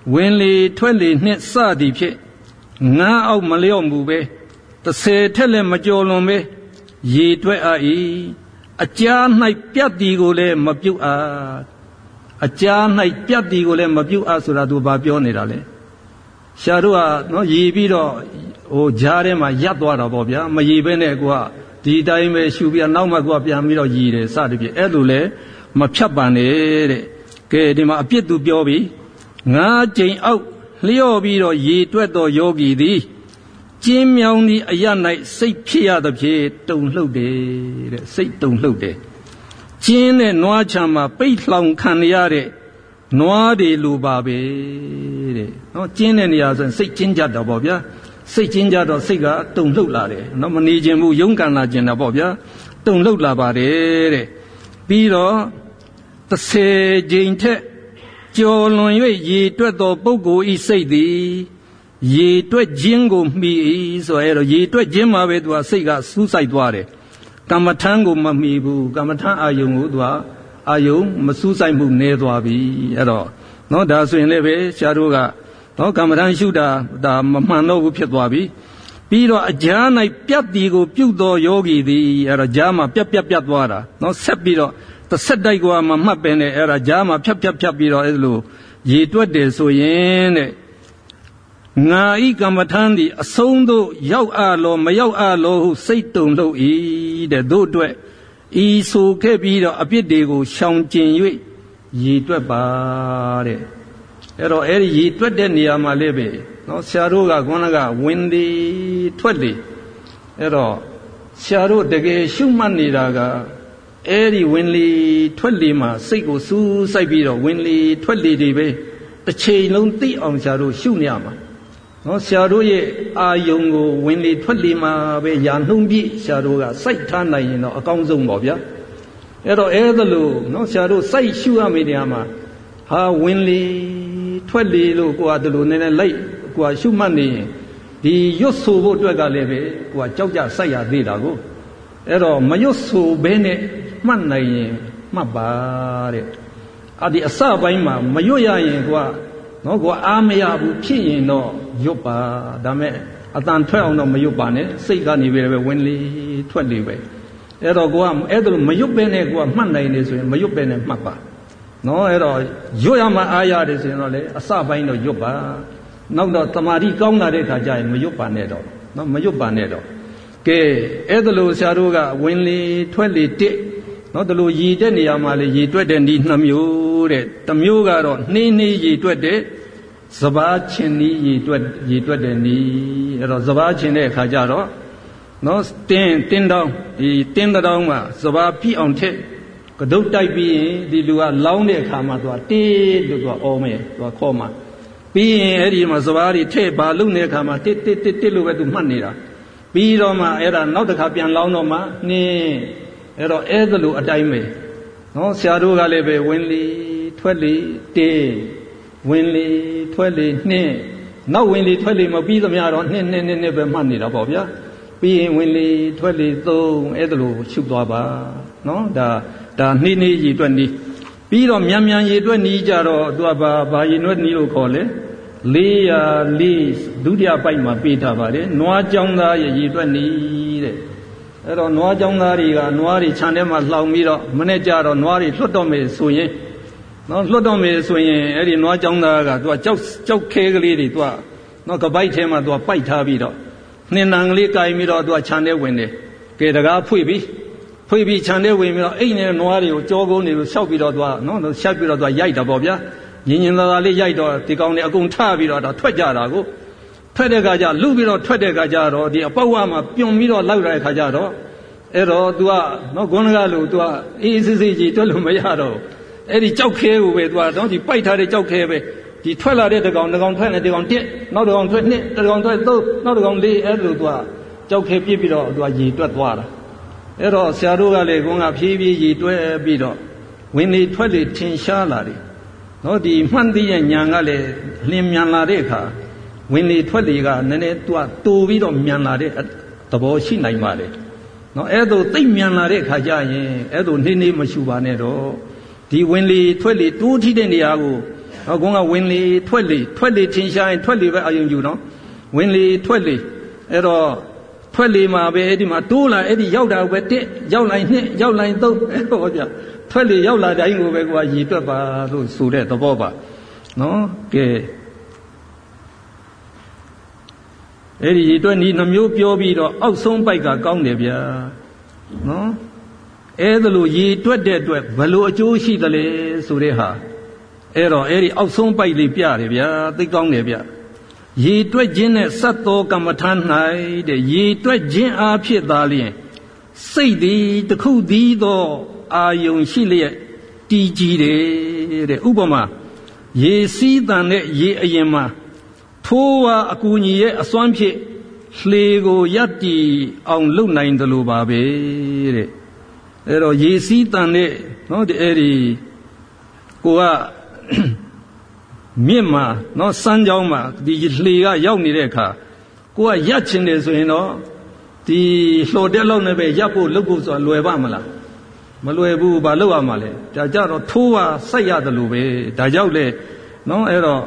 ဝင်လေထွက်လေနှစ်စသည်ဖြင့်ငါးအောက်မလျော့မူပဲတစ်ဆယ်ထက်လည်းမကျော်လွန်ပဲရေတွက်အား၏အကြား၌ပြတ်သည်ကိုလည်းမပြုတ်အားအကြား၌ပြတ်သည်ကိုလည်းမပြုတ်အားဆိုတာသူဘာပြောနေတာလဲရှာတို့ကနော်ရေပြီးတော့ဟိုကြားထဲမှာရပ်သွားတာပေါ့ဗျာမရေဘဲနဲ့ကိုကဒီတိုင်းပဲရှူပြီးနောက်မှကိုကပြန်ပြီးတော့ရည်တယ်စသည်ဖြင့်အဲ့လိုလဲမဖြတ်ပါနဲ့တဲ့ကဲဒီမှာအပြစ်သူပြောပြီးငါးကြိမ်အောက်လျော့ပြီးတော့ရေတွက်တော်ယောဂီသည်ကျင်းမြောင်းသည့်အရ၌စိတ်ဖြစ်ရသဖြင့်တုန်လှုပ်တယ်တဲ့စိတ်တုန်လှုပ်တယ်ကျင်းတဲ့နွားချမ်းမှာပိတ်လှောင်ခံရတဲ့နွားတွေလိုပါပဲတဲ့နော်ကျင်းတဲ့နေရာဆိုရင်စိတ်ကျင်းကြတော့ပေါ့ဗျာစိတ်ကျင်းကြတော့စိတ်ကတုန်လှုပ်လာတယ်နော်မနေခြင်းဘူးရုန်းကန်လာခြင်းတော့ပေါ့ဗျာတုန်လှုပ်လာပါတယ်တဲ့ပြီးတော့တစ်ဆယ်ကြိမ်ထက်ကျော်လွန်၍ရေတွက်သောပုဂ္ဂိုလ်ဤစိတ်သည်ရေတွက်ခြင်းကိုမှီ၏ဆိုရတော့ရေတွက်ခြင်းမှာပဲသူကစိတ်ကစူးစိုက်သွားတယ်ကမ္မထံကိုမမှီဘူးကမ္မထံအာယုံကိုသူကအာယုံမစူးစိုက်မှုနေသွားပြီအဲ့တော့နော်ဒါဆိုရင်လည်းပဲဆရာတို့ကနော်ကမ္မထံရှုတာဒါမမှန်တော့ဘူးဖြစ်သွားပြီပြီးတော့အကြား၌ပြတ်တီကိုပြုတ်တော်ယောဂီသည်အဲ့တော့ကြားမှာပြတ်ပြတ်ပြတ်သွားတာနော်ဆက်ပြီးတော့တစ်ဆက်တိုက်ကမှမှတ်ပင်နဲ့အဲ့ဒါကြားမှာဖြတ်ဖြတ်ဖြတ်ပြီးတော့အဲ့လိုရေတွက်တယ်ဆိုရင်တဲ့ငါဤကမ္မထံသည်အဆုံးသို့ရောက်အားလောမရောက်အားလောဟုစိတ်တုန်လှုပ်၏တဲ့တို့အတွက်ဤဆိုခဲ့ပြီးတော့အပြစ်တွေကိုရှောင်ကျင်၍ရေတွက်ပါတဲ့အဲ့တော့အဲ့ဒီရေတွက်တဲ့နေရာမှာလည်းပဲနော်ဆရာတို့ကခေါင်းကဝင်လေထွက်လေအဲ့တော့ဆရာတို့တကယ်ရှုမှတ်နေတာကအဲ့ဒီဝင်လေထွက်လေမှာစိတ်ကိုစူးစိုက်ပြီးတော့ဝင်လေထွက်လေတွေပဲတစ်ချိန်လုံးသိအောင်ဆရာတို့ရှုနေရမှာနော်ဆရာတို့ရဲ့အာယုံကိုဝင်လေထွက်လေမှာပဲယာနှုံးပြည့်ဆရာတို့ကစိုက်ထားနိုင်ရင်တော့အကောင်းဆုံးပေါ့ဗျာအဲ့တော့အဲ့ဒါလို့နော်ဆရာတို့စိုက်ရှုရမယ့်နေရာမှာဟာဝင်လေထွက်လေလို့ကိုကဒီလိုနည်းနည်းလိုက်ကိုကရှုမှတ်နေရင်ဒီရွတ်ဆိုဖို့အတွက်ကလည်းပဲကိုကကြောက်ကြစိုက်ရသေးတာကိုအဲ့တော့မရွတ်ဆိုဘဲနဲ့မှတ်နိုင်ရင်မှတ်ပါတဲ့အဲ့ဒီအစပိုင်းမှာမရွတ်ရရင်ကိုကနော်ကိုအားမရဘူးဖြစ်ရင်တော့ရွတ်ပါဒါမဲ့အတန်ထွက်အောင်တော့မရွတ်ပါနဲ့စိတ်ကနေပဲဝင်လေထွက်လေပဲအဲ့တော့ကိုကအဲ့ဒါလို့မရွတ်ပဲနဲ့ကိုကမှတ်နိုင်နေဆိုရင်မရွတ်ပဲနဲ့မှတ်ပါနော်အဲ့တော့ရွတ်ရမှအားရတယ်ဆိုရင်တော့လေအစပိုင်းတော့ရွတ်ပါနောက်တော့တမာတိကောင်းလာတဲ့ခါကျရင်မရွတ်ပါနဲ့တော့နော်မရွတ်ပါနဲ့တော့ကဲအဲ့ဒါလို့ဆရာတို့ကဝင်လေထွက်လေတစ်နော်ဒါလို့ရည်တဲ့နေရာမှာလေရည်တွက်တဲ့ဤနှစ်မျိုးတဲ့တစ်မျိုးကတော့နှင်းနှီးရည်တွက်တဲ့စဘာချင်းဤရည်တွက်ရည်တွက်တဲ့ဤအဲ့တော့စဘာချင်းတဲ့အခါကျတော့နော်တင်းတင်းတောင်းဒီတင်းတောင်းမှာစဘာပြည့်အောင်ထက်ကဒုတ်တိုက်ပြီးရင်ဒီလူကလောင်းတဲ့အခါမှာသူကတေးလို့သူကအော်မယ်သူကခေါ်မှာပြီးရင်အဲ့ဒီမှာစဘာတွေထည့်ပါလုံတဲ့အခါမှာတစ်တစ်တစ်တစ်လို့ပဲသူမှတ်နေတာပြီးတော့မှအဲ့ဒါနောက်တစ်ခါပြန်လောင်းတော့မှနှင်းအဲ့တော့အဲ့ဒါလိုအတိုင်းပဲနော်ဆရာတို့ကလည်းပဲဝင်လေထွက်လေတင်းဝင်လေထွက်လေနှင်းနောက်ဝင်လေထွက်လေမပြီးသမျှတော့နှင်းနှင်းနှင်းနှင်းပဲမှတ်နေတာပေါ့ဗျာပြီးရင်ဝင်လေထွက်လေသုံးအဲ့ဒါလိုရှုသွားပါနော်ဒါဒါနှင်းနှင်းရည်တွက်နီးပြီးတော့မြန်မြန်ရည်တွက်နီးကြတော့သူကဘာဘာရည်တွက်နီးလို့ခေါ်လဲလေးရာလေးဒုတိယပိုက်မှာပေးထားပါတယ်နွားကြောင်းသားရဲ့ရည်တွက်နီးတဲ့အဲ့တော့နွားကြောင်းသားတွေကနွားတွေခြံထဲမှာလှောင်ပြီးတော့မနေ့ကျတော့နွားတွေလွတ်တော့မယ်ဆိုရင်နော်လွတ်တော့မယ်ဆိုရင်အဲ့ဒီနွားကြောင်းသားကသူကကြောက်ကြောက်ခဲကလေးတွေသူကနော်ကပိုက်ထဲမှာသူကပိုက်ထားပြီးတော့နှင်းနံကလေးကင်ပြီးတော့သူကခြံထဲဝင်တယ်ကဲတကားဖွေပြီးဖွေပြီးခြံထဲဝင်ပြီးတော့အိတ်နဲ့နွားတွေကိုကြောကုန်းတွေကိုရှောက်ပြီးတော့သူကနော်ရှောက်ပြီးတော့သူကရိုက်တာပေါ့ဗျာညင်ညင်သာသာလေးရိုက်တော့ဒီကောင်တွေအကုန်ထပြီးတော့ဒါထွက်ကြတာကိုထွက်တဲ့ခါကျလူပြီးတော့ထွက်တဲ့ခါကျတော့ဒီအပေါက်ဝမှာပြုံပြီးတော့လောက်တဲ့ခါကျတော့အဲ့တော့ तू ကနော်ဂုဏကလို့ तू ကအေးအေးဆေးဆေးကြီးတွက်လို့မရတော့အဲ့ဒီကြောက်ခဲကိုပဲ तू ကတော့ဒီပိုက်ထားတဲ့ကြောက်ခဲပဲဒီထွက်လာတဲ့တကောင်တကောင်ထွက်နေတကောင်တစ်နောက်တကောင်ထွက်နှစ်တကောင်ထွက်သုံးနောက်တကောင်လေးအဲ့လို तू ကကြောက်ခဲပြစ်ပြီးတော့ तू ကရေတွက်သွားတာအဲ့တော့ဆရာတို့ကလည်းဂုဏကဖြည်းဖြည်းရေတွက်ပြီးတော့ဝင်လေထွက်လေထင်ရှားလာတယ်နော်ဒီမှန်သိရဲ့ညာကလည်းလင်းမြန်လာတဲ့အခါဝင်လေထွက်လေကနည်းနည်းသူကတူပြီးတော့မြန်လာတဲ့သဘောရှိနိုင်ပါလေနော်အဲ့ဒါသိမြန်လာတဲ့အခါကျရင်အဲ့ဒါနှင်းနှင်းမရှူပါနဲ့တော့ဒီဝင်လေထွက်လေတိုးထိတဲ့နေရာကိုဟောကုန်းကဝင်လေထွက်လေထွက်လေထင်ရှားရင်ထွက်လေပဲအာယုံယူနော်ဝင်လေထွက်လေအဲ့တော့ထွက်လေမှာပဲအဲ့ဒီမှာတိုးလာအဲ့ဒီရောက်တာပဲတစ်ရောက်လိုက်နှစ်ရောက်လိုက်သုံးဟောဗျထွက်လေရောက်လာတိုင်းကိုပဲကွာရည်တွက်ပါလို့ဆိုတဲ့သဘောပါနော်ကဲအဲ့ဒီရည်တွက်ဤနှမျိုးပြောပြီးတော့အောက်ဆုံးပိုက်ကကောင်းတယ်ဗျာနော်အဲ့ဒါလို့ရည်တွက်တဲ့အတွက်ဘယ်လိုအကျိုးရှိသလဲဆိုတဲ့ဟာအဲ့တော့အဲ့ဒီအောက်ဆုံးပိုက်လေးပြတယ်ဗျာသိကောင်းတယ်ဗျရည်တွက်ခြင်းနဲ့စတ်သောကမ္မထာ၌တဲ့ရည်တွက်ခြင်းအားဖြင့်သာလျှင်စိတ်သည်တစ်ခုတည်းသောအာယုံရှိလျက်တည်ကြည်တယ်တဲ့ဥပမာရေစီးတန်တဲ့ရေအရင်မှာထိုးဝါအကူညီရဲ့အစွမ်းဖြင့်လှေကိုရပ်တည်အောင်လုပ်နိုင်တယ်လို့ပါပဲတဲ့အဲ့တော့ရေစီးတန်တဲ့နော်ဒီအဲ့ဒီကိုကမြင့်မှာနော်စမ်းကြောင်းမှာဒီလှေကရောက်နေတဲ့အခါကိုကရပ်ချင်တယ်ဆိုရင်တော့ဒီလှော်တက်လောက်နဲ့ပဲရပ်ဖို့လုပ်ဖို့ဆိုတာလွယ်ပါမလားမလွယ်ဘူးဘာလုပ်ရမှာလဲဒါကြတော့ထိုးပါစိုက်ရတယ်လို့ပဲဒါကြောင့်လေနော်အဲ့တော့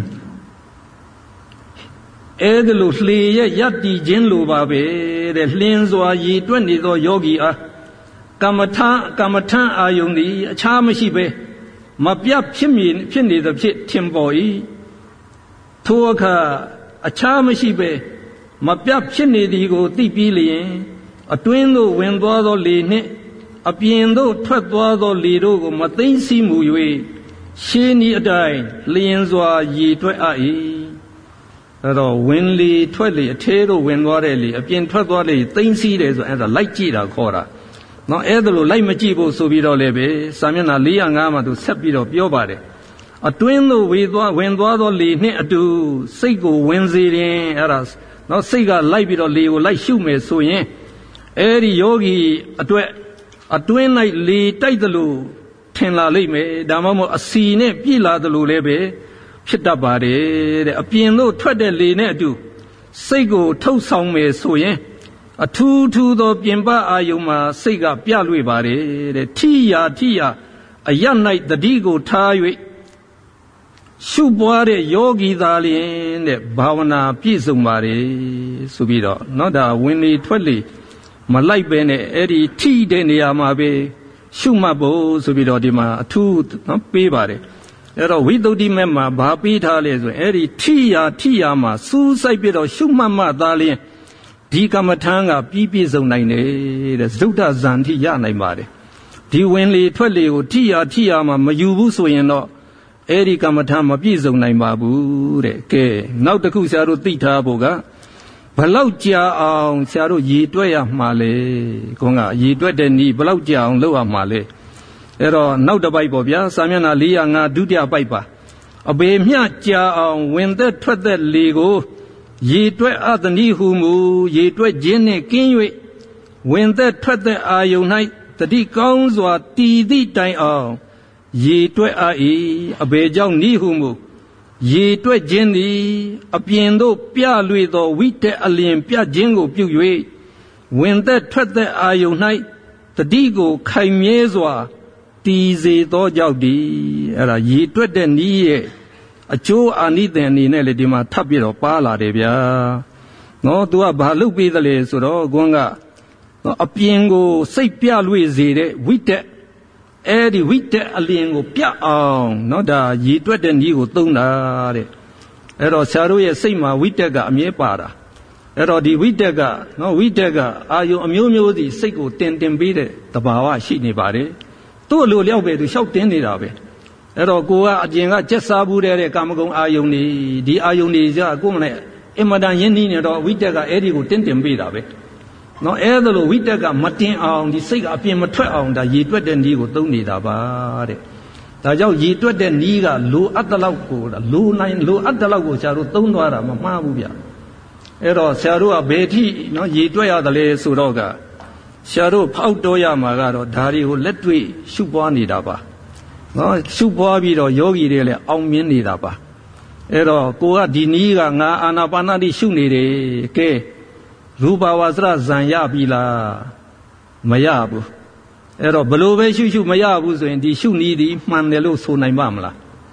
အဲ့ဒါလို့လှေရဲ့ရပ်တည်ခြင်းလိုပါပဲတဲ့လှင်းစွာရည်တွက်နေသောယောဂီအားကမ္မထာကမ္မထအာယုန်သည်အခြားမရှိပဲမပြတ်ဖြစ်မြင်ဖြစ်နေသဖြင့်ထင်ပေါ်၏ထိုအခါအခြားမရှိပဲမပြတ်ဖြစ်နေသည်ကိုသိပြီးလျင်အတွင်းသို့ဝင်သွားသောလေနှင့်အပြင်သို့ထွက်သွားသောလေတို့ကိုမသိမ့်စီမူ၍ရှင်းဤအတိုင်းလျင်စွာရည်တွက်အပ်၏အဲ့တော့ဝင်လေထွက်လေအထဲသို့ဝင်သွားတဲ့လေအပြင်ထွက်သွားလေသိမ့်စီတယ်ဆိုအဲ့ဒါလိုက်ကြည့်တာခေါ်တာနော်အဲ့ဒါလိုလိုက်မကြည့်ဖို့ဆိုပြီးတော့လည်းပဲစာမျက်နှာ၄၀၅မှာသူဆက်ပြီးတော့ပြောပါတယ်အတွင်းသို့ဝေသွားဝင်သွားသောလေနှင့်အတူစိတ်ကိုဝင်စေရင်အဲ့ဒါနော်စိတ်ကလိုက်ပြီးတော့လေကိုလိုက်ရှုမယ်ဆိုရင်အဲ့ဒီယောဂီအတွက်အတွင်း၌လေတိုက်သလိုထင်လာလိမ့်မယ်ဒါမှမဟုတ်အစီနဲ့ပြည့်လာသလိုလည်းပဲဖြစ်တတ်ပါတယ်တဲ့အပြင်သို့ထွက်တဲ့လေနဲ့အတူစိတ်ကိုထုတ်ဆောင်မယ်ဆိုရင်အထူးထူးသောပြင်ပအာယုံမှာစိတ်ကပြလွေပါတယ်တဲ့ထိယာထိယာအယတ်၌တတိကိုထား၍ရှုပွားတဲ့ယောဂီသားလျင်တဲ့ဘာဝနာပြည့်စုံပါတယ်ဆိုပြီးတော့နော်ဒါဝင်လေထွက်လေမလိုက်ပဲနဲ့အဲ့ဒီထိတဲ့နေရာမှာပဲရှုမှတ်ဖို့ဆိုပြီးတော့ဒီမှာအထူးနော်ပေးပါတယ်အဲ့တော့ဝိသုဒ္ဓိမေမှာဘာပေးထားလဲဆိုရင်အဲ့ဒီထိယာထိယာမှာစူးစိုက်ပြီးတော့ရှုမှတ်မှသားလျင်ဒီကမ္မထာကပြီးပြည့်စုံနိုင်တယ်တဲ့သုဒ္ဓဇန်ထိရနိုင်ပါတယ်ဒီဝင်လေထွက်လေကိုထိယာထိယာမှာမယူဘူးဆိုရင်တော့အဲ့ဒီကမ္မထာမပြည့်စုံနိုင်ပါဘူးတဲ့ကဲနောက်တစ်ခုဆရာတို့သိထားဖို့ကဘလောက်ကြာအောင်ဆရာတို့ရည်တွက်ရမှာလဲခေါင်းကရည်တွက်တဲ့နည်းဘလောက်ကြာအောင်လုပ်ရမှာလဲအဲ့တော့နောက်တစ်ပိုက်ပေါ့ဗျာစာမျက်နှာ၄၀၅ဒုတိယပိုက်ပါအပေမျှကြာအောင်ဝင်သက်ထွက်သက်လေကိုရေတွက်အသနိဟုမူရေတွက်ခြင်းနှင့်ကင်း၍ဝင်သက်ထွက်သက်အာယုန်၌တတိကောင်းစွာတည်သည့်တိုင်အောင်ရေတွက်အပ်၏အဘယ်ကြောင့်နိဟုမူရေတွက်ခြင်းသည်အပြင်သို့ပြလွေသောဝိတက်အလျင်ပြခြင်းကိုပြု၍ဝင်သက်ထွက်သက်အာယုန်၌တတိကိုခိုင်မြဲစွာတည်စေသောကြောင့်ဒီအဲ့ဒါရေတွက်တဲ့နည်းရဲ့အကျိုးအာနိသင်အနေနဲ့လေဒီမှာထပ်ပြီးတော့ပါလာတယ်ဗျာနော်သူကဘာလုပ်ပေးသလဲဆိုတော့ကွန်းကနော်အပြင်ကိုစိတ်ပြလွေစေတဲ့ဝိတက်အဲ့ဒီဝိတက်အလျင်ကိုပြအောင်နော်ဒါရေတွက်တဲ့နည်းကိုသုံးတာတဲ့အဲ့တော့ဆရာတို့ရဲ့စိတ်မှာဝိတက်ကအမြဲပါတာအဲ့တော့ဒီဝိတက်ကနော်ဝိတက်ကအာယုံအမျိုးမျိုးစီစိတ်ကိုတင်တင်ပေးတဲ့တဘာဝရှိနေပါတယ်သူ့လိုလျောက်ပဲသူလျှောက်တင်နေတာပဲအဲ့တော့ကိုကအကျင်ကကျက်စားဘူးတဲ့ကာမဂုဏ်အာယုံနေဒီအာယုံနေကြကိုမနဲ့အင်မတန်ရင်းနှီးနေတော့ဝိတက်ကအဲ့ဒီကိုတင်တင်ပေးတာပဲနော်အဲ့ဒါလိုဝိတက်ကမတင်အောင်ဒီစိတ်ကအပြင်မထွက်အောင်ဒါရေတွက်တဲ့နည်းကိုသုံးနေတာပါတဲ့ဒါကြောင့်ရေတွက်တဲ့နည်းကလိုအပ်တဲ့လောက်ကိုလိုနိုင်လိုအပ်တဲ့လောက်ကိုဆရာတို့သုံးသွားတာမမှားဘူးဗျအဲ့တော့ဆရာတို့ကဘယ်ထိနော်ရေတွက်ရတယ်လဲဆိုတော့ကဆရာတို့ဖောက်တော်ရမှာကတော့ဒါတွေကိုလက်တွေ့ရှုပွားနေတာပါနော်ရှုပွားပြီးတော့ယောဂီတွေလည်းအောင်မြင်နေတာပါအဲ့တော့ကိုကဒီနည်းကငါအာနာပါနတိရှုနေတယ်ကဲရူပဝါစရဇံရပြီလားမရဘူးအဲ့တော့ဘလို့ပဲရှုရှုမရဘူးဆိုရင်ဒီရှုနည်းဒီမှန်တယ်လို့ဆိုနိုင်ပါမလား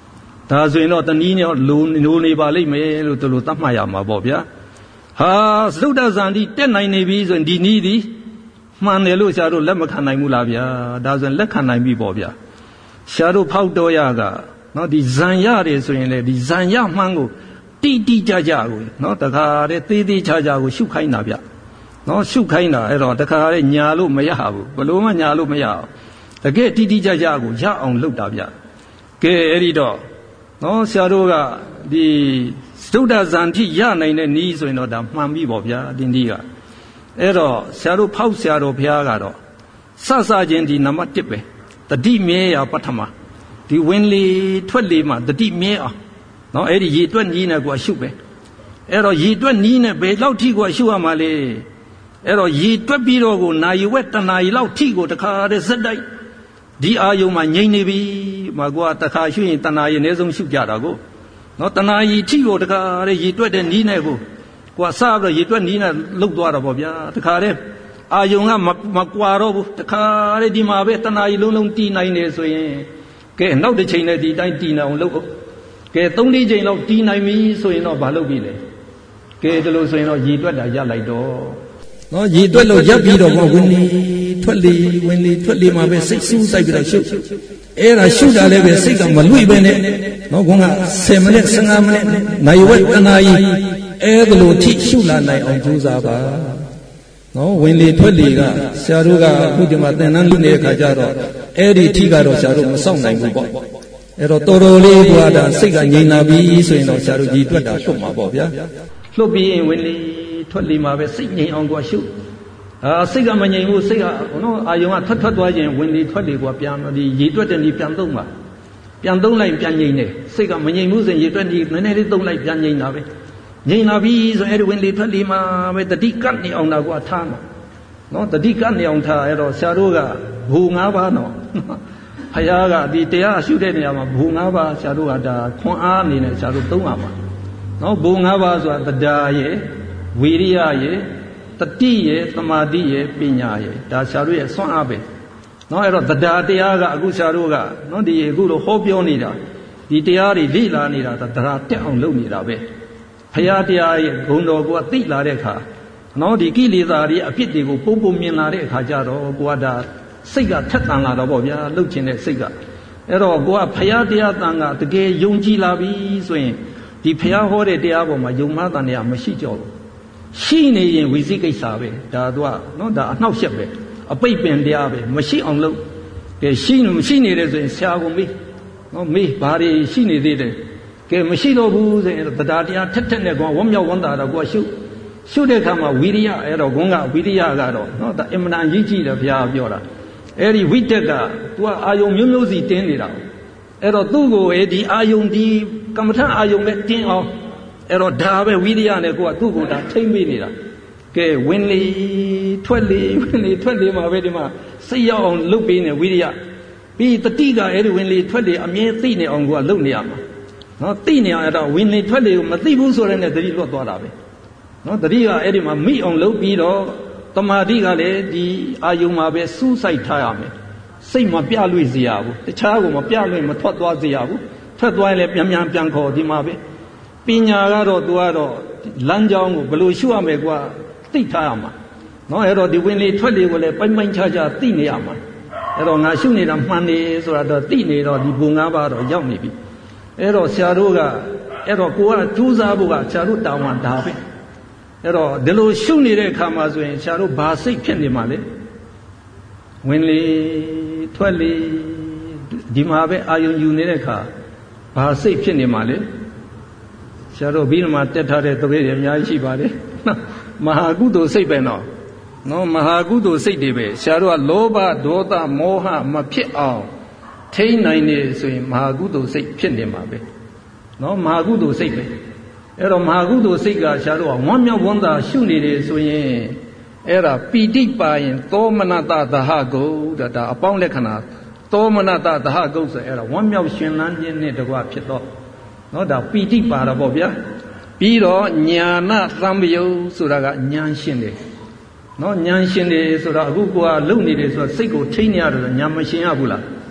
ဒါဆိုရင်တော့တနည်းနဲ့လူလူနေပါလိမ့်မယ်လို့တို့လိုသတ်မှတ်ရမှာပေါ့ဗျာဟာသုဒ္ဓဇန်တိတက်နိုင်နေပြီဆိုရင်ဒီနည်းသည်မှန်တယ်လို့ဆရာတို့လက်မခံနိုင်ဘူးလားဗျာဒါဆိုရင်လက်ခံနိုင်ပြီပေါ့ဗျာဆရာတို့ဖောက်တော်ရကနော်ဒီဇန်ရတယ်ဆိုရင်လေဒီဇန်ရမှန်းကိုတိတိကျကျကိုနော်တခါတည်းသေးသေးချာချာကိုရှုခိုင်းတာဗျနော်ရှုခိုင်းတာအဲ့တော့တခါတည်းညာလို့မရဘူးဘလို့မှညာလို့မရဘူးတကယ်တိတိကျကျကိုရအောင်လုပ်တာဗျကဲအဲ့ဒီတော့နော်ဆရာတို့ကဒီသုဒ္ဓဇန်တိရနိုင်တဲ့နည်းဆိုရင်တော့ဒါမှန်ပြီပေါ့ဗျာဒီနည်းကအဲ့တော့ဆရာတို့ဖောက်ဆရာတော်ဘုရားကတော့စစချင်းဒီနံပါတ်တစ်ပဲတတိမြဲရပထမဒီဝင်လေထွက်လေမှာတတိမြဲအောင်နော်အဲ့ဒီရေတွက်နီးနဲ့ကိုအရှုပဲအဲ့တော့ရေတွက်နီးနဲ့ဘယ်လောက်ထိကိုအရှုရမှာလဲအဲ့တော့ရေတွက်ပြီးတော့ကိုနာယီဝက်တနာယီလောက်ထိကိုတခါတည်းစက်တိုက်ဒီအာယုံမှာငြိမ့်နေပြီမှာကိုကတခါရှုရင်တနာယီအနည်းဆုံးရှုကြတာကိုနော်တနာယီထိကိုတခါတည်းရေတွက်တဲ့နီးနဲ့ကိုကိုကစပြီးတော့ရေတွက်နီးနဲ့လှုပ်သွားတာပေါ့ဗျာတခါတည်းအာယုံကမကွာတော့ဘူးတခါတည်းဒီမှာပဲတနာယီလုံးလုံးတီးနိုင်နေဆိုရင်ကဲနောက်တစ်ချိန်နဲ့ဒီတိုင်းတီးနိုင်အောင်လုပ်ကဲသုံးလေးချိန်လောက်တီးနိုင်ပြီဆိုရင်တော့မလုပ်ပြီလေကဲဒီလိုဆိုရင်တော့ရေတွက်တာရလိုက်တော့နော်ရေတွက်လို့ရပ်ပြီးတော့ဝင်လေထွက်လေဝင်လေထွက်လေမှာပဲစိတ်စူးစိုက်ပြီးတော့ရှုအဲ့ဒါရှုတာလည်းပဲစိတ်ကမလွိပဲနဲ့နော်ခေါင်းကဆယ်မိနစ်ဆယ်ငါးမိနစ်နိုင်ဝက်တနာရီအဲ့ဒါလိုထိရှုလာနိုင်အောင်ကြိုးစားပါနော်ဝင်လေထွက်လေကဆရာတို့ကအခုဒီမှာသင်္นานလူနေတဲ့ခါကျတော့အဲ့ဒီထိကတော့ဆရာတို့မစောင့်နိုင်ဘူးပေါ့အဲ့တော့တော်တော်လေးကဒါစိတ်ကငြိမ်လာပြီဆိုရင်တော့ဆရာတို့ကြီးတွက်တာလွတ်မှာပေါ့ဗျာလွတ်ပြီးရင်ဝင်လေထွက်လေမှာပဲစိတ်ငြိမ်အောင်ကိုရှုအာစိတ်ကမငြိမ်ဘူးစိတ်ကနော်အာယုံကထွက်ထွက်သွားခြင်းဝင်လေထွက်လေကိုပြန်ဒီရေတွက်တဲ့နေ့ပြန်သုံးပါပြန်သုံးလိုက်ပြန်ငြိမ်တယ်စိတ်ကမငြိမ်ဘူးဆိုရင်ရေတွက်နေ့နည်းနည်းလေးသုံးလိုက်ပြန်ငြိမ်တာပဲငြိမ်လာပြီဆိုအဲ့ဒီဝင်လေထွက်လေမှာပဲတတိကတ်နေအောင်တော့ကိုထားမှာနော်တတိကတ်နေအောင်ထားအဲ့တော့ဆရာတို့ကဘူ၅ပါးနော်ဖယားကဒီတရားရှုတဲ့နေရာမှာဘူ၅ပါးဆရာတို့ကဒါခွန်အားအနေနဲ့ဆရာတို့သုံးပါမှာနော်ဘူ၅ပါးဆိုတာတဒါရဲ့ဝိရိယရဲ့တတိရဲ့သမာဓိရဲ့ပညာရဲ့ဒါဆရာတို့ရဲ့ဆွမ်းအားပဲနော်အဲ့တော့တဒါတရားကအခုဆရာတို့ကနော်ဒီအခုလိုဟောပြောနေတာဒီတရားတွေလေ့လာနေတာဒါတရားတက်အောင်လုပ်နေတာပဲဖယားတရားရဲ့ဂုဏ်တော်ကိုသိလာတဲ့အခါနော်ဒီကိလေသာတွေအဖြစ်တွေကိုပုံပုံမြင်လာတဲ့အခါကျတော့ကိုကဒါစိတ်ကထက်သန်လာတော့ဗောဗျာလှုပ်ခြင်းတဲ့စိတ်ကအဲ့တော့ကိုကဖယားတရားတန်ကတကယ်ယုံကြည်လာပြီဆိုရင်ဒီဖယားဟောတဲ့တရားပေါ်မှာယုံမှန်းတန်တရားမရှိကြဘူးရှိနေရင်ဝိသိကိစ္စပဲဒါတော့နော်ဒါအနှောက်အယှက်ပဲအပိတ်ပင်တရားပဲမရှိအောင်လုပ်ကဲရှိလို့မရှိနေတယ်ဆိုရင်ဆရာကမေးနော်မေးဘာတွေရှိနေသေးတယ်ကဲမရှိတော့ဘူးဆိုရင်တရားတရားထက်ထက်နဲ့ကောဝမ်းမြောက်ဝမ်းသာတော့ကိုကရှုရှုတဲ့အခါမှာဝိရိယအဲ့တော့ဘုန်းကဝိရိယကတော့နော်ဒါအင်မတန်ကြီးကြီးတယ်ဘုရားပြောတာအဲ့ဒီဝိတက်က तू ကအာယုံမျိုးမျိုးစီတင်းနေတာအဲ့တော့သူ့ကိုအဲ့ဒီအာယုံဒီကမ္မထအာယုံပဲတင်းအောင်အဲ့တော့ဒါပဲဝိရိယနဲ့ကိုကသူ့ကိုဒါထိမ့်ပေးနေတာကဲဝင်လေထွက်လေဝင်လေထွက်လေမှာပဲဒီမှာစိတ်ရောက်အောင်လုပ်ပေးနေဝိရိယပြီးတတိကအဲ့ဒီဝင်လေထွက်လေအမြဲသိနေအောင်ကိုကလုပ်နေရမှာနော်သိနေအောင်အဲ့တော့ဝင်လေထွက်လေကိုမသိဘူးဆိုတဲ့နဲ့တတိလွတ်သွားတာပဲနော်တတိကအဲ့ဒီမှာမိအောင်လုပ်ပြီးတော့တမာတိကလည်းဒီအာယုံမှာပဲစူးစိုက်ထားရမယ်စိတ်မပြလွေ့စေရဘူးတခြားကိုမပြလွေ့မထွက်သွားစေရဘူးထွက်သွားရင်လည်းပြန်ပြန်ပြန်ခေါ်ဒီမှာပဲပညာကတော့သူကတော့လမ်းကြောင်းကိုဘယ်လိုရှုရမယ်ကွာသိထားရမှာနော်အဲ့တော့ဒီဝင်လေထွက်လေကိုလည်းပိုင်ပိုင်ခြားခြားသိနေရမှာအဲ့တော့ငါရှုနေတာမှန်နေဆိုတာတော့သိနေတော့ဒီဘုံ၅ပါးတော့ရောက်နေပြီအဲ့တော့ဆရာတို့ကအဲ့တော့ကိုကကြိုးစားဖို့ကဆရာတို့တာဝန်ဒါပဲအဲ့တော့ဒီလိုရှုနေတဲ့အခါမှာဆိုရင်ဆရာတို့ဘာစိတ်ဖြစ်နေမှာလဲဝင်လေထွက်လေဒီမှာပဲအာယုံယူနေတဲ့အခါဘာစိတ်ဖြစ်နေမှာလဲဆရာတို့ပြီးတော့မှတက်ထားတဲ့သတိတွေအများကြီးရှိပါတယ်မဟာကုသိုလ်စိတ်ပဲနော်နော်မဟာကုသိုလ်စိတ်တွေပဲဆရာတို့ကလောဘဒေါသမောဟမဖြစ်အောင်ထိန်းနိုင်နေဆိုရင်မဟာကုသိုလ်စိတ်ဖြစ်နေမှာပဲနော်မဟာကုသိုလ်စိတ်ပဲအဲ့တော့မဟာကုသိုလ်စိတ်ကဆရာတို့ကဝမ်းမြောက်ဝမ်းသာရှုနေတယ်ဆိုရင်အဲ့ဒါပီတိပါရင်သောမနတသဟဂုတ်ဒါအပေါင်းလက္ခဏာသောမနတသဟဂုတ်ဆိုအဲ့ဒါဝမ်းမြောက်ရှင်လန်းခြင်းနဲ့တကွဖြစ်တော့နော်ဒါပီတိပါတော့ဗောဗျာပြီးတော့ညာနာသံယုတ်ဆိုတာကဉာဏ်ရှင်တယ်နော်ဉာဏ်ရှင်တယ်ဆိုတော့အခုကိုကလုံနေတယ်ဆိုတော့စိတ်ကိုထိန်းနေရတယ်ဆိုဉာဏ်မရှင်ရဘူးလား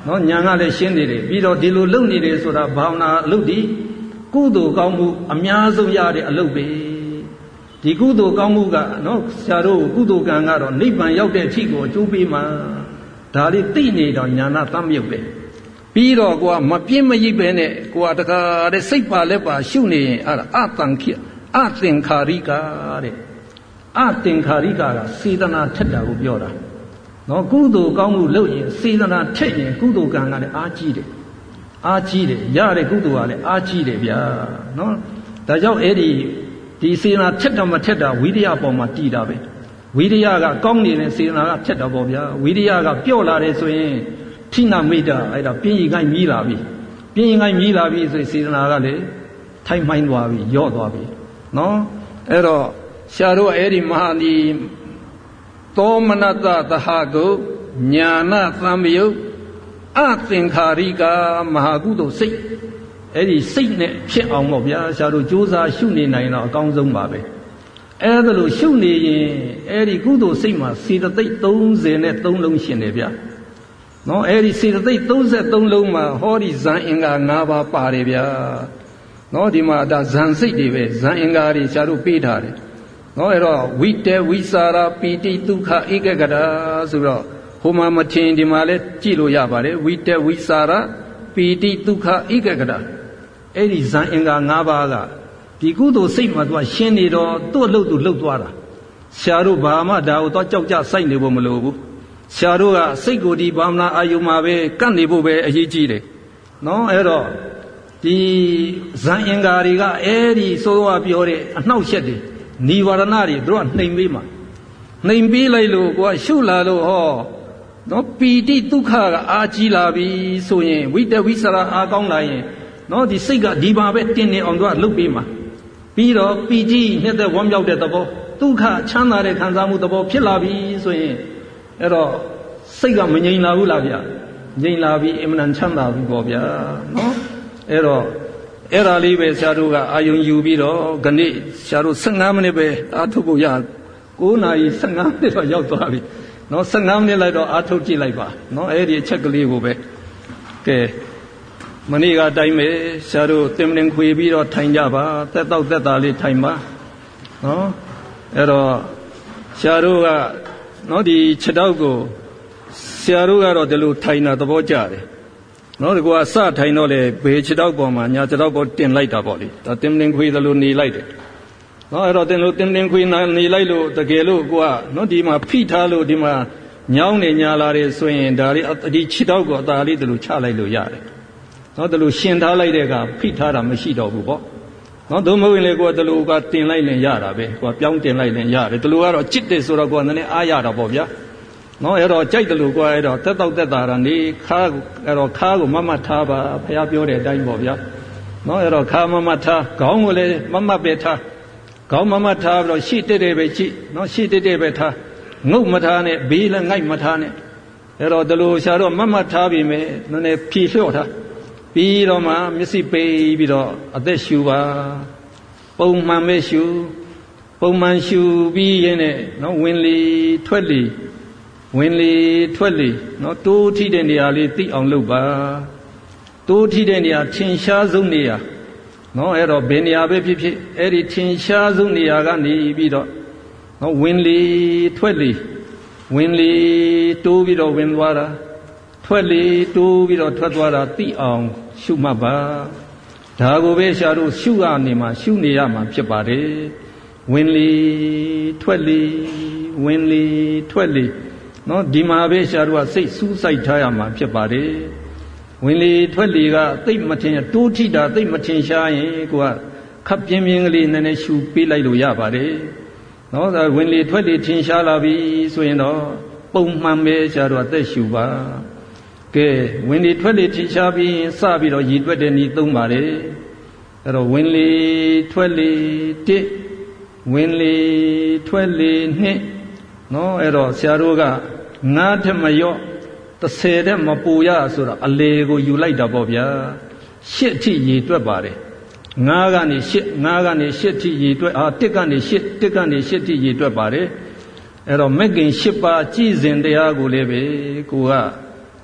နော်ညာကလည်းရှင်းနေတယ်ပြီးတော့ဒီလိုလုံနေတယ်ဆိုတာဘာဝနာအလုပ်ဒီကုသိုလ်ကောင်းမှုအများဆုံးရတဲ့အလုပ်ပဲဒီကုသိုလ်ကောင်းမှုကနော်ဆရာတို့ကုသိုလ်ကံကတော့နိဗ္ဗာန်ရောက်တဲ့အထိကိုအကျိုးပေးမှာဒါလေးသိနေတော့ညာနာသမယုတ်ပဲပြီးတော့ကိုကမပြင်းမရိပ်ပဲနဲ့ကိုကတခါတဲ့စိတ်ပါလက်ပါရှုနေရင်အဲ့ဒါအတန်ခိအသင်္ခါရိကာတဲ့အသင်္ခါရိကာကစေတနာထက်တာကိုပြောတာနော်ကုသိုလ်ကောင်းမှုလုပ်ရင်စေတနာထက်ရင်ကုသိုလ်ကံကလည်းအားကြီးတယ်အားကြီးတယ်ရတဲ့ကုသိုလ်ကလည်းအားကြီးတယ်ဗျာနော်ဒါကြောင့်အဲ့ဒီဒီစေတနာထက်တာမထက်တာဝိရိယပေါ်မှာတည်တာပဲဝိရိယကကောင်းနေတဲ့စေတနာကထက်တာပေါ့ဗျာဝိရိယကပြော့လာတယ်ဆိုရင်ထိနာမိတာအဲ့ဒါပြင်းရင်ကိုင်းမြည်လာပြီပြင်းရင်ကိုင်းမြည်လာပြီဆိုရင်စေတနာကလည်းထိုင်မှိုင်းသွားပြီယော့သွားပြီနော်အဲ့တော့ဆရာတို့အဲ့ဒီမဟာဒီသောမနတသဟကုညာနာသံယုတ်အသင်္ခါရိကာမဟာကုသိုလ်စိတ်အဲ့ဒီစိတ်နဲ့ဖြစ်အောင်ပေါ့ဗျာဆရာတို့ကြိုးစားရှုနေနိုင်တော့အကောင်းဆုံးပါပဲအဲ့ဒါလို့ရှုနေရင်အဲ့ဒီကုသိုလ်စိတ်မှာစေတသိက်သုံးဆယ်နဲ့သုံးလုံးရှင်တယ်ဗျာနော်အဲ့ဒီစေတသိက်သုံးဆယ်သုံးလုံးမှာဟောဒီဇန်အင်္ဂါ၅ပါးပါတယ်ဗျာနော်ဒီမှာဒါဇန်စိတ်တွေပဲဇန်အင်္ဂါတွေဆရာတို့ပေးထားတယ်နော်အဲ့တော့ဝိတေဝိစာရာပီတိဒုက္ခဧကဂတာဆိုတော့ဟိုမှာမထင်ဒီမှာလဲကြည့်လို့ရပါတယ်ဝိတေဝိစာရာပီတိဒုက္ခဧကဂတာအဲ့ဒီဇန်အင်္ဂါ၅ပါးကဒီကုသိုလ်စိတ်မှာသူကရှင်းနေတော့သူ့အလုပ်သူလှုပ်သွားတာဆရာတို့ဘာမှဒါကိုတော့ကြောက်ကြစိုက်နေဖို့မလိုဘူးဆရာတို့ကစိတ်ကိုဒီဘာမနာအာယုမှာပဲကန့်နေဖို့ပဲအရေးကြီးတယ်နော်အဲ့တော့ဒီဇန်အင်္ဂါတွေကအဲ့ဒီဆိုးဝါးပြောတဲ့အနှောက်အယှက်တွေနိဝရဏတွေသူကနှိမ်ပေးမှာနှိမ်ပေးလိုက်လို့ကိုကရှုလာလို့ဟောနော်ပီတိဒုက္ခကအာကြီးလာပြီဆိုရင်ဝိတဝိစရာအာကောင်းလာရင်နော်ဒီစိတ်ကဒီပါပဲတင်းနေအောင်သူကလှုပ်ပေးမှာပြီးတော့ပီတိနဲ့တဲ့ဝမ်းမြောက်တဲ့သဘောဒုက္ခချမ်းသာတဲ့ခံစားမှုသဘောဖြစ်လာပြီဆိုရင်အဲ့တော့စိတ်ကမငြိမ်လာဘူးလားဗျာငြိမ်လာပြီအမှန်ချမ်းသာပြီပေါ့ဗျာနော်အဲ့တော့အဲ့ဒါလေးပဲဆရာတို့ကအာယုံယူပြီးတော့ခဏဆရာတို့၁၅မိနစ်ပဲအားထုတ်ဖို့ရ၉နာရီ၁၅မိနစ်တော့ရောက်သွားပြီနော်၁၅မိနစ်လိုက်တော့အားထုတ်ကြည့်လိုက်ပါနော်အဲ့ဒီအချက်ကလေးကိုပဲကဲမနေ့ကအတိုင်းပဲဆရာတို့တင်တင်ခွေပြီးတော့ထိုင်ကြပါသက်တော့သက်တာလေးထိုင်ပါနော်အဲ့တော့ဆရာတို့ကနော်ဒီခြေထောက်ကိုဆရာတို့ကတော့ဒီလိုထိုင်တာသဘောကျတယ်နော်ဒီကွာစထိုင်တော့လေဘေခြေထောက်ပေါ်မှာညာခြေထောက်ပေါ်တင်လိုက်တာပေါ့လေဒါတင်တင်ခွေသလိုနေလိုက်တယ်နော်အဲ့တော့တင်လို့တင်တင်ခွေနေလိုက်လို့တကယ်လို့ကွာနော်ဒီမှာဖိထားလို့ဒီမှာညောင်းနေညာလာတယ်ဆိုရင်ဒါလေးဒီခြေထောက်ကိုအသာလေးဒီလိုချလိုက်လို့ရတယ်နော်ဒီလိုရှင်ထားလိုက်တဲ့ကဖိထားတာမရှိတော့ဘူးပေါ့နော်သို့မဟုတ်ရင်လေကွာဒီလိုကတင်လိုက်ရင်ရတာပဲကွာပြောင်းတင်လိုက်ရင်ရတယ်ဒီလိုကတော့จิตတယ်ဆိုတော့ကွာနည်းနည်းအားရတာပေါ့ဗျာနော်အဲ့တော့ကြိုက်တယ်လို့ကွာအဲ့တော့တက်တော့တက်တာကနေခါအဲ့တော့ခါကိုမမတ်ထားပါဘုရားပြောတဲ့အတိုင်းပေါ့ဗျာနော်အဲ့တော့ခါမမတ်ထားခေါင်းကိုလည်းမမတ်ပဲထားခေါင်းမမတ်ထားပြီးတော့ရှေ့တက်တယ်ပဲကြည့်နော်ရှေ့တက်တယ်ပဲထားငုတ်မထားနဲ့ဘေးလည်းငိုက်မထားနဲ့အဲ့တော့ဒီလိုရှာတော့မမတ်ထားပြီမဲ့နည်းနည်းဖြီလျှော့ထားပြီးတော့မှမျက်စိပိတ်ပြီးတော့အသက်ရှူပါပုံမှန်ပဲရှူပုံမှန်ရှူပြီးရင်လည်းနော်ဝင်လေထွက်လေဝင်လေထွက်လေနော်တိုးထိတဲ့နေရာလေးသိအောင်လုပ်ပါတိုးထိတဲ့နေရာထင်ရှားဆုံးနေရာနော်အဲ့တော့ဘယ်နေရာပဲဖြစ်ဖြစ်အဲ့ဒီထင်ရှားဆုံးနေရာကနေပြီးတော့နော်ဝင်လေထွက်လေဝင်လေတိုးပြီးတော့ဝင်သွားတာထွက်လေတိုးပြီးတော့ထွက်သွားတာသိအောင်ရှုမှတ်ပါဒါကိုပဲဆရာတို့ရှုရနေမှာရှုနေရမှာဖြစ်ပါတယ်ဝင်လေထွက်လေဝင်လေထွက်လေနော်ဒီမှာပဲဆရာတို့ကစိတ်စူးစိုက်ထားရမှာဖြစ်ပါတယ်ဝင်လေထွက်လေကသိမထင်တိုးထိတာသိမထင်ရှားရင်ကိုကခပ်ပြင်းပြင်းကလေးနည်းနည်းရှူပေးလိုက်လို့ရပါတယ်နော်ဒါဝင်လေထွက်လေထင်ရှားလာပြီဆိုရင်တော့ပုံမှန်ပဲဆရာတို့အသက်ရှူပါကဲဝင်လေထွက်လေထင်ရှားပြီးစပြီးတော့ရည်တွက်တဲ့ဤသုံးပါတယ်အဲ့တော့ဝင်လေထွက်လေတစ်ဝင်လေထွက်လေနှစ်နော်အဲ့တော့ဆရာတို့ကငါးထက်မရော့တစ်ဆယ်တဲ့မပူရဆိုတာအလေကိုယူလိုက်တာပေါ့ဗျာရှစ်ထိရည်တွက်ပါတယ်ငါးကနေရှစ်ငါးကနေရှစ်ထိရည်တွက်အာတစ်ကနေရှစ်တစ်ကနေရှစ်ထိရည်တွက်ပါတယ်အဲ့တော့မဂ္ဂင်ရှစ်ပါးကြည်စဉ်တရားကိုလည်းပဲကိုက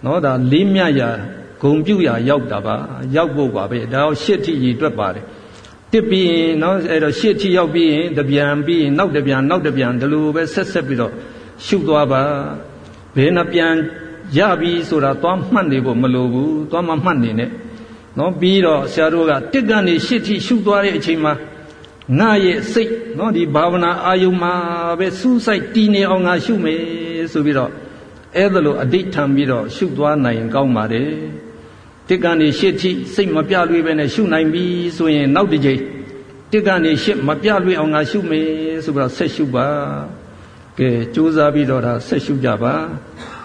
နော်ဒါလေးမြတ်ရာဂုံပြုရာရောက်တာပါရောက်ဖို့ပါပဲဒါရှစ်ထိရည်တွက်ပါတယ်တစ်ပြီးရင်နော်အဲ့တော့ရှစ်ထိရောက်ပြီးရင်တပြန်ပြီးရင်နောက်တပြန်နောက်တပြန်ဒီလိုပဲဆက်ဆက်ပြီးတော့ရှုသွားပါဘယ်နှပြန်ရပြီဆိုတာသွားမှတ်နေဖို့မလိုဘူးသွားမှမှတ်နေနဲ့နော်ပြီးတော့ဆရာတို့ကတစ်ကနေရှစ်ထိရှုသွားတဲ့အချိန်မှာငါရဲ့စိတ်နော်ဒီဘာဝနာအာယုံမှာပဲစူးစိုက်တည်နေအောင်ငါရှုမယ်ဆိုပြီးတော့အဲ့ဒါလိုအဋိဌံပြီးတော့ရှုသွားနိုင်ရင်ကောင်းပါတယ်တစ်ကနေရှစ်ထိစိတ်မပြလွေးပဲနဲ့ရှုနိုင်ပြီဆိုရင်နောက်တစ်ကြိမ်တစ်ကနေရှစ်မပြလွေးအောင်ငါရှုမယ်ဆိုပြီးတော့ဆက်ရှုပါကဲကြိုးစားပြီးတော့ဒါဆက်ရှုကြပါ